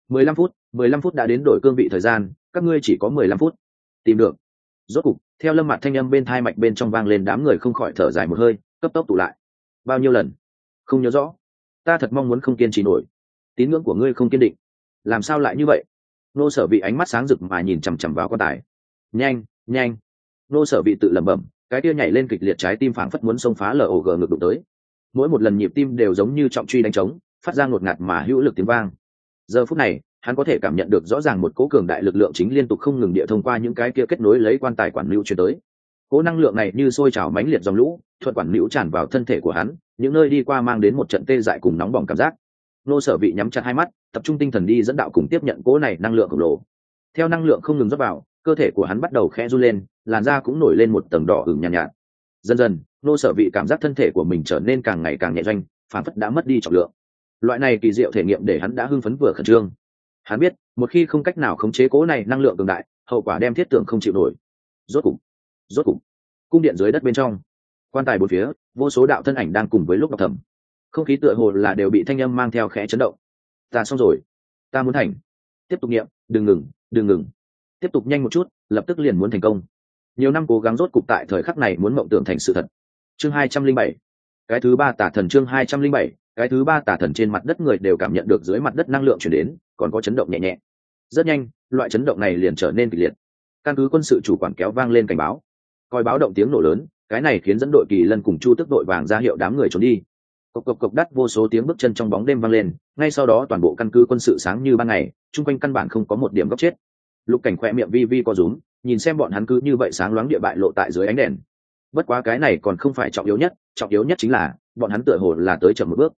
15 phút đã đến đổi cương vị thời gian, các ngươi chỉ có 15 phút. Tìm được. Rốt cục, theo Lâm Mạt thanh âm bên thai mạch bên trong vang lên, đám người không khỏi thở dài một hơi, cấp tốc tụ lại. Bao nhiêu lần? Không nhớ rõ. Ta thật mong muốn không kiên trì nổi. Tín ngưỡng của ngươi không kiên định. Làm sao lại như vậy? Nô Sở Vị ánh mắt sáng rực mà nhìn chằm chằm vào quan tài. Nhanh, nhanh. Nô Sở Vị tự lẩm bẩm, cái kia nhảy lên kịch liệt, trái tim phảng phất muốn xông phá log ngược đụng tới. Mỗi một lần nhịp tim đều giống như trọng truy đánh trống, phát ra ngột ngạt mà hữu lực tiếng vang. Giờ phút này, hắn có thể cảm nhận được rõ ràng một cỗ cường đại lực lượng chính liên tục không ngừng địa thông qua những cái kia kết nối lấy quan tài quản lưu truyền tới. Cỗ năng lượng này như sôi trào mãnh liệt dòng lũ, thuận quản lưu tràn vào thân thể của hắn, những nơi đi qua mang đến một trận tê dại cùng nóng bỏng cảm giác. Nô Sở Vị nhắm chặt hai mắt, tập trung tinh thần đi dẫn đạo cùng tiếp nhận cỗ này năng lượng khổng lồ. Theo năng lượng không ngừng rót vào, cơ thể của hắn bắt đầu khẽ run lên, làn da cũng nổi lên một tầng đỏ ửng nhàn nhạt. Dần dần, Nô Sở Vị cảm giác thân thể của mình trở nên càng ngày càng nhẹ doanh, phản phất đã mất đi trọng lượng. Loại này kỳ diệu thể nghiệm để hắn đã hưng phấn vừa khẩn trương. Hắn biết, một khi không cách nào khống chế cỗ này năng lượng cường đại, hậu quả đem thiết tưởng không chịu nổi. Rốt cục, cung điện dưới đất bên trong, quan tài bốn phía, vô số đạo thân ảnh đang cùng với lúc đọc thầm. Không khí tựa hồ là đều bị thanh âm mang theo khẽ chấn động. Ta xong rồi, ta muốn thành. Tiếp tục nghiệm, đừng ngừng. Tiếp tục nhanh một chút, lập tức liền muốn thành công. Nhiều năm cố gắng rốt cục tại thời khắc này muốn mộng tưởng thành sự thật. Chương 207. Cái thứ ba tả thần. Chương 207. Cái thứ ba tả thần. Trên mặt đất người đều cảm nhận được dưới mặt đất năng lượng chuyển đến, còn có chấn động nhẹ nhẹ. Rất nhanh, loại chấn động này liền trở nên kịch liệt. Căn cứ quân sự chủ quản kéo vang lên cảnh báo. Coi báo động tiếng nổ lớn, cái này khiến dẫn đội Kỳ Lân cùng Chu Tước đội vàng ra hiệu đám người trốn đi. Cộc đắt vô số tiếng bước chân trong bóng đêm vang lên, ngay sau đó toàn bộ căn cứ quân sự sáng như ban ngày, chung quanh căn bản không có một điểm góc chết. Lục Cảnh khỏe miệng vi vi co rúm, nhìn xem bọn hắn cứ như vậy sáng loáng địa bại lộ tại dưới ánh đèn. Bất quá cái này còn không phải trọng yếu nhất chính là bọn hắn tựa hồ là tới chậm một bước.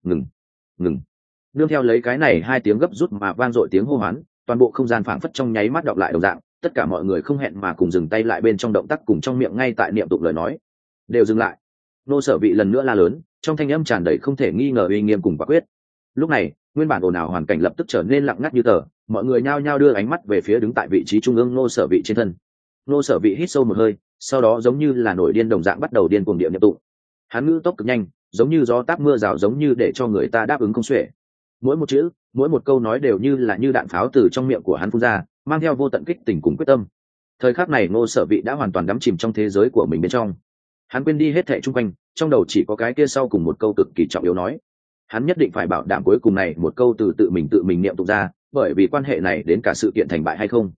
Ngừng. Nương theo lấy cái này hai tiếng gấp rút mà vang dội tiếng hô hoán, toàn bộ không gian phảng phất trong nháy mắt đọc lại đồng dạng, tất cả mọi người không hẹn mà cùng dừng tay lại bên trong động tác cùng trong miệng ngay tại niệm tụng lời nói. Đều dừng lại. Nô Sở Vị lần nữa la lớn, trong thanh âm tràn đầy không thể nghi ngờ uy nghiêm cùng quả quyết. Lúc này, nguyên bản ồn ào hoàn cảnh lập tức trở nên lặng ngắt như tờ, mọi người nhao nhao đưa ánh mắt về phía đứng tại vị trí trung ương Nô Sở Vị trên thân. Nô Sở Vị hít sâu một hơi, sau đó giống như là nổi điên đồng dạng bắt đầu điên cuồng niệm tụng. Hắn ngữ tốc cực nhanh, giống như gió táp mưa rào, giống như để cho người ta đáp ứng không xuể. Mỗi một chữ, mỗi một câu nói đều như là như đạn pháo từ trong miệng của hắn phun ra, mang theo vô tận kích tình cùng quyết tâm. Thời khắc này Nô Sở Vị đã hoàn toàn đắm chìm trong thế giới của mình bên trong. Hắn quên đi hết thảy xung quanh, trong đầu chỉ có cái kia sau cùng một câu cực kỳ trọng yếu nói. Hắn nhất định phải bảo đảm cuối cùng này một câu từ tự mình niệm tụng ra, bởi vì quan hệ này đến cả sự kiện thành bại hay không,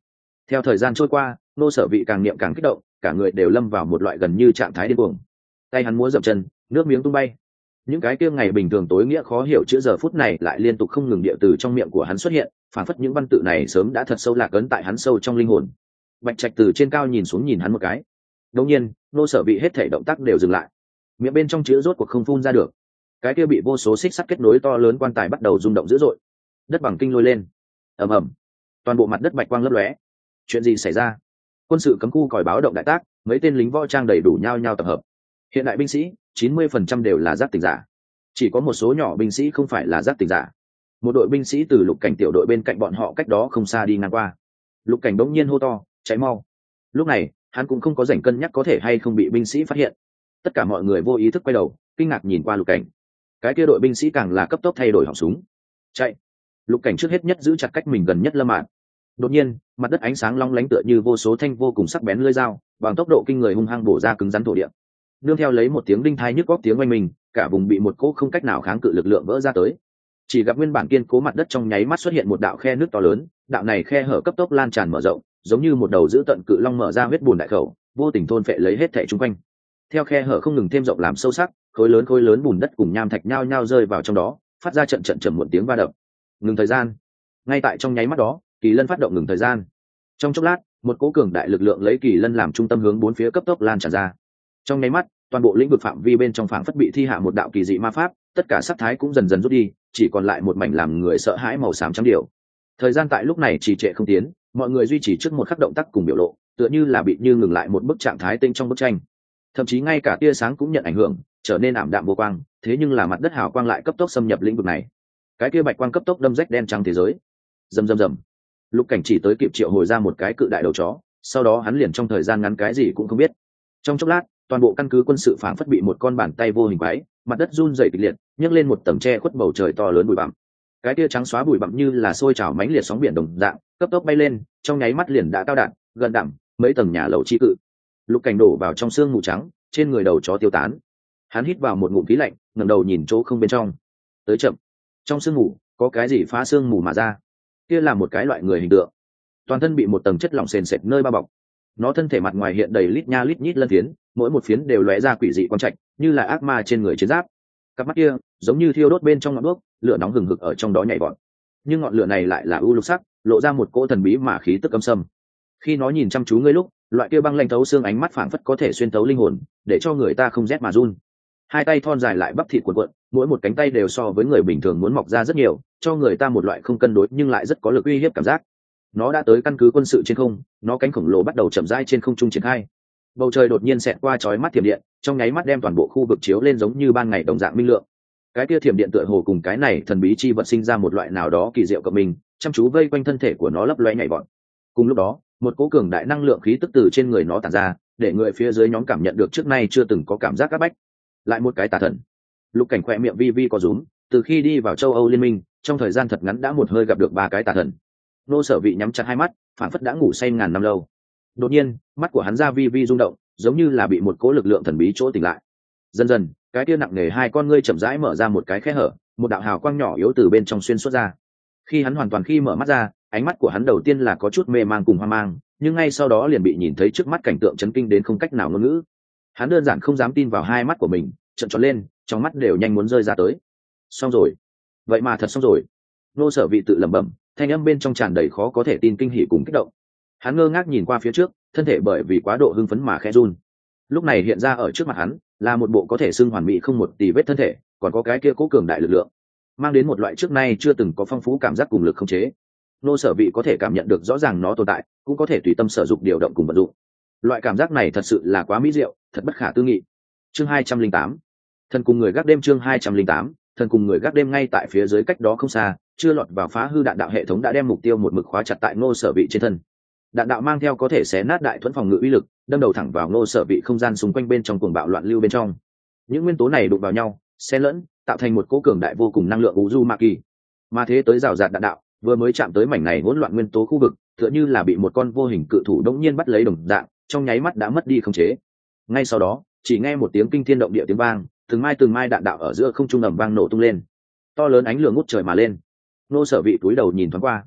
Theo thời gian trôi qua, Ngô Sở Vị càng niệm càng kích động, cả người đều lâm vào một loại gần như trạng thái điên cuồng. Tay hắn múa dậm chân, nước miếng tung bay. Những cái kia ngày bình thường tối nghĩa khó hiểu chữ giờ phút này lại liên tục không ngừng địa từ trong miệng của hắn xuất hiện, phản phất những văn tự này sớm đã thật sâu lạc ấn tại hắn sâu trong linh hồn. Bạch Trạch từ trên cao nhìn xuống nhìn hắn một cái. Đột nhiên, Ngô Sở Vị hết thảy động tác đều dừng lại. Miệng bên trong chữ rốt cuộc không phun ra được. Cái kia bị vô số xích sắt kết nối to lớn quan tài bắt đầu rung động dữ dội. Đất bằng kinh lôi lên. Ầm ầm. Toàn bộ mặt đất bạch quang lấp lóe. Chuyện gì xảy ra? Quân sự cấm khu còi báo động đại tác, mấy tên lính võ trang đầy đủ nhau nhau tập hợp. Hiện đại binh sĩ 90% đều là giác tỉnh giả, chỉ có một số nhỏ binh sĩ không phải là giác tỉnh giả. Một đội binh sĩ từ Lục Cảnh tiểu đội bên cạnh bọn họ cách đó không xa đi ngang qua. Lục Cảnh đống nhiên hô to, cháy mau. Lúc này hắn cũng không có rảnh cân nhắc có thể hay không bị binh sĩ phát hiện. Tất cả mọi người vô ý thức quay đầu, kinh ngạc nhìn qua Lục Cảnh. Cái kia đội binh sĩ càng là cấp tốc thay đổi họng súng, chạy. Lục Cảnh trước hết nhất giữ chặt cách mình gần nhất Lâm Mạn. Đột nhiên, mặt đất ánh sáng long lánh tựa như vô số thanh vô cùng sắc bén lưỡi dao, bằng tốc độ kinh người hung hăng bổ ra cứng rắn thổ địa. Nương theo lấy một tiếng đinh thai nhức góc tiếng oanh mình, cả vùng bị một cỗ không cách nào kháng cự lực lượng vỡ ra tới. Chỉ gặp nguyên bản kiên cố mặt đất trong nháy mắt xuất hiện một đạo khe nước to lớn, đạo này khe hở cấp tốc lan tràn mở rộng, giống như một đầu dữ tận cự long mở ra huyết bùn đại khẩu, vô tình thôn phệ lấy hết thảy xung quanh. Theo khe hở không ngừng thêm rộng làm sâu sắc, khối lớn bùn đất cùng nham thạch nhao nhao rơi vào trong đó, phát ra trận trận trầm muộn tiếng va đập. Ngừng thời gian. Ngay tại trong nháy mắt đó, Kỳ Lân phát động ngừng thời gian. Trong chốc lát, một cỗ cường đại lực lượng lấy Kỳ Lân làm trung tâm hướng bốn phía cấp tốc lan tràn ra. Trong nháy mắt, toàn bộ lĩnh vực phạm vi bên trong phảng phất bị thi hạ một đạo kỳ dị ma pháp, tất cả sắc thái cũng dần dần rút đi, chỉ còn lại một mảnh làm người sợ hãi màu xám trắng điều. Thời gian tại lúc này trì trệ không tiến, mọi người duy trì trước một khắc động tác cùng biểu lộ, tựa như là bị ngừng lại một bức trạng thái tinh trong bức tranh. Thậm chí ngay cả tia sáng cũng nhận ảnh hưởng, trở nên ảm đạm vô quang, thế nhưng là mặt đất hào quang lại cấp tốc xâm nhập lĩnh vực này. Cái kia bạch quang cấp tốc đâm rách đen trắng thế giới. Rầm rầm rầm. Lục Cảnh chỉ tới kịp triệu hồi ra một cái cự đại đầu chó, sau đó hắn liền trong thời gian ngắn cái gì cũng không biết. Trong chốc lát, toàn bộ căn cứ quân sự phảng phất bị một con bàn tay vô hình quái, mặt đất run rẩy kịch liệt, nhấc lên một tầng che khuất bầu trời to lớn bụi bặm. Cái kia trắng xóa bụi bặm như là sôi trào mãnh liệt sóng biển đồng dạng, cấp tốc bay lên, trong nháy mắt liền đã cao đạn, gần đẳng mấy tầng nhà lầu chi cự. Lục Cảnh đổ vào trong sương mù trắng, trên người đầu chó tiêu tán. Hắn hít vào một ngụm khí lạnh, ngẩng đầu nhìn chỗ không bên trong. Tới chậm. Trong sương mù, có cái gì phá sương mù mà ra? Kia là một cái loại người hình tượng, toàn thân bị một tầng chất lỏng sền sệt nơi bao bọc. Nó thân thể mặt ngoài hiện đầy lít nha lít nhít lân phiến, mỗi một phiến đều lóe ra quỷ dị quang trạch, như là ác ma trên người chiến giáp. Cặp mắt kia giống như thiêu đốt bên trong ngọn đuốc, lửa nóng hừng hực ở trong đó nhảy vọt. Nhưng ngọn lửa này lại là u lục sắc, lộ ra một cỗ thần bí mà khí tức âm sâm. Khi nó nhìn chăm chú ngươi lúc, loại kia băng lạnh thấu xương ánh mắt phảng phất có thể xuyên thấu linh hồn, để cho người ta không rét mà run. Hai tay thon dài lại bắp thịt cuộn cuộn, mỗi một cánh tay đều so với người bình thường muốn mọc ra rất nhiều, cho người ta một loại không cân đối nhưng lại rất có lực uy hiếp cảm giác. Nó đã tới căn cứ quân sự trên không, nó cánh khổng lồ bắt đầu chậm rãi trên không trung triển khai. Bầu trời đột nhiên xẹt qua chói mắt thiểm điện, trong nháy mắt đem toàn bộ khu vực chiếu lên giống như ban ngày đồng dạng minh lượng. Cái kia thiểm điện tựa hồ cùng cái này thần bí chi vật sinh ra một loại nào đó kỳ diệu cộng mình, chăm chú vây quanh thân thể của nó lấp loé nhảy vọt. Cùng lúc đó, một cỗ cường đại năng lượng khí tức từ trên người nó tản ra, để người phía dưới nhóm cảm nhận được trước nay chưa từng có cảm giác áp bách. Lại một cái tà thần. Lục Cảnh khỏe miệng vi vi có rúm, từ khi đi vào châu Âu liên minh, trong thời gian thật ngắn đã một hơi gặp được 3 cái tà thần. Nô Sở Vị nhắm chặt hai mắt, phản phất đã ngủ say ngàn năm lâu. Đột nhiên, mắt của hắn ra vi vi rung động, giống như là bị một cỗ lực lượng thần bí chỗ tỉnh lại. Dần dần, cái kia nặng nề hai con ngươi chậm rãi mở ra một cái khe hở, một đạo hào quang nhỏ yếu từ bên trong xuyên xuất ra. Khi hắn hoàn toàn khi mở mắt ra, ánh mắt của hắn đầu tiên là có chút mê mang cùng hoang mang, nhưng ngay sau đó liền bị nhìn thấy trước mắt cảnh tượng chấn kinh đến không cách nào ngôn ngữ. Hắn đơn giản không dám tin vào hai mắt của mình, trợn tròn lên, trong mắt đều nhanh muốn rơi ra tới. Xong rồi, vậy mà thật xong rồi. Nô Sở Vị tự lẩm bẩm, thanh âm bên trong tràn đầy khó có thể tin kinh hỉ cùng kích động. Hắn ngơ ngác nhìn qua phía trước, thân thể bởi vì quá độ hưng phấn mà khẽ run. Lúc này hiện ra ở trước mặt hắn là một bộ có thể xưng hoàn mỹ không một tì vết thân thể, còn có cái kia cố cường đại lực lượng, mang đến một loại trước nay chưa từng có phong phú cảm giác cùng lực khống chế. Nô Sở Vị có thể cảm nhận được rõ ràng nó tồn tại, cũng có thể tùy tâm sử dụng điều động cùng vận dụng. Loại cảm giác này thật sự là quá mỹ diệu, thật bất khả tư nghị. Chương 208, thần cùng người gác đêm. Chương 208, thần cùng người gác đêm. Ngay tại phía dưới cách đó không xa, chưa lọt vào phá hư đạn đạo hệ thống đã đem mục tiêu một mực khóa chặt tại Ngô Sở Vị trên thân. Đạn đạo mang theo có thể xé nát đại thuẫn phòng ngự uy lực, đâm đầu thẳng vào Ngô Sở Vị không gian xung quanh bên trong cuồng bạo loạn lưu bên trong. Những nguyên tố này đụng vào nhau, xen lẫn, tạo thành một cỗ cường đại vô cùng năng lượng Uzumaki. Mà thế tới rào rạt đạn đạo, vừa mới chạm tới mảnh này hỗn loạn nguyên tố khu vực, tựa như là bị một con vô hình cự thủ đống nhiên bắt lấy đồng dạng, trong nháy mắt đã mất đi khống chế. Ngay sau đó, chỉ nghe một tiếng kinh thiên động địa tiếng vang, từng mai đạn đạo ở giữa không trung ầm vang nổ tung lên. To lớn ánh lửa ngút trời mà lên. Ngô Sở Vị cúi đầu nhìn thoáng qua.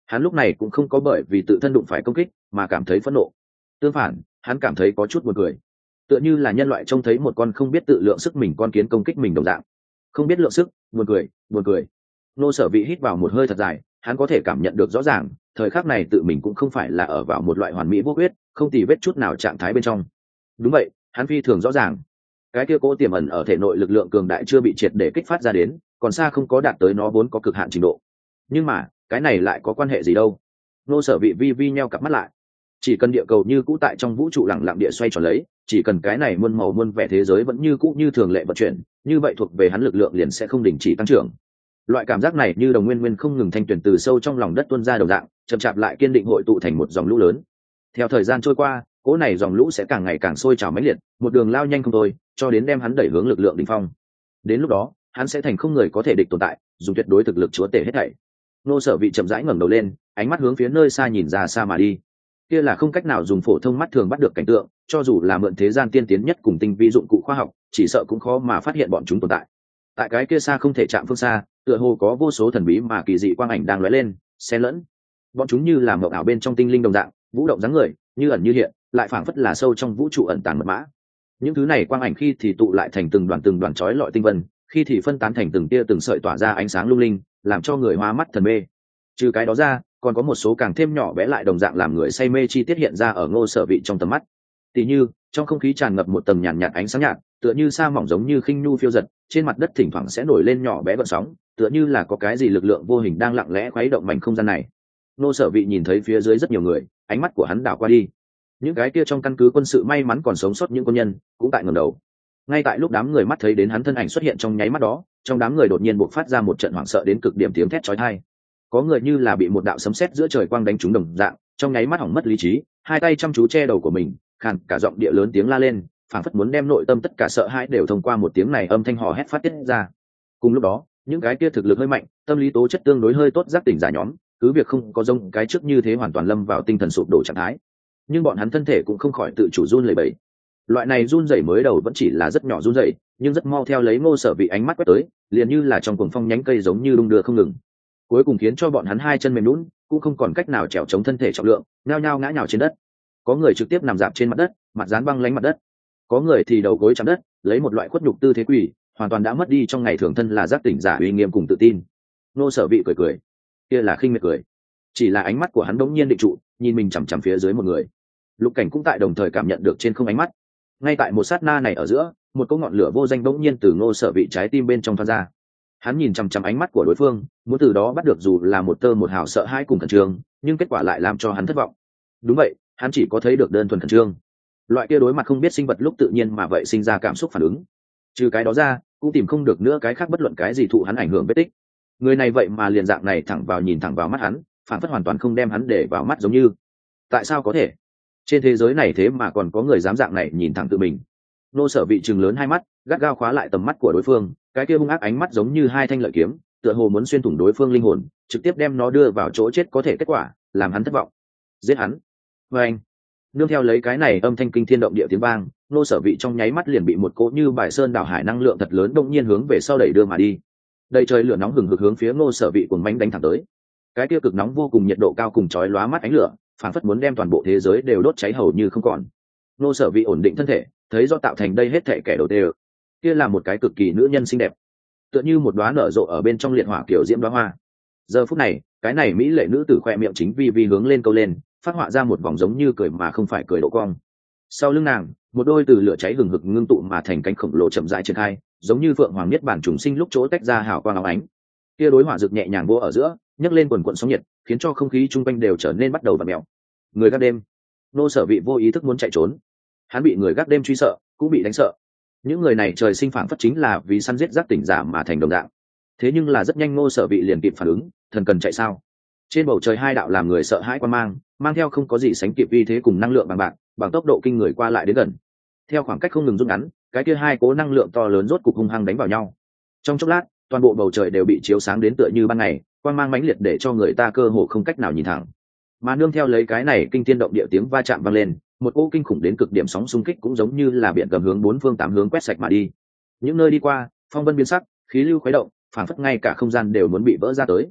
Hắn lúc này cũng không có bởi vì tự thân đụng phải công kích mà cảm thấy phẫn nộ, tương phản hắn cảm thấy có chút buồn cười, tựa như là nhân loại trông thấy một con không biết tự lượng sức mình con kiến công kích mình đồng dạng. Không biết lượng sức, buồn cười, buồn cười. Nô Sở Vị hít vào một hơi thật dài, hắn có thể cảm nhận được rõ ràng thời khắc này tự mình cũng không phải là ở vào một loại hoàn mỹ vô huyết không tì vết chút nào trạng thái bên trong. Đúng vậy, hắn phi thường rõ ràng cái kia cố tiềm ẩn ở thể nội lực lượng cường đại chưa bị triệt để kích phát ra đến, còn xa không có đạt tới nó vốn có cực hạn trình độ. Nhưng mà cái này lại có quan hệ gì đâu? Nô Sở Vị vi vi nheo cặp mắt lại. Chỉ cần địa cầu như cũ tại trong vũ trụ lặng lặng địa xoay tròn lấy, chỉ cần cái này muôn màu muôn vẻ thế giới vẫn như cũ như thường lệ vận chuyển, như vậy thuộc về hắn lực lượng liền sẽ không đình chỉ tăng trưởng. Loại cảm giác này như đồng nguyên nguyên không ngừng thanh tuyển từ sâu trong lòng đất tuôn ra đồng dạng, chậm chạp lại kiên định hội tụ thành một dòng lũ lớn. Theo thời gian trôi qua, cỗ này dòng lũ sẽ càng ngày càng sôi trào mãnh liệt, một đường lao nhanh không thôi, cho đến đem hắn đẩy hướng lực lượng đỉnh phong. Đến lúc đó, hắn sẽ thành không người có thể địch tồn tại, dùng tuyệt đối thực lực chúa tể hết thảy. Nô Sở Vị chậm rãi ngẩng đầu lên, ánh mắt hướng phía nơi xa nhìn ra xa mà đi. Kia là không cách nào dùng phổ thông mắt thường bắt được cảnh tượng, cho dù là mượn thế gian tiên tiến nhất cùng tinh vi dụng cụ khoa học, chỉ sợ cũng khó mà phát hiện bọn chúng tồn tại. Tại cái kia xa không thể chạm phương xa, tựa hồ có vô số thần bí mà kỳ dị quang ảnh đang lóe lên, xen lẫn. Bọn chúng như là mộng ảo bên trong tinh linh đồng dạng, vũ động dáng người, như ẩn như hiện, lại phảng phất là sâu trong vũ trụ ẩn tàng mật mã. Những thứ này quang ảnh khi thì tụ lại thành từng đoàn chói lọi tinh vân, khi thì phân tán thành từng tia từng sợi tỏa ra ánh sáng lung linh, làm cho người hoa mắt thần mê. Trừ cái đó ra, còn có một số càng thêm nhỏ bé lại đồng dạng làm người say mê chi tiết hiện ra ở Ngô Sở Vị trong tầm mắt. Tỉ như, trong không khí tràn ngập một tầng nhàn nhạt ánh sáng nhạt, tựa như sa mỏng giống như khinh nhu phiêu dật, trên mặt đất thỉnh thoảng sẽ nổi lên nhỏ bé gợn sóng, tựa như là có cái gì lực lượng vô hình đang lặng lẽ khuấy động mảnh không gian này. Ngô Sở Vị nhìn thấy phía dưới rất nhiều người, ánh mắt của hắn đảo qua đi. Những cái kia trong căn cứ quân sự may mắn còn sống sót những quân nhân, cũng tại ngẩng đầu. Ngay tại lúc đám người mắt thấy đến hắn thân ảnh xuất hiện trong nháy mắt đó, trong đám người đột nhiên bộc phát ra một trận hoảng sợ đến cực điểm tiếng thét chói tai. Có người như là bị một đạo sấm sét giữa trời quang đánh trúng đồng dạng, trong nháy mắt hỏng mất lý trí, hai tay chăm chú che đầu của mình, khàn cả giọng địa lớn tiếng la lên, phảng phất muốn đem nội tâm tất cả sợ hãi đều thông qua một tiếng này âm thanh hò hét phát tiết ra. Cùng lúc đó, những cái kia thực lực hơi mạnh, tâm lý tố chất tương đối hơi tốt giác tỉnh giả nhóm, cứ việc không có giống cái trước như thế hoàn toàn lâm vào tinh thần sụp đổ trạng thái, nhưng bọn hắn thân thể cũng không khỏi tự chủ run lẩy bẩy. Loại này run rẩy mới đầu vẫn chỉ là rất nhỏ run rẩy, nhưng rất mau theo lấy Ngô Sở Vị ánh mắt quét tới, liền như là trong cuồng phong nhánh cây giống như đung đưa không ngừng. Cuối cùng khiến cho bọn hắn hai chân mềm nhũn, cũng không còn cách nào trèo chống thân thể trọng lượng, nhao nhao ngã nhào trên đất. Có người trực tiếp nằm dạp trên mặt đất, mặt dán băng lánh mặt đất. Có người thì đầu gối chạm đất, lấy một loại khuất nhục tư thế quỳ, hoàn toàn đã mất đi trong ngày thường thân là giác tỉnh giả uy nghiêm cùng tự tin. Ngô Sở Vị cười cười, kia là khinh miệt cười. Chỉ là ánh mắt của hắn đống nhiên định trụ, nhìn mình chằm chằm phía dưới một người. Lục Cảnh cũng tại đồng thời cảm nhận được trên không ánh mắt. Ngay tại một sát na này ở giữa, một cỗ ngọn lửa vô danh đống nhiên từ Ngô Sở Vị trái tim bên trong thoát ra. Hắn nhìn chằm chằm ánh mắt của đối phương, muốn từ đó bắt được dù là một tơ một hào sợ hãi cùng khẩn trương, nhưng kết quả lại làm cho hắn thất vọng. Đúng vậy, hắn chỉ có thấy được đơn thuần khẩn trương. Loại kia đối mặt không biết sinh vật lúc tự nhiên mà vậy sinh ra cảm xúc phản ứng. Trừ cái đó ra, cũng tìm không được nữa cái khác bất luận cái gì thụ hắn ảnh hưởng vết tích. Người này vậy mà liền dạng này thẳng vào nhìn thẳng vào mắt hắn, phản phất hoàn toàn không đem hắn để vào mắt giống như. Tại sao có thể? Trên thế giới này thế mà còn có người dám dạng này nhìn thẳng tự mình. Nô Sở Vị trừng lớn hai mắt, gắt gao khóa lại tầm mắt của đối phương, cái kia hung ác ánh mắt giống như hai thanh lợi kiếm, tựa hồ muốn xuyên thủng đối phương linh hồn, trực tiếp đem nó đưa vào chỗ chết có thể kết quả, làm hắn thất vọng. Giết hắn. Và anh, nương theo lấy cái này âm thanh kinh thiên động địa tiếng vang, Nô Sở Vị trong nháy mắt liền bị một cỗ như bài sơn đảo hải năng lượng thật lớn đông nhiên hướng về sau đẩy đưa mà đi. Đầy trời lửa nóng hừng hực hướng phía Nô Sở Vị cuồng mãnh đánh thẳng tới. Cái kia cực nóng vô cùng nhiệt độ cao cùng chói lóa mắt ánh lửa, phảng phất muốn đem toàn bộ thế giới đều đốt cháy hầu như không còn. Nô Sở Vị ổn định thân thể, thấy do tạo thành đây hết thảy kẻ đầu đều. Kia là một cái cực kỳ nữ nhân xinh đẹp, tựa như một đóa nở rộ ở bên trong liệt hỏa kiểu diễm đóa hoa. Giờ phút này, cái này mỹ lệ nữ tử khoe miệng chính vi vi hướng lên câu lên, phát họa ra một vòng giống như cười mà không phải cười độ cong. Sau lưng nàng, một đôi từ lửa cháy hừng hực ngưng tụ mà thành cánh khổng lồ chậm rãi triển khai, giống như phượng hoàng niết bản trùng sinh lúc chỗ tách ra hào quang óng ánh. Kia đối hỏa rực nhẹ nhàng vô ở giữa, nhấc lên quần quần sóng nhiệt, khiến cho không khí chung quanh đều trở nên bắt đầu vặn mèo. Người gác đêm. Nô Sở Vị vô ý thức muốn chạy trốn. Hắn bị người gác đêm truy sợ, cũng bị đánh sợ. Những người này trời sinh phảng phất chính là vì săn giết giác tỉnh giả mà thành đồng dạng. Thế nhưng là rất nhanh Nô Sở Vị liền kịp phản ứng, thần cần chạy sao? Trên bầu trời hai đạo làm người sợ hãi quan mang theo không có gì sánh kịp uy thế cùng năng lượng bằng bạc, bằng tốc độ kinh người qua lại đến gần. Theo khoảng cách không ngừng rút ngắn, cái kia hai cố năng lượng to lớn rốt cục hung hăng đánh vào nhau. Trong chốc lát, toàn bộ bầu trời đều bị chiếu sáng đến tựa như ban ngày, quang mang mãnh liệt để cho người ta cơ hồ không cách nào nhìn thẳng. Mà nương theo lấy cái này kinh thiên động địa tiếng va chạm vang lên, một cỗ kinh khủng đến cực điểm sóng xung kích cũng giống như là biển gầm hướng bốn phương tám hướng quét sạch mà đi. Những nơi đi qua, phong vân biến sắc, khí lưu khuấy động, phảng phất ngay cả không gian đều muốn bị vỡ ra tới.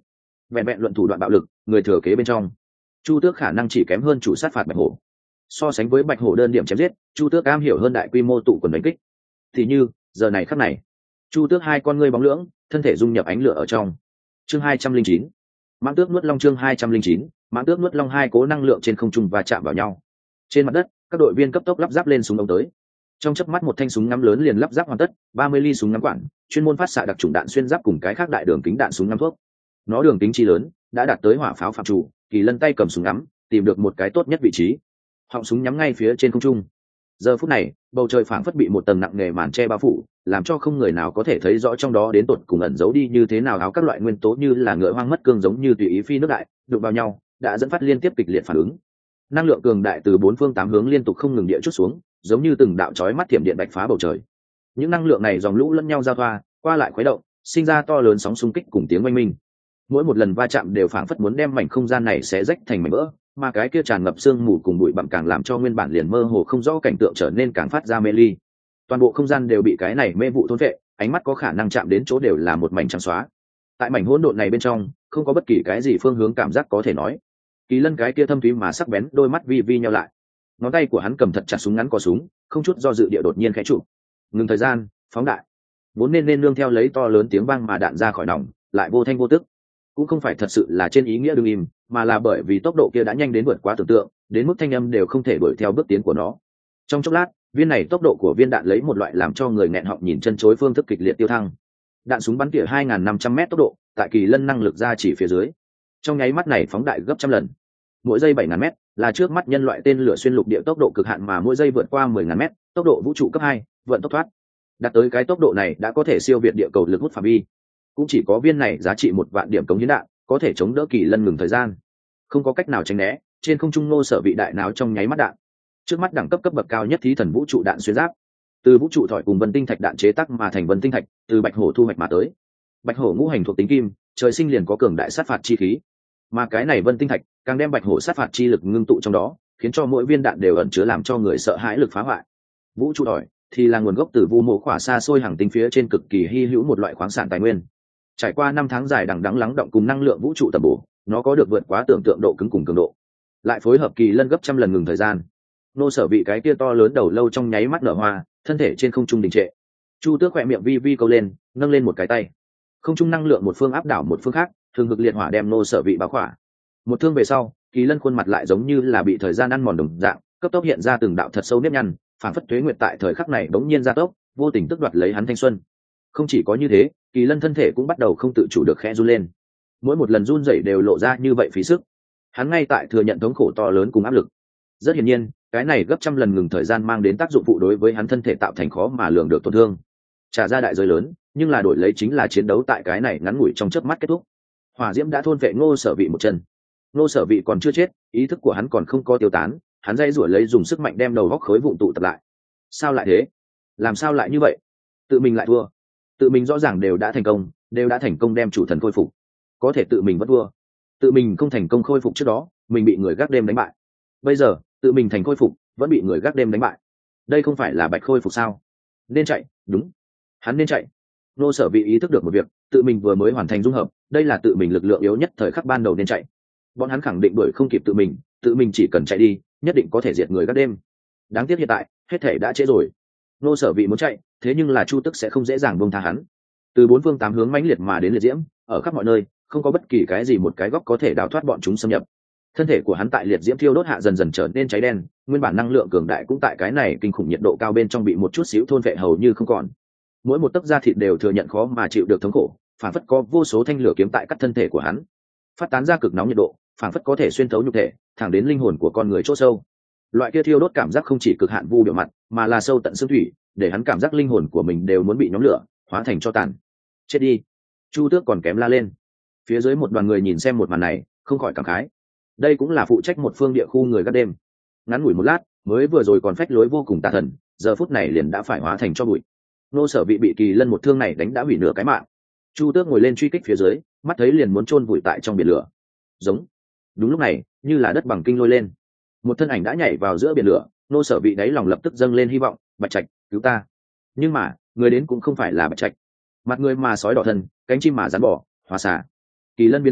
vẹn vẹn luận thủ đoạn bạo lực, người thừa kế bên trong, Chu Tước khả năng chỉ kém hơn chủ sát phạt Bạch Hổ. So sánh với Bạch Hổ đơn điểm chém giết, Chu Tước am hiểu hơn đại quy mô tụ quần đánh kích. Thì như giờ này khắc này, Chu Tước hai con ngươi bóng lưỡng, thân thể dung nhập ánh lửa ở trong. Chương 209, Mãng Tước nuốt long. Chương 209, Mãng Tước nuốt long. Hai cố năng lượng trên không trung va chạm vào nhau. Trên mặt đất, các đội viên cấp tốc lắp ráp lên súng ống tới. Trong chớp mắt một thanh súng ngắm lớn liền lắp ráp hoàn tất, 30 ly súng ngắm quản, chuyên môn phát xạ đặc trùng đạn xuyên giáp cùng cái khác đại đường kính đạn súng ngắm thuốc. Nó đường kính chi lớn, đã đạt tới hỏa pháo phạm chủ, Kỳ Lân tay cầm súng ngắm, tìm được một cái tốt nhất vị trí. Họng súng nhắm ngay phía trên không trung. Giờ phút này, bầu trời phảng phất bị một tầng nặng nề màn che bao phủ, làm cho không người nào có thể thấy rõ trong đó đến tột cùng ẩn giấu đi như thế nào áo các loại nguyên tố như là ngựa hoang mất cương giống như tùy ý phi nước đại, đụng vào nhau, đã dẫn phát liên tiếp kịch liệt phản ứng. Năng lượng cường đại từ bốn phương tám hướng liên tục không ngừng địa chút xuống, giống như từng đạo chói mắt thiểm điện bạch phá bầu trời. Những năng lượng này dòng lũ lẫn nhau giao thoa, qua lại khuấy động, sinh ra to lớn sóng xung kích cùng tiếng oanh minh. Mỗi một lần va chạm đều phảng phất muốn đem mảnh không gian này xé rách thành mảnh vỡ, mà cái kia tràn ngập sương mù cùng bụi bặm càng làm cho nguyên bản liền mơ hồ không rõ cảnh tượng trở nên càng phát ra mê ly. Toàn bộ không gian đều bị cái này mê vụ thôn vệ, ánh mắt có khả năng chạm đến chỗ đều là một mảnh trắng xóa. Tại mảnh hỗn độn này bên trong, không có bất kỳ cái gì phương hướng cảm giác có thể nói. Kỳ Lân cái kia thâm thúy mà sắc bén đôi mắt vi vi nhau lại, ngón tay của hắn cầm thật chặt súng ngắn có súng, không chút do dự địa đột nhiên khẽ trụ. Ngừng thời gian, phóng đại. Vốn nên nương theo lấy to lớn tiếng vang mà đạn ra khỏi nòng, lại vô thanh vô tức. Cũng không phải thật sự là trên ý nghĩa đương im, mà là bởi vì tốc độ kia đã nhanh đến vượt quá tưởng tượng, đến mức thanh âm đều không thể đuổi theo bước tiến của nó. Trong chốc lát, viên này tốc độ của viên đạn lấy một loại làm cho người nghẹn họng nhìn chân chối phương thức kịch liệt tiêu thăng. Đạn súng bắn tỉa 2.500 m tốc độ, tại Kỳ Lân năng lực ra chỉ phía dưới, trong nháy mắt này phóng đại gấp trăm lần. Mỗi giây 7.000 m là trước mắt nhân loại tên lửa xuyên lục địa tốc độ cực hạn, mà mỗi giây vượt qua 10.000 m tốc độ vũ trụ cấp 2, vận tốc thoát. Đạt tới cái tốc độ này đã có thể siêu việt địa cầu lực hút phạm vi. Cũng chỉ có viên này giá trị 1 vạn điểm cống hiến đạn có thể chống đỡ Kỳ Lân ngừng thời gian. Không có cách nào tránh né, trên không trung nô sở vị đại náo trong nháy mắt đạn. Trước mắt đẳng cấp cấp bậc cao nhất thí thần vũ trụ đạn xuyên giáp, từ vũ trụ thỏi cùng vân tinh thạch đạn chế tác mà thành vân tinh thạch, từ Bạch Hổ thu hoạch mà tới. Bạch Hổ ngũ hành thuộc tính kim, trời sinh liền có cường đại sát phạt chi khí, mà cái này vân tinh thạch càng đem Bạch Hổ sát phạt chi lực ngưng tụ trong đó, khiến cho mỗi viên đạn đều ẩn chứa làm cho người sợ hãi lực phá hoại. Vũ trụ thỏi thì là nguồn gốc từ vu mộ khỏa xa xôi hàng tinh phía trên cực kỳ hy hữu một loại khoáng sản tài nguyên. Trải qua 5 tháng dài đằng đẵng lắng động cùng năng lượng vũ trụ tầm bổ, nó có được vượt quá tưởng tượng độ cứng cùng cường độ, lại phối hợp Kỳ Lân gấp trăm lần ngừng thời gian. Nô sở vị cái kia to lớn đầu lâu trong nháy mắt nở hoa, thân thể trên không trung đình trệ. Chu Tước khỏe miệng vi vi câu lên, nâng lên một cái tay, không trung năng lượng một phương áp đảo một phương khác, thường hực liệt hỏa đem nô sở vị bao khỏa. Một thương về sau, Kỳ Lân khuôn mặt lại giống như là bị thời gian ăn mòn đồng dạng, cấp tốc hiện ra từng đạo thật sâu nếp nhăn, phản phất tuế nguyệt tại thời khắc này bỗng nhiên gia tốc, vô tình tức đoạt lấy hắn thanh xuân. Không chỉ có như thế, Kỳ Lân thân thể cũng bắt đầu không tự chủ được khẽ run lên. Mỗi một lần run rẩy đều lộ ra như vậy phí sức. Hắn ngay tại thừa nhận thống khổ to lớn cùng áp lực. Rất hiển nhiên, cái này gấp trăm lần ngừng thời gian mang đến tác dụng phụ đối với hắn thân thể tạo thành khó mà lường được tổn thương. Trả ra đại giới lớn, nhưng là đổi lấy chính là chiến đấu tại cái này ngắn ngủi trong chớp mắt kết thúc. Hỏa diễm đã thôn vệ Ngô Sở Vị một chân. Ngô Sở Vị còn chưa chết, ý thức của hắn còn không có tiêu tán, hắn dây rủa lấy dùng sức mạnh đem đầu góc khối vụn tụ tập lại. Sao lại thế? Làm sao lại như vậy? Tự mình lại thua. Tự mình rõ ràng đều đã thành công đem chủ thần khôi phục, có thể tự mình vẫn thua. Tự mình không thành công khôi phục trước đó, mình bị người gác đêm đánh bại. Bây giờ tự mình thành khôi phục, vẫn bị người gác đêm đánh bại. Đây không phải là Bạch khôi phục sao? Nên chạy, đúng, hắn nên chạy. Nô Sở Vị ý thức được một việc, tự mình vừa mới hoàn thành dung hợp, đây là tự mình lực lượng yếu nhất thời khắc ban đầu nên chạy. Bọn hắn khẳng định đuổi không kịp tự mình chỉ cần chạy đi, nhất định có thể diệt người gác đêm. Đáng tiếc hiện tại, hết thể đã trễ rồi. Nô Sở Vị muốn chạy, thế nhưng là Chu Tức sẽ không dễ dàng buông tha hắn. Từ bốn phương tám hướng mãnh liệt mà đến liệt diễm, ở khắp mọi nơi, không có bất kỳ cái gì một cái góc có thể đào thoát bọn chúng xâm nhập. Thân thể của hắn tại liệt diễm thiêu đốt hạ dần dần trở nên cháy đen, nguyên bản năng lượng cường đại cũng tại cái này kinh khủng nhiệt độ cao bên trong bị một chút xíu thôn vệ hầu như không còn. Mỗi một tấc da thịt đều thừa nhận khó mà chịu được thống khổ, phản phất có vô số thanh lửa kiếm tại cắt thân thể của hắn, phát tán ra cực nóng nhiệt độ, phản phất có thể xuyên thấu nhục thể, thẳng đến linh hồn của con người chỗ sâu. Loại kia thiêu đốt cảm giác không chỉ cực hạn vu biểu mặt, mà là sâu tận xương thủy, để hắn cảm giác linh hồn của mình đều muốn bị nhóm lửa hóa thành tro tàn. Chết đi! Chu Tước còn kém la lên. Phía dưới một đoàn người nhìn xem một màn này, không khỏi cảm khái. Đây cũng là phụ trách một phương địa khu người gác đêm. Ngắn ngủi một lát, mới vừa rồi còn phách lối vô cùng tà thần, giờ phút này liền đã phải hóa thành tro bụi. Nô Sở Vị bị Kỳ Lân một thương này đánh đã hủy nửa cái mạng. Chu Tước ngồi lên truy kích phía dưới, mắt thấy liền muốn chôn vùi tại trong biển lửa. Giống. Đúng lúc này, như là đất bằng kinh lôi lên, một thân ảnh đã nhảy vào giữa biển lửa. Nô Sở Vị đáy lòng lập tức dâng lên hy vọng, Bạch Trạch, cứu ta. Nhưng mà, người đến cũng không phải là Bạch Trạch. Mặt người mà sói đỏ thân, cánh chim mà rắn bỏ, hóa xà. Kỳ Lân biến sắc,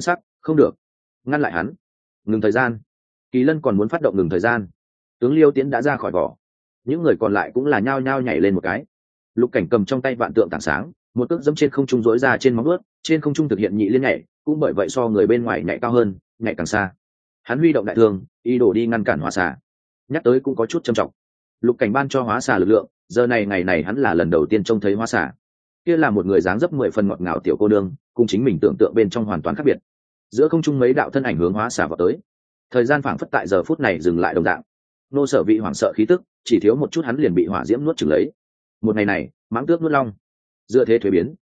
không được, ngăn lại hắn, ngừng thời gian. Kỳ lân còn muốn phát động ngừng thời gian, tướng Liêu Tiễn đã ra khỏi vỏ, những người còn lại cũng là nhao nhao nhảy lên một cái. Lục Cảnh cầm trong tay vạn tượng tảng sáng, một cước dẫm trên không trung rỗi ra trên móng vuốt, trên không trung thực hiện nhị liên nhảy, cũng bởi vậy so người bên ngoài nhảy cao hơn, nhảy càng xa. Hắn huy động đại thương, ý đồ đi ngăn cản hóa xà. Nhắc tới cũng có chút trầm trọng. Lục Cảnh ban cho hóa xà lực lượng, giờ này ngày này hắn là lần đầu tiên trông thấy hóa xà. Kia là một người dáng dấp 10 phần ngọt ngào tiểu cô nương, cùng chính mình tưởng tượng bên trong hoàn toàn khác biệt. Giữa không trung mấy đạo thân ảnh hướng hóa xà vào tới. Thời gian phảng phất tại giờ phút này dừng lại đồng dạng. Nô Sở Vị hoảng sợ khí tức, chỉ thiếu một chút hắn liền bị hỏa diễm nuốt chửng lấy. Một ngày này, mãng tước nuốt long. Dựa thế thuế biến,